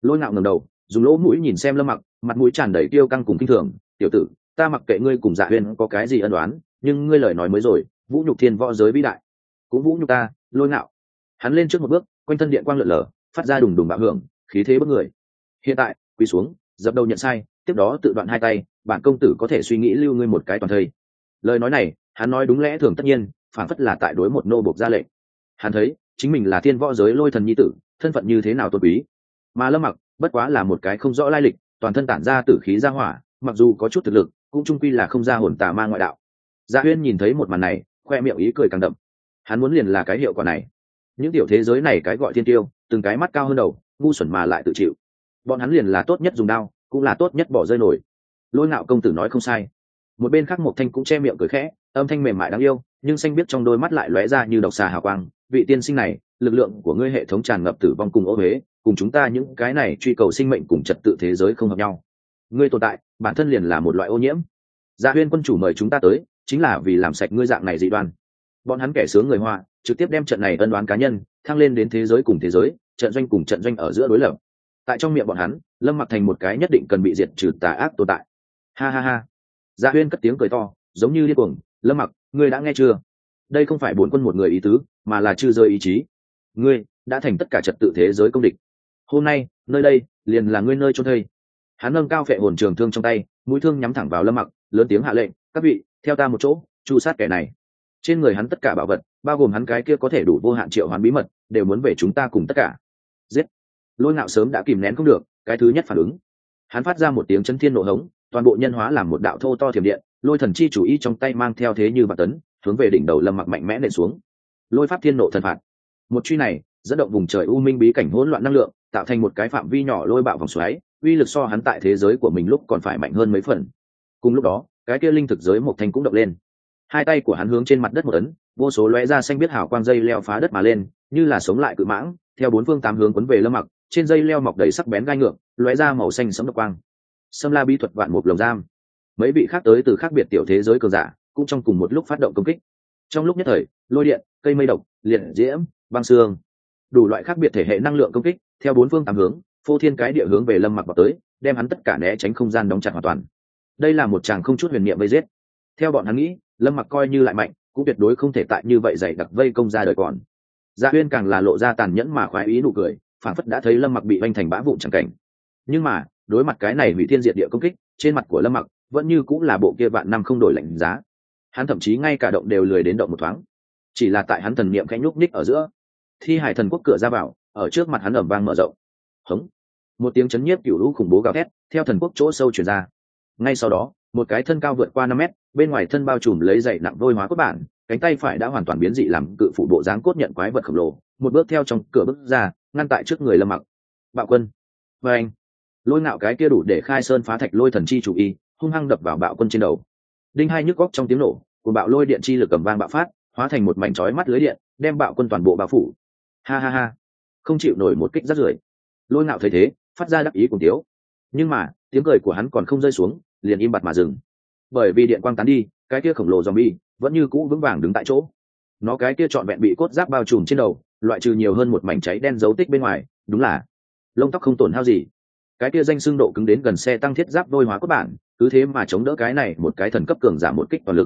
Lôi Ngạo ngẩng đầu dùng lỗ mũi nhìn xem Lâm Mặc, mặt mũi tràn đầy kiêu căng cùng kinh thường. Tiểu tử, ta mặc kệ ngươi cùng Dạ Huyên có cái gì ân oán, nhưng ngươi lời nói mới rồi, vũ nhục thiên võ giới vĩ đại, cũng vũ nhục ta. Lôi Ngạo hắn lên trước một bước, quanh thân điện quang lượn lờ, phát ra đùng đùng bạo hưởng, khí thế bức người. Hiện tại quỳ xuống, dập đầu nhận sai, tiếp đó tự đoạn hai tay, bản công tử có thể suy nghĩ lưu ngươi một cái toàn thây. Lời nói này hắn nói đúng lẽ thường tất nhiên, phản phất là tại đối một nô bộc ra lệnh. Hắn thấy chính mình là thiên võ giới Lôi Thần nhi tử, thân phận như thế nào tôn quý, mà Lâm Mặc bất quá là một cái không rõ lai lịch, toàn thân tản ra tử khí ra hỏa, mặc dù có chút thực lực cũng trung quy là không ra hồn tà ma ngoại đạo. Dạ Huyên nhìn thấy một màn này, khoe miệng ý cười càng đậm. Hắn muốn liền là cái hiệu quả này. Những tiểu thế giới này cái gọi thiên tiêu, từng cái mắt cao hơn đầu, ngu xuẩn mà lại tự chịu. Bọn hắn liền là tốt nhất dùng đao, cũng là tốt nhất bỏ rơi nổi. Lôi Ngạo công tử nói không sai. Một bên khác Mộc Thanh cũng che miệng cười khẽ, âm thanh mềm mại đáng yêu, nhưng xanh biếc trong đôi mắt lại lóe ra như độc xà hào quang. Vị tiên sinh này, lực lượng của ngươi hệ thống tràn ngập tử vong cùng ô huế, cùng chúng ta những cái này truy cầu sinh mệnh cùng trật tự thế giới không hợp nhau. Ngươi tồn tại bản thân liền là một loại ô nhiễm. Dạ Huyên quân chủ mời chúng ta tới, chính là vì làm sạch ngươi dạng này dị đoan. Bọn hắn kẻ sướng người Hoa, trực tiếp đem trận này ân oán cá nhân thăng lên đến thế giới cùng thế giới, trận doanh cùng trận doanh ở giữa đối lập. Tại trong miệng bọn hắn, Lâm Mặc thành một cái nhất định cần bị diệt trừ tà ác tồn tại. Ha ha ha. Dạ Huyên cất tiếng cười to, giống như điên cuồng. Lâm Mặc, ngươi đã nghe chưa? Đây không phải bổn quân một người ý tứ, mà là chư rơi ý chí. Ngươi đã thành tất cả trật tự thế giới công địch. Hôm nay, nơi đây liền là ngươi nơi chôn thây. Hắn nâng cao phệ hồn trường thương trong tay, mũi thương nhắm thẳng vào Lâm Mặc, lớn tiếng hạ lệnh, các vị, theo ta một chỗ, chu sát kẻ này. Trên người hắn tất cả bảo vật, bao gồm hắn cái kia có thể đủ vô hạn triệu hoán bí mật, đều muốn về chúng ta cùng tất cả. Giết. Lôi Ngạo sớm đã kìm nén không được, cái thứ nhất phản ứng. Hắn phát ra một tiếng chấn thiên nộ hống, toàn bộ nhân hóa làm một đạo thô to thiểm điện, Lôi Thần chi chủ y trong tay mang theo thế như vạn tấn, hướng về đỉnh đầu Lâm Mặc mạnh mẽ nện xuống. Lôi pháp thiên nộ thần phạt. Một truy này dẫn động vùng trời u minh bí cảnh hỗn loạn năng lượng, tạo thành một cái phạm vi nhỏ lôi bạo vòng xoáy, uy lực so hắn tại thế giới của mình lúc còn phải mạnh hơn mấy phần. Cùng lúc đó, cái kia linh thực giới Mộc Thanh cũng động lên. Hai tay của hắn hướng trên mặt đất một ấn, vô số lóe ra xanh biết hào quang dây leo phá đất mà lên, như là sống lại cự mãng, theo bốn phương tám hướng quấn về Lâm Mặc, trên dây leo mọc đầy sắc bén gai ngược, lóe ra màu xanh sẫm độc quang. Sâm La bí thuật vạn mục lồng giam. Mấy vị khác tới từ khác biệt tiểu thế giới cường giả, cũng trong cùng một lúc phát động công kích. Trong lúc nhất thời, lôi điện, cây mây độc, liệt diễm, băng xương, đủ loại khác biệt thể hệ năng lượng công kích, theo bốn phương tám hướng, phô thiên cái địa hướng về Lâm Mặc vào tới, đem hắn tất cả né tránh không gian đóng chặt hoàn toàn. Đây là một chàng không chút huyền niệm vây giết. Theo bọn hắn nghĩ, Lâm Mặc coi như lại mạnh, cũng tuyệt đối không thể tại như vậy dày đặc vây công ra đời còn. Dạ Huyên càng là lộ ra tàn nhẫn mà khoái ý nụ cười, phản phất đã thấy Lâm Mặc bị vanh thành bã vụn chẳng cảnh. Nhưng mà, đối mặt cái này hủy thiên diệt địa công kích, trên mặt của Lâm Mặc vẫn như cũng là bộ kia vạn năm không đổi lạnh giá. Hắn thậm chí ngay cả động đều lười đến động một thoáng. Chỉ là tại hắn thần niệm khẽ nhúc nhích ở giữa, Thi Hải Thần Quốc cửa ra vào, ở trước mặt hắn ầm vang mở rộng. Hống! Một tiếng chấn nhiếp cửu lũ khủng bố gào thét, theo thần quốc chỗ sâu truyền ra. Ngay sau đó, một cái thân cao vượt qua 5 mét, bên ngoài thân bao trùm lấy dày nặng vôi hóa cốt bản, cánh tay phải đã hoàn toàn biến dị làm cự phụ bộ dáng cốt nhận quái vật khổng lồ, một bước theo trong cửa bước ra, ngăn tại trước người Lâm Mặc. Bạo Quân. Và anh. Lôi Ngạo cái kia đủ để khai sơn phá thạch lôi thần chi chủ y, hung hăng đập vào Bạo Quân trên đầu. Đinh hai nhức góc trong tiếng nổ, của bạo lôi điện chi lực cầm vang bạo phát, hóa thành một mảnh chói mắt lưới điện, đem Bạo Quân toàn bộ bao phủ. Ha ha ha, không chịu nổi một kích rất rưởi. Lôi Ngạo thấy thế, phát ra đắc ý cùng tiếu. Nhưng mà, tiếng cười của hắn còn không rơi xuống, liền im bặt mà dừng. Bởi vì điện quang tán đi, cái kia khổng lồ zombie vẫn như cũ vững vàng đứng tại chỗ. Nó cái kia trọn vẹn bị cốt giáp bao trùm trên đầu, loại trừ nhiều hơn một mảnh cháy đen dấu tích bên ngoài, đúng là lông tóc không tổn hao gì. Cái kia danh xưng độ cứng đến gần xe tăng thiết giáp đôi hóa cốt bản, cứ thế mà chống đỡ cái này một cái thần cấp cường giả một kích toàn lực.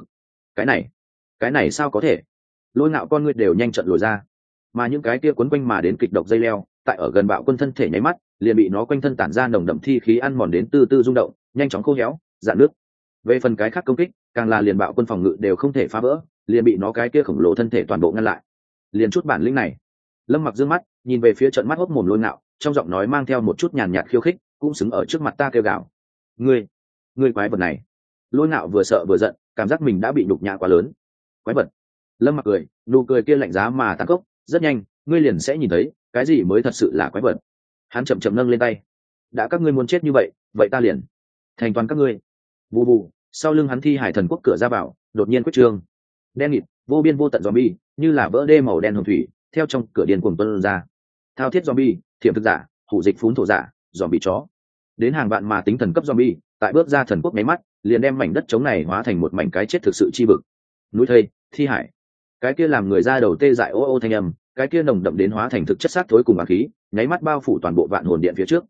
Cái này sao có thể? Lôi Ngạo con người đều nhanh trận lùi ra, mà những cái kia quấn quanh mà đến kịch độc dây leo, tại ở gần Bạo Quân thân thể nháy mắt, liền bị nó quanh thân tản ra nồng đậm thi khí ăn mòn đến từ từ rung động, nhanh chóng khô héo, dạn nước. Về phần cái khác công kích, càng là liền Bạo Quân phòng ngự đều không thể phá vỡ, liền bị nó cái kia khổng lồ thân thể toàn bộ ngăn lại. Liền chút bản lĩnh này. Lâm Mặc dương mắt, nhìn về phía trận mắt hốc mồm Lôi Ngạo, trong giọng nói mang theo một chút nhàn nhạt khiêu khích, cũng xứng ở trước mặt ta kêu gào. Ngươi quái vật này. Lôi Ngạo vừa sợ vừa giận, cảm giác mình đã bị nhục nhã quá lớn. Quái vật. Lâm Mặc cười, nụ cười kia lạnh giá mà tàn khốc, rất nhanh, ngươi liền sẽ nhìn thấy, cái gì mới thật sự là quái vật. Hắn chậm chậm nâng lên tay. Đã các ngươi muốn chết như vậy, vậy ta liền thành toàn các ngươi. Vù vù, sau lưng hắn Thi Hải Thần Quốc cửa ra vào, đột nhiên quyết trương. Đen nghịt, vô biên vô tận zombie, như là vỡ đê màu đen hồng thủy, theo trong cửa điên cuồng tuôn ra. Thao thiết zombie, thiểm thực giả, hủ dịch phún thổ giả, zombie chó. Đến hàng vạn mà tính thần cấp zombie, tại bước ra thần quốc nháy mắt, liền đem mảnh đất trống này hóa thành một mảnh cái chết thực sự chi vực. Núi thây, thi hải. Cái kia làm người ra đầu tê dại ô ô thanh âm, cái kia nồng đậm đến hóa thành thực chất xác thối cùng ác khí, nháy mắt bao phủ toàn bộ vạn hồn điện phía trước.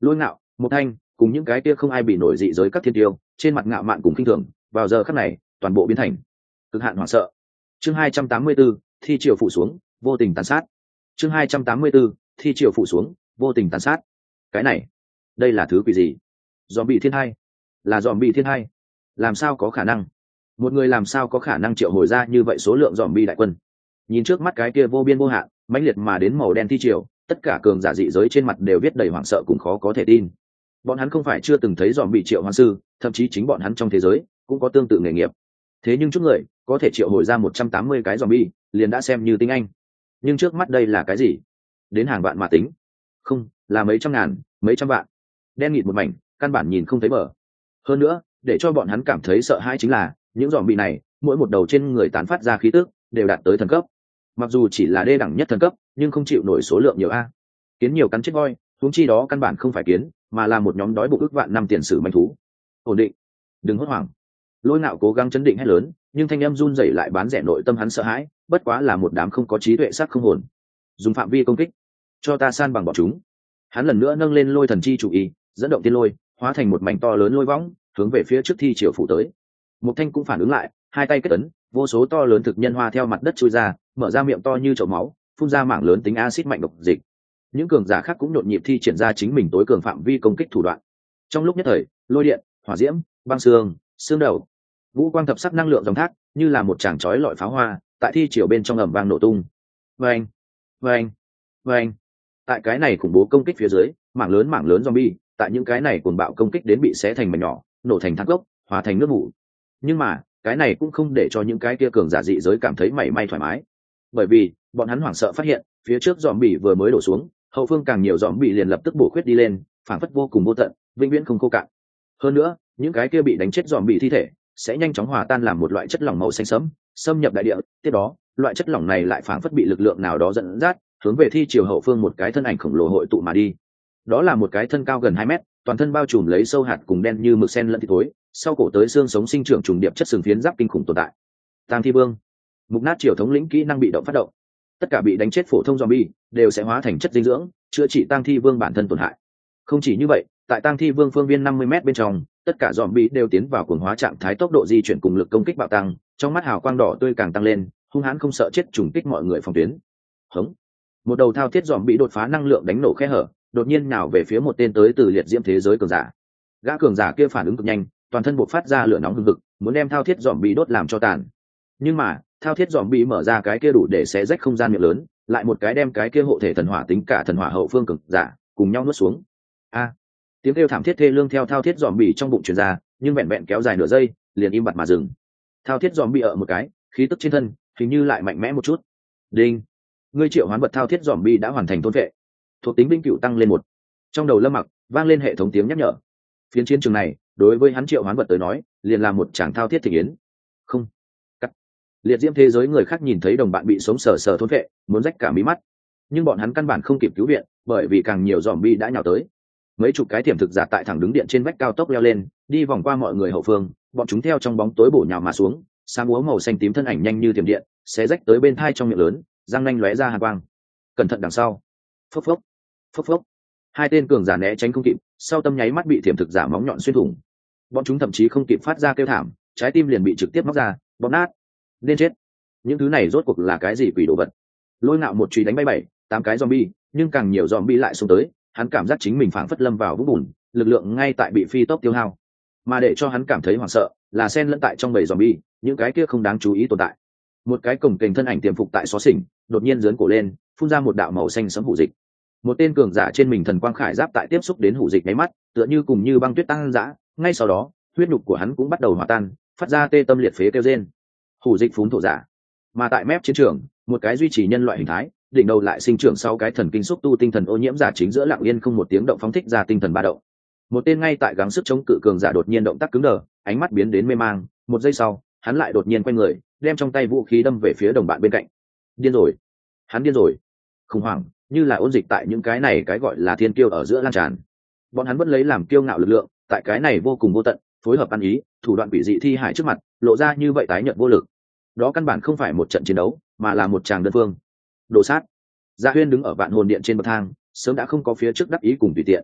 Lôi Ngạo, Một Thanh cùng những cái kia không ai bị nổi dị giới các thiên tiêu trên mặt ngạo mạn cùng khinh thường vào giờ khắc này toàn bộ biến thành cực hạn hoảng sợ. Chương 284, thi triều phủ xuống, vô tình tàn sát. Chương 284, thi triều phủ xuống, vô tình tàn sát. Cái này, đây là thứ quỷ gì? Zombie thiên hai? Là zombie thiên hai? Làm sao có khả năng? Một người làm sao có khả năng triệu hồi ra như vậy số lượng zombie đại quân? Nhìn trước mắt cái kia vô biên vô hạn, mãnh liệt mà đến màu đen thi triều, tất cả cường giả dị giới trên mặt đều viết đầy hoảng sợ cùng khó có thể tin. Bọn hắn không phải chưa từng thấy zombie triệu hoán sư, thậm chí chính bọn hắn trong thế giới cũng có tương tự nghề nghiệp. Thế nhưng chút người có thể triệu hồi ra 180 cái zombie, liền đã xem như tinh anh. Nhưng trước mắt đây là cái gì? Đến hàng vạn mà tính. Không, là mấy trăm ngàn, mấy trăm vạn. Đen nghịt một mảnh, căn bản nhìn không thấy bờ. Hơn nữa, để cho bọn hắn cảm thấy sợ hãi chính là, những zombie này, mỗi một đầu trên người tán phát ra khí tức, đều đạt tới thần cấp. Mặc dù chỉ là đê đẳng nhất thần cấp, nhưng không chịu nổi số lượng nhiều a. Kiến nhiều cắn chết voi, huống chi đó căn bản không phải kiến, mà là một nhóm đói bụng ức vạn năm tiền sử manh thú. Ổn định, đừng hốt hoảng. Lôi Ngạo cố gắng chấn định hét lớn, nhưng thanh âm run rẩy lại bán rẻ nội tâm hắn sợ hãi, bất quá là một đám không có trí tuệ sắc không hồn. Dùng phạm vi công kích, cho ta san bằng bọn chúng. Hắn lần nữa nâng lên lôi thần chi chủ ý, dẫn động tiên lôi, hóa thành một mảnh to lớn lôi võng, hướng về phía trước thi triều phủ tới. Một Thanh cũng phản ứng lại, hai tay kết ấn, vô số to lớn thực nhân hoa theo mặt đất chui ra, mở ra miệng to như chậu máu, phun ra mảng lớn tính axit mạnh độc dịch. Những cường giả khác cũng nhộn nhịp thi triển ra chính mình tối cường phạm vi công kích thủ đoạn. Trong lúc nhất thời, lôi điện, hỏa diễm, băng xương, xương đầu, vũ quang thập sắc năng lượng dòng thác, như là một tràng chói lọi pháo hoa, tại thi triều bên trong ầm vang nổ tung. Vâng, vâng, vâng. Tại cái này khủng bố công kích phía dưới, mảng lớn zombie, tại những cái này cuồng bạo công kích đến bị xé thành mảnh nhỏ, nổ thành thác gốc, hóa thành nước mủ. Nhưng mà, cái này cũng không để cho những cái kia cường giả dị giới cảm thấy mảy may thoải mái, bởi vì bọn hắn hoảng sợ phát hiện, phía trước zombie vừa mới đổ xuống, hậu phương càng nhiều zombie liền lập tức bổ khuyết đi lên, phảng phất vô cùng vô tận, vĩnh viễn không khô cạn. Hơn nữa, những cái kia bị đánh chết zombie thi thể sẽ nhanh chóng hòa tan làm một loại chất lỏng màu xanh sẫm, xâm nhập đại địa. Tiếp đó, loại chất lỏng này lại phảng phất bị lực lượng nào đó dẫn dắt, hướng về thi triều hậu phương một cái thân ảnh khổng lồ hội tụ mà đi. Đó là một cái thân cao gần 2 mét, toàn thân bao trùm lấy sâu hạt cùng đen như mực sen lẫn thịt thối, sau cổ tới xương sống sinh trưởng trùng điệp chất sừng phiến giáp kinh khủng tồn tại. Tang Thi Vương, mục nát triều thống lĩnh kỹ năng bị động phát động. Tất cả bị đánh chết phổ thông zombie đều sẽ hóa thành chất dinh dưỡng, chữa trị Tang Thi Vương bản thân tổn hại. Không chỉ như vậy, tại Tang Thi Vương phương viên 50 mét bên trong, tất cả zombie đều tiến vào cuồng hóa trạng thái, tốc độ di chuyển cùng lực công kích bạo tăng, trong mắt hào quang đỏ tươi càng tăng lên, hung hãn không sợ chết trùng kích mọi người phòng tuyến. Hống! Một đầu thao thiết zombie đột phá năng lượng đánh nổ khe hở, đột nhiên nào về phía một tên tới từ liệt diễm thế giới cường giả. Gã cường giả kia phản ứng cực nhanh, toàn thân bộc phát ra lửa nóng hừng hực, muốn đem thao thiết zombie đốt làm cho tàn. Nhưng mà, thao thiết zombie mở ra cái kia đủ để xé rách không gian miệng lớn, lại một cái đem cái kia hộ thể thần hỏa tính cả thần hỏa hậu phương cường giả cùng nhau nuốt xuống. A! Tiếng kêu thảm thiết thê lương theo thao thiết zombie trong bụng truyền ra, nhưng vẹn vẹn kéo dài nửa giây, liền im bặt mà dừng. Thao thiết zombie ở một cái, khí tức trên thân hình như lại mạnh mẽ một chút. Đinh! Ngươi triệu hoán vật thao thiết zombie đã hoàn thành thôn vệ. Thuộc tính binh cựu tăng lên 1. Trong đầu Lâm Mặc vang lên hệ thống tiếng nhắc nhở. Phiến chiến trường này, đối với hắn triệu hoán vật tới nói, liền là một tràng thao thiết thị yến. Không. Cắt. Liệt diễm thế giới người khác nhìn thấy đồng bạn bị sống sờ sờ thôn vệ, muốn rách cả mí mắt. Nhưng bọn hắn căn bản không kịp cứu viện, bởi vì càng nhiều zombie đã nhào tới. Mấy chục cái tiềm thực giả tại thẳng đứng điện trên vách cao tốc leo lên, đi vòng qua mọi người hậu phương, bọn chúng theo trong bóng tối bổ nhào mà xuống, sáng úa màu xanh tím thân ảnh nhanh như thiểm điện, xé rách tới bên thai trong miệng lớn, răng nanh lóe ra hàn quang. Cẩn thận đằng sau. Phốc phốc. Phốc phốc. Hai tên cường giả né tránh không kịp, sau tâm nháy mắt bị thiểm thực giả móng nhọn xuyên thủng. Bọn chúng thậm chí không kịp phát ra kêu thảm, trái tim liền bị trực tiếp móc ra, bóp nát. Nên chết. Những thứ này rốt cuộc là cái gì quỷ đồ vật? Lôi Ngạo một chùy đánh bay 7-8 cái zombie, nhưng càng nhiều zombie lại xông tới, hắn cảm giác chính mình phảng phất lâm vào vũng bùn, lực lượng ngay tại bị phi tốc tiêu hao. Mà để cho hắn cảm thấy hoảng sợ, là xen lẫn tại trong bầy zombie, những cái kia không đáng chú ý tồn tại. Một cái cổng kềnh thân ảnh tiềm phục tại xó xỉnh, đột nhiên giương cổ lên, phun ra một đạo màu xanh sẫm hủ dịch. Một tên cường giả trên mình thần quang khải giáp tại tiếp xúc đến hủ dịch nháy mắt, tựa như cùng như băng tuyết tăng dã, ngay sau đó, huyết nhục của hắn cũng bắt đầu hòa tan, phát ra tê tâm liệt phế kêu rên. Hủ dịch phún thổ giả. Mà tại mép chiến trường, một cái duy trì nhân loại hình thái, đỉnh đầu lại sinh trưởng sau cái thần kinh xúc tu tinh thần ô nhiễm giả chính giữa lặng yên không một tiếng động phóng thích ra tinh thần ba động. Một tên ngay tại gắng sức chống cự cường giả đột nhiên động tác cứng đờ, ánh mắt biến đến mê mang, một giây sau, hắn lại đột nhiên quay người, đem trong tay vũ khí đâm về phía đồng bạn bên cạnh. Điên rồi, hắn điên rồi. Khủng hoảng, như là ôn dịch tại những cái này cái gọi là thiên kiêu ở giữa lan tràn. Bọn hắn vẫn lấy làm kiêu ngạo lực lượng, tại cái này vô cùng vô tận, phối hợp ăn ý, thủ đoạn quỷ dị thi hải trước mặt, lộ ra như vậy tái nhợt vô lực. Đó căn bản không phải một trận chiến đấu, mà là một tràng đơn phương. Đồ sát. Dạ Huyên đứng ở vạn hồn điện trên bậc thang, sớm đã không có phía trước đắc ý cùng tùy tiện.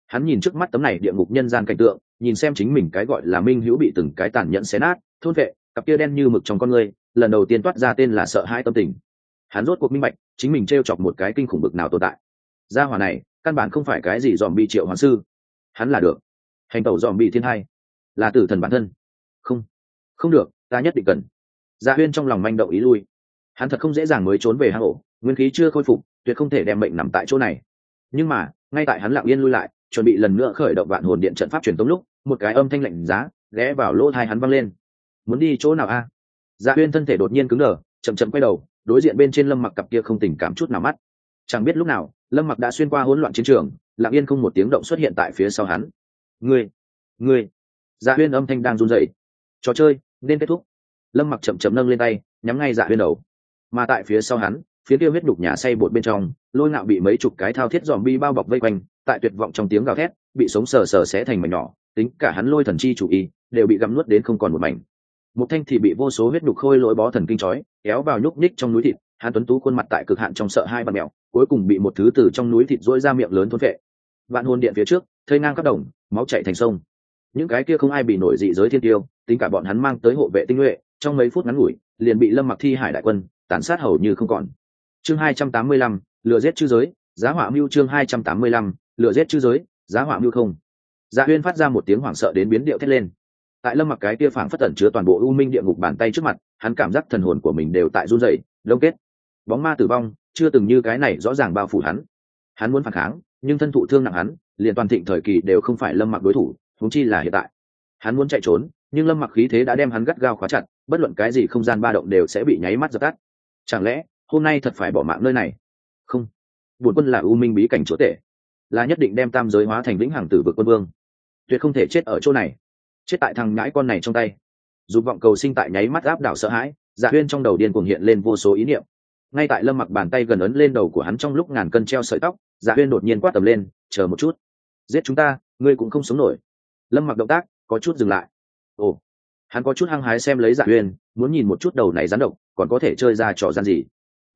Hắn nhìn trước mắt tấm này địa ngục nhân gian cảnh tượng, nhìn xem chính mình cái gọi là minh hữu bị từng cái tàn nhẫn xé nát thôn vệ, cặp kia đen như mực trong con người lần đầu tiên toát ra tên là sợ hãi tâm tình. Hắn rốt cuộc minh bạch chính mình t chọc một cái kinh khủng bực nào tồn tại. Gia hỏa này căn bản không phải cái gì dòm bị triệu hoán sư, hắn là được hành tẩu dòm bị thiên hai, là tử thần bản thân. Không, không được, ta nhất định cần. Dạ Huyên trong lòng manh động ý lui. Hắn thật không dễ dàng mới trốn về hang ổ, nguyên khí chưa khôi phục, tuyệt không thể đem mệnh nằm tại chỗ này. Nhưng mà ngay tại hắn lặng yên lui lại, chuẩn bị lần nữa khởi động vạn hồn điện trận pháp truyền tống lúc, một cái âm thanh lạnh giá ghé vào lỗ tai hắn vang lên. Muốn đi chỗ nào a? Dạ Huyên thân thể đột nhiên cứng đờ, chậm chậm quay đầu, đối diện bên trên Lâm Mặc cặp kia không tình cảm chút nào mắt. Chẳng biết lúc nào, Lâm Mặc đã xuyên qua hỗn loạn chiến trường, lặng yên không một tiếng động xuất hiện tại phía sau hắn. Ngươi. Dạ Huyên âm thanh đang run rẩy. Trò chơi nên kết thúc. Lâm Mặc chậm chậm nâng lên tay, nhắm ngay Dạ Huyên đầu. Mà tại phía sau hắn, phía tiêu huyết đục nhà xay bột bên trong, Lôi Ngạo bị mấy chục cái thao thiết zombie bao bọc vây quanh, tại tuyệt vọng trong tiếng gào thét, bị sống sờ sờ xé thành mảnh nhỏ, tính cả hắn Lôi Thần chi chủ y, đều bị gặm nuốt đến không còn một mảnh. Một Thanh thì bị vô số huyết đục khôi lỗi bó thần kinh chói, kéo vào nhúc nhích trong núi thịt, hắn tuấn tú khuôn mặt tại cực hạn trong sợ hai bạt mèo, cuối cùng bị một thứ từ trong núi thịt rỗi ra miệng lớn thôn phệ. Vạn hồn điện phía trước, thây ngang các đồng, máu chảy thành sông. Những cái kia không ai bị nổi dị giới thiên tiêu, tính cả bọn hắn mang tới hộ vệ tinh nhuệ, trong mấy phút ngắn ngủi, liền bị Lâm Mặc thi hải đại quân tàn sát hầu như không còn. Chương 285, lừa giết chư giới, giá họa mưu. Chương 285, lừa giết chư giới, giá họa mưu không. Dạ Huyên phát ra một tiếng hoảng sợ đến biến điệu thét lên. Tại Lâm Mặc cái kia phảng phất tẩn chứa toàn bộ u minh địa ngục bàn tay trước mặt, hắn cảm giác thần hồn của mình đều tại run rẩy, đông kết. Bóng ma tử vong chưa từng như cái này rõ ràng bao phủ hắn. Hắn muốn phản kháng, nhưng thân thụ thương nặng hắn, liền toàn thịnh thời kỳ đều không phải Lâm Mặc đối thủ, huống chi là hiện tại. Hắn muốn chạy trốn, nhưng Lâm Mặc khí thế đã đem hắn gắt gao khóa chặt, bất luận cái gì không gian ba động đều sẽ bị nháy mắt dập tắt. Chẳng lẽ hôm nay thật phải bỏ mạng nơi này? Không, bổn quân là u minh bí cảnh chúa tể, là nhất định đem tam giới hóa thành vĩnh hằng tử vực quân vương, tuyệt không thể chết ở chỗ này, chết tại thằng nhãi con này trong tay. Dục vọng cầu sinh tại nháy mắt áp đảo sợ hãi, Dạ Huyên trong đầu điên cuồng hiện lên vô số ý niệm. Ngay tại Lâm Mặc bàn tay gần ấn lên đầu của hắn trong lúc ngàn cân treo sợi tóc, Dạ Huyên đột nhiên quát tầm lên, chờ một chút, giết chúng ta, ngươi cũng không sống nổi. Lâm Mặc động tác có chút dừng lại. Ồ, hắn có chút hăng hái xem lấy Dạ Huyên, muốn nhìn một chút đầu này rắn độc còn có thể chơi ra trò gian gì.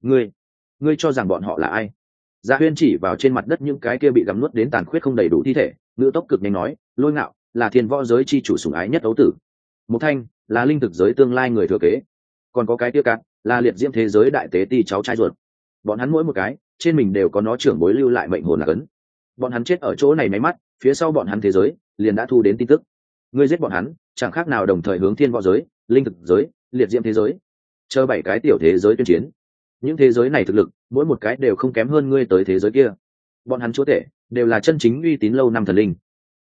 Ngươi cho rằng bọn họ là ai? Dạ Huyên chỉ vào trên mặt đất những cái kia bị gặm nuốt đến tàn khuyết không đầy đủ thi thể, ngữ tốc cực nhanh nói, Lôi Ngạo là thiên võ giới chi chủ sủng ái nhất ấu tử, Một Thanh là linh thực giới tương lai người thừa kế, còn có cái kia cạn là liệt diễm thế giới đại tế ti cháu trai ruột. Bọn hắn mỗi một cái trên mình đều có nó trưởng bối lưu lại mệnh hồn là cấn. Bọn hắn chết ở chỗ này máy mắt, phía sau bọn hắn thế giới liền đã thu đến tin tức. Ngươi giết bọn hắn chẳng khác nào đồng thời hướng thiên võ giới, linh thực giới, liệt diễm thế giới, chờ 7 cái tiểu thế giới tuyên chiến. Những thế giới này thực lực mỗi một cái đều không kém hơn ngươi tới thế giới kia. Bọn hắn chúa tể đều là chân chính uy tín lâu năm thần linh.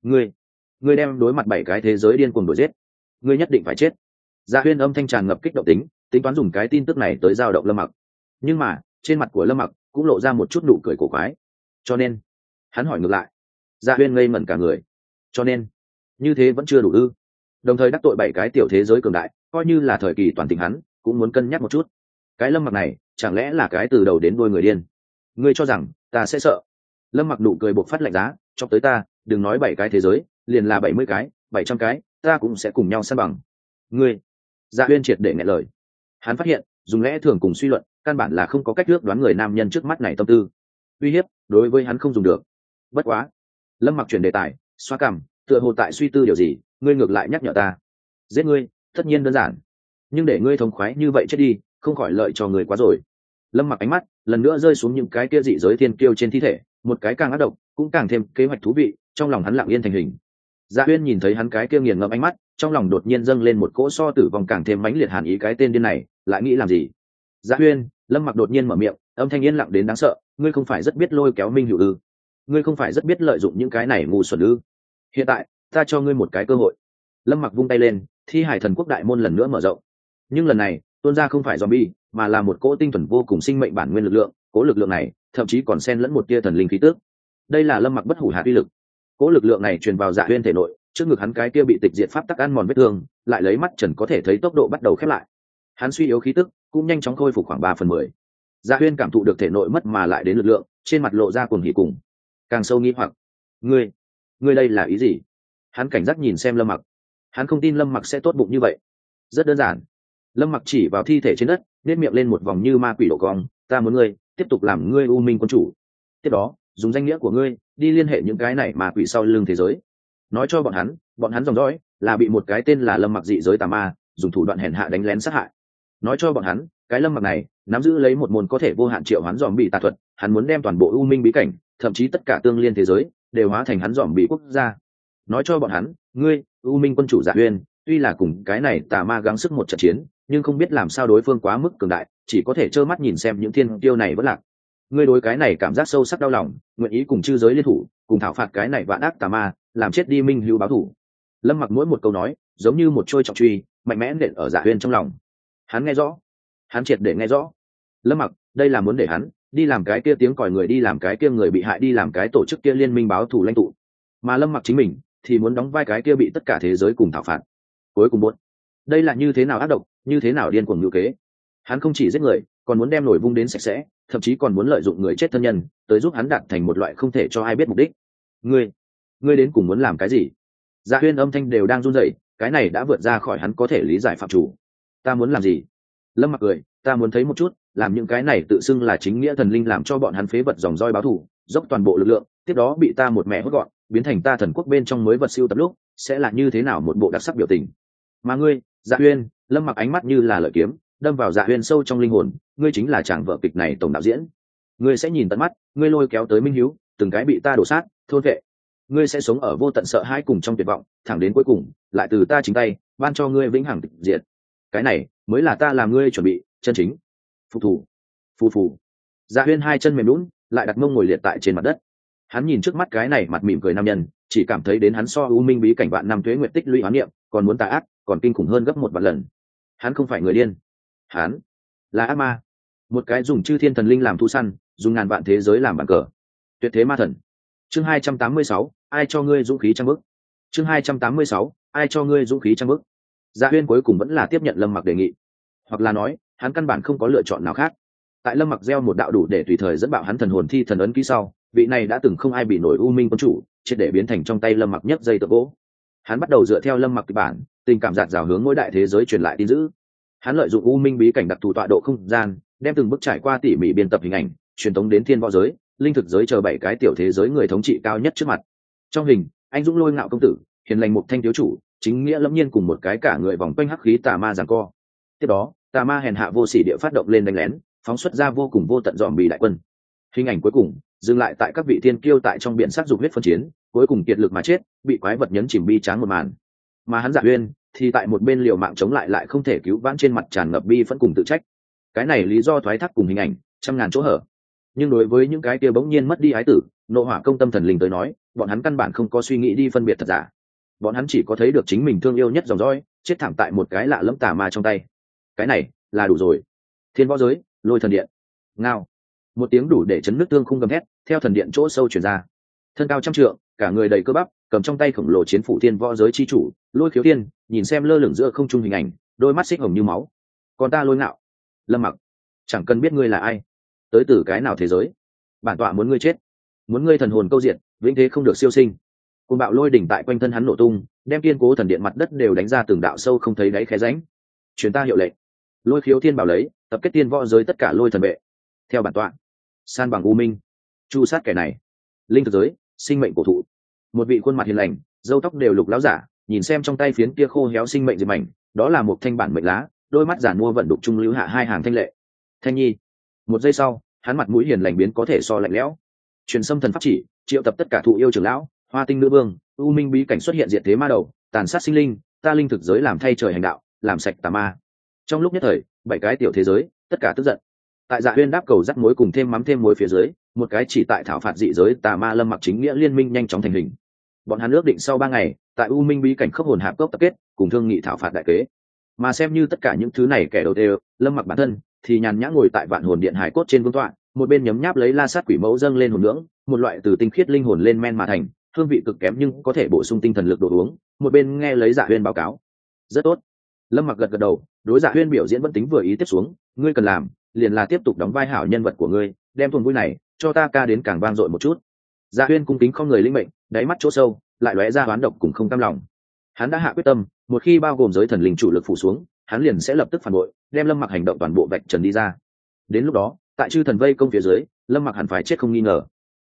Ngươi đem đối mặt 7 cái thế giới điên cuồng đuổi giết, ngươi nhất định phải chết. Dạ Huyên âm thanh tràn ngập kích động tính toán dùng cái tin tức này tới giao động Lâm Mặc. Nhưng mà trên mặt của Lâm Mặc cũng lộ ra một chút nụ cười cổ quái. Cho nên hắn hỏi ngược lại. Dạ Huyên ngây ngẩn cả người. Cho nên như thế vẫn chưa đủ ư? Đồng thời đắc tội 7 cái tiểu thế giới cường đại, coi như là thời kỳ toàn tình hắn cũng muốn cân nhắc một chút. Cái Lâm Mặc này chẳng lẽ là cái từ đầu đến đuôi người điên? Ngươi cho rằng ta sẽ sợ? Lâm Mặc nụ cười bộc phát lạnh giá, cho tới ta, đừng nói 7 cái thế giới, liền là 70 cái, 700 cái, ta cũng sẽ cùng nhau san bằng. Ngươi. Dạ Huyên triệt để nghẹn lời. Hắn phát hiện dùng lẽ thường cùng suy luận căn bản là không có cách ước đoán người nam nhân trước mắt này tâm tư. Uy hiếp đối với hắn không dùng được. Bất quá, Lâm Mặc chuyển đề tài, xoa cằm, tựa hồ tại suy tư điều gì. Ngươi ngược lại nhắc nhở ta, giết ngươi tất nhiên đơn giản, nhưng để ngươi thống khoái như vậy chết đi không khỏi lợi cho người quá rồi. Lâm Mặc ánh mắt lần nữa rơi xuống những cái kia dị giới thiên kiêu trên thi thể, một cái càng ác độc cũng càng thêm kế hoạch thú vị, trong lòng hắn lặng yên thành hình. Dạ Huyên nhìn thấy hắn cái kia nghiền ngẫm ánh mắt, trong lòng đột nhiên dâng lên một cỗ so tử vong càng thêm mãnh liệt hàn ý. Cái tên điên này lại nghĩ làm gì? Dạ Huyên. Lâm Mặc đột nhiên mở miệng, âm thanh yên lặng đến đáng sợ, ngươi không phải rất biết lôi kéo minh hữu ư? Ngươi không phải rất biết lợi dụng những cái này ngu xuẩn ư? Hiện tại ta cho ngươi một cái cơ hội. Lâm Mặc vung tay lên, thi hải thần quốc đại môn lần nữa mở rộng, nhưng lần này tuôn ra không phải zombie, mà là một cỗ tinh thuần vô cùng sinh mệnh bản nguyên lực lượng. Cỗ lực lượng này thậm chí còn xen lẫn một tia thần linh khí tức. Đây là Lâm Mặc bất hủ hạ uy lực. Cỗ lực lượng này truyền vào Dạ Huyên thể nội, trước ngực hắn cái kia bị tịch diệt pháp tắc ăn mòn vết thương lại lấy mắt trần có thể thấy tốc độ bắt đầu khép lại. Hắn suy yếu khí tức cũng nhanh chóng khôi phục khoảng 3/10. Dạ Huyên cảm thụ được thể nội mất mà lại đến lực lượng, trên mặt lộ ra cuồng hỉ cùng càng sâu nghi hoặc. Ngươi đây là ý gì? Hắn cảnh giác nhìn xem Lâm Mặc. Hắn không tin Lâm Mặc sẽ tốt bụng như vậy. Rất đơn giản. Lâm Mặc chỉ vào thi thể trên đất, nét miệng lên một vòng như ma quỷ độ cong, ta muốn ngươi tiếp tục làm ngươi u minh quân chủ. Tiếp đó dùng danh nghĩa của ngươi đi liên hệ những cái này mà quỷ sau lưng thế giới, nói cho bọn hắn dòng dõi là bị một cái tên là Lâm Mặc dị giới tà ma dùng thủ đoạn hèn hạ đánh lén sát hại. Nói cho bọn hắn cái Lâm Mặc này nắm giữ lấy một môn có thể vô hạn triệu hoán dòm bị tà thuật, hắn muốn đem toàn bộ u minh bí cảnh, thậm chí tất cả tương liên thế giới đều hóa thành hắn dòm bị quốc gia. Nói cho bọn hắn ngươi u minh quân chủ Dạ Uyên tuy là cùng cái này tà ma gắng sức một trận chiến, nhưng không biết làm sao đối phương quá mức cường đại, chỉ có thể trơ mắt nhìn xem những thiên tiêu này vẫn lạc. Ngươi đối cái này cảm giác sâu sắc đau lòng, nguyện ý cùng chư giới liên thủ cùng thảo phạt cái này vạn ác tà ma, làm chết đi minh hữu báo thủ. Lâm Mặc mỗi một câu nói giống như một trôi trọng truy mạnh mẽ nện ở Dạ Uyên trong lòng. Hắn nghe rõ, hắn triệt để nghe rõ. Lâm Mặc đây là muốn để hắn đi làm cái kia tiếng còi người, đi làm cái kia người bị hại, đi làm cái tổ chức kia liên minh báo thù lãnh tụ, mà Lâm Mặc chính mình thì muốn đóng vai cái kia bị tất cả thế giới cùng thảo phạt. Cuối cùng muốn, đây là như thế nào ác độc, như thế nào điên cuồng ngữ kế. Hắn không chỉ giết người, còn muốn đem nổi vung đến sạch sẽ, thậm chí còn muốn lợi dụng người chết thân nhân tới giúp hắn đạt thành một loại không thể cho ai biết mục đích. Ngươi đến cùng muốn làm cái gì? Dạ Huyên âm thanh đều đang run rẩy, cái này đã vượt ra khỏi hắn có thể lý giải phạm chủ. Ta muốn làm gì? Lâm Mặc cười, ta muốn thấy một chút, làm những cái này tự xưng là chính nghĩa thần linh làm cho bọn hắn phế vật dòng roi báo thù, dốc toàn bộ lực lượng, tiếp đó bị ta một mẹ hốt gọn, biến thành ta thần quốc bên trong mới vật siêu tập lúc, sẽ là như thế nào một bộ đặc sắc biểu tình. Mà ngươi, Dạ Huyên, Lâm Mặc ánh mắt như là lợi kiếm, đâm vào Dạ Huyên sâu trong linh hồn, ngươi chính là chàng vợ kịch này tổng đạo diễn. Ngươi sẽ nhìn tận mắt, ngươi lôi kéo tới minh hiếu, từng cái bị ta đổ sát, thôn vệ. Ngươi sẽ sống ở vô tận sợ hãi cùng trong tuyệt vọng, thẳng đến cuối cùng, lại từ ta chính tay ban cho ngươi vĩnh hằng tịch diệt. Cái này mới là ta làm ngươi chuẩn bị chân chính. Phục thủ. Phù phù. Dạ Huyên hai chân mềm nhũn, lại đặt mông ngồi liệt tại trên mặt đất. Hắn nhìn trước mắt cái này mặt mỉm cười nam nhân, chỉ cảm thấy đến hắn so u minh bí cảnh vạn năm tuế nguyệt tích lũy hoán niệm, còn muốn tà ác, còn kinh khủng hơn gấp một vạn lần. Hắn không phải người điên, hắn là ác ma, một cái dùng chư thiên thần linh làm thú săn, dùng ngàn vạn thế giới làm bàn cờ. Tuyệt thế ma thần. Chương 286, ai cho ngươi dũng khí trang bức. Chương 286, ai cho ngươi dũng khí trang bức. Dạ Huyên cuối cùng vẫn là tiếp nhận Lâm Mặc đề nghị, hoặc là nói, hắn căn bản không có lựa chọn nào khác. Tại Lâm Mặc gieo một đạo đủ để tùy thời dẫn bạo hắn thần hồn thi thần ấn ký sau, vị này đã từng không ai bị nổi u minh quân chủ, triệt để biến thành trong tay Lâm Mặc nhất dây tượng gỗ. Hắn bắt đầu dựa theo Lâm Mặc kịch bản, tình cảm dạt dào hướng mỗi đại thế giới truyền lại tin dữ. Hắn lợi dụng u minh bí cảnh đặc thù tọa độ không gian, đem từng bước trải qua tỉ mỉ biên tập hình ảnh, truyền tống đến thiên võ giới, linh thực giới chờ 7 cái tiểu thế giới người thống trị cao nhất trước mặt. Trong hình, anh dũng lôi ngạo công tử, hiền lành một thanh thiếu chủ, chính nghĩa lẫm nhiên cùng một cái cả người vòng quanh hắc khí tà ma giằng co. Tiếp đó, tà ma hèn hạ vô sỉ địa phát động lên đánh lén, phóng xuất ra vô cùng vô tận dòm bì đại quân. Hình ảnh cuối cùng dừng lại tại các vị thiên kiêu tại trong biển sát dục huyết phân chiến, cuối cùng kiệt lực mà chết, bị quái vật nhấn chìm bi tráng một màn. Mà hắn Dạ Huyên thì tại một bên liều mạng chống lại không thể cứu vãn, trên mặt tràn ngập bi phẫn cùng tự trách. Cái này lý do thoái thác cùng hình ảnh trăm ngàn chỗ hở, nhưng đối với những cái kia bỗng nhiên mất đi ái tử, nộ hỏa công tâm thần linh tới nói, bọn hắn căn bản không có suy nghĩ đi phân biệt thật giả. Bọn hắn chỉ có thấy được chính mình thương yêu nhất dòng dõi chết thảm tại một cái lạ lẫm tà ma trong tay. Cái này là đủ rồi. Thiên võ giới, lôi thần điện. Ngao. Một tiếng đủ để chấn nước tương khung gầm thét theo thần điện chỗ sâu truyền ra. Thân cao trăm trượng, cả người đầy cơ bắp, cầm trong tay khổng lồ chiến phủ thiên võ giới chi chủ Lôi Khiếu Thiên, nhìn xem lơ lửng giữa không trung hình ảnh, đôi mắt xích hồng như máu. Còn ta Lôi Ngạo, Lâm Mặc, chẳng cần biết ngươi là ai, tới từ cái nào thế giới, bản tọa muốn ngươi chết, muốn ngươi thần hồn câu diệt, vĩnh thế không được siêu sinh. Cơn bạo lôi đỉnh tại quanh thân hắn nổ tung, đem kiên cố thần điện mặt đất đều đánh ra từng đạo sâu không thấy đáy khe rãnh. Truyền ta hiệu lệnh. Lôi Khiếu Thiên bảo lấy, tập kết tiên võ giới tất cả lôi thần vệ. Theo bản tọa, san bằng u minh, chu sát kẻ này. Linh thực giới, sinh mệnh cổ thụ. Một vị khuôn mặt hiền lành, râu tóc đều lục láo giả, nhìn xem trong tay phiến kia khô héo sinh mệnh diệp mảnh, đó là một thanh bản mệnh lá, đôi mắt giản mua vận đục trung lưu hạ hai hàng thanh lệ. Thanh nhi. Một giây sau, hắn mặt mũi hiền lành biến có thể so lạnh lẽo. Truyền xâm thần pháp chỉ, triệu tập tất cả thụ yêu trưởng lão, hoa tinh nữ vương, u minh bí cảnh xuất hiện diện thế ma đầu, tàn sát sinh linh, ta linh thực giới làm thay trời hành đạo, làm sạch tà ma. Trong lúc nhất thời, 7 cái tiểu thế giới tất cả tức giận. Tại Dạ Huyên đáp cầu dắt mối cùng thêm mắm thêm muối phía dưới, một cái chỉ tại thảo phạt dị giới tà ma Lâm Mặc chính nghĩa liên minh nhanh chóng thành hình. Bọn hắn ước định sau 3 ngày, tại u minh bí cảnh khốc hồn hạp cốc tập kết, cùng thương nghị thảo phạt đại kế. Mà xem như tất cả những thứ này kẻ đầu đều, Lâm Mặc bản thân thì nhàn nhã ngồi tại vạn hồn điện hải cốt trên vương tọa, một bên nhấm nháp lấy la sát quỷ mẫu dâng lên hồn nhưỡng, một loại từ tinh khiết linh hồn lên men mà thành, hương vị cực kém nhưng có thể bổ sung tinh thần lực đồ uống, một bên nghe lấy Dạ Huyên báo cáo. Rất tốt. Lâm Mặc gật gật đầu, đối Dạ Huyên biểu diễn vẫn tính vừa ý tiếp xuống, ngươi cần làm liền là tiếp tục đóng vai hảo nhân vật của ngươi, đem tuần vui này cho ta ca đến càng vang dội một chút. Dạ Huyên cung kính không người linh mệnh, đáy mắt chỗ sâu lại lóe ra oán độc cùng không cam lòng. Hắn đã hạ quyết tâm, một khi bao gồm giới thần linh chủ lực phủ xuống, hắn liền sẽ lập tức phản bội, đem Lâm Mặc hành động toàn bộ vạch trần đi ra. Đến lúc đó, tại chư thần vây công phía dưới, Lâm Mặc hẳn phải chết không nghi ngờ.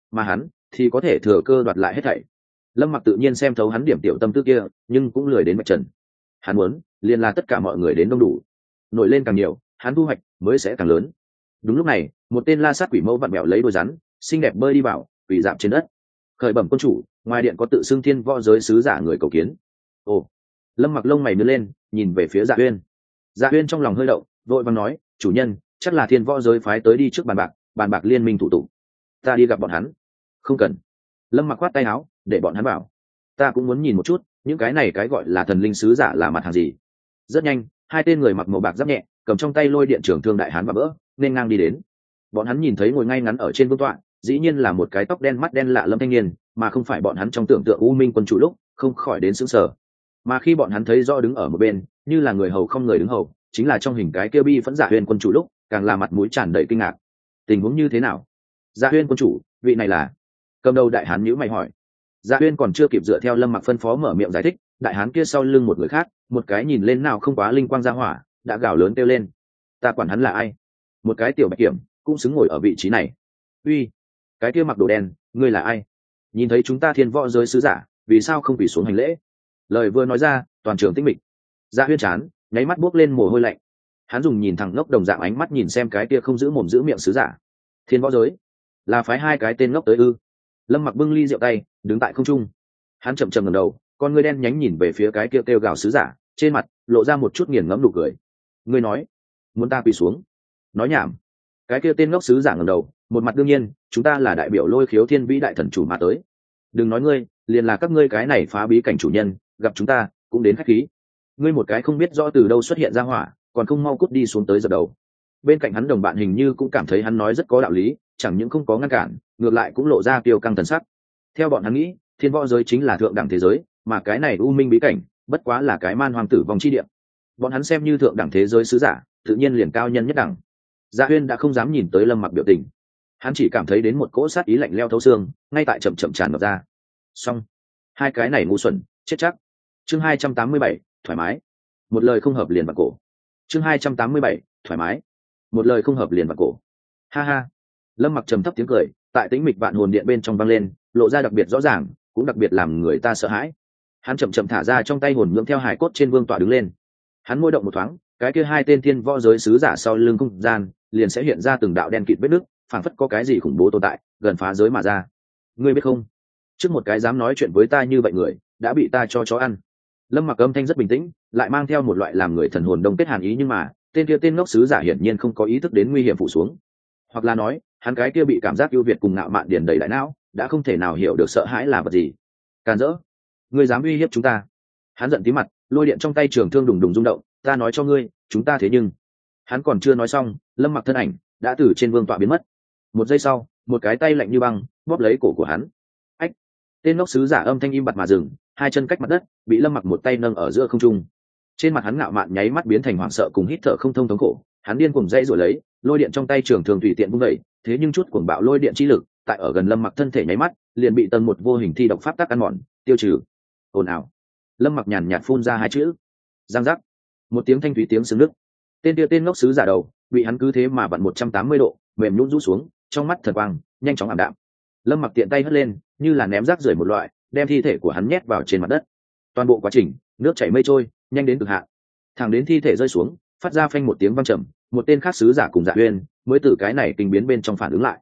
mà hắn thì có thể thừa cơ đoạt lại hết thảy. Lâm Mặc tự nhiên xem thấu hắn điểm tiểu tâm tư kia, nhưng cũng lười đến vạch trần. Hắn muốn liền là tất cả mọi người đến đông đủ, nổi lên càng nhiều, hắn thu hoạch mới sẽ càng lớn. Đúng lúc này, một tên la sát quỷ mẫu vặn bẹo lấy đôi rắn xinh đẹp bơi đi vào, quỷ dạp trên đất. Khởi bẩm quân chủ, ngoài điện có tự xưng thiên võ giới sứ giả người cầu kiến. Ồ. Lâm Mặc lông mày nhướng lên, nhìn về phía Dạ Uyên. Dạ Uyên trong lòng hơi động, vội vàng nói, chủ nhân, chắc là thiên võ giới phái tới đi trước bàn bạc liên minh thủ tục. Ta đi gặp bọn hắn. Không cần. Lâm Mặc khoát tay áo, để bọn hắn vào. Ta cũng muốn nhìn một chút những cái này cái gọi là thần linh sứ giả là mặt hàng gì. Rất nhanh, hai tên người mặc màu bạc giáp nhẹ, cầm trong tay lôi điện trưởng thương đại hán và vỡ nên ngang đi đến. Bọn hắn nhìn thấy ngồi ngay ngắn ở trên vương tọa, dĩ nhiên là một cái tóc đen mắt đen lạ lẫm thanh niên, mà không phải bọn hắn trong tưởng tượng U Minh quân chủ lúc, không khỏi đến sững sờ. Mà khi bọn hắn thấy rõ đứng ở một bên, như là người hầu không người đứng hầu, chính là trong hình cái kia bi phẫn Dạ Huyên quân chủ lúc, càng là mặt mũi tràn đầy kinh ngạc. Tình huống như thế nào? Dạ Huyên quân chủ, vị này là? Cầm đầu đại hán nhíu mày hỏi. Dạ Huyên còn chưa kịp dựa theo Lâm Mặc phân phó mở miệng giải thích, đại hán kia sau lưng một người khác, một cái nhìn lên nào không quá linh quang ra hỏa, đã gào lớn kêu lên. Ta quản hắn là ai? Một cái tiểu bạch kiểm, cũng xứng ngồi ở vị trí này. Uy, cái kia mặc đồ đen, ngươi là ai? Nhìn thấy chúng ta thiên võ giới sứ giả, vì sao không quỳ xuống hành lễ? Lời vừa nói ra, toàn trường tĩnh mịch. Dạ Huyên chán, nháy mắt buốc lên mồ hôi lạnh. Hắn dùng nhìn thẳng ngốc đồng dạng ánh mắt nhìn xem cái kia không giữ mồm giữ miệng sứ giả. Thiên võ giới là phái hai cái tên ngốc tới ư? Lâm Mặc bưng ly rượu tay, đứng tại không trung. Hắn chậm chậm ngẩng đầu, con ngươi đen nhánh nhìn về phía cái kia kêu gào sứ giả, trên mặt lộ ra một chút nghiền ngẫm nụ cười. Ngươi nói, muốn ta quỳ xuống? Nói nhảm. Cái kia tên ngốc sứ giả ngẩng đầu, một mặt đương nhiên, chúng ta là đại biểu Lôi Khiếu Thiên Vĩ đại thần chủ mà tới. Đừng nói ngươi, liền là các ngươi cái này phá bí cảnh chủ nhân, gặp chúng ta cũng đến khách khí. Ngươi một cái không biết rõ từ đâu xuất hiện ra hỏa, còn không mau cút đi xuống tới dập đầu. Bên cạnh hắn đồng bạn hình như cũng cảm thấy hắn nói rất có đạo lý, chẳng những không có ngăn cản, ngược lại cũng lộ ra kiêu căng thần sắc. Theo bọn hắn nghĩ, thiên võ giới chính là thượng đẳng thế giới, mà cái này u minh bí cảnh bất quá là cái man hoàng tử vòng chi địa. Bọn hắn xem như thượng đẳng thế giới sứ giả, tự nhiên liền cao nhân nhất đẳng. Dạ Huyên đã không dám nhìn tới Lâm Mặc biểu tình, hắn chỉ cảm thấy đến một cỗ sát ý lạnh leo thấu xương, ngay tại chậm chậm tràn ngập ra. Xong, hai cái này ngu xuẩn, chết chắc. Chương 287, thoải mái. Một lời không hợp liền vào cổ. Chương 287, thoải mái. Một lời không hợp liền vào cổ. Ha ha. Lâm Mặc trầm thấp tiếng cười, tại tĩnh mịch vạn hồn điện bên trong vang lên, lộ ra đặc biệt rõ ràng, cũng đặc biệt làm người ta sợ hãi. Hắn chậm chậm thả ra trong tay hồn nhưỡng theo hải cốt trên vương tọa đứng lên. Hắn môi động một thoáng, cái kia hai tên thiên võ giới sứ giả sau lưng không gian liền sẽ hiện ra từng đạo đen kịt vết nứt, phảng phất có cái gì khủng bố tồn tại gần phá giới mà ra. Ngươi biết không, trước một cái dám nói chuyện với ta như vậy người đã bị ta cho chó ăn. Lâm Mặc âm thanh rất bình tĩnh, lại mang theo một loại làm người thần hồn đông kết hàn ý, nhưng mà tên kia tên ngốc sứ giả hiển nhiên không có ý thức đến nguy hiểm phủ xuống, hoặc là nói hắn cái kia bị cảm giác ưu việt cùng ngạo mạn điền đầy đại não, đã không thể nào hiểu được sợ hãi là vật gì. Càn rỡ, ngươi dám uy hiếp chúng ta? Hắn giận tí mặt, lôi điện trong tay trường thương đùng đùng rung động. Ta nói cho ngươi, chúng ta thế nhưng. Hắn còn chưa nói xong, Lâm Mặc thân ảnh đã từ trên vương tọa biến mất. Một giây sau, một cái tay lạnh như băng bóp lấy cổ của hắn. Ách! Tên ngốc sứ giả âm thanh im bặt mà dừng, hai chân cách mặt đất, bị Lâm Mặc một tay nâng ở giữa không trung. Trên mặt hắn ngạo mạn nháy mắt biến thành hoảng sợ cùng hít thở không thông thống khổ. Hắn điên cuồng dãy rồi lấy, lôi điện trong tay trường thường tùy tiện vung đẩy, thế nhưng chút cuồng bạo lôi điện chi lực, tại ở gần Lâm Mặc thân thể nháy mắt, liền bị tầng một vô hình thi độc pháp tắc ăn mòn, tiêu trừ. Ồn ào. Lâm Mặc nhàn nhạt phun ra hai chữ. Giang giác. Một tiếng thanh thúy tiếng xương nước. Tên kia tên ngốc sứ giả đầu bị hắn cứ thế mà vặn 180 độ, mềm nhũn rũ xuống, trong mắt thần quang nhanh chóng ảm đạm. Lâm Mặc tiện tay hất lên, như là ném rác rưởi một loại, đem thi thể của hắn nhét vào trên mặt đất. Toàn bộ quá trình nước chảy mây trôi, nhanh đến cực hạn. Thẳng đến thi thể rơi xuống, phát ra phanh một tiếng vang trầm, một tên khác sứ giả cùng Dạ Huyên mới từ cái này kinh biến bên trong phản ứng lại.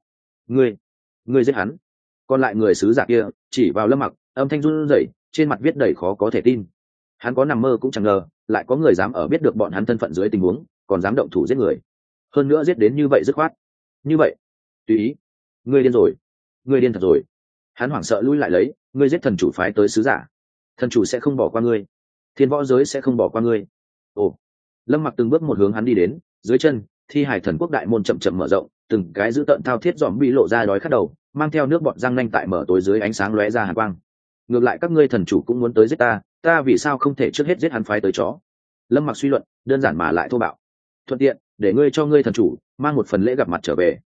Ngươi giết hắn? Còn lại người sứ giả kia chỉ vào Lâm Mặc, âm thanh run rẩy, trên mặt viết đầy khó có thể tin. Hắn có nằm mơ cũng chẳng ngờ, lại có người dám ở biết được bọn hắn thân phận dưới tình huống, còn dám động thủ giết người. Hơn nữa giết đến như vậy dứt khoát. Như vậy, tùy ý. Ngươi điên rồi. Ngươi điên thật rồi. Hắn hoảng sợ lui lại lấy, ngươi giết thần chủ phái tới sứ giả. Thần chủ sẽ không bỏ qua ngươi. Thiên võ giới sẽ không bỏ qua ngươi. Ồ. Lâm Mặc từng bước một hướng hắn đi đến, dưới chân, thi hải thần quốc đại môn chậm chậm mở rộng, từng cái giữ tợn thao thiết dòm bị lộ ra đói khát đầu, mang theo nước bọt răng nanh tại mở tối dưới ánh sáng lóe ra hàn quang. Ngược lại các ngươi thần chủ cũng muốn tới giết ta, ta vì sao không thể trước hết giết hắn phái tới chó? Lâm Mặc suy luận, đơn giản mà lại thô bạo. Thuận tiện để ngươi cho ngươi thần chủ mang một phần lễ gặp mặt trở về.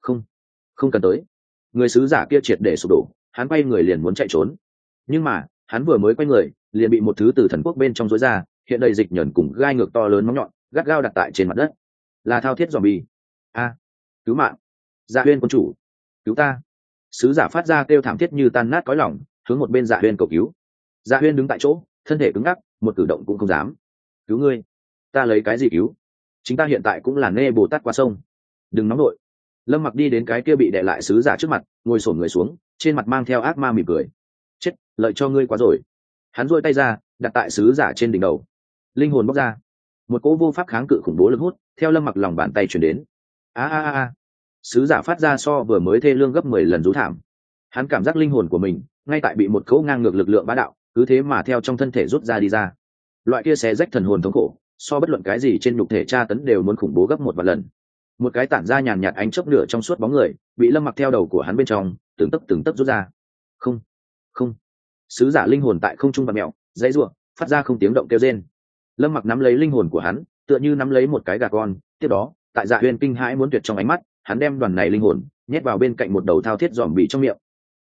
Không cần tới. Người sứ giả kia triệt để sụp đổ, hắn quay người liền muốn chạy trốn, nhưng mà hắn vừa mới quay người liền bị một thứ từ thần quốc bên trong rối ra, hiện đầy dịch nhẫn cùng gai ngược to lớn móng nhọn gắt gao đặt tại trên mặt đất. Là thao thiết zombie. A, cứu mạng! Dạ Huyên quân chủ, cứu ta! Sứ giả phát ra kêu thảm thiết như tan nát cõi lòng, hướng một bên Dạ Huyên cầu cứu. Dạ Huyên đứng tại chỗ, thân thể cứng ngắc, một cử động cũng không dám. Cứu ngươi? Ta lấy cái gì cứu? Chính ta hiện tại cũng là nê Bồ Tát qua sông. Đừng nóng nội. Lâm Mặc đi đến cái kia bị đè lại sứ giả trước mặt, ngồi xổm người xuống, trên mặt mang theo ác ma mỉm cười. Chết, lợi cho ngươi quá rồi. Hắn duỗi tay ra, đặt tại sứ giả trên đỉnh đầu. Linh hồn bóc ra, một cỗ vô pháp kháng cự khủng bố lực hút theo Lâm Mặc lòng bàn tay chuyển đến. A. Sứ giả phát ra so vừa mới thê lương gấp 10 lần rú thảm. Hắn cảm giác linh hồn của mình ngay tại bị một cỗ ngang ngược lực lượng bá đạo cứ thế mà theo trong thân thể rút ra đi ra. Loại kia xé rách thần hồn thống khổ, so bất luận cái gì trên nhục thể tra tấn đều muốn khủng bố gấp 1 vạn lần. Một cái tản ra nhàn nhạt ánh chớp nửa trong suốt bóng người bị Lâm Mặc theo đầu của hắn bên trong từng tấc rút ra. Không. Sứ giả linh hồn tại không trung bạt mèo, dãy rủa, phát ra không tiếng động kêu rên. Lâm Mặc nắm lấy linh hồn của hắn, tựa như nắm lấy một cái gà con. Tiếp đó, tại Dạ Huyên kinh hãi muốn tuyệt trong ánh mắt, hắn đem đoàn này linh hồn nhét vào bên cạnh một đầu thao thiết giòm bị trong miệng.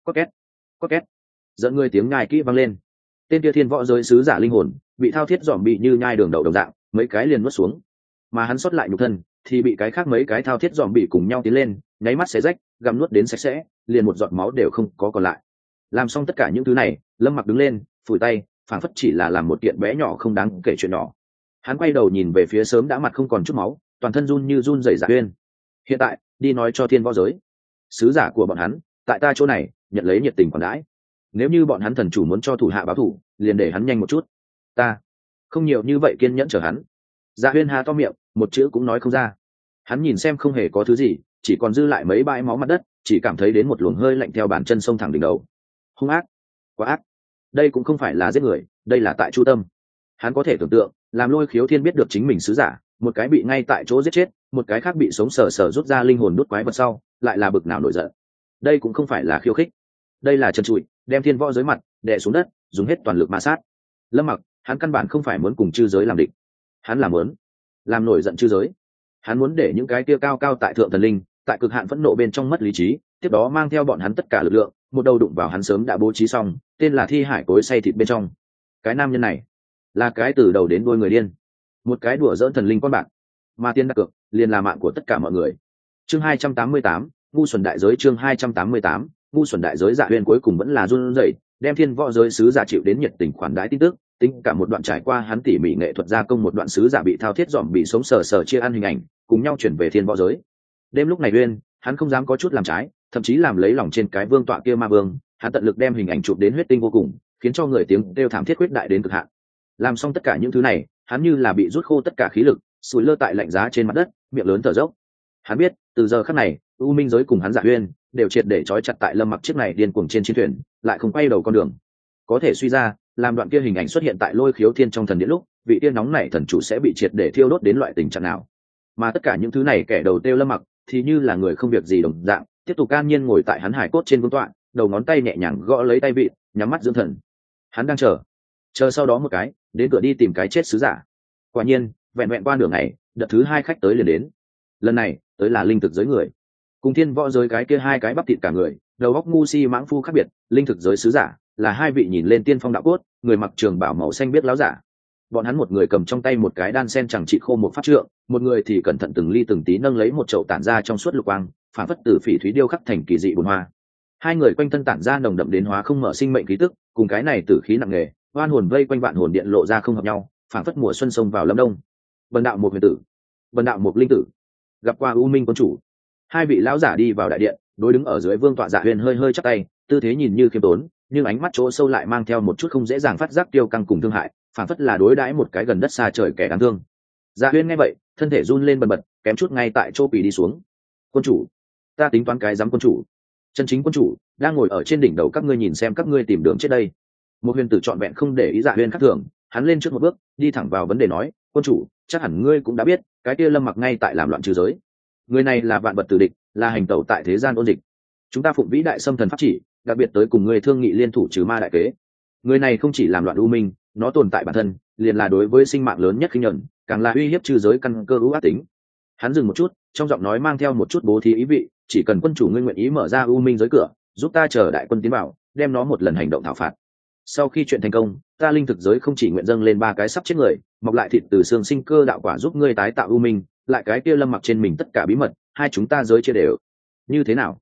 Có két, dẫn người tiếng nhai kỹ vang lên. Tên kia thiên võ giới sứ giả linh hồn bị thao thiết giòm bị như nhai đường đậu đồng dạng, mấy cái liền nuốt xuống. Mà hắn sót lại nhục thân thì bị cái khác mấy cái thao thiết giòm bị cùng nhau tiến lên, nháy mắt xé rách, gặm nuốt đến sạch sẽ, liền một giọt máu đều không có còn lại. Làm xong tất cả những thứ này, Lâm Mặc đứng lên, phủi tay, phảng phất chỉ là làm một kiện bé nhỏ không đáng kể chuyện nhỏ. Hắn quay đầu nhìn về phía sớm đã mặt không còn chút máu, toàn thân run như run rẩy Dạ Huyên. Hiện tại, đi nói cho thiên võ giới, sứ giả của bọn hắn tại ta chỗ này nhận lấy nhiệt tình quản đãi. Nếu như bọn hắn thần chủ muốn cho thủ hạ báo thủ, liền để hắn nhanh một chút. Ta không nhiều như vậy kiên nhẫn chờ hắn. Dạ Huyên há to miệng, một chữ cũng nói không ra. Hắn nhìn xem không hề có thứ gì, chỉ còn dư lại mấy bãi máu mặt đất, chỉ cảm thấy đến một luồng hơi lạnh theo bàn chân sông thẳng đỉnh đầu. Hung ác, quá ác. Đây cũng không phải là giết người, đây là tại chu tâm. Hắn có thể tưởng tượng, làm Lôi Khiếu Thiên biết được chính mình sứ giả, một cái bị ngay tại chỗ giết chết, một cái khác bị sống sờ sờ rút ra linh hồn đốt quái vật sau, lại là bực nào nổi giận. Đây cũng không phải là khiêu khích, đây là trần trụi, đem thiên võ giới mặt đè xuống đất, dùng hết toàn lực ma sát. Lâm Mặc, hắn căn bản không phải muốn cùng chư giới làm địch, hắn là muốn làm nổi giận chư giới. Hắn muốn để những cái kia cao cao tại thượng thần linh, tại cực hạn phẫn nộ bên trong mất lý trí, tiếp đó mang theo bọn hắn tất cả lực lượng, một đầu đụng vào hắn sớm đã bố trí xong, tên là thi hải cối xay thịt bên trong. Cái nam nhân này là cái từ đầu đến đuôi người điên, một cái đùa dỡn thần linh con bạc, mà tiền đặt cược liền là mạng của tất cả mọi người. Chương 288, ngu xuẩn đại giới. Chương 288, ngu xuẩn đại giới. Dạ Huyên cuối cùng vẫn là run rẩy, đem thiên võ giới sứ giả chịu đến nhiệt tình khoản đãi tin tức, tính cả một đoạn trải qua hắn tỉ mỉ nghệ thuật gia công một đoạn sứ giả bị thao thiết dòm bị sống sờ sờ chia ăn hình ảnh, cùng nhau chuyển về thiên võ giới. Đêm lúc này Huyên, hắn không dám có chút làm trái, thậm chí làm lấy lòng trên cái vương tọa kia ma vương, hắn tận lực đem hình ảnh chụp đến huyết tinh vô cùng, khiến cho người tiếng kêu thảm thiết quyết đại đến cực hạn. Làm xong tất cả những thứ này, hắn như là bị rút khô tất cả khí lực, sủi lơ tại lạnh giá trên mặt đất, miệng lớn thở dốc. Hắn biết, từ giờ khắc này, U Minh giới cùng hắn Dạ Huyên đều triệt để trói chặt tại Lâm Mặc chiếc này điên cuồng trên chiến thuyền, lại không quay đầu con đường. Có thể suy ra, làm đoạn kia hình ảnh xuất hiện tại Lôi Khiếu Thiên trong thần điện lúc, vị tiên nóng này thần chủ sẽ bị triệt để thiêu đốt đến loại tình trạng nào. Mà tất cả những thứ này kẻ đầu tiêu Lâm Mặc thì như là người không việc gì đồng dạng, tiếp tục can nhiên ngồi tại hắn hải cốt trên vương tọa, đầu ngón tay nhẹ nhàng gõ lấy tay vịn, nhắm mắt dưỡng thần. Hắn đang chờ sau đó một cái đến cửa đi tìm cái chết sứ giả. Quả nhiên, vẹn vẹn qua nửa ngày, đợt thứ 2 khách tới liền đến. Lần này tới là linh thực giới người, cùng thiên võ giới cái kia 2 cái bắp thịt cả người, đầu óc ngu si mãng phu khác biệt. Linh thực giới sứ giả là 2 vị nhìn lên tiên phong đạo cốt, người mặc trường bào màu xanh biết láo giả. Bọn hắn một người cầm trong tay một cái đan sen chẳng trị khô một pháp trượng, một người thì cẩn thận từng ly từng tí nâng lấy một chậu tản ra trong suốt lục quang, phản phất từ phỉ thúy điêu khắc thành kỳ dị bồn hoa. 2 người quanh thân tản ra nồng đậm đến hóa không mở sinh mệnh khí tức, cùng cái này tử khí nặng nề, oan hồn vây quanh vạn hồn điện lộ ra không hợp nhau, phản phất mùa xuân sông vào lâm đông. Bần đạo một huyền tử, bần đạo một linh tử, gặp qua U Minh quân chủ. 2 vị lão giả đi vào đại điện, đối đứng ở dưới vương tọa Dạ Huyên hơi hơi chắp tay, tư thế nhìn như khiêm tốn, nhưng ánh mắt chỗ sâu lại mang theo một chút không dễ dàng phát giác tiêu căng cùng thương hại, phản phất là đối đãi một cái gần đất xa trời kẻ đáng thương. Dạ Huyên nghe vậy, thân thể run lên bần bật, kém chút ngay tại chỗ quỳ đi xuống. Quân chủ, ta tính toán cái dám quân chủ, chân chính quân chủ đang ngồi ở trên đỉnh đầu các ngươi, nhìn xem các ngươi tìm đường chết đây. Một huyền tử trọn vẹn không để ý Dạ Huyên khác thường, hắn lên trước một bước, đi thẳng vào vấn đề nói, quân chủ, chắc hẳn ngươi cũng đã biết, cái kia Lâm Mặc ngay tại làm loạn trừ giới. Người này là vạn vật tử địch, là hành tẩu tại thế gian ôn dịch. Chúng ta phụng vĩ đại xâm thần pháp chỉ, đặc biệt tới cùng ngươi thương nghị liên thủ trừ ma đại kế. Người này không chỉ làm loạn u minh, nó tồn tại bản thân liền là đối với sinh mạng lớn nhất khinh nhẫn, càng là uy hiếp trừ giới căn cơ ưu ác tính. Hắn dừng một chút, trong giọng nói mang theo một chút bố thí ý vị, chỉ cần quân chủ ngươi nguyện ý mở ra u minh giới cửa, giúp ta chờ đại quân tiến vào, đem nó một lần hành động thảo phạt. Sau khi chuyện thành công, ta linh thực giới không chỉ nguyện dâng lên 3 cái sắp chết người, mọc lại thịt từ xương sinh cơ đạo quả giúp ngươi tái tạo u minh, lại cái kia Lâm Mặc trên mình tất cả bí mật, hai chúng ta giới chia đều. Như thế nào?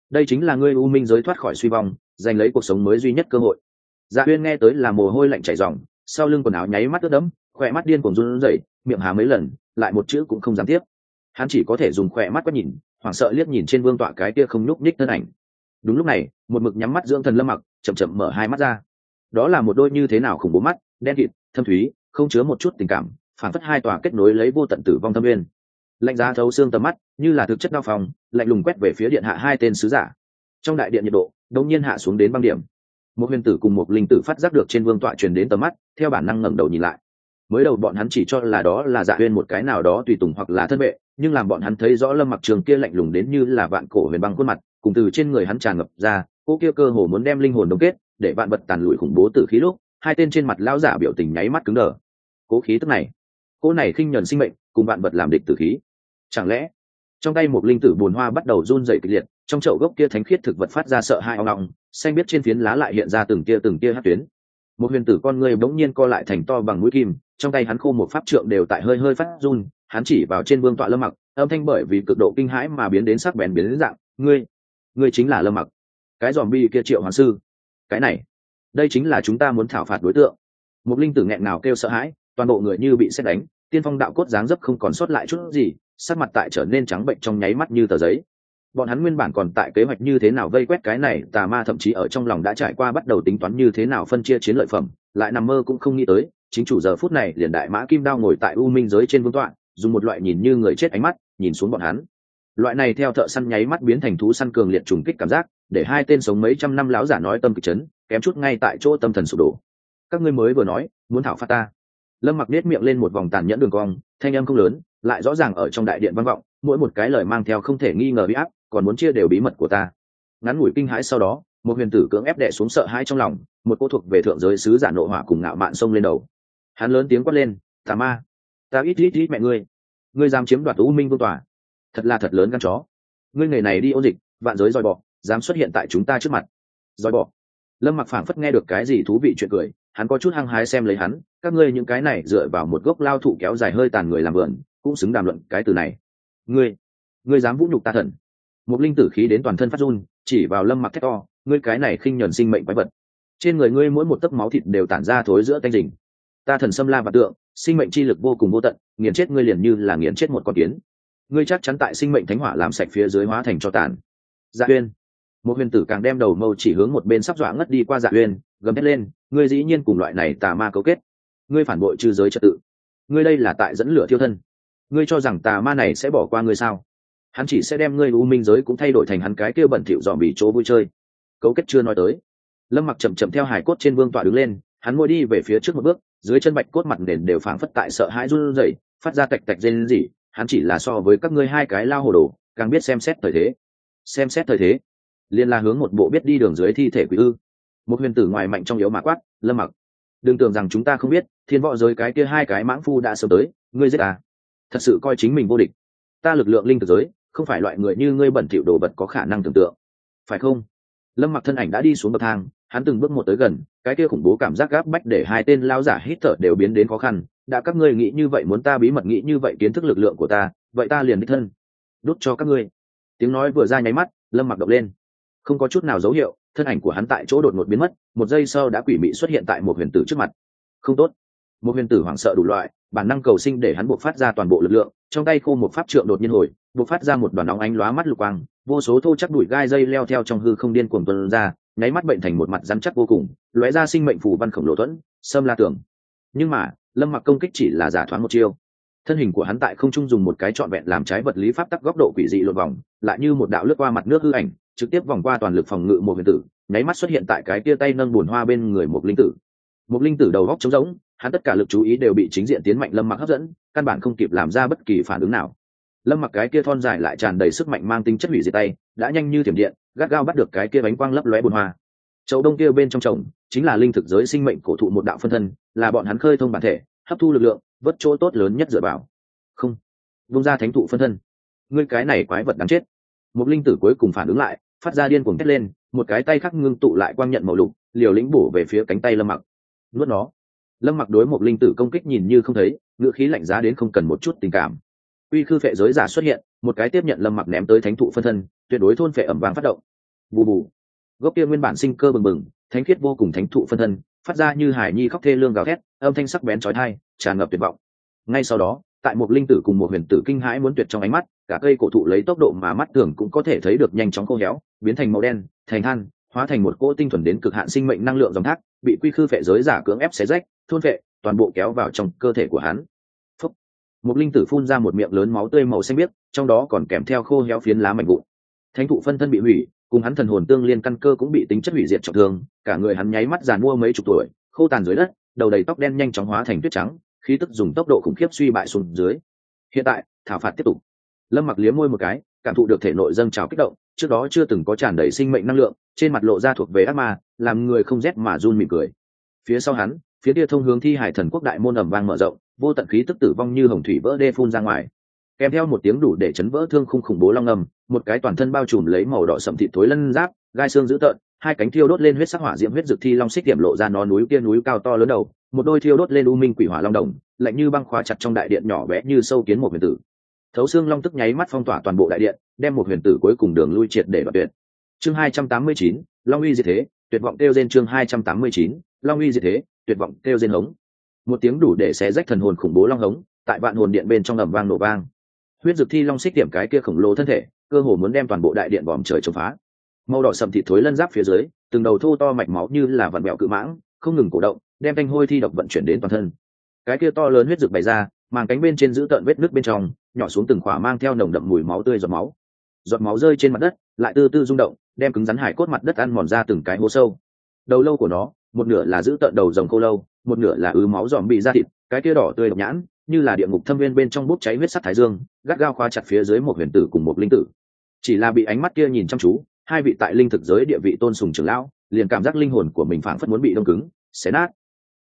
đây chính là ngươi u minh giới thoát khỏi suy vong, giành lấy cuộc sống mới duy nhất cơ hội. Dạ Uyên nghe tới là mồ hôi lạnh chảy ròng, sau lưng quần áo nháy mắt ướt đẫm, khỏe mắt điên cuồng run rẩy, miệng há mấy lần, lại một chữ cũng không dám tiếp. Hắn chỉ có thể dùng khỏe mắt quét nhìn, hoảng sợ liếc nhìn trên vương tọa cái kia không nhúc nhích thân ảnh. Đúng lúc này, một mực nhắm mắt dưỡng thần Lâm Mặc chậm chậm mở hai mắt ra. Đó là một đôi như thế nào khủng bố mắt, đen kịt, thâm thúy, không chứa một chút tình cảm, phản phất hai tòa kết nối lấy vô tận tử vong thâm nguyên. Lạnh giá thấu xương tầm mắt, như là thực chất đao phòng, lạnh lùng quét về phía điện hạ hai tên sứ giả. Trong đại điện nhiệt độ đột nhiên hạ xuống đến băng điểm. Một huyền tử cùng một linh tử phát giác được trên vương tọa truyền đến tầm mắt, theo bản năng ngẩng đầu nhìn lại. Mới đầu bọn hắn chỉ cho là đó là Dạ Uyên một cái nào đó tùy tùng hoặc là thân vệ, nhưng làm bọn hắn thấy rõ Lâm Mặc Trường kia lạnh lùng đến như là vạn cổ huyền băng khuôn mặt, cùng từ trên người hắn tràn ngập ra, cô kia cơ hồ muốn đem linh hồn đóng kết, để vạn vật tàn lụi khủng bố tử khí lúc, hai tên trên mặt lão giả biểu tình nháy mắt cứng đờ. Cố khí tức này, cô này khinh nhẫn sinh mệnh, cùng vạn vật làm địch tử khí. Chẳng lẽ trong tay một linh tử buồn hoa bắt đầu run rẩy kịch liệt, trong chậu gốc kia thánh khiết thực vật phát ra sợ hãi ong ong, xanh biết trên phiến lá lại hiện ra từng tia hắc tuyến. Một huyền tử con người bỗng nhiên co lại thành to bằng mũi kim, trong tay hắn khô một pháp trượng đều tại hơi phát run, hắn chỉ vào trên vương tọa Lâm Mặc, âm thanh bởi vì cực độ kinh hãi mà biến đến sắc bén biến đến dạng, ngươi chính là Lâm Mặc, cái zombie kia Triệu Hoàng sư. Cái này, đây chính là chúng ta muốn thảo phạt đối tượng. Một linh tử nghẹn ngào kêu sợ hãi, toàn bộ người như bị sét đánh, tiên phong đạo cốt dáng dấp không còn sót lại chút gì, sắc mặt tại trở nên trắng bệnh trong nháy mắt như tờ giấy. Bọn hắn nguyên bản còn tại kế hoạch như thế nào vây quét cái này tà ma, thậm chí ở trong lòng đã trải qua bắt đầu tính toán như thế nào phân chia chiến lợi phẩm, lại nằm mơ cũng không nghĩ tới, chính chủ giờ phút này liền đại mã kim đao ngồi tại u minh giới trên vương tọa, dùng một loại nhìn như người chết ánh mắt nhìn xuống bọn hắn. Loại này theo thợ săn nháy mắt biến thành thú săn cường liệt trùng kích cảm giác, để hai tên sống mấy trăm năm láo giả nói tâm kịch chấn, kém chút ngay tại chỗ tâm thần sụp đổ. Các ngươi mới vừa nói muốn thảo phạt ta. Lâm Mặc nét miệng lên một vòng tàn nhẫn đường cong, thanh âm không lớn, lại rõ ràng ở trong đại điện vang vọng, mỗi một cái lời mang theo không thể nghi ngờ uy áp, còn muốn chia đều bí mật của ta. Ngắn ngủi kinh hãi sau đó, một huyền tử cưỡng ép đè xuống sợ hãi trong lòng, một cô thuộc về thượng giới sứ giả nộ hỏa cùng ngạo mạn xông lên đầu. Hắn lớn tiếng quát lên, tà ma, ta ít mẹ ngươi dám chiếm đoạt u minh vương tòa, thật là thật lớn gan chó. Ngươi nghề này đi ôn dịch, vạn giới dòi bọ, dám xuất hiện tại chúng ta trước mặt. Dòi bọ. Lâm Mặc phảng phất nghe được cái gì thú vị chuyện cười, hắn có chút hăng hái xem lấy hắn, các ngươi những cái này dựa vào một gốc lao thụ kéo dài hơi tàn người làm vườn, cũng xứng đàm luận cái từ này. Ngươi dám vũ nhục ta thần. Một linh tử khí đến toàn thân phát run, chỉ vào Lâm Mặc thét to, ngươi cái này khinh nhẫn sinh mệnh quái vật, trên người ngươi mỗi một tấc máu thịt đều tản ra thối giữa tanh rình. Ta thần xâm la và tượng, sinh mệnh chi lực vô cùng vô tận, nghiền chết ngươi liền như là nghiền chết một con kiến. Ngươi chắc chắn tại sinh mệnh thánh hỏa làm sạch phía dưới hóa thành cho tàn. Dạ Uyên. Một huyền tử càng đem đầu mâu chỉ hướng một bên sắp dọa ngất đi qua Dạ Uyên, gầm thét lên, ngươi dĩ nhiên cùng loại này tà ma cấu kết, ngươi phản bội trừ giới trật tự, ngươi đây là tại dẫn lửa thiêu thân. Ngươi cho rằng tà ma này sẽ bỏ qua ngươi sao? Hắn chỉ sẽ đem ngươi u minh giới cũng thay đổi thành hắn cái kia bẩn thỉu dòm bị chỗ vui chơi. Cấu kết chưa nói tới. Lâm Mặc chậm chậm theo hải cốt trên vương tọa đứng lên, hắn ngồi đi về phía trước một bước, dưới chân bạch cốt mặt nền đều phảng phất tại sợ hãi run rẩy, phát ra tạch tạch rên rỉ. Hắn chỉ là so với các ngươi hai cái lao hồ đồ, càng biết xem xét thời thế. Xem xét thời thế, liên la hướng một bộ biết đi đường dưới thi thể quỷ ư. Một huyền tử ngoài mạnh trong yếu mà quát, Lâm Mặc, đừng tưởng rằng chúng ta không biết, thiên võ giới cái kia hai cái mãng phu đã sớm tới, ngươi giết à? Thật sự coi chính mình vô địch? Ta lực lượng linh thực giới, không phải loại người như ngươi bẩn thỉu đồ vật có khả năng tưởng tượng, phải không? Lâm Mặc thân ảnh đã đi xuống bậc thang, hắn từng bước một tới gần, cái kia khủng bố cảm giác gáp bách để hai tên lao giả hít thở đều biến đến khó khăn. Đã các ngươi nghĩ như vậy, muốn ta bí mật nghĩ như vậy kiến thức lực lượng của ta, vậy ta liền đích thân đút cho các ngươi. Tiếng nói vừa ra nháy mắt, Lâm Mặc động lên, không có chút nào dấu hiệu, thân ảnh của hắn tại chỗ đột ngột biến mất, một giây sau đã quỷ mị xuất hiện tại một huyền tử trước mặt. Không tốt! Một huyền tử hoảng sợ đủ loại, bản năng cầu sinh để hắn buộc phát ra toàn bộ lực lượng, trong tay khô một pháp trượng đột nhiên hồi, buộc phát ra một đoàn óng ánh lóa mắt lục quang, vô số thô chắc đuổi gai dây leo theo trong hư không điên cuồng tuôn ra, nháy mắt bệnh thành một mặt rắn chắc vô cùng, lóe ra sinh mệnh phù văn khổng lồ thuẫn, xâm la tường. Nhưng mà Lâm Mặc công kích chỉ là giả thoáng một chiêu, thân hình của hắn tại không trung dùng một cái trọn vẹn làm trái vật lý pháp tắc góc độ quỷ dị lộn vòng, lại như một đạo lướt qua mặt nước hư ảnh, trực tiếp vòng qua toàn lực phòng ngự một huyền tử, nháy mắt xuất hiện tại cái kia tay nâng buồn hoa bên người một linh tử. Một linh tử đầu góc trống rỗng, hắn tất cả lực chú ý đều bị chính diện tiến mạnh Lâm Mặc hấp dẫn, căn bản không kịp làm ra bất kỳ phản ứng nào. Lâm Mặc cái kia thon dài lại tràn đầy sức mạnh mang tính chất hủy diệt tay đã nhanh như thiểm điện gắt gao bắt được cái kia bánh quang lấp lóe bùn hoa. Chậu đông kia bên trong chồng chính là linh thực giới sinh mệnh cổ thụ một đạo phân thân, là bọn hắn khơi thông bản thể, hấp thu lực lượng, vớt chỗ tốt lớn nhất dựa vào. Không, vung ra thánh thụ phân thân, ngươi cái này quái vật đáng chết. Một linh tử cuối cùng phản ứng lại, phát ra điên cuồng thét lên, một cái tay khác ngưng tụ lại quang nhận màu lục, liều lĩnh bổ về phía cánh tay Lâm Mặc. Nuốt nó. Lâm Mặc đối một linh tử công kích nhìn như không thấy, ngữ khí lạnh giá đến không cần một chút tình cảm. Uy khư phệ giới giả xuất hiện, một cái tiếp nhận Lâm Mặc ném tới thánh thụ phân thân, tuyệt đối thôn phệ ẩm vàng phát động, Bù bù. Gốc kia nguyên bản sinh cơ bừng bừng, thánh khiết vô cùng thánh thụ phân thân, phát ra như hải nhi khóc thê lương gào thét, âm thanh sắc bén chói tai, tràn ngập tuyệt vọng. Ngay sau đó, tại một linh tử cùng một huyền tử kinh hãi muốn tuyệt trong ánh mắt, cả cây cổ thụ lấy tốc độ mà mắt thường cũng có thể thấy được nhanh chóng khô héo, biến thành màu đen, thành than, hóa thành một cỗ tinh thuần đến cực hạn sinh mệnh năng lượng dòng thác, bị quy khư phệ giới giả cưỡng ép xé rách, thôn phệ, toàn bộ kéo vào trong cơ thể của hắn. Phúc. Một linh tử phun ra một miệng lớn máu tươi màu xanh biếc, trong đó còn kèm theo khô héo phiến lá mảnh vụn. Thánh thụ phân thân bị hủy, cùng hắn thần hồn tương liên căn cơ cũng bị tính chất hủy diệt trọng thương, cả người hắn nháy mắt giàn mua mấy chục tuổi, khô tàn dưới đất, đầu đầy tóc đen nhanh chóng hóa thành tuyết trắng, khí tức dùng tốc độ khủng khiếp suy bại xuống dưới. Hiện tại, thảo phạt tiếp tục. Lâm Mặc liếm môi một cái, cảm thụ được thể nội dâng trào kích động, trước đó chưa từng có tràn đầy sinh mệnh năng lượng, trên mặt lộ ra thuộc về ác ma, làm người không rét mà run mỉm cười. Phía sau hắn, phía kia thông hướng Thi Hải Thần Quốc đại môn ầm vang mở rộng, vô tận khí tức tử vong như hồng thủy vỡ đê phun ra ngoài, kèm theo một tiếng đủ để chấn vỡ thương khung khủng bố long ngầm, một cái toàn thân bao trùm lấy màu đỏ sậm thịt thối lân giáp, gai xương dữ tợn, hai cánh thiêu đốt lên huyết sắc hỏa diễm huyết dược thi long xích điểm lộ ra nó núi kia núi cao to lớn đầu, một đôi thiêu đốt lên u minh quỷ hỏa long đồng, lạnh như băng khóa chặt trong đại điện nhỏ bé như sâu kiến một huyền tử. Thấu xương long tức nháy mắt phong tỏa toàn bộ đại điện, đem một huyền tử cuối cùng đường lui triệt để đoạt tuyệt. Chương 289, Long uy diệt thế, tuyệt vọng kêu rên chương 289, Long uy diệt thế, tuyệt vọng kêu rên hống. Một tiếng đủ để xé rách thần hồn khủng bố long hống, tại vạn hồn điện bên trong ầm vang nổ vang. Huyết dược thi long xích điểm cái kia khổng lồ thân thể, cơ hồ muốn đem toàn bộ đại điện vòm trời chống phá. Màu đỏ sậm thịt thối lân giáp phía dưới, từng đầu thô to mạch máu như là vặn bẹo cự mãng, không ngừng cổ động, đem thanh hôi thi độc vận chuyển đến toàn thân. Cái kia to lớn huyết dược bày ra, màng cánh bên trên giữ tợn vết nứt bên trong, nhỏ xuống từng khỏa mang theo nồng đậm mùi máu tươi giọt máu. Giọt máu rơi trên mặt đất, lại từ từ rung động, đem cứng rắn hải cốt mặt đất ăn mòn ra từng cái hố sâu. Đầu lâu của nó, một nửa là giữ tợn đầu rồng khô lâu, một nửa là ứ máu giòm bị ra thịt, cái kia đỏ tươi độc nhãn, như là địa ngục thâm viên bên trong bốc cháy huyết sắc thái dương, gắt gao khóa chặt phía dưới một huyền tử cùng một linh tử. Chỉ là bị ánh mắt kia nhìn chăm chú, hai vị tại linh thực giới địa vị tôn sùng trưởng lão, liền cảm giác linh hồn của mình phảng phất muốn bị đông cứng, xé nát.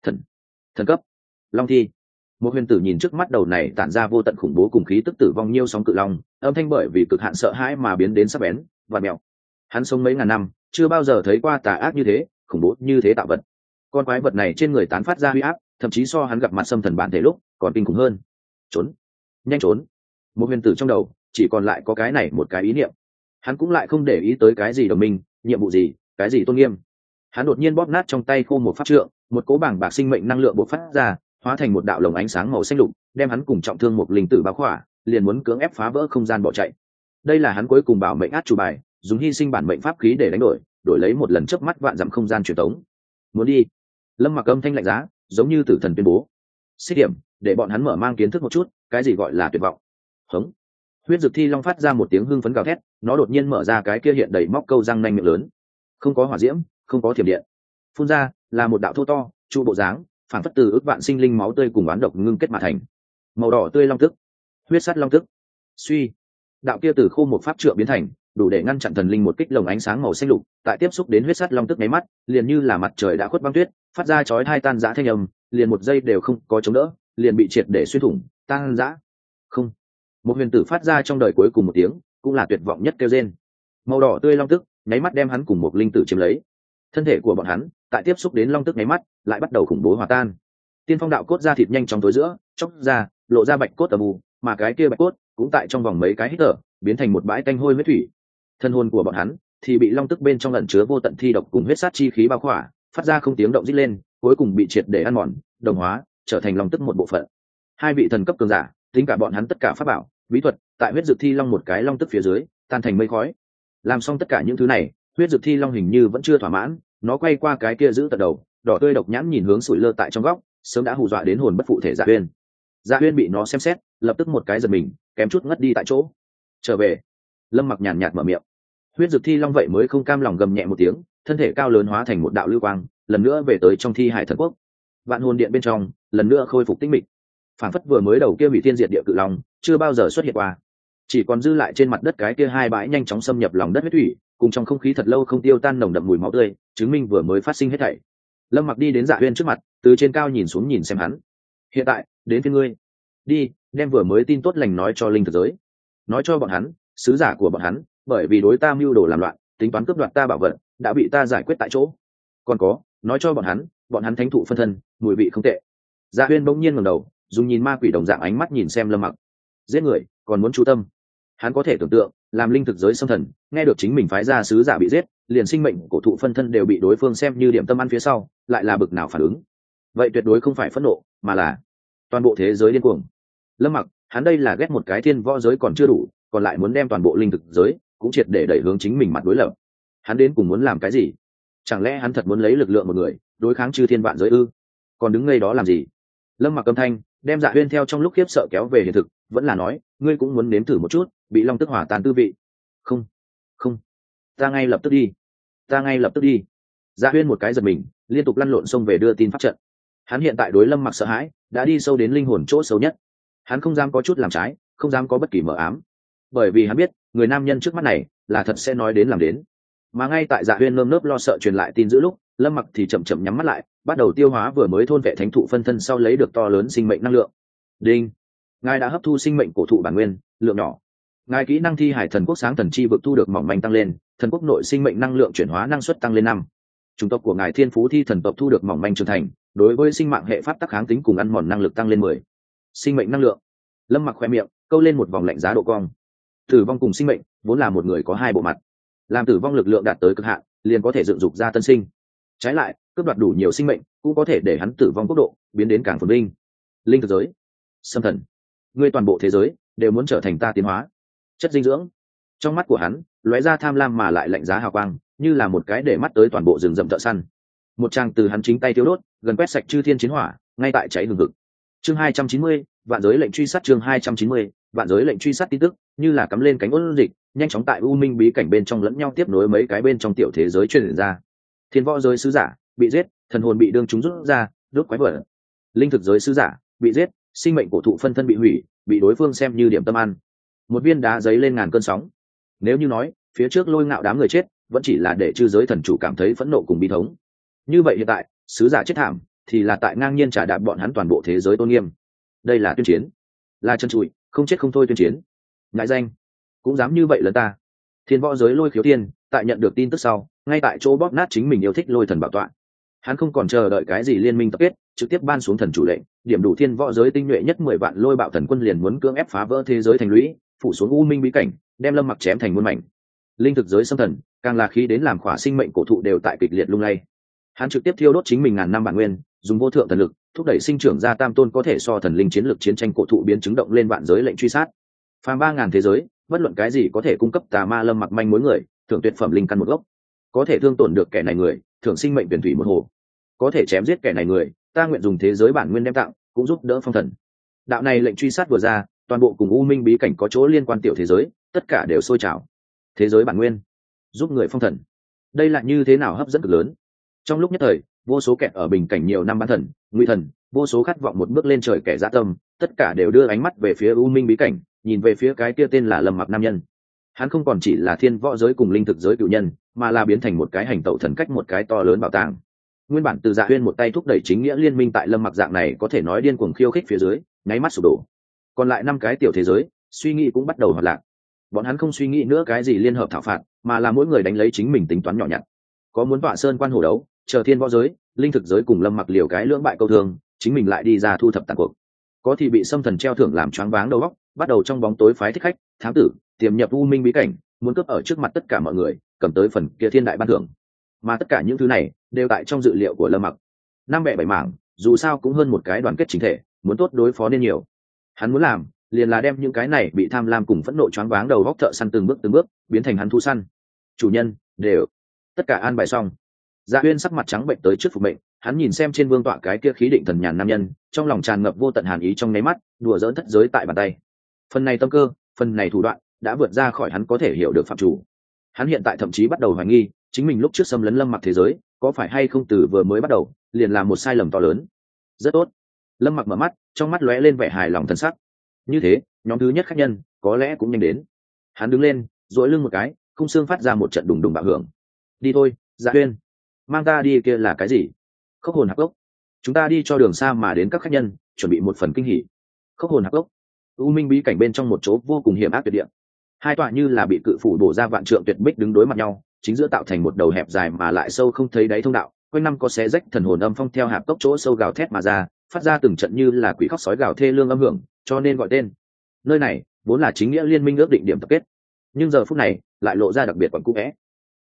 Thần cấp, long thi. Một huyền tử nhìn trước mắt đầu này tản ra vô tận khủng bố cùng khí tức tử vong nhiêu sóng cự long, âm thanh bởi vì cực hạn sợ hãi mà biến đến sắc bén và mèo. Hắn sống mấy ngàn năm, chưa bao giờ thấy qua tà ác như thế, khủng bố như thế tạo vật. Con quái vật này trên người tán phát ra huy áp, thậm chí so hắn gặp mặt xâm thần bản thể lúc còn kinh khủng hơn. Trốn, nhanh trốn. Một huyền tử trong đầu chỉ còn lại có cái này một cái ý niệm. Hắn cũng lại không để ý tới cái gì đồng minh, nhiệm vụ gì, cái gì tôn nghiêm. Hắn đột nhiên bóp nát trong tay khô một pháp trượng, một cỗ bảng bạc sinh mệnh năng lượng bộc phát ra, hóa thành một đạo lồng ánh sáng màu xanh lục, đem hắn cùng trọng thương một linh tử bao khỏa, liền muốn cưỡng ép phá vỡ không gian bỏ chạy. Đây là hắn cuối cùng bảo mệnh át chủ bài, dùng hy sinh bản mệnh pháp khí để đánh đổi lấy một lần chớp mắt vạn dặm không gian truyền tống. Muốn đi? Lâm Mặc âm thanh lạnh giá, giống như tử thần tuyên bố. Xích điểm, để bọn hắn mở mang kiến thức một chút, cái gì gọi là tuyệt vọng. Hống. Huyết dược thi long phát ra một tiếng hưng phấn gào thét, nó đột nhiên mở ra cái kia hiện đầy móc câu răng nanh miệng lớn. Không có hỏa diễm, không có thiểm điện, phun ra là một đạo thô to, trụ bộ dáng, phản phất từ ước vạn sinh linh máu tươi cùng oán độc ngưng kết mà thành. Màu đỏ tươi long tức, huyết sắt long tức. Suy, đạo kia từ khô một pháp trượng biến thành, đủ để ngăn chặn thần linh một kích lồng ánh sáng màu xanh lục, tại tiếp xúc đến huyết sắt long tức mấy mắt, liền như là mặt trời đã khuất băng tuyết, phát ra chói tai tan rã thanh âm, liền một giây đều không có chống đỡ, liền bị triệt để xuyên thủng, tan rã. Không. Một huyền tử phát ra trong đời cuối cùng một tiếng, cũng là tuyệt vọng nhất kêu rên. Màu đỏ tươi long tức, nháy mắt đem hắn cùng một linh tử chiếm lấy. Thân thể của bọn hắn, tại tiếp xúc đến long tức nháy mắt, lại bắt đầu khủng bố hòa tan. Tiên phong đạo cốt ra thịt nhanh chóng tối giữa, chốc ra, lộ ra bạch cốt âm u, mà cái kia bạch cốt cũng tại trong vòng mấy cái hít thở, biến thành một bãi tanh hôi huyết thủy. Thân hồn của bọn hắn thì bị long tức bên trong ẩn chứa vô tận thi độc cùng huyết sát chi khí bao khỏa, phát ra không tiếng động rít lên, cuối cùng bị triệt để ăn mòn, đồng hóa, trở thành long tức một bộ phận. Hai vị thần cấp cường giả, tính cả bọn hắn tất cả pháp bảo, bí thuật, tại huyết dược thi long một cái long tức phía dưới, tan thành mây khói. Làm xong tất cả những thứ này, huyết dược thi long hình như vẫn chưa thỏa mãn, nó quay qua cái kia giữ tận đầu, đỏ tươi độc nhãn nhìn hướng sủi lơ tại trong góc, sớm đã hù dọa đến hồn bất phụ thể Dạ Uyên. Dạ Uyên bị nó xem xét, lập tức một cái giật mình, kém chút ngất đi tại chỗ. Trở về. Lâm Mặc nhàn nhạt mở miệng. Huyết dược thi long vậy mới không cam lòng gầm nhẹ một tiếng, thân thể cao lớn hóa thành một đạo lưu quang, lần nữa về tới trong Thi Hải Thần Quốc. Vạn hồn điện bên trong, lần nữa khôi phục tĩnh mịch. Phản phất vừa mới đầu kia hủy thiên diệt địa cự long, chưa bao giờ xuất hiện qua. Chỉ còn dư lại trên mặt đất cái kia hai bãi nhanh chóng xâm nhập lòng đất huyết thủy, cùng trong không khí thật lâu không tiêu tan nồng đậm mùi máu tươi, chứng minh vừa mới phát sinh hết thảy. Lâm Mặc đi đến Dạ Uyên trước mặt, từ trên cao nhìn xuống nhìn xem hắn. Hiện tại, đến phiên ngươi. Đi, đem vừa mới tin tốt lành nói cho linh thực giới. Nói cho bọn hắn, sứ giả của bọn hắn, bởi vì đối ta mưu đồ làm loạn, tính toán cướp đoạt ta bảo vật, đã bị ta giải quyết tại chỗ. Còn có, nói cho bọn hắn thánh thụ phân thân, mùi vị không tệ. Dạ Uyên bỗng nhiên ngẩng đầu, dùng nhìn ma quỷ đồng dạng ánh mắt nhìn xem Lâm Mặc. Giết người, còn muốn chú tâm. Hắn có thể tưởng tượng, làm linh thực giới xâm thần, nghe được chính mình phái ra sứ giả bị giết, liền sinh mệnh cổ thụ phân thân đều bị đối phương xem như điểm tâm ăn phía sau lại là bực nào phản ứng. Vậy tuyệt đối không phải phẫn nộ mà là toàn bộ thế giới điên cuồng. Lâm Mặc hắn đây là ghét một cái thiên võ giới còn chưa đủ, còn lại muốn đem toàn bộ linh thực giới cũng triệt để đẩy hướng chính mình mặt đối lập. Hắn đến cùng muốn làm cái gì? Chẳng lẽ hắn thật muốn lấy lực lượng một người đối kháng chư thiên vạn giới ư? Còn đứng ngây đó làm gì? Lâm Mặc âm thanh đem Dạ Huyên theo trong lúc khiếp sợ kéo về hiện thực, vẫn là nói, ngươi cũng muốn nếm thử một chút bị long tức hỏa tan tư vị. Không, không, ta ngay lập tức đi, ta ngay lập tức đi. Dạ Huyên một cái giật mình, liên tục lăn lộn xông về đưa tin pháp trận. Hắn hiện tại đối Lâm Mặc sợ hãi đã đi sâu đến linh hồn chỗ sâu nhất. Hắn không dám có chút làm trái, không dám có bất kỳ mờ ám, bởi vì hắn biết người nam nhân trước mắt này là thật sẽ nói đến làm đến. Mà ngay tại Dạ Huyên nơm nớp lo sợ truyền lại tin giữ lúc, Lâm Mặc thì chậm chậm nhắm mắt lại, bắt đầu tiêu hóa vừa mới thôn vệ thánh thụ phân thân sau lấy được to lớn sinh mệnh năng lượng. Đinh, ngài đã hấp thu sinh mệnh cổ thụ bản nguyên lượng nhỏ. Ngài kỹ năng thi hải thần quốc sáng thần chi vực thu được mỏng manh tăng lên, thần quốc nội sinh mệnh năng lượng chuyển hóa năng suất tăng lên 5. Chủng tộc của ngài thiên phú thi thần tộc thu được mỏng manh trưởng thành, đối với sinh mạng hệ pháp tắc kháng tính cùng ăn mòn năng lực tăng lên 10. Sinh mệnh năng lượng. Lâm Mặc khoe miệng câu lên một vòng lạnh giá độ cong. Tử vong cùng sinh mệnh vốn là một người có hai bộ mặt, làm tử vong lực lượng đạt tới cực hạn liền có thể dựng dục ra tân sinh, trái lại cướp đoạt đủ nhiều sinh mệnh cũng có thể để hắn tử vong tốc độ biến đến càng phồn vinh. Linh thực giới, xâm thần, ngươi toàn bộ thế giới đều muốn trở thành ta tiến hóa chất dinh dưỡng. Trong mắt của hắn lóe ra tham lam mà lại lạnh giá hào quang, như là một cái để mắt tới toàn bộ rừng rậm thợ săn. Một trang từ hắn chính tay tiêu đốt, gần quét sạch chư thiên chiến hỏa, ngay tại cháy hừng hực. Chương 290, vạn giới lệnh truy sát. Chương 290, vạn giới lệnh truy sát tin tức như là cắm lên cánh ôn dịch, nhanh chóng tại u minh bí cảnh bên trong lẫn nhau tiếp nối mấy cái bên trong tiểu thế giới truyền ra. Thiên võ giới sứ giả bị giết, thần hồn bị đương chúng rút ra đốt quái vỡ. Linh thực giới sứ giả bị giết, sinh mệnh cổ thụ phân thân bị hủy, bị đối phương xem như điểm tâm ăn. Một viên đá giấy lên ngàn cơn sóng. Nếu như nói phía trước Lôi Ngạo đám người chết vẫn chỉ là để chư giới thần chủ cảm thấy phẫn nộ cùng bi thống, như vậy hiện tại sứ giả chết thảm thì là tại ngang nhiên trả đạp bọn hắn toàn bộ thế giới tôn nghiêm. Đây là tuyên chiến, là chân trụi không chết không thôi tuyên chiến. Ngại danh cũng dám như vậy lần ta. Thiên võ giới Lôi Khiếu Thiên tại nhận được tin tức sau ngay tại chỗ bóp nát chính mình yêu thích Lôi thần bảo tọa. Hắn không còn chờ đợi cái gì liên minh tập kết, trực tiếp ban xuống thần chủ lệnh, điểm đủ thiên võ giới tinh nhuệ nhất 10 vạn Lôi Bạo thần quân liền muốn cưỡng ép phá vỡ thế giới thành lũy, phủ xuống u minh bí cảnh, đem Lâm Mặc chém thành muôn mảnh. Linh thực giới xâm thần càng là khí đến làm khỏa sinh mệnh cổ thụ đều tại kịch liệt lung lay. Hắn trực tiếp thiêu đốt chính mình ngàn năm bản nguyên, dùng vô thượng thần lực thúc đẩy sinh trưởng ra tam tôn có thể so thần linh chiến lược chiến tranh cổ thụ biến chứng động lên vạn giới lệnh truy sát. Phàm 3000 thế giới, bất luận cái gì có thể cung cấp tà ma Lâm Mặc manh mối người, thưởng tuyệt phẩm linh căn một gốc. Có thể thương tổn được kẻ này người, thưởng sinh mệnh tuyển thủy một hồ. Có thể chém giết kẻ này người, ta nguyện dùng thế giới bản nguyên đem tặng, cũng giúp đỡ phong thần. Đạo này lệnh truy sát vừa ra, toàn bộ cùng u minh bí cảnh có chỗ liên quan tiểu thế giới, tất cả đều sôi trào. Thế giới bản nguyên giúp người phong thần, đây là như thế nào hấp dẫn cực lớn. Trong lúc nhất thời, vô số kẹt ở bình cảnh nhiều năm bán thần, ngụy thần, vô số khát vọng một bước lên trời kẻ dã tâm, tất cả đều đưa ánh mắt về phía u minh bí cảnh, nhìn về phía cái kia tên là Lâm Mặc nam nhân. Hắn không còn chỉ là thiên võ giới cùng linh thực giới cựu nhân, mà là biến thành một cái hành tẩu thần cách, một cái to lớn bảo tàng. Nguyên bản từ Dạ Huyên một tay thúc đẩy chính nghĩa liên minh tại Lâm Mặc dạng này có thể nói điên cuồng khiêu khích phía dưới, nháy mắt sụp đổ. Còn lại 5 cái tiểu thế giới, suy nghĩ cũng bắt đầu hoạt lạc. Bọn hắn không suy nghĩ nữa cái gì liên hợp thảo phạt, mà là mỗi người đánh lấy chính mình tính toán nhỏ nhặt. Có muốn tọa sơn quan hổ đấu, chờ thiên võ giới, linh thực giới cùng Lâm Mặc liều cái lưỡng bại câu thương, chính mình lại đi ra thu thập tàn cuộc. Có thì bị xâm thần treo thưởng làm choáng váng đầu óc, bắt đầu trong bóng tối phái thích khách, thám tử, tiềm nhập u minh bí cảnh, muốn cướp ở trước mặt tất cả mọi người, cầm tới phần kia thiên đại ban thưởng. Mà tất cả những thứ này đều tại trong dự liệu của Lâm Mặc. 5 bẻ 7 mảng, dù sao cũng hơn một cái đoàn kết chính thể, muốn tốt đối phó nên nhiều. Hắn muốn làm liền là đem những cái này bị tham lam cùng phẫn nộ choáng váng đầu góc thợ săn từng bước biến thành hắn thú săn. Chủ nhân đều tất cả an bài xong. Dạ Huyên sắc mặt trắng bệnh tới trước phục mệnh, hắn nhìn xem trên vương tọa cái kia khí định thần nhàn nam nhân, trong lòng tràn ngập vô tận hàn ý trong nháy mắt, đùa dỡn thất giới tại bàn tay. Phần này tâm cơ, phần này thủ đoạn đã vượt ra khỏi hắn có thể hiểu được phạm chủ. Hắn hiện tại thậm chí bắt đầu hoài nghi chính mình lúc trước xâm lấn Lâm Mặc thế giới có phải hay không từ vừa mới bắt đầu liền làm một sai lầm to lớn. Rất tốt. Lâm Mặc mở mắt, trong mắt lóe lên vẻ hài lòng thân sắc. Như thế nhóm thứ nhất khách nhân có lẽ cũng nhanh đến. Hắn đứng lên, duỗi lưng một cái, khung xương phát ra một trận đùng đùng bạo hưởng. Đi thôi, Dạ Huyên, mang ta đi. Kia là cái gì? Khốc hồn hạp gốc. Chúng ta đi cho đường xa mà đến các khách nhân chuẩn bị một phần kinh hỉ. Khốc hồn hạp gốc, u minh bí cảnh bên trong một chỗ vô cùng hiểm ác tuyệt địa. 2 tòa như là bị cự phủ bổ ra vạn trượng tuyệt bích đứng đối mặt nhau, chính giữa tạo thành một đầu hẹp dài mà lại sâu không thấy đáy thông đạo, quanh năm có xé rách thần hồn âm phong theo hạp cốc chỗ sâu gào thét mà ra, phát ra từng trận như là quỷ khóc sói gào thê lương âm hưởng, cho nên gọi tên. Nơi này vốn là chính nghĩa liên minh ước định điểm tập kết, nhưng giờ phút này lại lộ ra đặc biệt quẩn cũ vẽ.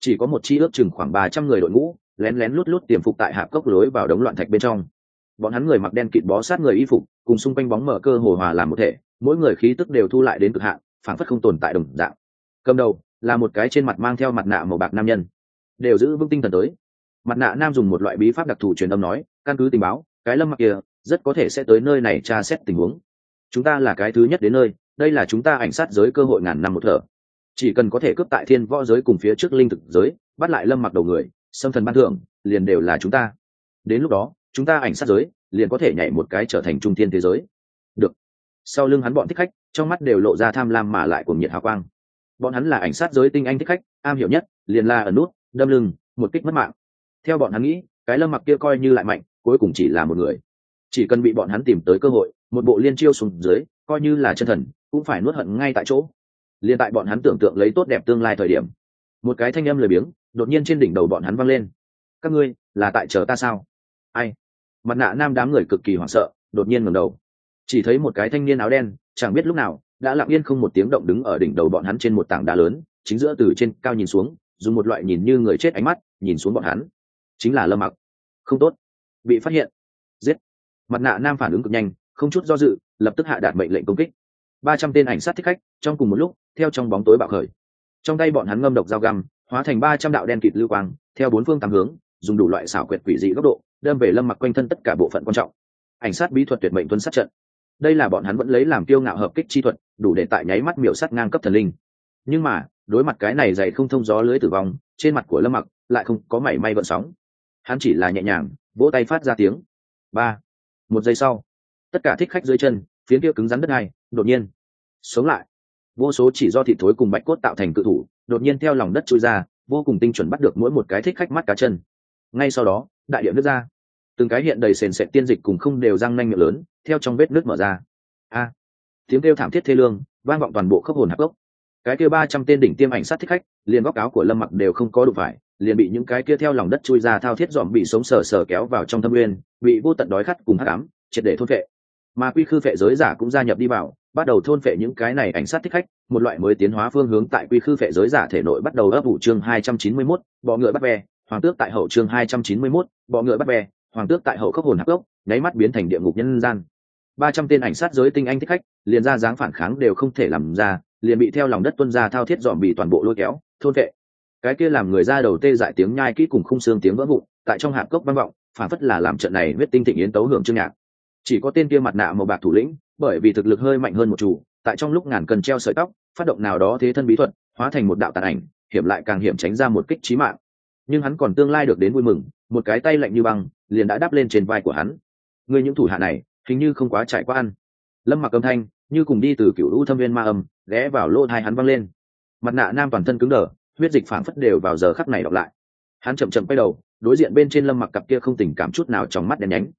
chỉ có một chi ước chừng khoảng 300 người đội ngũ lén lén lút lút tiềm phục tại hạp cốc lối vào đống loạn thạch bên trong. Bọn hắn người mặc đen kịt bó sát người y phục, cùng xung quanh bóng mở cơ hồ hòa làm một thể, mỗi người khí tức đều thu lại đến cực hạn, phảng phất không tồn tại đồng dạng. Cầm đầu là một cái trên mặt mang theo mặt nạ màu bạc nam nhân, đều giữ vững tinh thần tới. Mặt nạ nam dùng một loại bí pháp đặc thù truyền âm nói, căn cứ tình báo, cái Lâm Mặc kia rất có thể sẽ tới nơi này tra xét tình huống. Chúng ta là cái thứ nhất đến nơi, đây là chúng ta ảnh sát giới cơ hội ngàn năm một thở. Chỉ cần có thể cướp tại thiên võ giới cùng phía trước linh thực giới, bắt lại Lâm Mặc đầu người, xâm thần ban thưởng, liền đều là chúng ta. Đến lúc đó, chúng ta ảnh sát giới liền có thể nhảy một cái trở thành trung thiên thế giới. Được. Sau lưng hắn bọn thích khách, trong mắt đều lộ ra tham lam mà lại cuồng nhiệt hào quang. Bọn hắn là ảnh sát giới tinh anh thích khách, am hiểu nhất liền là ẩn nút, đâm lưng, một kích mất mạng. Theo bọn hắn nghĩ, cái Lâm Mặc kia coi như lại mạnh, cuối cùng chỉ là một người. Chỉ cần bị bọn hắn tìm tới cơ hội, một bộ liên chiêu xuống dưới, coi như là chân thần, cũng phải nuốt hận ngay tại chỗ. Liên tại bọn hắn tưởng tượng lấy tốt đẹp tương lai thời điểm, một cái thanh âm lười biếng đột nhiên trên đỉnh đầu bọn hắn vang lên. Các ngươi là tại chờ ta sao? Ai? Mặt nạ nam đám người cực kỳ hoảng sợ, đột nhiên ngẩng đầu, chỉ thấy một cái thanh niên áo đen, chẳng biết lúc nào đã lặng yên không một tiếng động đứng ở đỉnh đầu bọn hắn trên một tảng đá lớn, chính giữa từ trên cao nhìn xuống, dùng một loại nhìn như người chết ánh mắt nhìn xuống bọn hắn. Chính là Lâm Mặc. Không tốt, bị phát hiện, giết. Mặt nạ nam phản ứng cực nhanh, không chút do dự, lập tức hạ đạt mệnh lệnh công kích. 300 tên ảnh sát thích khách trong cùng một lúc theo trong bóng tối bạo khởi, trong tay bọn hắn ngâm độc dao găm hóa thành 300 đạo đen kịt lưu quang, theo bốn phương tám hướng, dùng đủ loại xảo quyệt quỷ dị góc độ đâm về Lâm Mặc quanh thân tất cả bộ phận quan trọng. Ảnh sát bí thuật tuyệt mệnh tuân sát trận, đây là bọn hắn vẫn lấy làm kiêu ngạo hợp kích chi thuật, đủ để tại nháy mắt miểu sát ngang cấp thần linh. Nhưng mà đối mặt cái này dày không thông gió lưới tử vong, trên mặt của Lâm Mặc lại không có mảy may gợn sóng. Hắn chỉ là nhẹ nhàng vỗ tay phát ra tiếng ba. Một giây sau, tất cả thích khách dưới chân phiến kia cứng rắn đất này đột nhiên sống lại. Vô số chỉ do thịt thối cùng bạch cốt tạo thành cự thủ đột nhiên theo lòng đất chui ra, vô cùng tinh chuẩn bắt được mỗi một cái thích khách mắt cá chân. Ngay sau đó đại địa nứt ra, từng cái hiện đầy sền sệt tiên dịch cùng không đều răng nanh miệng lớn theo trong vết nứt mở ra. A, tiếng kêu thảm thiết thê lương vang vọng toàn bộ khớp hồn hạp gốc. Cái kia 300 tên đỉnh tiêm ảnh sát thích khách liền góc áo của Lâm Mặc đều không có đụng phải, liền bị những cái kia theo lòng đất chui ra thao thiết dòm bị sống sờ sờ kéo vào trong thâm nguyên, bị vô tận đói khát cùng hắc ám triệt để thôn phệ. Mà quy khư phệ giới giả cũng gia nhập đi vào, bắt đầu thôn phệ những cái này ảnh sát thích khách, một loại mới tiến hóa phương hướng tại quy khư phệ giới giả thể nội bắt đầu ấp ủ. Chương 291, bọ ngựa bắt bè, hoàng tước tại hậu. Chương 291, bọ ngựa bắt bè, hoàng tước tại hậu. Khớp hồn hạp gốc nháy mắt biến thành địa ngục nhân gian. 300 tên ảnh sát giới tinh anh thích khách liền ra dáng phản kháng đều không thể làm ra, liền bị theo lòng đất tuôn ra thao thiết dòm bị toàn bộ lôi kéo thôn phệ. Cái kia làm người ra đầu tê dại tiếng nhai kỹ cùng khung xương tiếng vỡ vụn tại trong hạp cốc vang vọng, phản phất là làm trận này huyết tinh thịnh yến tấu hưởng chương nhạc. Chỉ có tên kia mặt nạ màu bạc thủ lĩnh, bởi vì thực lực hơi mạnh hơn một chủ, tại trong lúc ngàn cân treo sợi tóc, phát động nào đó thế thân bí thuật, hóa thành một đạo tàn ảnh, hiểm lại càng hiểm tránh ra một kích chí mạng. Nhưng hắn còn tương lai được đến vui mừng, một cái tay lạnh như băng liền đã đáp lên trên vai của hắn. Ngươi những thủ hạ này, hình như không quá trải qua ăn. Lâm Mặc âm thanh như cùng đi từ cựu u thâm viên ma âm ghé vào lỗ tai hắn văng lên. Mặt nạ nam toàn thân cứng đờ, huyết dịch phảng phất đều vào giờ khắc này đọc lại. Hắn chậm chậm quay đầu, đối diện bên trên Lâm Mặc cặp kia không tình cảm chút nào trong mắt đen nhánh.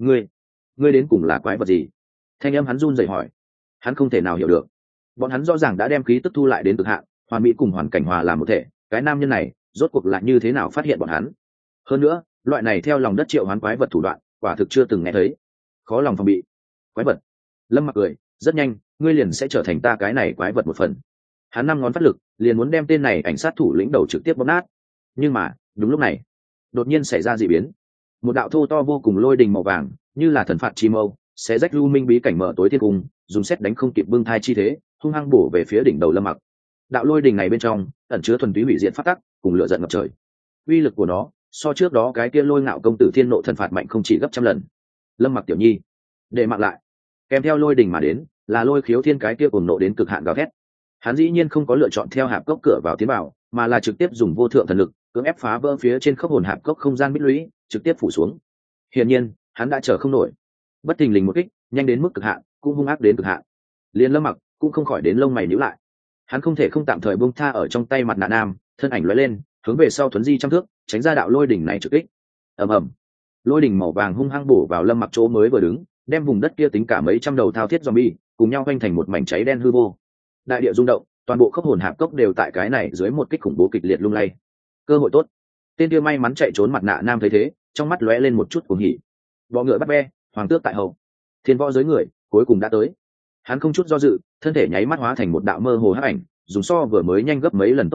Ngươi đến cùng là quái vật gì? Thanh âm hắn run rẩy hỏi. Hắn không thể nào hiểu được. Bọn hắn rõ ràng đã đem khí tức thu lại đến cực hạn, hoàn mỹ cùng hoàn cảnh hòa làm một thể, cái nam nhân này rốt cuộc là như thế nào phát hiện bọn hắn? Hơn nữa, loại này theo lòng đất triệu hoán quái vật thủ đoạn, quả thực chưa từng nghe thấy. Khó lòng phòng bị. Quái vật. Lâm Mặc cười, rất nhanh, ngươi liền sẽ trở thành ta cái này quái vật một phần. Hắn năm ngón phát lực, liền muốn đem tên này ảnh sát thủ lĩnh đầu trực tiếp bóp nát. Nhưng mà, đúng lúc này, đột nhiên xảy ra dị biến. Một đạo thô to vô cùng lôi đình màu vàng, như là thần phạt chi mâu, sẽ rách lưu minh bí cảnh mở tối thiên cung, dùng sét đánh không kịp bưng thai chi thế, hung hăng bổ về phía đỉnh đầu Lâm Mặc. Đạo lôi đình này bên trong ẩn chứa thuần túy hủy diệt pháp tắc, cùng lửa giận ngập trời. Uy lực của nó, so trước đó cái kia lôi ngạo công tử thiên nộ thần phạt mạnh không chỉ gấp trăm lần. Lâm Mặc tiểu nhi, để mặc lại. Kèm theo lôi đình mà đến, là lôi khiếu thiên cái kia cuồng nộ đến cực hạn gào thét. Hắn dĩ nhiên không có lựa chọn theo hạp cốc cửa vào tiến vào, mà là trực tiếp dùng vô thượng thần lực cưỡng ép phá vỡ phía trên khớp hồn hạp cốc không gian bích lũy, trực tiếp phủ xuống. Hiển nhiên, hắn đã chờ không nổi. Bất thình lình một kích, nhanh đến mức cực hạn, cũng hung ác đến cực hạn. Liên Lâm Mặc cũng không khỏi đến lông mày nhíu lại. Hắn không thể không tạm thời buông tha ở trong tay mặt nạ nam, thân ảnh lóe lên, hướng về sau thuấn di trăm thước, tránh ra đạo lôi đỉnh này trực kích. Ầm ầm, lôi đỉnh màu vàng hung hăng bổ vào Lâm Mặc chỗ mới vừa đứng, đem vùng đất kia tính cả mấy trăm đầu thao thiết zombie cùng nhau vênh thành một mảnh cháy đen hư vô. Đại địa rung động, toàn bộ khớp hồn hạp cốc đều tại cái này dưới một kích khủng bố kịch liệt lung lay. Cơ hội tốt. Tên kia may mắn chạy trốn mặt nạ nam thấy thế, trong mắt lóe lên một chút cuồng hỉ. Bọ ngựa bắt be, hoàng tước tại hậu. Thiên võ giới người cuối cùng đã tới. Hắn không chút do dự, thân thể nháy mắt hóa thành một đạo mơ hồ hắc ảnh, dùng so vừa mới nhanh gấp mấy lần tốc độ,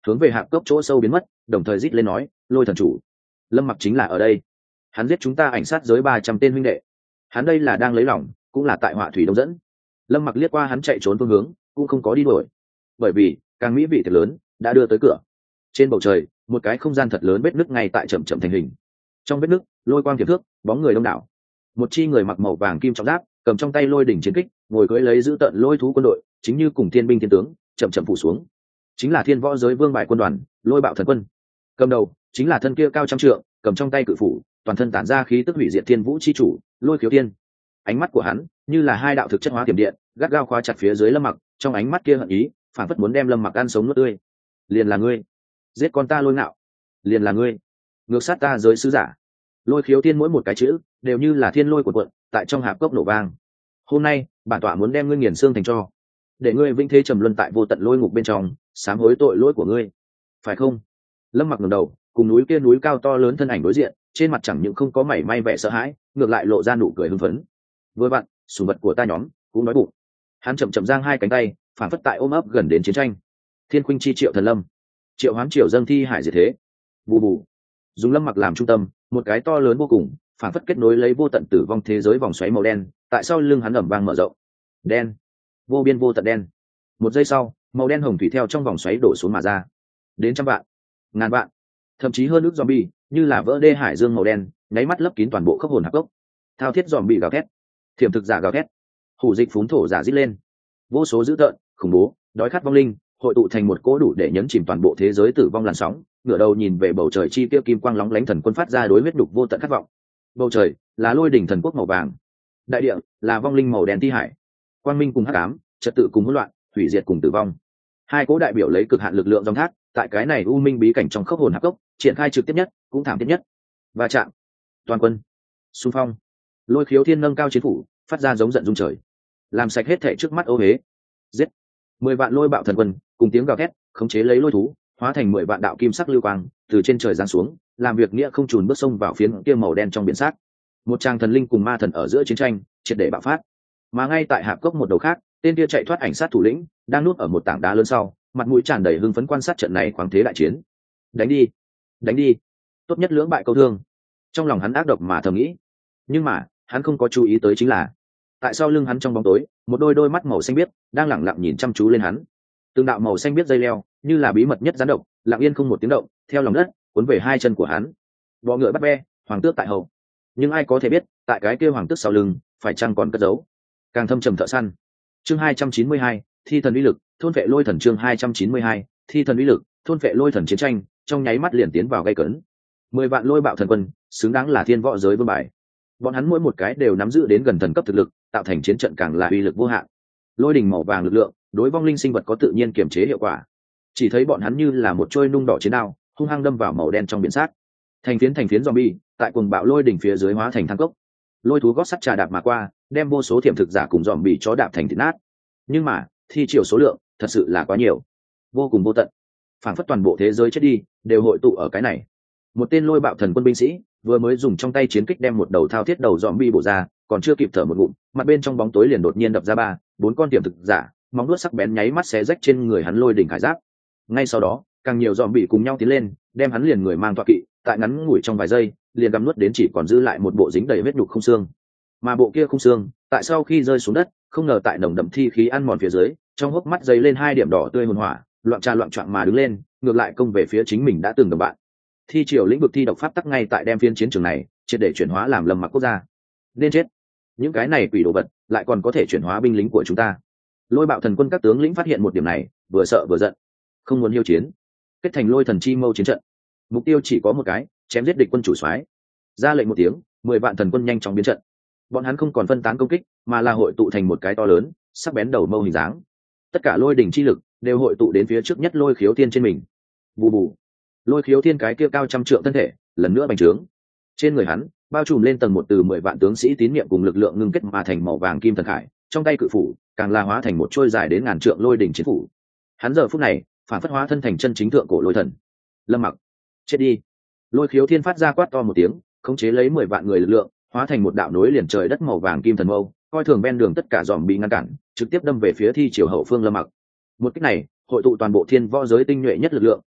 hướng về hạp cốc chỗ sâu biến mất, đồng thời rít lên nói, lôi thần chủ, Lâm Mặc chính là ở đây. Hắn giết chúng ta ảnh sát giới 300 tên huynh đệ. Hắn đây là đang lấy lòng, cũng là tại họa thủy đông dẫn. Lâm Mặc liếc qua hắn chạy trốn phương hướng, cũng không có đi đuổi, bởi vì càng mỹ vị thật lớn đã đưa tới cửa. Trên bầu trời, một cái không gian thật lớn vết nứt ngay tại chậm chậm thành hình. Trong vết nứt, lôi quang tiềm thước, bóng người đông đảo. Một chi người mặc màu vàng kim trọng giáp, cầm trong tay lôi đỉnh chiến kích, ngồi cưỡi lấy giữ tận lôi thú quân đội, chính như cùng thiên binh thiên tướng, chậm chậm phủ xuống. Chính là Thiên Võ Giới Vương bại quân đoàn, Lôi Bạo Thần Quân. Cầm đầu chính là thân kia cao trăm trượng, cầm trong tay cự phủ, toàn thân tản ra khí tức hủy diệt thiên vũ chi chủ, Lôi Khiếu Thiên. Ánh mắt của hắn như là hai đạo thực chất hóa tiềm điện, gắt gao khóa chặt phía dưới Lâm Mặc, trong ánh mắt kia hận ý, phản phất muốn đem Lâm Mặc ăn sống nuốt tươi. Liền là ngươi, giết con ta Lôi Ngạo, liền là ngươi, ngược sát ta giới sứ giả. Lôi Khiếu Thiên mỗi một cái chữ đều như là thiên lôi của quận, tại trong hạp cốc nổ vang. Hôm nay, bản tọa muốn đem ngươi nghiền xương thành tro, để ngươi vĩnh thế trầm luân tại vô tận lôi ngục bên trong, sám hối tội lỗi của ngươi, phải không? Lâm Mặc ngẩng đầu, cùng núi kia núi cao to lớn thân ảnh đối diện, trên mặt chẳng những không có mảy may vẻ sợ hãi, ngược lại lộ ra nụ cười hưng phấn. Với bạn, sủng vật của ta nhóm cũng nói bụng. Hắn chậm chậm giang hai cánh tay, phản phất tại ôm ấp gần đến chiến tranh. Thiên khuynh chi triệu thần lâm, triệu hoán triều dâng thi hải diệt thế. Bù bù. Dùng Lâm Mặc làm trung tâm, một cái to lớn vô cùng, phản phất kết nối lấy vô tận tử vong thế giới vòng xoáy màu đen, tại sau lưng hắn ầm vang mở rộng. Đen, vô biên vô tận đen. Một giây sau, màu đen hồng thủy theo trong vòng xoáy đổ xuống mà ra, đến trăm vạn, ngàn vạn, thậm chí hơn ước zombie, như là vỡ đê hải dương màu đen, nháy mắt lấp kín toàn bộ khốc hồn hạp gốc. Thao thiết zombie gào thét, thiểm thực giả gào thét, hủ dịch phún thổ giả rít lên, vô số dữ tợn, khủng bố, đói khát vong linh, hội tụ thành một cỗ đủ để nhấn chìm toàn bộ thế giới tử vong làn sóng. Ngửa đầu nhìn về bầu trời chi tiêu kim quang lóng lánh thần quân phát ra đối huyết đục vô tận khát vọng. Bầu trời là lôi đỉnh thần quốc màu vàng, đại địa là vong linh màu đen thi hải, quang minh cùng hắc ám, trật tự cùng hỗn loạn, hủy diệt cùng tử vong. Hai cỗ đại biểu lấy cực hạn lực lượng dòng thác, tại cái này u minh bí cảnh trong khốc hồn hạp cốc triển khai trực tiếp nhất, cũng thảm thiết nhất. Va chạm, toàn quân xung phong. Lôi Khiếu Thiên nâng cao chiến phủ, phát ra giống giận rung trời, làm sạch hết thảy trước mắt ô huế. Giết 10 vạn lôi bạo thần quân, cùng tiếng gào thét, khống chế lấy lôi thú, hóa thành 10 vạn đạo kim sắc lưu quang, từ trên trời giáng xuống, làm việc nghĩa không chùn bước sông vào phiến kia màu đen trong biển sát. Một tràng thần linh cùng ma thần ở giữa chiến tranh triệt để bạo phát. Mà ngay tại hạp cốc một đầu khác, tên kia chạy thoát ảnh sát thủ lĩnh đang nuốt ở một tảng đá lớn sau, mặt mũi tràn đầy hưng phấn quan sát trận này khoáng thế đại chiến. Đánh đi, đánh đi, tốt nhất lưỡng bại câu thương. Trong lòng hắn ác độc mà thầm nghĩ, nhưng mà hắn không có chú ý tới chính là, tại sau lưng hắn trong bóng tối, một đôi mắt màu xanh biếc đang lẳng lặng nhìn chăm chú lên hắn. Từng đạo màu xanh biếc dây leo, như là bí mật nhất gián độc, lặng yên không một tiếng động, theo lòng đất cuốn về hai chân của hắn. Bọ ngựa bắt be, hoàng tước tại hậu. Nhưng ai có thể biết, tại cái kia hoàng tước sau lưng, phải chăng còn cất giấu càng thâm trầm thợ săn. Chương 292, thi thần uy lực, thôn vệ lôi thần. Chương 292, thi thần uy lực, thôn vệ lôi thần. Chiến tranh trong nháy mắt liền tiến vào gay cấn. 10 vạn lôi bạo thần quân, xứng đáng là thiên võ giới vương bài. Bọn hắn mỗi một cái đều nắm giữ đến gần thần cấp thực lực, tạo thành chiến trận càng là uy lực vô hạn. Lôi đỉnh màu vàng lực lượng, đối vong linh sinh vật có tự nhiên kiềm chế hiệu quả. Chỉ thấy bọn hắn như là một trôi nung đỏ chiến đao, hung hăng đâm vào màu đen trong biển sát. Thành phiến zombie, tại cuồng bạo lôi đỉnh phía dưới hóa thành than cốc. Lôi thú gót sắt trà đạp mà qua, đem vô số thiểm thực giả cùng zombie chó đạp thành thịt nát. Nhưng mà, thi chiều số lượng thật sự là quá nhiều, vô cùng vô tận. Phản phất toàn bộ thế giới chết đi, đều hội tụ ở cái này. Một tên lôi bạo thần quân binh sĩ vừa mới dùng trong tay chiến kích đem một đầu thao thiết đầu zombie bổ ra, còn chưa kịp thở một ngụm, mặt bên trong bóng tối liền đột nhiên đập ra 4 con tiềm thực giả, móng vuốt sắc bén nháy mắt xé rách trên người hắn lôi đỉnh khải giáp. Ngay sau đó, càng nhiều zombie cùng nhau tiến lên, đem hắn liền người mang tọa kỵ, tại ngắn ngủi trong vài giây, liền gặm nuốt đến chỉ còn giữ lại một bộ dính đầy vết nhục không xương. Mà bộ kia không xương, tại sau khi rơi xuống đất, không ngờ tại nồng đậm thi khí ăn mòn phía dưới, trong hốc mắt dấy lên 2 điểm đỏ tươi hồn hỏa, loạn choạng mà đứng lên, ngược lại công về phía chính mình đã từng đồng bạn. Thi triều lĩnh vực thi độc pháp tắc ngay tại đem phiên chiến trường này triệt để chuyển hóa làm Lâm Mặc quốc gia. Nên chết, những cái này quỷ đồ vật lại còn có thể chuyển hóa binh lính của chúng ta. Lôi bạo thần quân các tướng lĩnh phát hiện một điểm này, vừa sợ vừa giận, không muốn hiêu chiến, kết thành lôi thần chi mâu chiến trận. Mục tiêu chỉ có một cái, chém giết địch quân chủ soái. Ra lệnh một tiếng, 10 vạn thần quân nhanh chóng biến trận. Bọn hắn không còn phân tán công kích, mà là hội tụ thành một cái to lớn, sắc bén đầu mâu hình dáng. Tất cả lôi đỉnh chi lực đều hội tụ đến phía trước nhất Lôi Khiếu Thiên trên mình. Bù bù. Lôi Khiếu Thiên cái kia cao trăm trượng thân thể lần nữa bành trướng. Trên người hắn bao trùm lên tầng một từ 10 vạn tướng sĩ tín niệm cùng lực lượng ngưng kết mà thành màu vàng kim thần khải, trong tay cự phủ càng là hóa thành một trôi dài đến ngàn trượng lôi đỉnh chiến phủ. Hắn giờ phút này phản phất hóa thân thành chân chính thượng cổ lôi thần. Lâm Mặc, chết đi. Lôi Khiếu Thiên phát ra quát to một tiếng, khống chế lấy 10 vạn người lực lượng, hóa thành một đạo nối liền trời đất màu vàng kim thần mâu, coi thường ven đường tất cả dòm bị ngăn cản, trực tiếp đâm về phía thi triều hậu phương Lâm Mặc. Một kích này hội tụ toàn bộ thiên võ giới tinh nhuệ nhất lực lượng,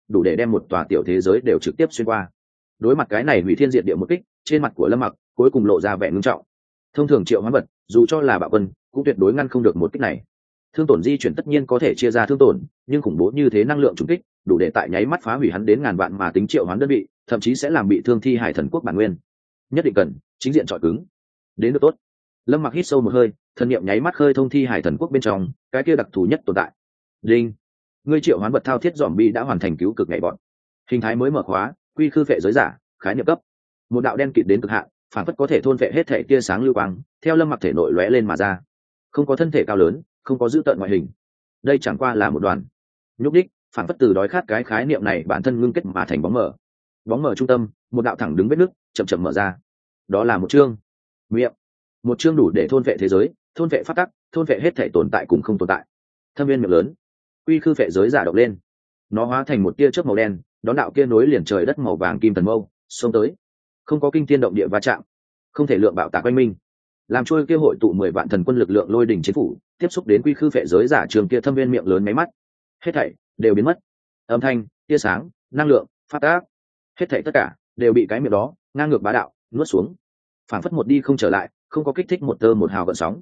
đủ để đem một tòa tiểu thế giới đều trực tiếp xuyên qua. Đối mặt cái này hủy thiên diệt địa một kích, trên mặt của Lâm Mặc cuối cùng lộ ra vẻ ngưng trọng. Thông thường triệu hoán vật dù cho là bạo quân cũng tuyệt đối ngăn không được một kích này. Thương tổn di chuyển tất nhiên có thể chia ra thương tổn, nhưng khủng bố như thế năng lượng trùng kích đủ để tại nháy mắt phá hủy hắn đến ngàn vạn mà tính triệu hoán đơn vị, thậm chí sẽ làm bị thương thi hải thần quốc bản nguyên. Nhất định cần chính diện chọi cứng. Đến được tốt. Lâm Mặc hít sâu một hơi, thần niệm nháy mắt khơi thông thi hải thần quốc bên trong cái kia đặc thù nhất tồn tại. Đinh, ngươi triệu hoán vật thao thiết zombie đã hoàn thành cứu cực nhảy bọn. Hình thái mới mở khóa, quy khư phệ giới giả, khái niệm cấp. Một đạo đen kịt đến cực hạn, phản phất có thể thôn phệ hết thể tia sáng lưu quang, theo Lâm Mặc thể nội lóe lên mà ra. Không có thân thể cao lớn, không có giữ tợn ngoại hình, đây chẳng qua là một đoàn nhúc đích, phản phất từ đói khát cái khái niệm này bản thân ngưng kết mà thành bóng mờ. Bóng mờ trung tâm, một đạo thẳng đứng vết nước chậm chậm mở ra. Đó là một chương miệng, một chương đủ để thôn vệ thế giới, thôn vệ phát tắc, thôn vệ hết thể tồn tại cùng không tồn tại. Thâm viên miệng lớn, quy khư phệ giới giả động lên, nó hóa thành một tia chớp màu đen, đón đạo kia nối liền trời đất màu vàng kim thần mâu xông tới. Không có kinh thiên động địa va chạm, không thể lượng bạo tạc quanh minh, làm trôi kia hội tụ 10 vạn thần quân lực lượng lôi đỉnh chiến phủ tiếp xúc đến quy khư phệ giới giả trường kia thâm viên miệng lớn máy mắt, hết thảy đều biến mất. Âm thanh, tia sáng, năng lượng, phát tác, hết thảy tất cả đều bị cái miệng đó ngang ngược bá đạo nuốt xuống, phản phất một đi không trở lại, không có kích thích một tơ một hào gợn sóng.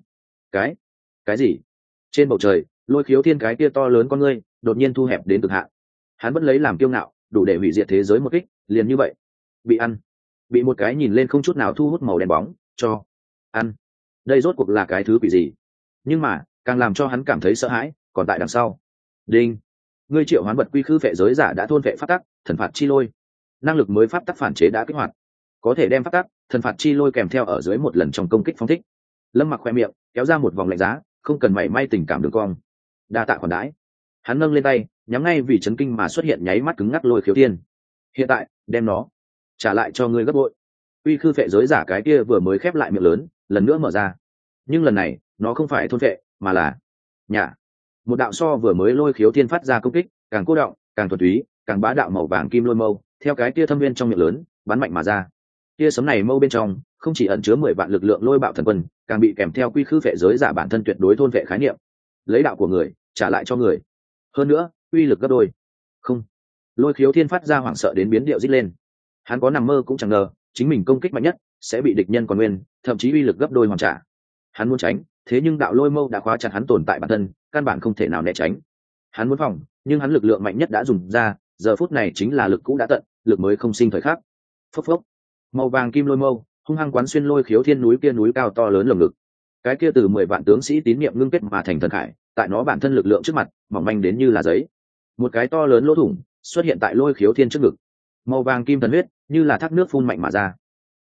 Cái gì? Trên bầu trời, Lôi Khiếu Thiên cái kia to lớn con ngươi đột nhiên thu hẹp đến cực hạn. Hắn vẫn lấy làm kiêu ngạo, đủ để hủy diệt thế giới một kích, liền như vậy bị ăn, bị một cái nhìn lên không chút nào thu hút màu đen bóng cho ăn. Đây rốt cuộc là cái thứ quỷ gì? Nhưng mà càng làm cho hắn cảm thấy sợ hãi còn tại đằng sau. Đinh, ngươi triệu hoán vật quy khư phệ giới giả đã thôn phệ pháp tắc thần phạt chi lôi, năng lực mới pháp tắc phản chế đã kích hoạt, có thể đem pháp tắc thần phạt chi lôi kèm theo ở dưới một lần trong công kích phóng thích. Lâm Mặc khoe miệng kéo ra một vòng lạnh giá, không cần mảy may tình cảm đường cong. Đa tạ khoản đãi. Hắn nâng lên tay nhắm ngay vì chấn kinh mà xuất hiện nháy mắt cứng ngắc Lôi Khiếu Thiên. Hiện tại đem nó trả lại cho ngươi gấp bội. Quy khư phệ giới giả cái kia vừa mới khép lại miệng lớn lần nữa mở ra, nhưng lần này nó không phải thôn phệ mà là nhả. Một đạo so vừa mới Lôi Khiếu Thiên phát ra công kích càng cô động, càng thuần túy, càng bá đạo màu vàng kim lôi mâu theo cái kia thâm viên trong miệng lớn bắn mạnh mà ra. Tia sấm này mâu bên trong không chỉ ẩn chứa 10 vạn lực lượng lôi bạo thần quân, càng bị kèm theo quy khư phệ giới giả bản thân tuyệt đối thôn vệ khái niệm, lấy đạo của người trả lại cho người, hơn nữa uy lực gấp đôi. Không, Lôi Khiếu Thiên phát ra hoảng sợ đến biến điệu rít lên. Hắn có nằm mơ cũng chẳng ngờ chính mình công kích mạnh nhất sẽ bị địch nhân còn nguyên, thậm chí uy lực gấp đôi hoàn trả. Hắn muốn tránh, thế nhưng đạo lôi mâu đã khóa chặt hắn tồn tại bản thân, căn bản không thể nào né tránh. Hắn muốn phòng, nhưng hắn lực lượng mạnh nhất đã dùng ra, giờ phút này chính là lực cũ đã tận, lực mới không sinh thời khắc. Phốc phốc, màu vàng kim lôi mâu hung hăng quán xuyên Lôi Khiếu Thiên núi kia núi cao to lớn lồng ngực. Cái kia từ 10 vạn tướng sĩ tín niệm ngưng kết mà thành thần khải, tại nó bản thân lực lượng trước mặt mỏng manh đến như là giấy. Một cái to lớn lỗ thủng xuất hiện tại Lôi Khiếu Thiên trước ngực, màu vàng kim thần huyết như là thác nước phun mạnh mà ra.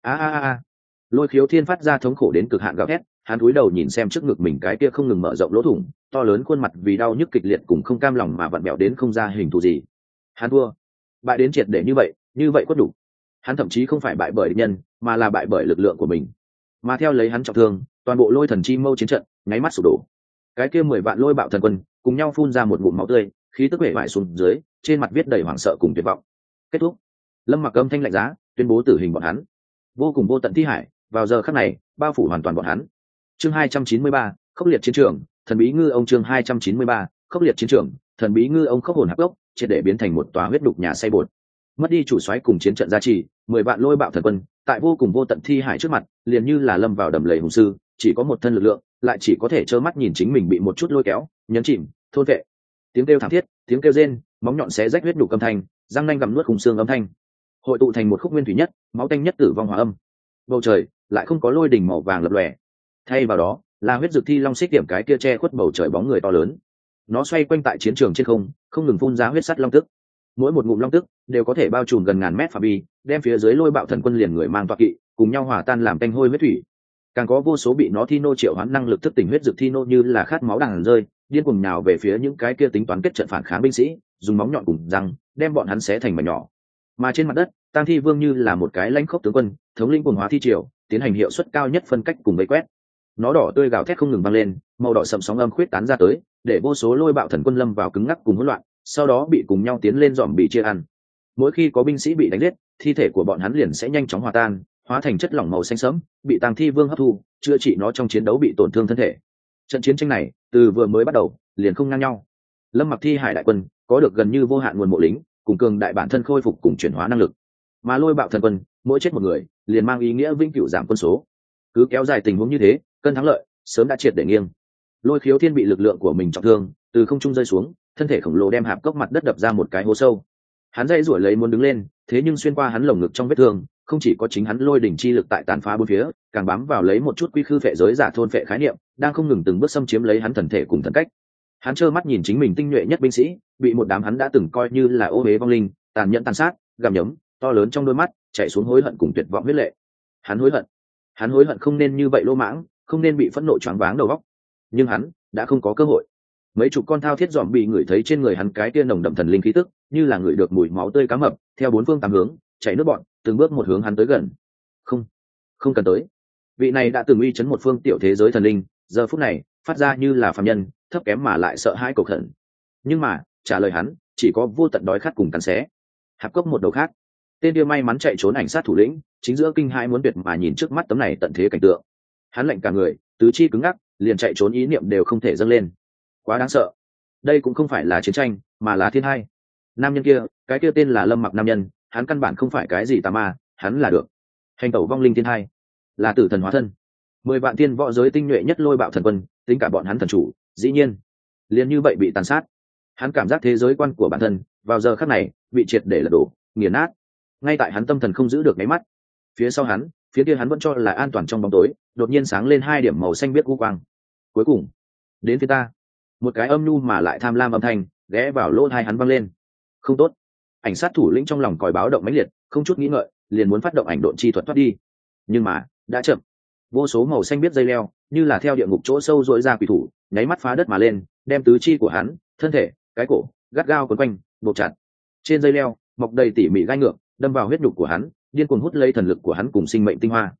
Lôi Khiếu Thiên phát ra thống khổ đến cực hạn gào thét, hắn cúi đầu nhìn xem trước ngực mình cái kia không ngừng mở rộng lỗ thủng, to lớn khuôn mặt vì đau nhức kịch liệt cùng không cam lòng mà vặn vẹo đến không ra hình thù gì. Hắn thua, bại đến triệt để như vậy quất đủ. Hắn thậm chí không phải bại bởi địch nhân, mà là bại bởi lực lượng của mình. Mà theo lấy hắn trọng thương, toàn bộ Lôi Thần Chi Mâu chiến trận nháy mắt sụp đổ. Cái kia 10 vạn lôi bạo thần quân cùng nhau phun ra một ngụm máu tươi, khí tức bể bại xuống dưới, trên mặt viết đầy hoảng sợ cùng tuyệt vọng. Kết thúc. Lâm Mặc âm thanh lạnh giá tuyên bố tử hình bọn hắn. Vô cùng vô tận thi hải vào giờ khắc này bao phủ hoàn toàn bọn hắn. Chương 293, khốc liệt chiến trường, thần bí ngư ông. Chương 293, khốc liệt chiến trường, thần bí ngư ông. Khốc hồn hắc gốc triệt để biến thành một tòa huyết đục nhà xây bột. Mất đi chủ soái cùng chiến trận gia trì, 10 vạn lôi bạo thần quân tại vô cùng vô tận thi hải trước mặt liền như là lâm vào đầm lầy hùng sư, chỉ có một thân lực lượng, lại chỉ có thể trơ mắt nhìn chính mình bị một chút lôi kéo nhấn chìm thôn vệ. Tiếng kêu thảm thiết, tiếng kêu rên, móng nhọn xé rách huyết đục âm thanh, răng nanh gặm nuốt khung xương âm thanh, hội tụ thành một khúc nguyên thủy nhất, máu tanh nhất tử vong hòa âm. Bầu trời lại không có lôi đỉnh màu vàng lập lòe, thay vào đó là huyết dược thi long xích điểm cái kia che khuất bầu trời bóng người to lớn. Nó xoay quanh tại chiến trường trên không ngừng phun ra huyết sắt long tức. Mỗi một ngụm long tức đều có thể bao trùm gần ngàn mét phạm vi, đem phía dưới lôi bạo thần quân liền người mang toa kỵ cùng nhau hòa tan làm tanh hôi huyết thủy. Càng có vô số bị nó thi nô triệu hoán năng lực thức tỉnh huyết dược thi nô như là khát máu đàn rơi, điên cuồng nào về phía những cái kia tính toán kết trận phản kháng binh sĩ, dùng móng nhọn cùng răng đem bọn hắn xé thành mảnh nhỏ. Mà trên mặt đất, Tang Thi Vương như là một cái lãnh khốc tướng quân, thống lĩnh cuồng hóa thi triều, tiến hành hiệu suất cao nhất phân cách cùng vây quét. Nó đỏ tươi gào thét không ngừng vang lên, màu đỏ sậm sóng âm khuyết tán ra tới, để vô số lôi bạo thần quân lâm vào cứng ngắc cùng hỗn loạn, sau đó bị cùng nhau tiến lên dòm bị chia ăn. Mỗi khi có binh sĩ bị đánh giết, thi thể của bọn hắn liền sẽ nhanh chóng hòa tan, hóa thành chất lỏng màu xanh sẫm, bị Tang Thi Vương hấp thu, chữa trị nó trong chiến đấu bị tổn thương thân thể. Trận chiến tranh này, từ vừa mới bắt đầu, liền không ngang nhau. Lâm Mặc thi hải đại quân có được gần như vô hạn nguồn mộ lính, cùng cường đại bản thân khôi phục cùng chuyển hóa năng lực. Mà lôi bạo thần quân mỗi chết một người liền mang ý nghĩa vĩnh cửu giảm quân số. Cứ kéo dài tình huống như thế, cân thắng lợi sớm đã triệt để nghiêng. Lôi khiếu thiên bị lực lượng của mình trọng thương, từ không trung rơi xuống, thân thể khổng lồ đem hạp cốc mặt đất đập ra một cái hố sâu. Hắn dãy rủa lấy muốn đứng lên, thế nhưng xuyên qua hắn lồng ngực trong vết thương, không chỉ có chính hắn lôi đỉnh chi lực tại tàn phá bốn phía, càng bám vào lấy một chút quy khư phệ giới giả thôn phệ khái niệm, đang không ngừng từng bước xâm chiếm lấy hắn thần thể cùng thần cách. Hắn trơ mắt nhìn chính mình tinh nhuệ nhất binh sĩ bị một đám hắn đã từng coi như là ô uế vong linh tàn nhẫn tàn sát, gặm nhấm, to lớn trong đôi mắt chảy xuống hối hận cùng tuyệt vọng huyết lệ. Hắn hối hận không nên như vậy lô mãng, không nên bị phẫn nộ choáng váng đầu óc. Nhưng hắn đã không có cơ hội. Mấy chục con thao thiết dòm bị ngửi thấy trên người hắn cái kia nồng đậm thần linh khí tức, như là ngửi được mùi máu tươi cá mập, theo bốn phương tám hướng chảy nước bọn, từng bước một hướng hắn tới gần. Không cần tới. Vị này đã từng uy chấn một phương tiểu thế giới thần linh, giờ phút này phát ra như là phàm nhân, thấp kém mà lại sợ hãi cầu khẩn. Nhưng mà trả lời hắn chỉ có vô tận đói khát cùng cắn xé. Hạp cốc một đầu khác, tên kia may mắn chạy trốn ảnh sát thủ lĩnh chính giữa kinh hãi muốn tuyệt mà nhìn trước mắt tấm này tận thế cảnh tượng. Hắn lạnh cả người, tứ chi cứng ngắc, liền chạy trốn ý niệm đều không thể dâng lên. Quá đáng sợ. Đây cũng không phải là chiến tranh, mà là thiên hai. Nam nhân kia, cái kia tên là Lâm Mặc nam nhân, hắn căn bản không phải cái gì tà ma, hắn là được hành tẩu vong linh thiên hai, là tử thần hóa thân. 10 vạn tiên võ giới tinh nhuệ nhất lôi bạo thần quân, tính cả bọn hắn thần chủ, dĩ nhiên liền như vậy bị tàn sát. Hắn cảm giác thế giới quan của bản thân vào giờ khắc này bị triệt để lật đổ, nghiền nát. Ngay tại hắn tâm thần không giữ được mấy mắt, phía sau hắn, phía kia hắn vẫn cho là an toàn trong bóng tối, đột nhiên sáng lên 2 điểm màu xanh biếc u quang. Cuối cùng đến phía ta, một cái âm nhu mà lại tham lam âm thanh ghé vào lỗ tai hắn vang lên. Không tốt. Ảnh sát thủ lĩnh trong lòng còi báo động mãnh liệt, không chút nghĩ ngợi liền muốn phát động ảnh độn chi thuật thoát đi. Nhưng mà đã chậm. Vô số màu xanh biếc dây leo như là theo địa ngục chỗ sâu dội ra quỷ thủ, nháy mắt phá đất mà lên, đem tứ chi của hắn, thân thể, cái cổ gắt gao quấn quanh, buộc chặt. Trên dây leo mọc đầy tỉ mỉ gai ngược, đâm vào huyết nhục của hắn, điên cuồng hút lấy thần lực của hắn cùng sinh mệnh tinh hoa.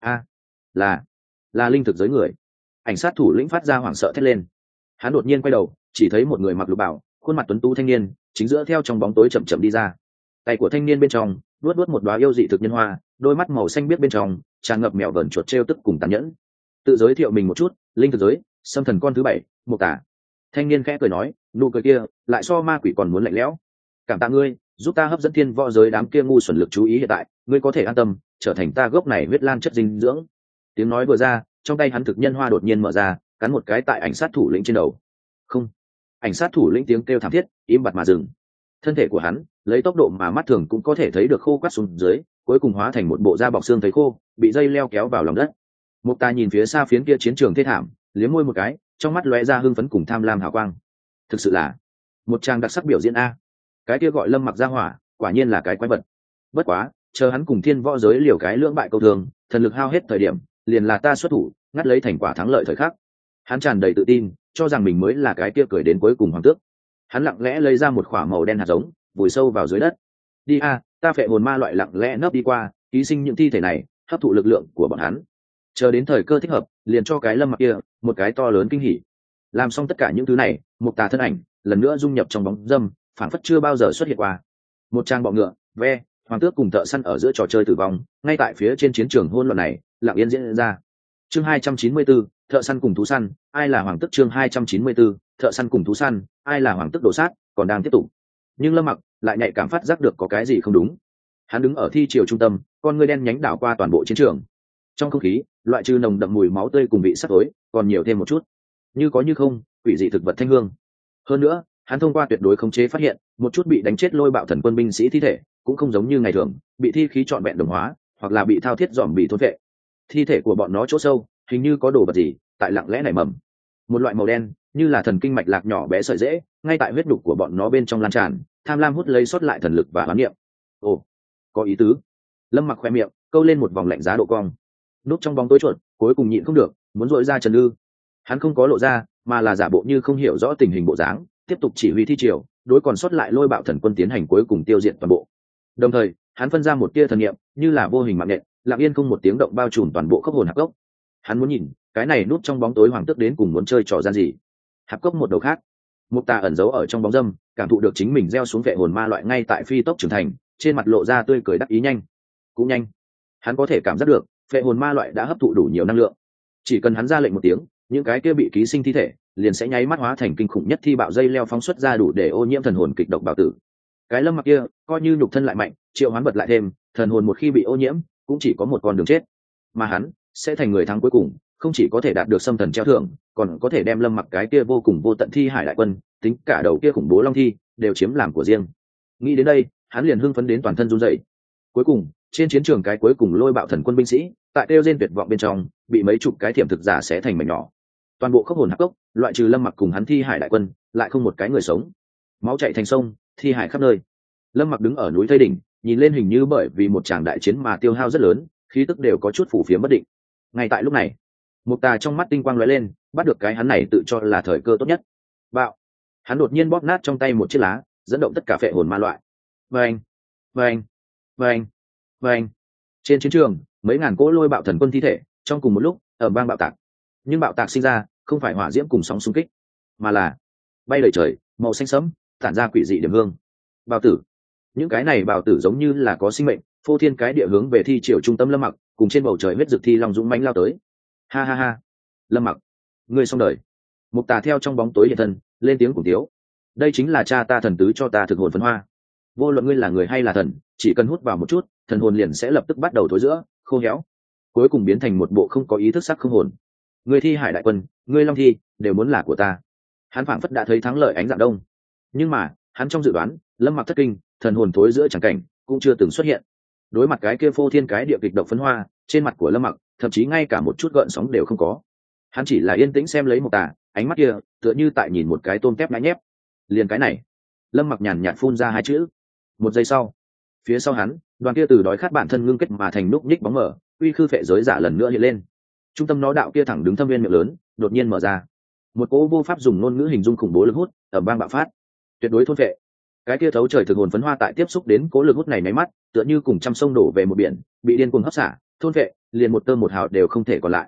Là linh thực giới người. Ảnh sát thủ lĩnh phát ra hoảng sợ thét lên. Hắn đột nhiên quay đầu, chỉ thấy một người mặc lục bào, khuôn mặt tuấn tú thanh niên chính giữa theo trong bóng tối chậm chậm đi ra. Tay của thanh niên bên trong luốt một đóa yêu dị thực nhân hoa, đôi mắt màu xanh biếc bên trong tràn ngập mèo vờn chuột trêu tức cùng tàn nhẫn. Tự giới thiệu mình một chút: linh thực giới xâm thần con thứ 7, Mộc Tả. Thanh niên khẽ cười nói, nụ cười kia lại so ma quỷ còn muốn lạnh lẽo. Cảm tạ ngươi giúp ta hấp dẫn thiên võ giới đám kia ngu xuẩn lực chú ý, hiện tại ngươi có thể an tâm trở thành ta gốc này huyết lan chất dinh dưỡng. Tiếng nói vừa ra, trong tay hắn thực nhân hoa đột nhiên mở ra, cắn một cái tại ảnh sát thủ lĩnh trên đầu. Không. Ảnh sát thủ lĩnh tiếng kêu thảm thiết im bặt mà dừng. Thân thể của hắn lấy tốc độ mà mắt thường cũng có thể thấy được khô quắt xuống dưới, cuối cùng hóa thành một bộ da bọc xương thấy khô, bị dây leo kéo vào lòng đất. Mộc Tà nhìn phía xa phiến kia chiến trường thê thảm, liếm môi một cái, trong mắt lóe ra hưng phấn cùng tham lam hào quang. Thực sự là một trang đặc sắc biểu diễn a. Cái kia gọi Lâm Mặc ra hỏa, quả nhiên là cái quái vật. Bất quá, chờ hắn cùng thiên võ giới liều cái lưỡng bại câu thường, thần lực hao hết thời điểm, liền là ta xuất thủ, ngắt lấy thành quả thắng lợi thời khắc. Hắn tràn đầy tự tin, cho rằng mình mới là cái kia cười đến cuối cùng hoàng tước. Hắn lặng lẽ lấy ra một quả màu đen hạt giống, vùi sâu vào dưới đất. Đi a, ta phệ hồn ma loại lặng lẽ nấp đi qua, ký sinh những thi thể này, hấp thụ lực lượng của bọn hắn. Chờ đến thời cơ thích hợp, liền cho cái Lâm Mặc kia một cái to lớn kinh hỉ. Làm xong tất cả những thứ này, Mộc Tà thân ảnh lần nữa dung nhập trong bóng dâm, phản phất chưa bao giờ xuất hiện qua. Một trang bọ ngựa, ve, hoàng tước cùng thợ săn ở giữa trò chơi tử vong, ngay tại phía trên chiến trường hỗn loạn này, lặng yên diễn ra. Chương 294, thợ săn cùng thú săn, ai là hoàng tước? Chương 294, thợ săn cùng thú săn, ai là hoàng tước đổ sát, còn đang tiếp tục. Nhưng Lâm Mặc lại nhạy cảm phát giác được có cái gì không đúng. Hắn đứng ở thi triều trung tâm, con ngươi đen nhánh đảo qua toàn bộ chiến trường. Trong không khí, loại trừ nồng đậm mùi máu tươi cùng vị sắt tối, còn nhiều thêm một chút như có như không quỷ dị thực vật thanh hương. Hơn nữa, hắn thông qua tuyệt đối khống chế phát hiện, một chút bị đánh chết lôi bạo thần quân binh sĩ thi thể cũng không giống như ngày thường bị thi khí trọn vẹn đồng hóa, hoặc là bị thao thiết dòm bị thôn vệ. Thi thể của bọn nó chỗ sâu hình như có đồ vật gì tại lặng lẽ nảy mầm. Một loại màu đen như là thần kinh mạch lạc nhỏ bé sợi rễ, ngay tại huyết đục của bọn nó bên trong lan tràn, tham lam hút lấy sót lại thần lực và hoán niệm. Ồ, có ý tứ. Lâm Mặc khoe miệng câu lên một vòng lạnh giá độ cong. Núp trong bóng tối chuột, cuối cùng nhịn không được muốn dội ra trần lư. Hắn không có lộ ra, mà là giả bộ như không hiểu rõ tình hình bộ dáng, tiếp tục chỉ huy thi triều, đối còn sót lại lôi bạo thần quân tiến hành cuối cùng tiêu diệt toàn bộ. Đồng thời, hắn phân ra một tia thần niệm, như là vô hình mạng nhện, lặng yên không một tiếng động bao trùm toàn bộ khốc hồn hạp cốc. Hắn muốn nhìn, cái này núp trong bóng tối hoàng tước đến cùng muốn chơi trò gian gì. Hạp cốc một đầu khác, Mộc Tà ẩn giấu ở trong bóng dâm, cảm thụ được chính mình gieo xuống vệ hồn ma loại ngay tại phi tốc trưởng thành, trên mặt lộ ra tươi cười đắc ý nhanh. Cũng nhanh. Hắn có thể cảm giác được, vệ hồn ma loại đã hấp thụ đủ nhiều năng lượng. Chỉ cần hắn ra lệnh một tiếng, những cái kia bị ký sinh thi thể liền sẽ nháy mắt hóa thành kinh khủng nhất thi bạo dây leo phóng xuất ra đủ để ô nhiễm thần hồn kịch độc bạo tử. cái Lâm Mặc kia coi như nhục thân lại mạnh, triệu hoán vật lại thêm, thần hồn một khi bị ô nhiễm cũng chỉ có một con đường chết, mà hắn sẽ thành người thắng cuối cùng, không chỉ có thể đạt được xâm thần treo thưởng, còn có thể đem Lâm Mặc cái kia vô cùng vô tận thi hải đại quân, tính cả đầu kia khủng bố long thi đều chiếm làm của riêng. Nghĩ đến đây, hắn liền hưng phấn đến toàn thân run rẩy. Cuối cùng, trên chiến trường cái cuối cùng lôi bạo thần quân binh sĩ, tại kêu rên tuyệt vọng bên trong, bị mấy chục cái thiểm thực giả xé thành mảnh nhỏ. Toàn bộ khốc hồn hắc cốc, loại trừ Lâm Mặc cùng hắn thi hải đại quân, lại không một cái người sống. Máu chảy thành sông, thi hải khắp nơi. Lâm Mặc đứng ở núi Tây đỉnh, nhìn lên hình như bởi vì một tràng đại chiến mà tiêu hao rất lớn, khí tức đều có chút phủ phiếm bất định. Ngay tại lúc này, Mục Tà trong mắt tinh quang lóe lên, bắt được cái hắn này tự cho là thời cơ tốt nhất. Bạo! Hắn đột nhiên bóp nát trong tay một chiếc lá, dẫn động tất cả phệ hồn ma loại. Vâng, vâng, vâng, vâng. Trên chiến trường, mấy ngàn cỗ lôi bạo thần quân thi thể, trong cùng một lúc, ở bang bạo tạc. Nhưng bạo tạc sinh ra, không phải hỏa diễm cùng sóng xung kích, mà là bay đầy trời, màu xanh sẫm, tản ra quỷ dị điểm hương. Bào tử. Những cái này bào tử giống như là có sinh mệnh, phô thiên cái địa hướng về thi triều trung tâm Lâm Mặc, cùng trên bầu trời huyết dực thi long dũng mãnh lao tới. Ha ha ha. Lâm Mặc, ngươi xong đời. Mục Tà theo trong bóng tối hiện thân, lên tiếng cùng tiếu. Đây chính là cha ta thần tứ cho ta thực hồn phấn hoa. Vô luận ngươi là người hay là thần, chỉ cần hút vào một chút, thần hồn liền sẽ lập tức bắt đầu thối rữa, khô héo, cuối cùng biến thành một bộ không có ý thức sắc không hồn. Ngươi thi hải đại quân, ngươi long thi, đều muốn là của ta. Hắn phảng phất đã thấy thắng lợi ánh dạng đông, nhưng mà hắn trong dự đoán, Lâm Mặc thất kinh, thần hồn thối giữa chẳng cảnh cũng chưa từng xuất hiện. Đối mặt cái kia phô thiên cái địa kịch độc phấn hoa, trên mặt của Lâm Mặc thậm chí ngay cả một chút gợn sóng đều không có. Hắn chỉ là yên tĩnh xem lấy Mục Tà, ánh mắt kia tựa như tại nhìn một cái tôm tép nhãi nhép. Liền cái này, Lâm Mặc nhàn nhạt phun ra hai chữ. Một giây sau, phía sau hắn, đoàn kia từ đói khát bản thân ngưng kết mà thành núc nhích bóng mở, uy khư phệ giới giả lần nữa hiện lên. Trung tâm nó đạo kia thẳng đứng thâm viên miệng lớn, đột nhiên mở ra. Một cỗ vô pháp dùng ngôn ngữ hình dung khủng bố lực hút ở bang bạo phát, tuyệt đối thôn phệ. Cái kia thấu trời thực hồn phấn hoa tại tiếp xúc đến cỗ lực hút này máy mắt, tựa như cùng trăm sông đổ về một biển, bị điên cuồng hấp xả, thôn phệ, liền một tơ một hào đều không thể còn lại.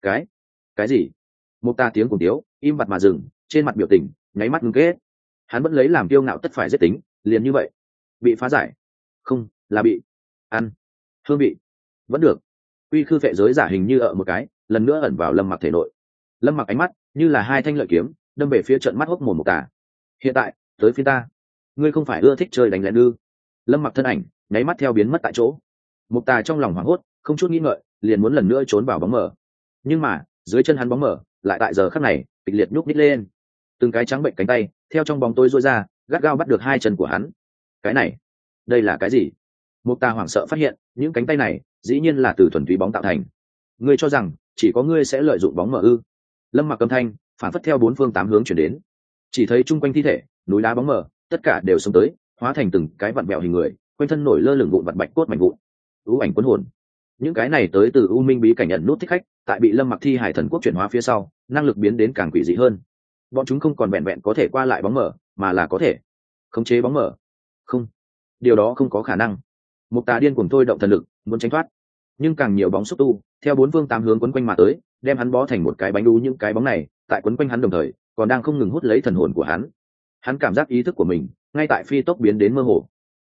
Cái gì? Một ta tiếng cùng tiếu, im bặt mà dừng, trên mặt biểu tình nháy mắt ngưng kết. Hắn vẫn lấy làm kiêu ngạo tất phải giết tính, liền như vậy bị phá giải, không là bị ăn hương vị vẫn được. Uy khư phệ giới giả hình như ở một cái lần nữa ẩn vào Lâm Mặc thể nội. Lâm Mặc ánh mắt như là hai thanh lợi kiếm đâm về phía trận mắt hốc mồm Mục Tà. Hiện tại tới phía ta, ngươi không phải ưa thích chơi đánh lén ư? Lâm Mặc thân ảnh nháy mắt theo biến mất tại chỗ. Mục Tà trong lòng hoảng hốt, không chút nghĩ ngợi liền muốn lần nữa trốn vào bóng mờ, nhưng mà dưới chân hắn bóng mờ lại tại giờ khắc này kịch liệt nhúc nhích lên. Từng cái trắng bệnh cánh tay theo trong bóng tối rối ra, gắt gao bắt được hai chân của hắn. Cái này, đây là cái gì? Mục Tà hoảng sợ phát hiện, những cánh tay này dĩ nhiên là từ thuần túy bóng tạo thành. Ngươi cho rằng chỉ có ngươi sẽ lợi dụng bóng mờ ư? Lâm Mặc âm thanh phản phất theo bốn phương tám hướng chuyển đến. Chỉ thấy chung quanh thi thể, núi đá bóng mờ, tất cả đều xông tới, hóa thành từng cái vặn vẹo hình người, quanh thân nổi lơ lửng vụn vặt bạch cốt mảnh vụn. U ảnh cuốn hồn. Những cái này tới từ U Minh bí cảnh ẩn nút thích khách, tại bị Lâm Mặc thi hải thần quốc chuyển hóa phía sau, năng lực biến đến càng quỷ dị hơn. Bọn chúng không còn vẹn vẹn có thể qua lại bóng mờ, mà là có thể khống chế bóng mờ. Không, điều đó không có khả năng. Mục Tà điên cuồng thôi động thần lực, muốn tránh thoát, nhưng càng nhiều bóng xúc tu theo bốn phương tám hướng quấn quanh mà tới, đem hắn bó thành một cái bánh đu. Những cái bóng này tại quấn quanh hắn đồng thời còn đang không ngừng hút lấy thần hồn của hắn. Hắn cảm giác ý thức của mình ngay tại phi tốc biến đến mơ hồ.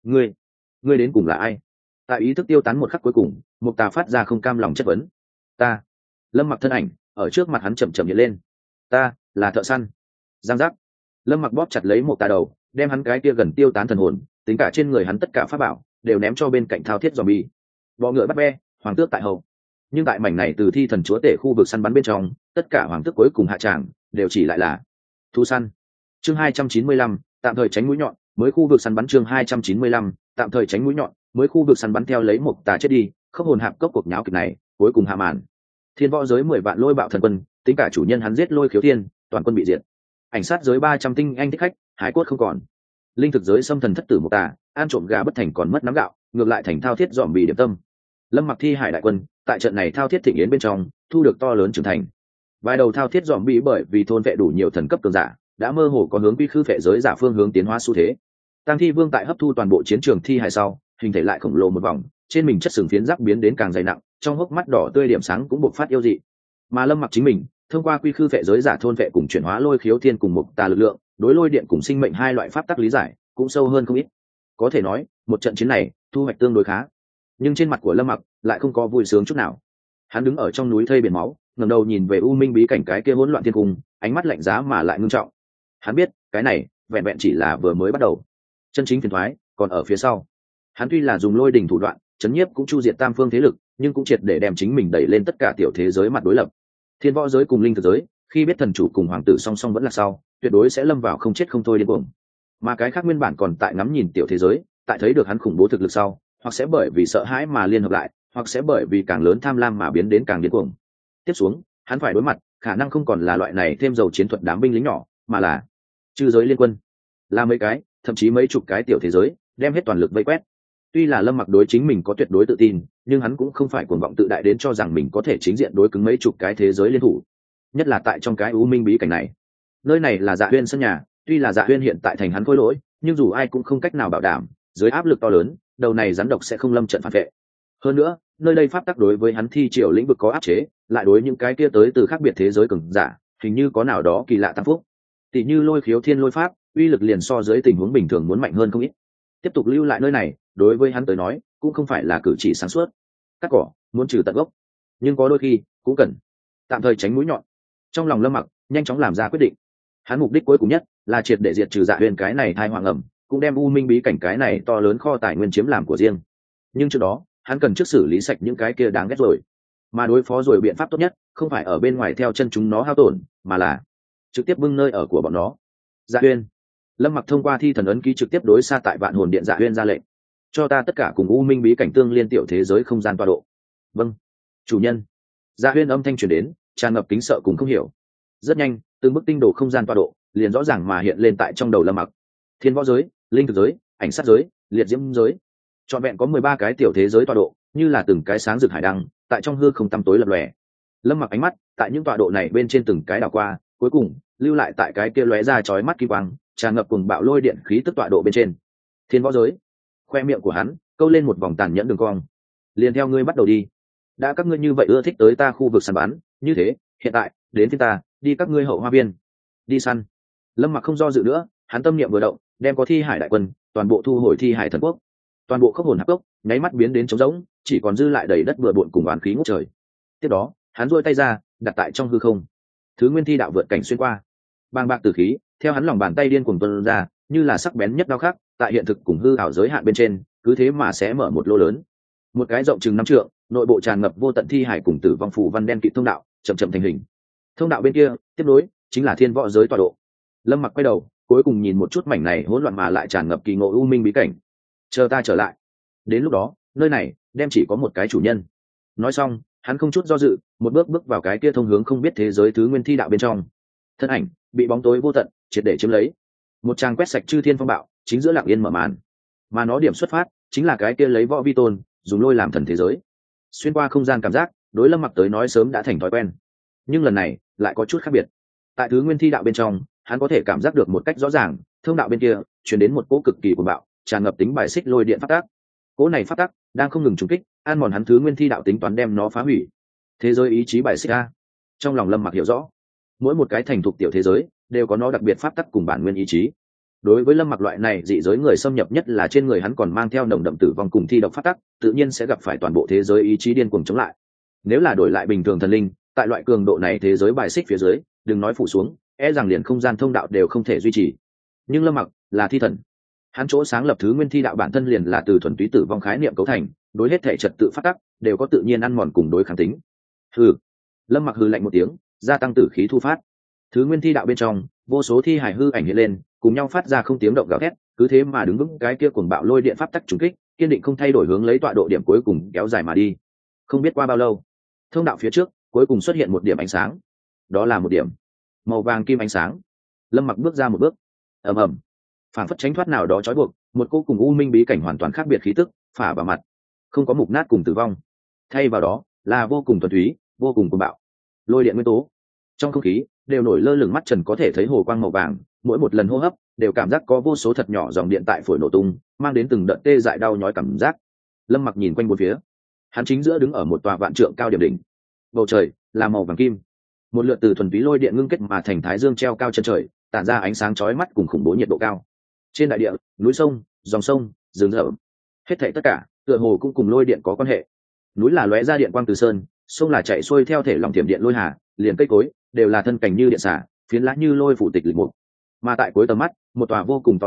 Ngươi đến cùng là ai? Tại ý thức tiêu tán một khắc cuối cùng, Mục Tà phát ra không cam lòng chất vấn. Ta. Lâm Mặc thân ảnh ở trước mặt hắn chậm chậm hiện lên. Ta là thợ săn. Giang giác. Lâm Mặc bóp chặt lấy Mục Tà đầu, đem hắn cái kia gần tiêu tán thần hồn, tính cả trên người hắn tất cả pháp bảo đều ném cho bên cạnh thao thiết zombie. Bọ ngựa bắt be, hoàng tước tại hậu. Nhưng tại mảnh này từ thi thần chúa tể khu vực săn bắn bên trong, tất cả hoàng tước cuối cùng hạ tràng đều chỉ lại là thú săn. Chương 295, tạm thời tránh mũi nhọn, mới khu vực săn bắn. Chương 295, tạm thời tránh mũi nhọn, mới khu vực săn bắn. Theo lấy Mục Tà chết đi, khốc hồn hạp cốc cuộc nháo kịch này cuối cùng hạ màn. Thiên võ giới 10 vạn lôi bạo thần quân, tính cả chủ nhân hắn giết lôi khiếu thiên, toàn quân bị diệt. Ảnh sát giới 300 tinh anh thích khách, hải cốt không còn. Linh thực giới xâm thần thất tử Mục Tà, ăn trộm gà bất thành còn mất nắm gạo, ngược lại thành thao thiết dòm bị điểm tâm. Lâm Mặc thi hải đại quân tại trận này thao thiết thịnh yến bên trong thu được to lớn trưởng thành. Vài đầu thao thiết dòm bị bởi vì thôn vệ đủ nhiều thần cấp cường giả, đã mơ hồ có hướng quy khư phệ giới giả phương hướng tiến hóa xu thế. Tăng thi vương tại hấp thu toàn bộ chiến trường thi hải sau, hình thể lại khổng lồ một vòng, trên mình chất sừng phiến giáp biến đến càng dày nặng, trong hốc mắt đỏ tươi điểm sáng cũng bộc phát yêu dị. Mà Lâm Mặc chính mình thông qua quy khư phệ giới giả thôn vệ cùng chuyển hóa lôi khiếu thiên cùng Mục Tà lực lượng, đối lôi điện cùng sinh mệnh hai loại pháp tắc lý giải cũng sâu hơn không ít. Có thể nói một trận chiến này thu hoạch tương đối khá, nhưng trên mặt của Lâm Mặc lại không có vui sướng chút nào. Hắn đứng ở trong núi thây biển máu, ngẩng đầu nhìn về U Minh bí cảnh cái kia hỗn loạn thiên cung, ánh mắt lạnh giá mà lại ngưng trọng. Hắn biết cái này vẹn vẹn chỉ là vừa mới bắt đầu. chân chính phiền thoái còn ở phía sau. Hắn tuy là dùng lôi đình thủ đoạn chấn nhiếp cũng chu diệt tam phương thế lực, nhưng cũng triệt để đem chính mình đẩy lên tất cả tiểu thế giới mặt đối lập. Thiên võ giới cùng linh thực giới khi biết thần chủ cùng hoàng tử song song vẫn là sau, tuyệt đối sẽ lâm vào không chết không thôi điên cuồng. Mà cái khác nguyên bản còn tại ngắm nhìn tiểu thế giới, tại thấy được hắn khủng bố thực lực sau, hoặc sẽ bởi vì sợ hãi mà liên hợp lại, hoặc sẽ bởi vì càng lớn tham lam mà biến đến càng điên cuồng. Tiếp xuống, hắn phải đối mặt khả năng không còn là loại này thêm dầu chiến thuật đám binh lính nhỏ, mà là chư giới liên quân, là mấy cái, thậm chí mấy chục cái tiểu thế giới, đem hết toàn lực vây quét. Tuy là Lâm Mặc đối chính mình có tuyệt đối tự tin, nhưng hắn cũng không phải cuồng vọng tự đại đến cho rằng mình có thể chính diện đối cứng mấy chục cái thế giới liên thủ. Nhất là tại trong cái u minh bí cảnh này, nơi này là Dạ Huyên sân nhà, tuy là Dạ Huyên hiện tại thành hắn khôi lỗi, nhưng dù ai cũng không cách nào bảo đảm, dưới áp lực to lớn, đầu này rắn độc sẽ không lâm trận phản vệ. Hơn nữa, nơi đây pháp tắc đối với hắn thi triều lĩnh vực có áp chế, lại đối những cái kia tới từ khác biệt thế giới cường giả, hình như có nào đó kỳ lạ tăng phúc. Tỷ như lôi khiếu thiên lôi pháp, uy lực liền so dưới tình huống bình thường muốn mạnh hơn không ít. Tiếp tục lưu lại nơi này, đối với hắn tới nói, cũng không phải là cử chỉ sáng suốt. Cắt cỏ, muốn trừ tận gốc, nhưng có đôi khi cũng cần tạm thời tránh mũi nhọn. Trong lòng Lâm Mặc nhanh chóng làm ra quyết định. Hắn mục đích cuối cùng nhất là triệt để diệt trừ Dạ Huyền cái này thai hoàng ẩm, cũng đem u minh bí cảnh cái này to lớn kho tài nguyên chiếm làm của riêng. Nhưng trước đó, hắn cần trước xử lý sạch những cái kia đáng ghét rồi. Mà đối phó rồi biện pháp tốt nhất, không phải ở bên ngoài theo chân chúng nó hao tổn, mà là trực tiếp bưng nơi ở của bọn nó. Dạ Huyền. Lâm Mặc thông qua thi thần ấn ký trực tiếp đối xa tại Vạn Hồn Điện Dạ Huyền ra lệnh, cho ta tất cả cùng u minh bí cảnh tương liên tiểu thế giới không gian tọa độ. Vâng, chủ nhân. Dạ Huyền âm thanh truyền đến, tràn ngập kính sợ cùng không hiểu. Rất nhanh, từng bức tinh đồ không gian tọa độ liền rõ ràng mà hiện lên tại trong đầu Lâm Mặc. Thiên võ giới, linh thực giới, ảnh sát giới, liệt diễm giới, trọn vẹn có 13 cái tiểu thế giới tọa độ, như là từng cái sáng rực hải đăng, tại trong hư không tăm tối lập lòe. Lâm Mặc ánh mắt tại những tọa độ này bên trên từng cái đảo qua, cuối cùng lưu lại tại cái kia lóe ra chói mắt kim quang, tràn ngập cùng bạo lôi điện khí tức tọa độ bên trên. Thiên võ giới. Khoe miệng của hắn câu lên một vòng tàn nhẫn đường cong. Liền theo ngươi bắt đầu đi. Đã các ngươi như vậy ưa thích tới ta khu vực săn bắn, như thế, hiện tại, đến phiên ta, đi các ngươi hậu hoa viên. Đi săn. Lâm Mặc không do dự nữa, hắn tâm niệm vừa động, đem có thi hải đại quân toàn bộ thu hồi thi hải thần quốc. Toàn bộ khốc hồn hắc cốc nháy mắt biến đến trống rỗng, chỉ còn dư lại đầy đất bừa bộn cùng oán khí ngút trời. Tiếp đó, hắn duỗi tay ra, đặt tại trong hư không. Thứ nguyên thi đạo vượt cảnh xuyên qua, bàng bạc tử khí theo hắn lòng bàn tay điên cuồng tuôn ra, như là sắc bén nhất đao khắc, tại hiện thực cùng hư ảo giới hạn bên trên, cứ thế mà sẽ mở một lô lớn. Một cái rộng chừng 5 trượng, nội bộ tràn ngập vô tận thi hải cùng tử vong phù văn đen kịt thông đạo, chậm chậm thành hình. Thông đạo bên kia, tiếp nối chính là thiên võ giới tọa độ. Lâm Mặc quay đầu, cuối cùng nhìn một chút mảnh này hỗn loạn mà lại tràn ngập kỳ ngộ u minh bí cảnh. Chờ ta trở lại, đến lúc đó, nơi này đem chỉ có một cái chủ nhân. Nói xong, hắn không chút do dự, một bước bước vào cái kia thông hướng không biết thế giới thứ nguyên thi đạo bên trong. Thân ảnh bị bóng tối vô tận triệt để chiếm lấy. Một trang quét sạch chư thiên phong bạo, chính giữa lặng yên mở màn. Mà nó điểm xuất phát chính là cái kia lấy võ vi tôn, dùng lôi làm thần thế giới. Xuyên qua không gian cảm giác, đối Lâm Mặc tới nói sớm đã thành thói quen. Nhưng lần này lại có chút khác biệt. Tại thứ nguyên thi đạo bên trong, hắn có thể cảm giác được một cách rõ ràng, thông đạo bên kia truyền đến một cỗ cực kỳ cuồng bạo, tràn ngập tính bài xích lôi điện phát tác. Cỗ này phát tác đang không ngừng trùng kích, ăn mòn hắn thứ nguyên thi đạo tính toán đem nó phá hủy. Thế giới ý chí bài xích a. Trong lòng Lâm Mặc hiểu rõ, mỗi một cái thành thục tiểu thế giới đều có nó đặc biệt pháp tắc cùng bản nguyên ý chí. Đối với Lâm Mặc loại này dị giới người xâm nhập, nhất là trên người hắn còn mang theo nồng đậm tử vong cùng thi độc pháp tắc, tự nhiên sẽ gặp phải toàn bộ thế giới ý chí điên cuồng chống lại. Nếu là đổi lại bình thường thần linh, tại loại cường độ này thế giới bài xích phía dưới, đừng nói phủ xuống, e rằng liền không gian thông đạo đều không thể duy trì. Nhưng Lâm Mặc là thi thần, hắn chỗ sáng lập thứ nguyên thi đạo bản thân liền là từ thuần túy tử vong khái niệm cấu thành, đối hết thể trật tự pháp tắc đều có tự nhiên ăn mòn cùng đối kháng tính. Hừ. Lâm Mặc hừ lạnh một tiếng, gia tăng tử khí thu phát. Thứ nguyên thi đạo bên trong, vô số thi hải hư ảnh hiện lên, cùng nhau phát ra không tiếng động gào thét, cứ thế mà đứng vững cái kia cuồng bạo lôi điện pháp tắc trùng kích, kiên định không thay đổi hướng lấy tọa độ điểm cuối cùng kéo dài mà đi. Không biết qua bao lâu, thông đạo phía trước cuối cùng xuất hiện một điểm ánh sáng. Đó là một điểm màu vàng kim ánh sáng. Lâm Mặc bước ra một bước, ầm ầm, phảng phất tránh thoát nào đó trói buộc, một cô cùng u minh bí cảnh hoàn toàn khác biệt khí tức phả vào mặt. Không có mục nát cùng tử vong, thay vào đó là vô cùng thuần túy, vô cùng cuồng bạo lôi điện nguyên tố. Trong không khí đều nổi lơ lửng mắt trần có thể thấy hồ quang màu vàng, mỗi một lần hô hấp đều cảm giác có vô số thật nhỏ dòng điện tại phổi nổ tung, mang đến từng đợt tê dại đau nhói cảm giác. Lâm Mặc nhìn quanh bốn phía, hắn chính giữa đứng ở một tòa vạn trượng cao điểm đỉnh. Bầu trời là màu vàng kim, một lượt từ thuần túy lôi điện ngưng kết mà thành thái dương treo cao chân trời, tản ra ánh sáng chói mắt cùng khủng bố nhiệt độ cao. Trên đại địa, núi sông, dòng sông, rừng rậm, hết thảy tất cả tựa hồ cũng cùng lôi điện có quan hệ. Núi là lóe ra điện quang từ sơn, sông là chạy xuôi theo thể lòng thiểm điện lôi hà, liền cây cối đều là thân cảnh như điện xả, phiến lá như lôi phủ tịch lịch mục. Mà tại cuối tầm mắt, một tòa vô cùng to lớn,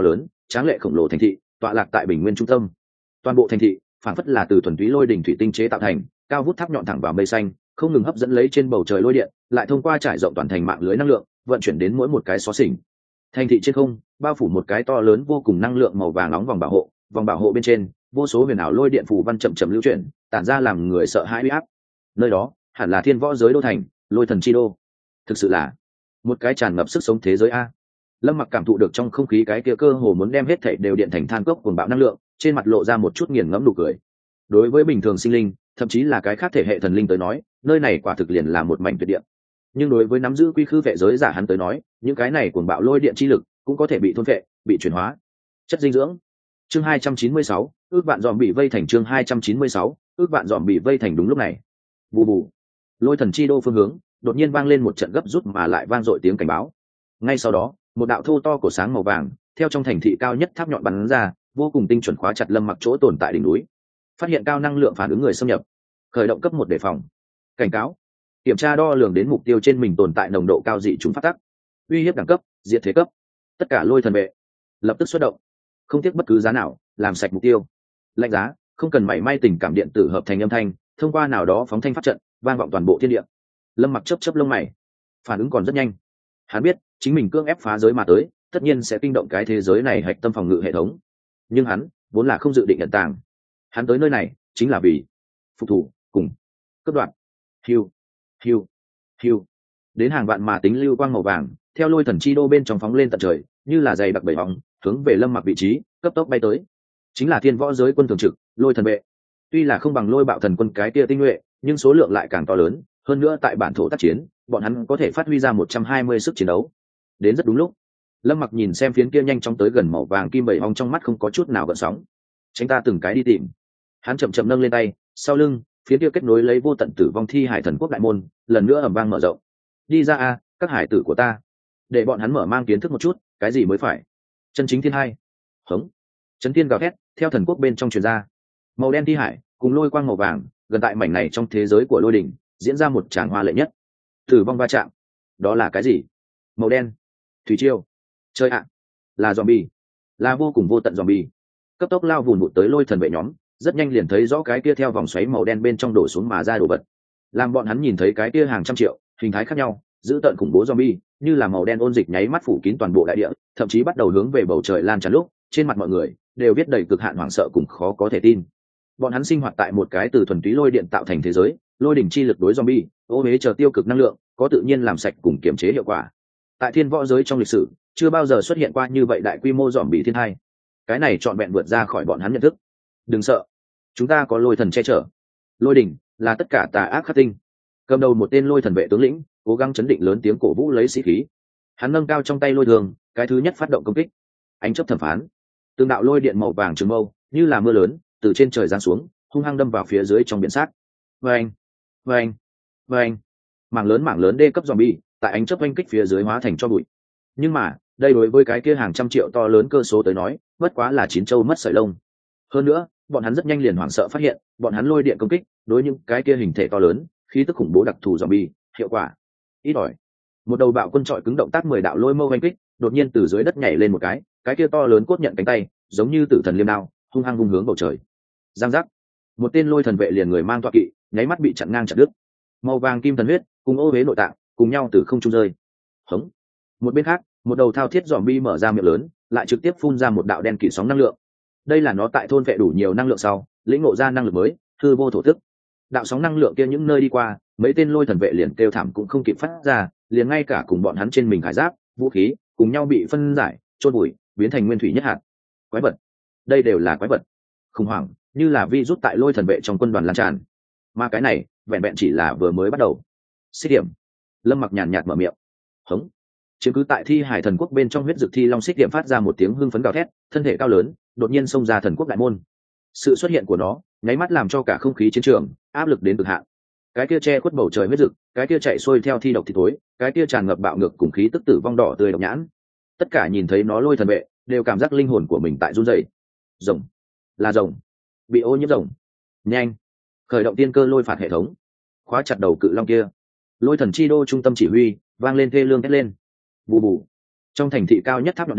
tráng lệ khổng lồ thành thị tọa lạc tại bình nguyên trung tâm. Toàn bộ thành thị phản phất là từ thuần túy lôi đỉnh thủy tinh chế tạo thành, cao vút tháp nhọn thẳng vào mây xanh, không ngừng hấp dẫn lấy trên bầu trời lôi điện, lại thông qua trải rộng toàn thành mạng lưới năng lượng, vận chuyển đến mỗi một cái xó xỉnh. Thành thị trên không bao phủ một cái to lớn vô cùng năng lượng màu vàng nóng vòng bảo hộ bên trên vô số huyền ảo lôi điện phù văn chậm chậm lưu chuyển, tản ra làm người sợ hãi uy áp. Nơi đó hẳn là thiên võ giới đô thành, lôi thần chi đô. Thực sự là một cái tràn ngập sức sống thế giới a. Lâm Mặc cảm thụ được trong không khí cái kia cơ hồ muốn đem hết thảy đều điện thành than cốc cuồng bạo năng lượng, trên mặt lộ ra một chút nghiền ngẫm nụ cười. Đối với bình thường sinh linh, thậm chí là cái khác thể hệ thần linh tới nói, nơi này quả thực liền là một mảnh tuyệt địa. Nhưng đối với nắm giữ quy khư vệ giới giả hắn tới nói, những cái này cuồng bạo lôi điện chi lực cũng có thể bị thôn phệ, bị chuyển hóa. Chất dinh dưỡng. Chương 296, ước vạn dòm bị vây thành chương 296, ước vạn dòm bị vây thành đúng lúc này. Bù bù. Lôi thần chi đô phương hướng, đột nhiên vang lên một trận gấp rút mà lại vang dội tiếng cảnh báo. Ngay sau đó, một đạo thô to của sáng màu vàng, theo trong thành thị cao nhất tháp nhọn bắn ra, vô cùng tinh chuẩn khóa chặt Lâm Mặc chỗ tồn tại đỉnh núi. Phát hiện cao năng lượng phản ứng người xâm nhập. Khởi động cấp 1 đề phòng. Cảnh cáo. Kiểm tra đo lường đến mục tiêu trên mình tồn tại nồng độ cao dị chúng phát tắc. Uy hiếp đẳng cấp, diệt thế cấp. Tất cả lôi thần vệ lập tức xuất động, không tiếc bất cứ giá nào làm sạch mục tiêu. Lạnh giá, không cần mảy may tình cảm điện tử hợp thành âm thanh, thông qua nào đó phóng thanh pháp trận, vang vọng toàn bộ thiên địa. Lâm Mặc chớp chớp lông mày, phản ứng còn rất nhanh. Hắn biết chính mình cưỡng ép phá giới mà tới, tất nhiên sẽ kinh động cái thế giới này hạch tâm phòng ngự hệ thống. Nhưng hắn vốn là không dự định nhận tàng. Hắn tới nơi này chính là vì phục thủ cùng cướp đoạt. Hiu, hiu, hiu. Đến hàng vạn mà tính lưu quang màu vàng, theo lôi thần chi đô bên trong phóng lên tận trời, như là dày đặc bảy bóng, hướng về Lâm Mặc vị trí cấp tốc bay tới. Chính là thiên võ giới quân thường trực, lôi thần vệ. Tuy là không bằng lôi bạo thần quân cái kia tinh nhuệ, nhưng số lượng lại càng to lớn, hơn nữa tại bản thổ tác chiến, bọn hắn có thể phát huy ra 120 sức chiến đấu. Đến rất đúng lúc. Lâm Mặc nhìn xem phiến kia nhanh chóng tới gần màu vàng kim bảy ong, trong mắt không có chút nào gợn sóng. Tránh ta từng cái đi tìm. Hắn chậm chậm nâng lên tay, sau lưng, phiến kia kết nối lấy vô tận tử vong thi hải thần quốc đại môn, lần nữa ầm vang mở rộng. Đi ra a, các hải tử của ta. Để bọn hắn mở mang kiến thức một chút, cái gì mới phải chân chính thiên hai. Hống. Chấn thiên gào thét theo thần quốc bên trong truyền ra. Màu đen thi hải cùng lôi quang màu vàng, gần tại mảnh này trong thế giới của lôi đỉnh, diễn ra một tràng hoa lệ nhất. Tử vong va chạm. Đó là cái gì? Màu đen. Thủy triều. Chơi ạ. Là zombie. Là vô cùng vô tận zombie. Cấp tốc lao vùn vụt tới lôi thần vệ nhóm, rất nhanh liền thấy rõ cái kia theo vòng xoáy màu đen bên trong đổ xuống mà ra đồ vật. Làm bọn hắn nhìn thấy cái kia hàng trăm triệu hình thái khác nhau, giữ tận khủng bố zombie, như là màu đen ôn dịch nháy mắt phủ kín toàn bộ đại địa, thậm chí bắt đầu hướng về bầu trời lan tràn lúc, trên mặt mọi người đều viết đầy cực hạn hoảng sợ cùng khó có thể tin. Bọn hắn sinh hoạt tại một cái từ thuần túy lôi điện tạo thành thế giới, lôi đỉnh chi lực đối zombie, ô huế chờ tiêu cực năng lượng, có tự nhiên làm sạch cùng kiểm chế hiệu quả. Tại thiên võ giới trong lịch sử, chưa bao giờ xuất hiện qua như vậy đại quy mô zombie thiên hai. Cái này trọn vẹn vượt ra khỏi bọn hắn nhận thức. Đừng sợ, chúng ta có lôi thần che chở. Lôi đỉnh là tất cả tà ác khắc tinh. Cầm đầu một tên lôi thần vệ tướng lĩnh, cố gắng chấn định lớn tiếng cổ vũ lấy sĩ khí. Hắn nâng cao trong tay lôi thường, cái thứ nhất phát động công kích. Ánh chớp thẩm phán, tương đạo lôi điện màu vàng trường mâu, như là mưa lớn, từ trên trời giáng xuống, hung hăng đâm vào phía dưới trong biển sát. Vâng, vâng, vâng. Mảng lớn đê cấp zombie, tại ánh chớp oanh kích phía dưới hóa thành cho bụi. Nhưng mà, đây đối với cái kia hàng trăm triệu to lớn cơ số tới nói, bất quá là chín châu mất sợi lông. Hơn nữa, bọn hắn rất nhanh liền hoảng sợ phát hiện, bọn hắn lôi điện công kích, đối những cái kia hình thể to lớn, khí tức khủng bố đặc thù zombie, hiệu quả ít ỏi. Một đầu bạo quân trọi cứng động tác 10 đạo lôi mâu oanh kích, đột nhiên từ dưới đất nhảy lên một cái kia to lớn cốt nhận cánh tay, giống như tử thần liêm đao, hung hăng vung hướng bầu trời. Giang giác, một tên lôi thần vệ liền người mang tọa kỵ, nháy mắt bị chặn ngang chặt đứt. Màu vàng kim thần huyết cùng ô huế nội tạng cùng nhau từ không trung rơi. Hống. Một bên khác, một đầu thao thiết zombie mở ra miệng lớn, lại trực tiếp phun ra một đạo đen kịt sóng năng lượng. Đây là nó tại thôn vệ đủ nhiều năng lượng sau, lĩnh ngộ ra năng lực mới, hư vô thổ tức. Đạo sóng năng lượng kia những nơi đi qua, mấy tên lôi thần vệ liền kêu thảm cũng không kịp phát ra, liền ngay cả cùng bọn hắn trên mình khải giáp, vũ khí, cùng nhau bị phân giải, chôn bụi, biến thành nguyên thủy nhất hạt. Quái vật. Đây đều là quái vật. Khủng hoảng, như là virus tại lôi thần vệ trong quân đoàn lan tràn. Mà cái này, vẹn vẹn chỉ là vừa mới bắt đầu. Xích điểm. Lâm Mặc nhàn nhạt mở miệng. Hống. Chứng cứ tại thi hải thần quốc bên trong huyết dược thi long xích điểm phát ra một tiếng hưng phấn gào thét, thân thể cao lớn, đột nhiên xông ra thần quốc đại môn. Sự xuất hiện của nó, nháy mắt làm cho cả không khí chiến trường áp lực đến cực hạn. Cái kia che khuất bầu trời huyết dược, cái kia chạy xuôi theo thi độc thì thối, cái kia tràn ngập bạo ngược cùng khí tức tử vong đỏ tươi độc nhãn. Tất cả nhìn thấy nó lôi thần vệ, đều cảm giác linh hồn của mình tại run rẩy. Rồng, là rồng, bị ô nhiễm rồng. Nhanh, khởi động tiên cơ lôi phạt hệ thống, khóa chặt đầu cự long kia. Lôi thần chi đô trung tâm chỉ huy vang lên thê lương thét lên. Bù bù. Trong thành thị cao nhất tháp nhọn đỉnh,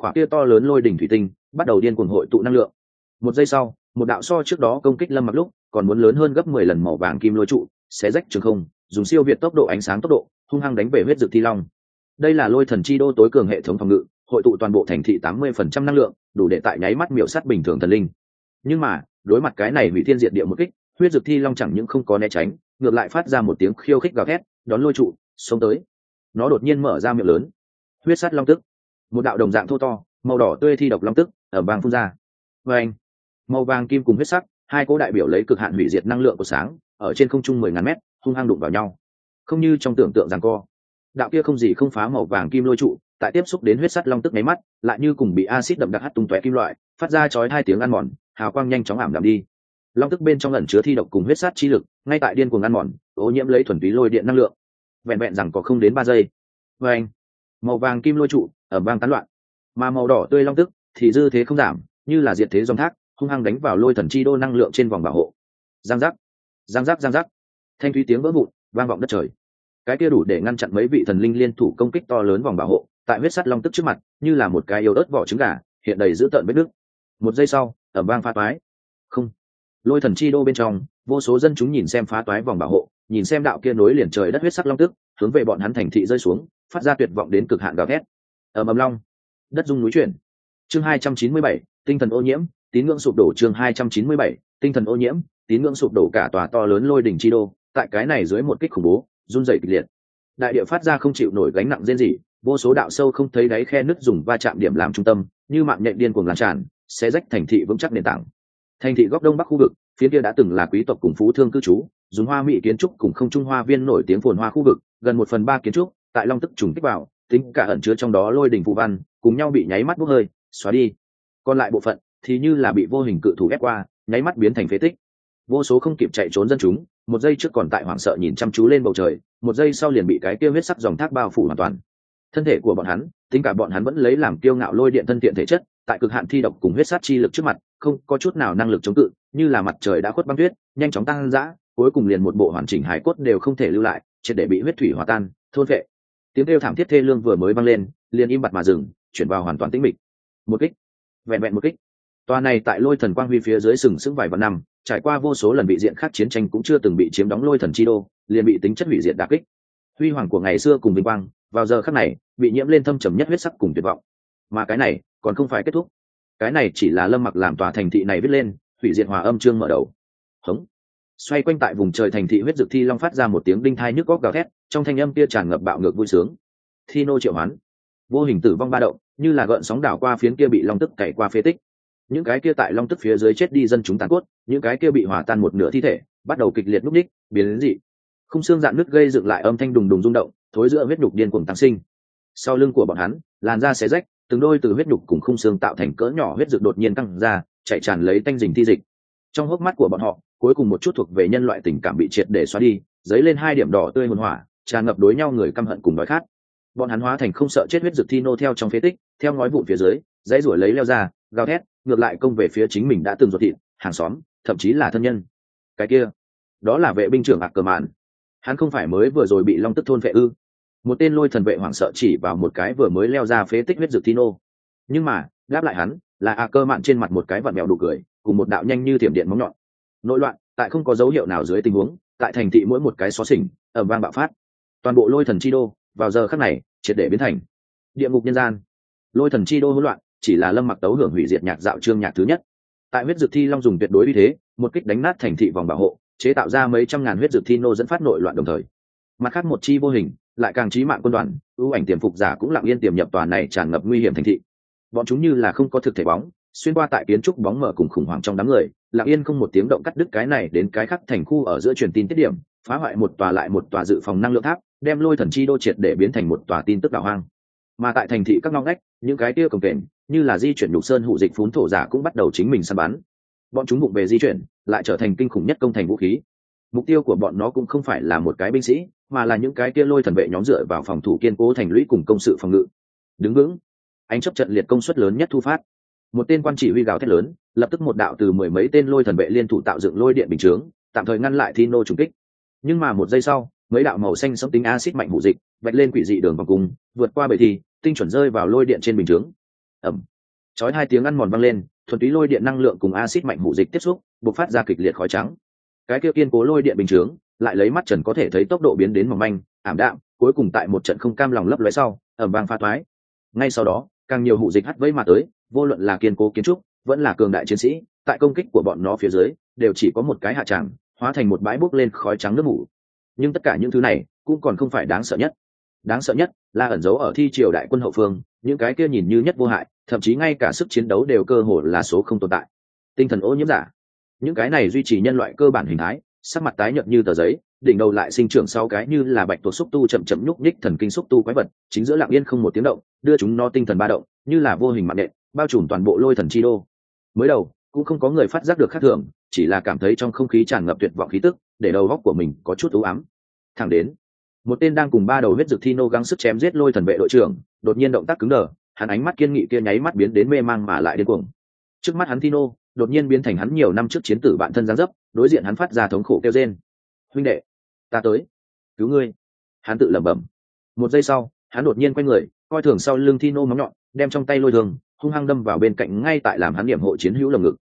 khỏa kia to lớn lôi đỉnh thủy tinh bắt đầu điên cuồng hội tụ năng lượng. Một giây sau, một đạo so trước đó công kích Lâm Mặc lúc còn muốn lớn hơn gấp 10 lần màu vàng kim lôi trụ xé rách trường không, dùng siêu việt tốc độ ánh sáng tốc độ hung hăng đánh về huyết dực thi long. Đây là lôi thần chi đô tối cường hệ thống phòng ngự, hội tụ toàn bộ thành thị 80% năng lượng, đủ để tại nháy mắt miểu sát bình thường thần linh. Nhưng mà đối mặt cái này hủy thiên diệt địa một kích, huyết dực thi long chẳng những không có né tránh, ngược lại phát ra một tiếng khiêu khích gào thét, đón lôi trụ xông tới. Nó đột nhiên mở ra miệng lớn, huyết sát long tức, một đạo đồng dạng thô to màu đỏ tươi thi độc long tức ở bang phun ra. Và anh, màu vàng kim cùng huyết sắc, hai cố đại biểu lấy cực hạn hủy diệt năng lượng của sáng, ở trên không trung 10.000 mét hung hăng đụng vào nhau, không như trong tưởng tượng giằng co. Đạo kia không gì không phá màu vàng kim lôi trụ tại tiếp xúc đến huyết sắt long tức nháy mắt lại như cùng bị axit đậm đặc hắt tung tóe kim loại, phát ra chói hai tiếng ăn mòn, hào quang nhanh chóng ảm đạm đi. Long tức bên trong ẩn chứa thi độc cùng huyết sát chi lực, ngay tại điên cuồng ăn mòn, ô nhiễm lấy thuần túy lôi điện năng lượng. Vẹn vẹn rằng có không đến 3 giây, và anh, màu vàng kim lôi trụ ở bang tán loạn, mà màu đỏ tươi long tức thì dư thế không giảm, như là diệt thế dòng thác, hung hăng đánh vào lôi thần chi đô năng lượng trên vòng bảo hộ. Giang giác, giang giác, giang giác, thanh thúy tiếng vỡ vụn vang vọng đất trời. Cái kia đủ để ngăn chặn mấy vị thần linh liên thủ công kích to lớn vòng bảo hộ, tại huyết sắt long tức trước mặt, như là một cái yếu ớt vỏ trứng gà, hiện đầy dữ tợn vết nứt. Một giây sau, ở bang phá toái. Không, lôi thần chi đô bên trong, vô số dân chúng nhìn xem phá toái vòng bảo hộ, nhìn xem đạo kia nối liền trời đất huyết sắc long tức, hướng về bọn hắn thành thị rơi xuống, phát ra tuyệt vọng đến cực hạn gào thét. Ầm ầm long, đất rung núi chuyển. Chương 297, tinh thần ô nhiễm, tín ngưỡng sụp đổ. Chương 297, tinh thần ô nhiễm, tín ngưỡng sụp đổ. Cả tòa to lớn lôi đỉnh chi đô, tại cái này dưới một kích khủng bố, run rẩy kịch liệt. Đại địa phát ra không chịu nổi gánh nặng rên rỉ, vô số đạo sâu không thấy đáy khe nứt dùng va chạm điểm làm trung tâm, như mạng nhện điên cuồng lan tràn, xé rách thành thị vững chắc nền tảng. Thành thị góc đông bắc khu vực, phía kia đã từng là quý tộc cùng phú thương cư trú, dùng hoa mỹ kiến trúc cùng không trung hoa viên nổi tiếng phồn hoa khu vực, gần 1/3 kiến trúc tại long tức trùng kích vào, tính cả ẩn chứa trong đó lôi đỉnh phù văn, cùng nhau bị nháy mắt bốc hơi, xóa đi. Còn lại bộ phận thì như là bị vô hình cự thủ ép qua, nháy mắt biến thành phế tích. Vô số không kịp chạy trốn dân chúng, một giây trước còn tại hoảng sợ nhìn chăm chú lên bầu trời, một giây sau liền bị cái kia huyết sắc dòng thác bao phủ hoàn toàn. Thân thể của bọn hắn, tính cả bọn hắn vẫn lấy làm kiêu ngạo lôi điện thân thiện thể chất, tại cực hạn thi độc cùng huyết sát chi lực trước mặt, không có chút nào năng lực chống cự, như là mặt trời đã khuất băng tuyết, nhanh chóng tăng dã, cuối cùng liền một bộ hoàn chỉnh hài cốt đều không thể lưu lại, triệt để bị huyết thủy hòa tan, thôn phệ. Tiếng kêu thảm thiết thê lương vừa mới vang lên, liền im bặt mà dừng, chuyển vào hoàn toàn tĩnh mịch. Một kích, vẹn vẹn một kích. Tòa này tại lôi thần quang huy phía dưới sừng sững vài vạn năm, trải qua vô số lần bị diện khác chiến tranh cũng chưa từng bị chiếm đóng lôi thần chi đô, liền bị tính chất hủy diệt đả kích. Huy hoàng của ngày xưa cùng vinh quang, vào giờ khắc này bị nhiễm lên thâm trầm nhất huyết sắc cùng tuyệt vọng. Mà cái này còn không phải kết thúc, cái này chỉ là Lâm Mặc làm tòa thành thị này viết lên hủy diệt hòa âm chương mở đầu. Hống. Xoay quanh tại vùng trời thành thị huyết dực thi long phát ra một tiếng đinh thai nhức góc gào thét, trong thanh âm kia tràn ngập bạo ngược vui sướng. Thi nô triệu hoán, vô hình tử vong ba động, như là gợn sóng đảo qua phiến kia bị long tức cày qua phế tích. Những cái kia tại long tức phía dưới chết đi dân chúng tàn cốt, những cái kia bị hòa tan một nửa thi thể, bắt đầu kịch liệt núp ních, biến đến dị. Khung xương dạn nứt gây dựng lại âm thanh đùng đùng rung động, thối giữa huyết nhục điên cuồng tăng sinh. Sau lưng của bọn hắn, làn da xé rách, từng đôi từ huyết nhục cùng khung xương tạo thành cỡ nhỏ huyết dược đột nhiên căng ra, chạy tràn lấy tanh dình thi dịch. Trong hốc mắt của bọn họ, cuối cùng một chút thuộc về nhân loại tình cảm bị triệt để xóa đi, dấy lên hai điểm đỏ tươi hồn hỏa, tràn ngập đối nhau người căm hận cùng đói khát. Bọn hắn hóa thành không sợ chết huyết dược thi nô theo trong phế tích, theo ngói vụn phía dưới, dãy rủa lấy leo ra, gào thét, ngược lại công về phía chính mình đã từng ruột thịt, hàng xóm, thậm chí là thân nhân. Cái kia, đó là vệ binh trưởng Ạc Cờ Mạn. Hắn không phải mới vừa rồi bị long tức thôn vệ ư? Một tên lôi thần vệ hoảng sợ chỉ vào một cái vừa mới leo ra phế tích huyết dược thi nô. Nhưng mà đáp lại hắn là Ạc Cờ Mạn trên mặt một cái vặn mèo đủ cười, cùng một đạo nhanh như thiểm điện móng nhọn. Nội loạn tại không có dấu hiệu nào dưới tình huống, tại thành thị mỗi một cái xó xỉnh ầm vang bạo phát. Toàn bộ lôi thần chi đô vào giờ khắc này triệt để biến thành địa ngục nhân gian. Lôi thần chi đô hỗn loạn, chỉ là Lâm Mặc tấu hưởng hủy diệt nhạc dạo chương nhạc thứ nhất. Tại huyết dược thi long dùng tuyệt đối uy thế, một kích đánh nát thành thị vòng bảo hộ, chế tạo ra mấy trăm ngàn huyết dược thi nô dẫn phát nội loạn đồng thời. Mặt khác một chi vô hình, lại càng chí mạng quân đoàn, ưu ảnh tiềm phục giả cũng lặng yên tiềm nhập tòa này tràn ngập nguy hiểm thành thị. Bọn chúng như là không có thực thể bóng, xuyên qua tại kiến trúc bóng mờ cùng khủng hoảng trong đám người, lặng yên không một tiếng động cắt đứt cái này đến cái khác thành khu ở giữa truyền tin tiết điểm, phá hoại một tòa lại một tòa dự phòng năng lượng tháp, đem lôi thần chi đô triệt để biến thành một tòa tin tức đảo hoang. Mà tại thành thị các ngóc ngách, những cái kia cồng kềnh như là di chuyển nhục sơn hụ dịch phún thổ giả cũng bắt đầu chính mình săn bắn. Bọn chúng bụng về di chuyển, lại trở thành kinh khủng nhất công thành vũ khí. Mục tiêu của bọn nó cũng không phải là một cái binh sĩ, mà là những cái kia lôi thần vệ nhóm dựa vào phòng thủ kiên cố thành lũy cùng công sự phòng ngự. Đứng vững, ánh chấp trận liệt công suất lớn nhất thu phát. Một tên quan chỉ huy gào thét lớn, lập tức một đạo từ mười mấy tên lôi thần vệ liên thủ tạo dựng lôi điện bình chướng, tạm thời ngăn lại thi nô trùng kích. Nhưng mà một giây sau, mấy đạo màu xanh sẫm tính axit mạnh hủ dịch vạch lên quỷ dị đường vòng cung, vượt qua bầy thi, tinh chuẩn rơi vào lôi điện trên bình chướng. ẩm, chói hai tiếng ăn mòn vang lên, thuần túy lôi điện năng lượng cùng axit mạnh hủ dịch tiếp xúc, bộc phát ra kịch liệt khói trắng. Cái kia kiên cố lôi điện bình chướng lại lấy mắt trần có thể thấy tốc độ biến đến mỏng manh, ảm đạm, cuối cùng tại một trận không cam lòng lấp lóe sau, ầm vang phá toái. Ngay sau đó, càng nhiều hủ dịch hắt vây mà tới, vô luận là kiên cố kiến trúc, vẫn là cường đại chiến sĩ, tại công kích của bọn nó phía dưới, đều chỉ có một cái hạ tràng, hóa thành một bãi bốc lên khói trắng nước mù. Nhưng tất cả những thứ này cũng còn không phải đáng sợ nhất. Đáng sợ nhất là ẩn giấu ở thi triều đại quân hậu phương, những cái kia nhìn như nhất vô hại, thậm chí ngay cả sức chiến đấu đều cơ hồ là số không tồn tại. Tinh thần ô nhiễm giả. Những cái này duy trì nhân loại cơ bản hình thái, sắc mặt tái nhợt như tờ giấy, đỉnh đầu lại sinh trưởng sau cái như là bạch tuộc xúc tu chậm chậm nhúc nhích thần kinh xúc tu quái vật, chính giữa lặng yên không một tiếng động, đưa chúng nó tinh thần ba động, như là vô hình mạng nện, bao trùm toàn bộ lôi thần chi đô. Mới đầu cũng không có người phát giác được khác thường, chỉ là cảm thấy trong không khí tràn ngập tuyệt vọng khí tức, để đầu óc của mình có chút u ám. Thẳng đến một tên đang cùng ba đầu huyết dược Thino gắng sức chém giết lôi thần vệ đội trưởng, đột nhiên động tác cứng đờ, hắn ánh mắt kiên nghị kia nháy mắt biến đến mê mang mà lại điên cuồng. Trước mắt hắn Thino đột nhiên biến thành hắn nhiều năm trước chiến tử bạn thân dáng dấp, đối diện hắn phát ra thống khổ kêu rên. "Huynh đệ, ta tới, cứu ngươi." Hắn tự lẩm bẩm. Một giây sau, hắn đột nhiên quay người, coi thường sau lưng Thino móng nhọn, đem trong tay lôi thường hung hăng đâm vào bên cạnh ngay tại làm hắn điểm hộ chiến hữu lồng ngực.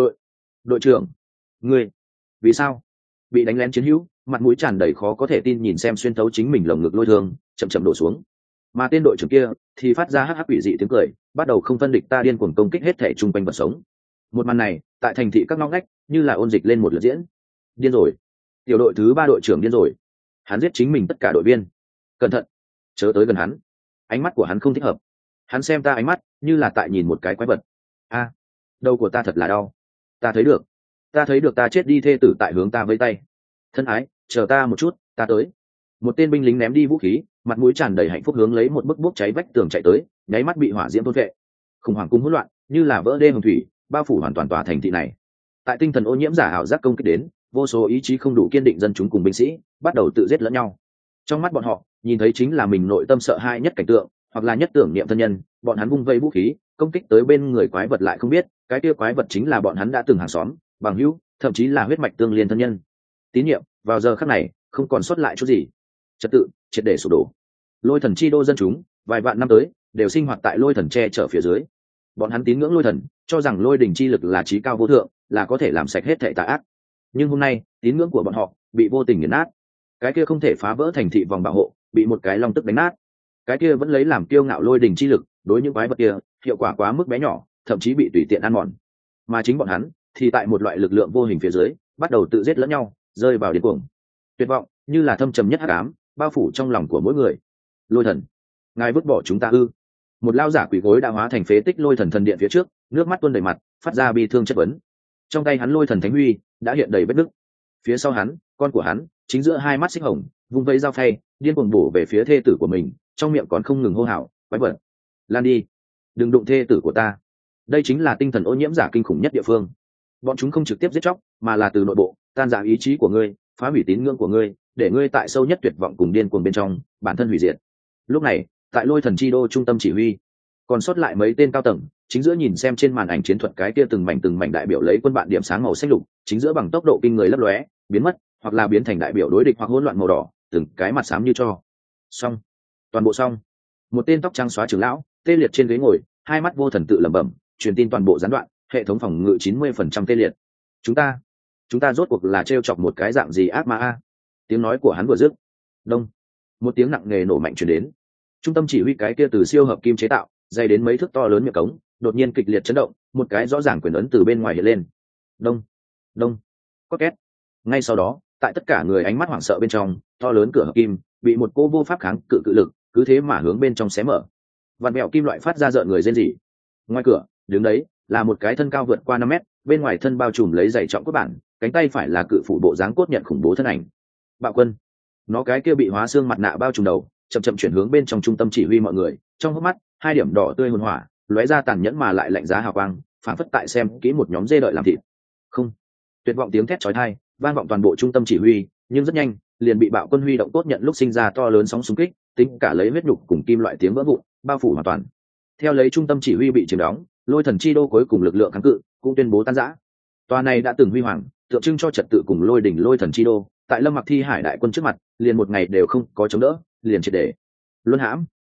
Đội trưởng, ngươi, vì sao?" Bị đánh lén chiến hữu, mặt mũi tràn đầy khó có thể tin nhìn xem xuyên thấu chính mình lồng ngực lôi thương, chậm chậm đổ xuống. Mà tên đội trưởng kia thì phát ra hắc hắc quỷ dị tiếng cười, bắt đầu không phân địch ta điên cuồng công kích hết thể chung quanh vật sống. Một màn này, tại thành thị các ngóc ngách, như là ôn dịch lên một lượt diễn. Điên rồi, tiểu đội thứ 3 đội trưởng điên rồi. Hắn giết chính mình tất cả đội viên. Cẩn thận, chớ tới gần hắn. Ánh mắt của hắn không thích hợp. Hắn xem ta ánh mắt, như là tại nhìn một cái quái vật. A, đầu của ta thật là đau. Ta thấy được ta chết đi thê tử tại hướng ta vẫy tay. Thân ái, chờ ta một chút, ta tới. Một tên binh lính ném đi vũ khí, mặt mũi tràn đầy hạnh phúc hướng lấy một bức bốc cháy vách tường chạy tới, nháy mắt bị hỏa diễm thôn vệ. Khủng hoảng cùng hỗn loạn, như là vỡ đê hồng thủy, bao phủ hoàn toàn tòa thành thị này. Tại tinh thần ô nhiễm giả ảo giác công kích đến, vô số ý chí không đủ kiên định dân chúng cùng binh sĩ bắt đầu tự giết lẫn nhau. Trong mắt bọn họ, nhìn thấy chính là mình nội tâm sợ hãi nhất cảnh tượng, hoặc là nhất tưởng niệm thân nhân, bọn hắn vung vây vũ khí, công kích tới bên người quái vật lại không biết, cái kia quái vật chính là bọn hắn đã từng hàng xóm, bằng hữu, thậm chí là huyết mạch tương liên thân nhân. Tín nhiệm vào giờ khắc này không còn sót lại chút gì, trật tự triệt để sụp đổ. Lôi thần chi đô dân chúng vài vạn năm tới đều sinh hoạt tại lôi thần che chở phía dưới. Bọn hắn tín ngưỡng lôi thần, cho rằng lôi đỉnh chi lực là trí cao vô thượng, là có thể làm sạch hết thảy tà ác. Nhưng hôm nay tín ngưỡng của bọn họ bị vô tình nghiền nát. Cái kia không thể phá vỡ thành thị vòng bảo hộ bị một cái long tức đánh nát. Cái kia vẫn lấy làm kiêu ngạo lôi đỉnh chi lực, đối những quái vật kia hiệu quả quá mức bé nhỏ, thậm chí bị tùy tiện ăn mòn. Mà chính bọn hắn thì tại một loại lực lượng vô hình phía dưới bắt đầu tự giết lẫn nhau, rơi vào điên cuồng. Tuyệt vọng như là thâm trầm nhất hắc ám bao phủ trong lòng của mỗi người. Lôi thần, ngài vứt bỏ chúng ta ư? Một lao giả quỳ gối đã hóa thành phế tích lôi thần thần điện phía trước, nước mắt tuôn đầy mặt, phát ra bi thương chất vấn. Trong tay hắn lôi thần thánh huy đã hiện đầy vết nứt. Phía sau hắn, con của hắn chính giữa hai mắt xích hồng, vung vẫy dao phay, điên cuồng bổ về phía thê tử của mình, trong miệng còn không ngừng hô hào, quái vật, lan đi, đừng đụng thê tử của ta. Đây chính là tinh thần ô nhiễm giả kinh khủng nhất địa phương. Bọn chúng không trực tiếp giết chóc, mà là từ nội bộ tan rã ý chí của ngươi, phá hủy tín ngưỡng của ngươi, để ngươi tại sâu nhất tuyệt vọng cùng điên cuồng bên trong bản thân hủy diệt. Lúc này, tại lôi thần chi đô trung tâm chỉ huy, còn sót lại mấy tên cao tầng chính giữa nhìn xem trên màn ảnh chiến thuật cái kia từng mảnh đại biểu lấy quân bạn điểm sáng màu xanh lục, chính giữa bằng tốc độ kinh người lấp lóe biến mất, hoặc là biến thành đại biểu đối địch hoặc hỗn loạn màu đỏ, từng cái mặt xám như cho. Xong, toàn bộ xong. Một tên tóc trắng xóa trưởng lão tê liệt trên ghế ngồi, hai mắt vô thần tự lẩm bẩm, truyền tin toàn bộ gián đoạn, hệ thống phòng ngự 90% tê liệt. Chúng ta rốt cuộc là trêu chọc một cái dạng gì ác ma a? Tiếng nói của hắn vừa dứt, đông, một tiếng nặng nề nổ mạnh truyền đến. Trung tâm chỉ huy cái kia từ siêu hợp kim chế tạo, dày đến mấy thước to lớn miệng cống, đột nhiên kịch liệt chấn động, một cái rõ ràng quyền ấn từ bên ngoài hiện lên. Đông, đông, có két. Ngay sau đó, tại tất cả người ánh mắt hoảng sợ bên trong, to lớn cửa hợp kim bị một cô vô pháp kháng cự lực cứ thế mà hướng bên trong xé mở. Vạn mẹo kim loại phát ra rợn người rên rỉ. Ngoài cửa, đứng đấy là một cái thân cao vượt qua 5 mét, bên ngoài thân bao trùm lấy giày trọng cốt bản, cánh tay phải là cự phủ bộ dáng cốt nhận khủng bố thân ảnh. Bạo Quân. Nó cái kia bị hóa xương mặt nạ bao trùm đầu, chậm chậm chuyển hướng bên trong trung tâm chỉ huy mọi người, trong hốc mắt hai điểm đỏ tươi hồn hỏa lóe ra tàn nhẫn mà lại lạnh giá hào quang, phản phất tại xem kỹ một nhóm dê đợi làm thịt. Không. Tuyệt vọng tiếng thét chói tai vang vọng toàn bộ trung tâm chỉ huy, nhưng rất nhanh liền bị Bạo Quân huy động cốt nhận lúc sinh ra to lớn sóng xung kích, tính cả lấy huyết nhục cùng kim loại tiếng vỡ vụn bao phủ hoàn toàn. Theo lấy trung tâm chỉ huy bị chiếm đóng, lôi thần chi đô cuối cùng lực lượng kháng cự cũng tuyên bố tan rã. Tòa này đã từng huy hoàng, tượng trưng cho trật tự cùng lôi đỉnh lôi thần chi đô, tại Lâm Mặc Thi Hải đại quân trước mặt, liền một ngày đều không có chống đỡ, liền triệt để luân hãm.